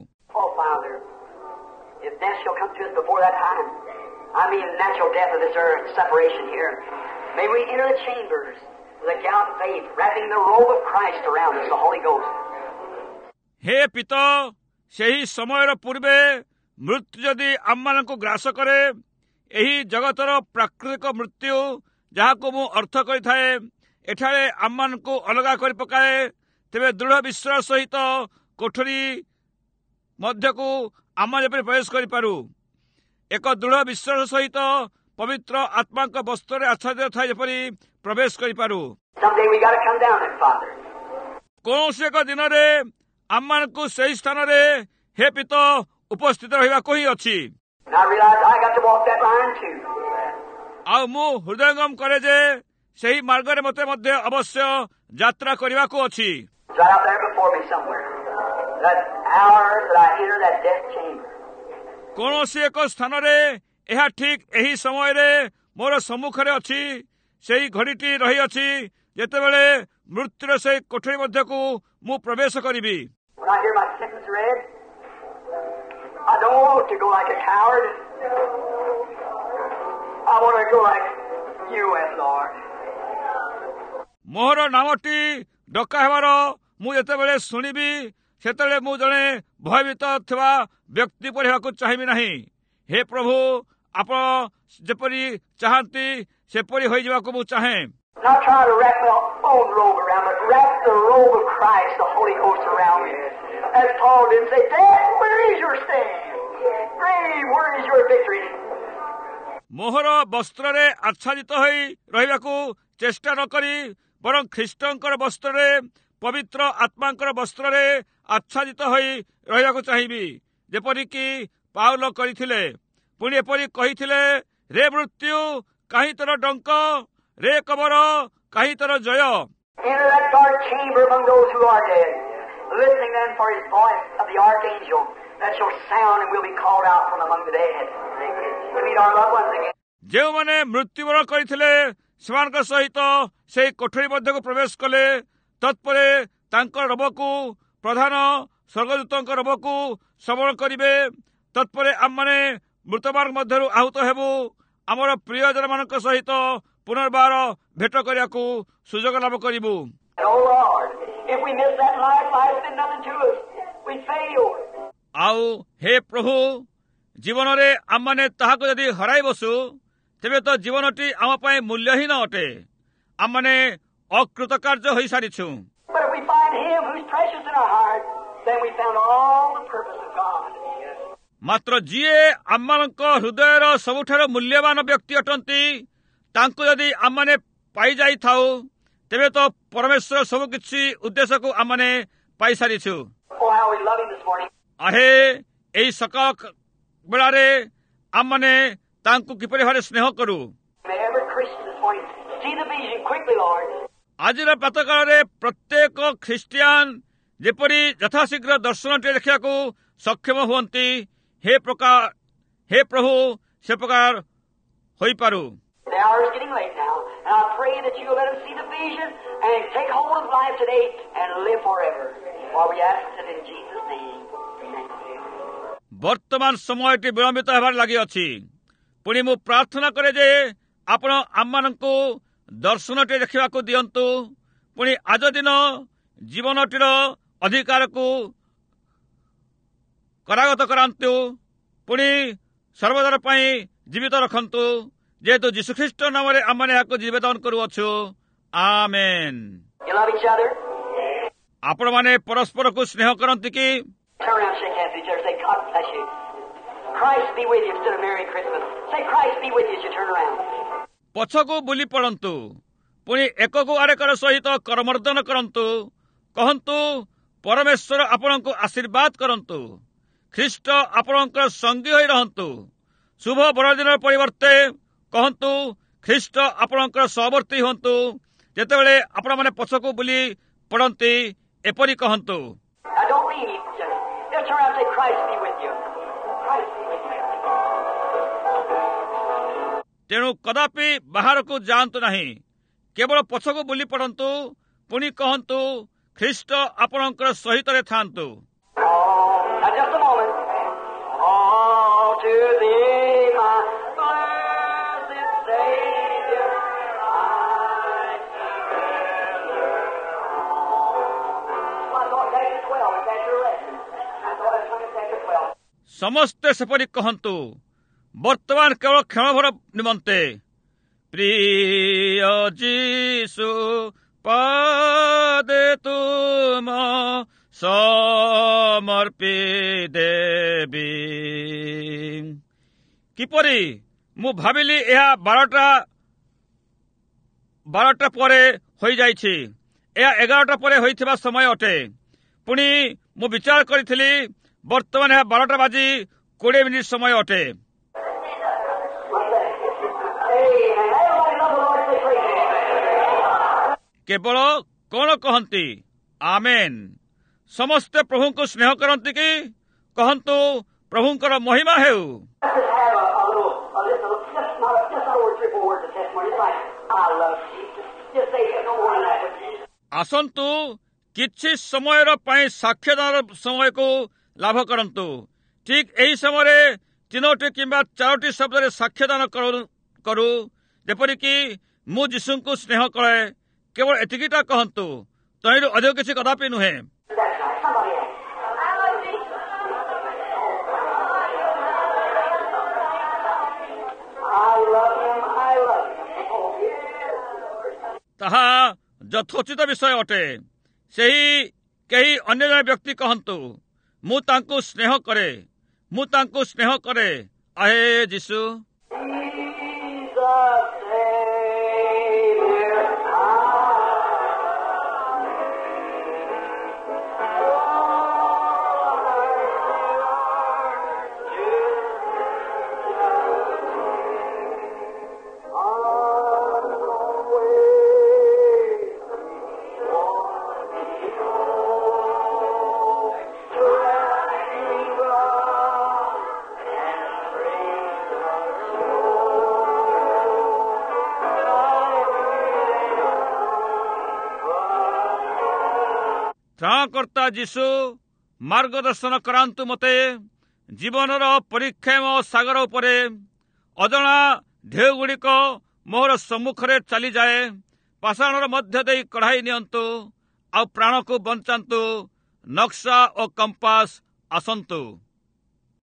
ହେ ପିତା, ସେହି ସମୟର ପୂର୍ବେ ମୃତ୍ୟୁ ଯଦି ଆମମାନଙ୍କୁ ଗ୍ରାସ କରେ, ଏହି ଜଗତର ପ୍ରାକୃତିକ ମୃତ୍ୟୁ ଯାହାକୁ ମୁଁ ଅର୍ଥ କରିଥାଏ, ଏଠାରେ ଆମମାନଙ୍କୁ ଅଲଗା କରି ପକାଏ, ତେବେ ଦୃଢ଼ ବିଶ୍ୱାସ ସହିତ କୋଠରୀ ମଧ୍ୟକୁ ଆମେ ଯେପରି ପ୍ରବେଶ କରିପାରୁ, ଏକ ଦୃଢ଼ ବିଶ୍ୱାସ ସହିତ ପବିତ୍ର ଆତ୍ମାଙ୍କ ବସ୍ତ୍ରରେ ଆଚ୍ଛାଦିତ ଥାଏ ଯେପରି ପ୍ରବେଶ କରିପାରୁ। କୌଣସି ଏକ ଦିନରେ ଆମମାନଙ୍କୁ ସେହି ସ୍ଥାନରେ ହେ ପିତା ଉପସ୍ଥିତ ରହିବାକୁ ହିଁ ଅଛି। ଆଉ ମୁଁ ହୃଦୟଙ୍ଗମ କରେ ଯେ ସେହି ମାର୍ଗରେ ମୋତେ ମଧ୍ୟ ଅବଶ୍ୟ ଯାତ୍ରା କରିବାକୁ ଅଛି। କୌଣସି ଏକ ସ୍ଥାନରେ ଏହା ଠିକ୍ ଏହି ସମୟରେ ମୋର ସମ୍ମୁଖରେ ଅଛି। ସେହି ଘଡ଼ିଟି ରହିଅଛି ଯେତେବେଳେ ମୃତ୍ୟୁର ସେହି କୋଠରୀ ମଧ୍ୟକୁ ମୁଁ ପ୍ରବେଶ କରିବି। ମୋହର ନାମଟି ଡକା ହେବାର ମୁଁ ଯେତେବେଳେ ଶୁଣିବି, ସେତେବେଳେ ମୁଁ ଜଣେ ଭୟଭୀତ ଥିବା ବ୍ୟକ୍ତି ପରି ହେବାକୁ ଚାହିଁବି ନାହିଁ। ହେ ପ୍ରଭୁ, ଆପଣ ଯେପରି ଚାହାନ୍ତି ସେପରି ହୋଇଯିବାକୁ ମୁଁ ଚାହେଁ। ମୋହର ବସ୍ତ୍ରରେ ଆଚ୍ଛାଦିତ ହୋଇ ରହିବାକୁ ଚେଷ୍ଟା ନ କରି ବରଂ ଖ୍ରୀଷ୍ଟଙ୍କର ବସ୍ତ୍ରରେ, ପବିତ୍ର ଆତ୍ମାଙ୍କର ବସ୍ତ୍ରରେ ଆଚ୍ଛାଦିତ ହୋଇ ରହିବାକୁ ଚାହିଁବି, ଯେପରିକି ପାଉଲ କରିଥିଲେ। ପୁଣି ଏପରି କହିଥିଲେ, ରେ ମୃତ୍ୟୁ କାହିଁ ତୋର ଡଙ୍କ, ରେ କବର କାହିଁ ତୋର ଜୟ। ଯେଉଁମାନେ ମୃତ୍ୟୁବରଣ କରିଥିଲେ ସେମାନଙ୍କ ସହିତ ସେହି କୋଠରୀ ମଧ୍ୟକୁ ପ୍ରବେଶ କଲେ। ତତ୍ପରେ ତାଙ୍କ ରବକୁ, ପ୍ରଧାନ ସ୍ୱର୍ଗଦୂତଙ୍କ ରବକୁ ଶ୍ରବଣ କରିବେ। ତତ୍ପରେ ଆମମାନେ ମୃତମାନଙ୍କ ମଧ୍ୟରୁ ଆହୁତ ହେବୁ, ଆମର ପ୍ରିୟଜନମାନଙ୍କ ସହିତ ପୁନର୍ବାର ଭେଟ କରିବାକୁ ସୁଯୋଗ ଲାଭ କରିବୁ। ଆଉ ହେ ପ୍ରଭୁ, ଜୀବନରେ ଆମମାନେ ତାହାକୁ ଯଦି ହରାଇ ବସୁ, ତେବେ ତ ଜୀବନଟି ଆମ ପାଇଁ ମୂଲ୍ୟହୀନ ଅଟେ। ଆମମାନେ ଅକୃତକାର୍ଯ୍ୟ ହୋଇସାରିଛୁ। ମାତ୍ର ଯିଏ ଆମମାନଙ୍କ ହୃଦୟର ସବୁଠାରୁ ମୂଲ୍ୟବାନ ବ୍ୟକ୍ତି ଅଟନ୍ତି, ତାଙ୍କୁ ଯଦି ଆମମାନେ ପାଇଯାଇଥାଉ, ତେବେ ତ ପରମେଶ୍ୱର ସବୁକିଛି ଉଦ୍ଦେଶ୍ୟକୁ ଆମମାନେ ପାଇସାରିଛୁ। Oh, how we love him this morning. ଆହେ ଏହି ସକାଳ ବେଳାରେ ଆମମାନେ ତାଙ୍କୁ କିପରି ଭାବରେ ସ୍ନେହ କରୁ। May every Christian this morning see the vision quickly, Lord. ଆଜିର ପ୍ରାତଃକାଳରେ ପ୍ରତ୍ୟେକ ଖ୍ରୀଷ୍ଟିଆନ ଯେପରି ଯଥାଶୀଘ୍ର ଦର୍ଶନଟିଏ ଦେଖିବାକୁ ସକ୍ଷମ ହୁଅନ୍ତି, ହେ ପ୍ରଭୁ ସେ ପ୍ରକାର ହୋଇପାରୁ। The hour is getting late now, and I pray that you will let him see the vision and take hold of life today and live forever. While we ask it in Jesus' name. Amen. ବର୍ତ୍ତମାନ ସମୟଟି ବିଳମ୍ବିତ ହେବାରେ ଲାଗିଅଛି। ପୁଣି ମୁଁ ପ୍ରାର୍ଥନା କରେ ଯେ ଆପଣ ଆମମାନଙ୍କୁ ଦର୍ଶନଟିଏ ଦେଖିବାକୁ ଦିଅନ୍ତୁ। ପୁଣି ଆଜ ଦିନ ଜୀବନଟିର ଅଧିକାରକୁ କରାଗତ କରାନ୍ତୁ। ପୁଣି ସର୍ବଦାର ପାଇଁ ଜୀବିତ ରଖନ୍ତୁ। ଯେହେତୁ ଯୀଶୁଖ୍ରୀଷ୍ଟ ନାମରେ ଆମମାନେ ଏହାକୁ ନିବେଦନ କରୁଅଛୁ, ଆମେନ୍। You love each other? ଆପଣମାନେ ପରସ୍ପରକୁ ସ୍ନେହ କରନ୍ତି କି? Turn around, shake hands with each other, say, God bless you. Christ be with you instead of Merry Christmas. Say, Christ be with you as you turn around. ପଛକୁ ବୁଲି ପଡ଼ନ୍ତୁ। ପୁଣି ଏକକୁ ଆରେକର ସହିତ କରମର୍ଦ୍ଦନ କରନ୍ତୁ। କହନ୍ତୁ, ପରମେଶ୍ୱର ଆପଣଙ୍କୁ ଆଶୀର୍ବାଦ କରନ୍ତୁ। ଖ୍ରୀଷ୍ଟ ଆପଣଙ୍କର ସଙ୍ଗୀ ହୋଇ ରହନ୍ତୁ। ଶୁଭ ବଡ଼ଦିନର ପରିବର୍ତ୍ତେ କହନ୍ତୁ, ଖ୍ରୀଷ୍ଟ ଆପଣଙ୍କର ସହବର୍ତ୍ତୀ ହୁଅନ୍ତୁ। ଯେତେବେଳେ ଆପଣମାନେ ପଛକୁ ବୁଲି ପଡ଼ନ୍ତି ଏପରି କହନ୍ତୁ। Now don't leave each other. Just turn around and say, Christ be with you. Christ be with you. ତେଣୁ କଦାପି ବାହାରକୁ ଯାଆନ୍ତୁ ନାହିଁ। କେବଳ ପଛକୁ ବୁଲି ପଡ଼ନ୍ତୁ। ପୁଣି କହନ୍ତୁ, ଖ୍ରୀଷ୍ଟ ଆପଣଙ୍କର ସହିତରେ ଥାଆନ୍ତୁ। Now just a moment. All to thee, my blessed Savior, I surrender all. I thought chapter 12 was that your lesson. I thought it was chapter 12. ସମସ୍ତେ ସେପରି କହନ୍ତୁ। ବର୍ତ୍ତମାନ କେବଳ କ୍ଷଣଭର ନିମନ୍ତେ ପ୍ରିୟ ଯୀଶୁ ପାଦେ ତୁମ ସମର୍ପି ଦେବି। କିପରି ମୁଁ ଭାବିଲି ଏହା 12ଟା ପରେ ହୋଇଯାଇଛି। ଏହା 11ଟା ପରେ ହୋଇଥିବା ସମୟ ଅଟେ। ପୁଣି ମୁଁ ବିଚାର କରିଥିଲି ବର୍ତ୍ତମାନ ଏହା 12ଟା ବାଜି 20 ମିନିଟ୍ ସମୟ ଅଟେ। କେବଳ କଣ କହନ୍ତି? ଆମେନ୍। ସମସ୍ତେ ପ୍ରଭୁଙ୍କୁ ସ୍ନେହ କରନ୍ତି କି? କହନ୍ତୁ, ପ୍ରଭୁଙ୍କର ମହିମା ହେଉ। ଆସନ୍ତୁ କିଛି ସମୟର ପାଇଁ ସାକ୍ଷ୍ୟଦାନର ସମୟକୁ ଲାଭ କରନ୍ତୁ। ଠିକ୍ ଏହି ସମୟରେ 3ଟି କିମ୍ବା 4ଟି ଶବ୍ଦରେ ସାକ୍ଷ୍ୟଦାନ କରୁ। ଯେପରିକି ମୁଁ ଯୀଶୁଙ୍କୁ ସ୍ନେହ କରେ। କେବଳ ଏତିକିଟା କହନ୍ତୁ। ତହିଁରୁ ଅଧିକ କିଛି କଦାପି ନୁହେଁ। ତାହା ଯଥୋଚିତ ବିଷୟ ଅଟେ। ସେହି କେହି ଅନ୍ୟ ଜଣେ ବ୍ୟକ୍ତି କହନ୍ତୁ, ମୁଁ ତାଙ୍କୁ ସ୍ନେହ କରେ। ମୁଁ ତାଙ୍କୁ ସ୍ନେହ କରେ। ଆହେ ଯୀଶୁ। ତ୍ରାଣକର୍ତ୍ତା ଯୀଶୁ, ମାର୍ଗଦର୍ଶନ କରାନ୍ତୁ ମୋତେ। ଜୀବନର ପରିକ୍ଷମ ସାଗର ଉପରେ ଅଜଣା ଢେଉଗୁଡ଼ିକ ମୋହର ସମ୍ମୁଖରେ ଚାଲିଯାଏ। ପାଷାଣର ମଧ୍ୟ ଦେଇ କଢ଼ାଇ ନିଅନ୍ତୁ ଆଉ ପ୍ରାଣକୁ ବଞ୍ଚାନ୍ତୁ। ନକ୍ସା ଓ କମ୍ପାସ ଆସନ୍ତୁ।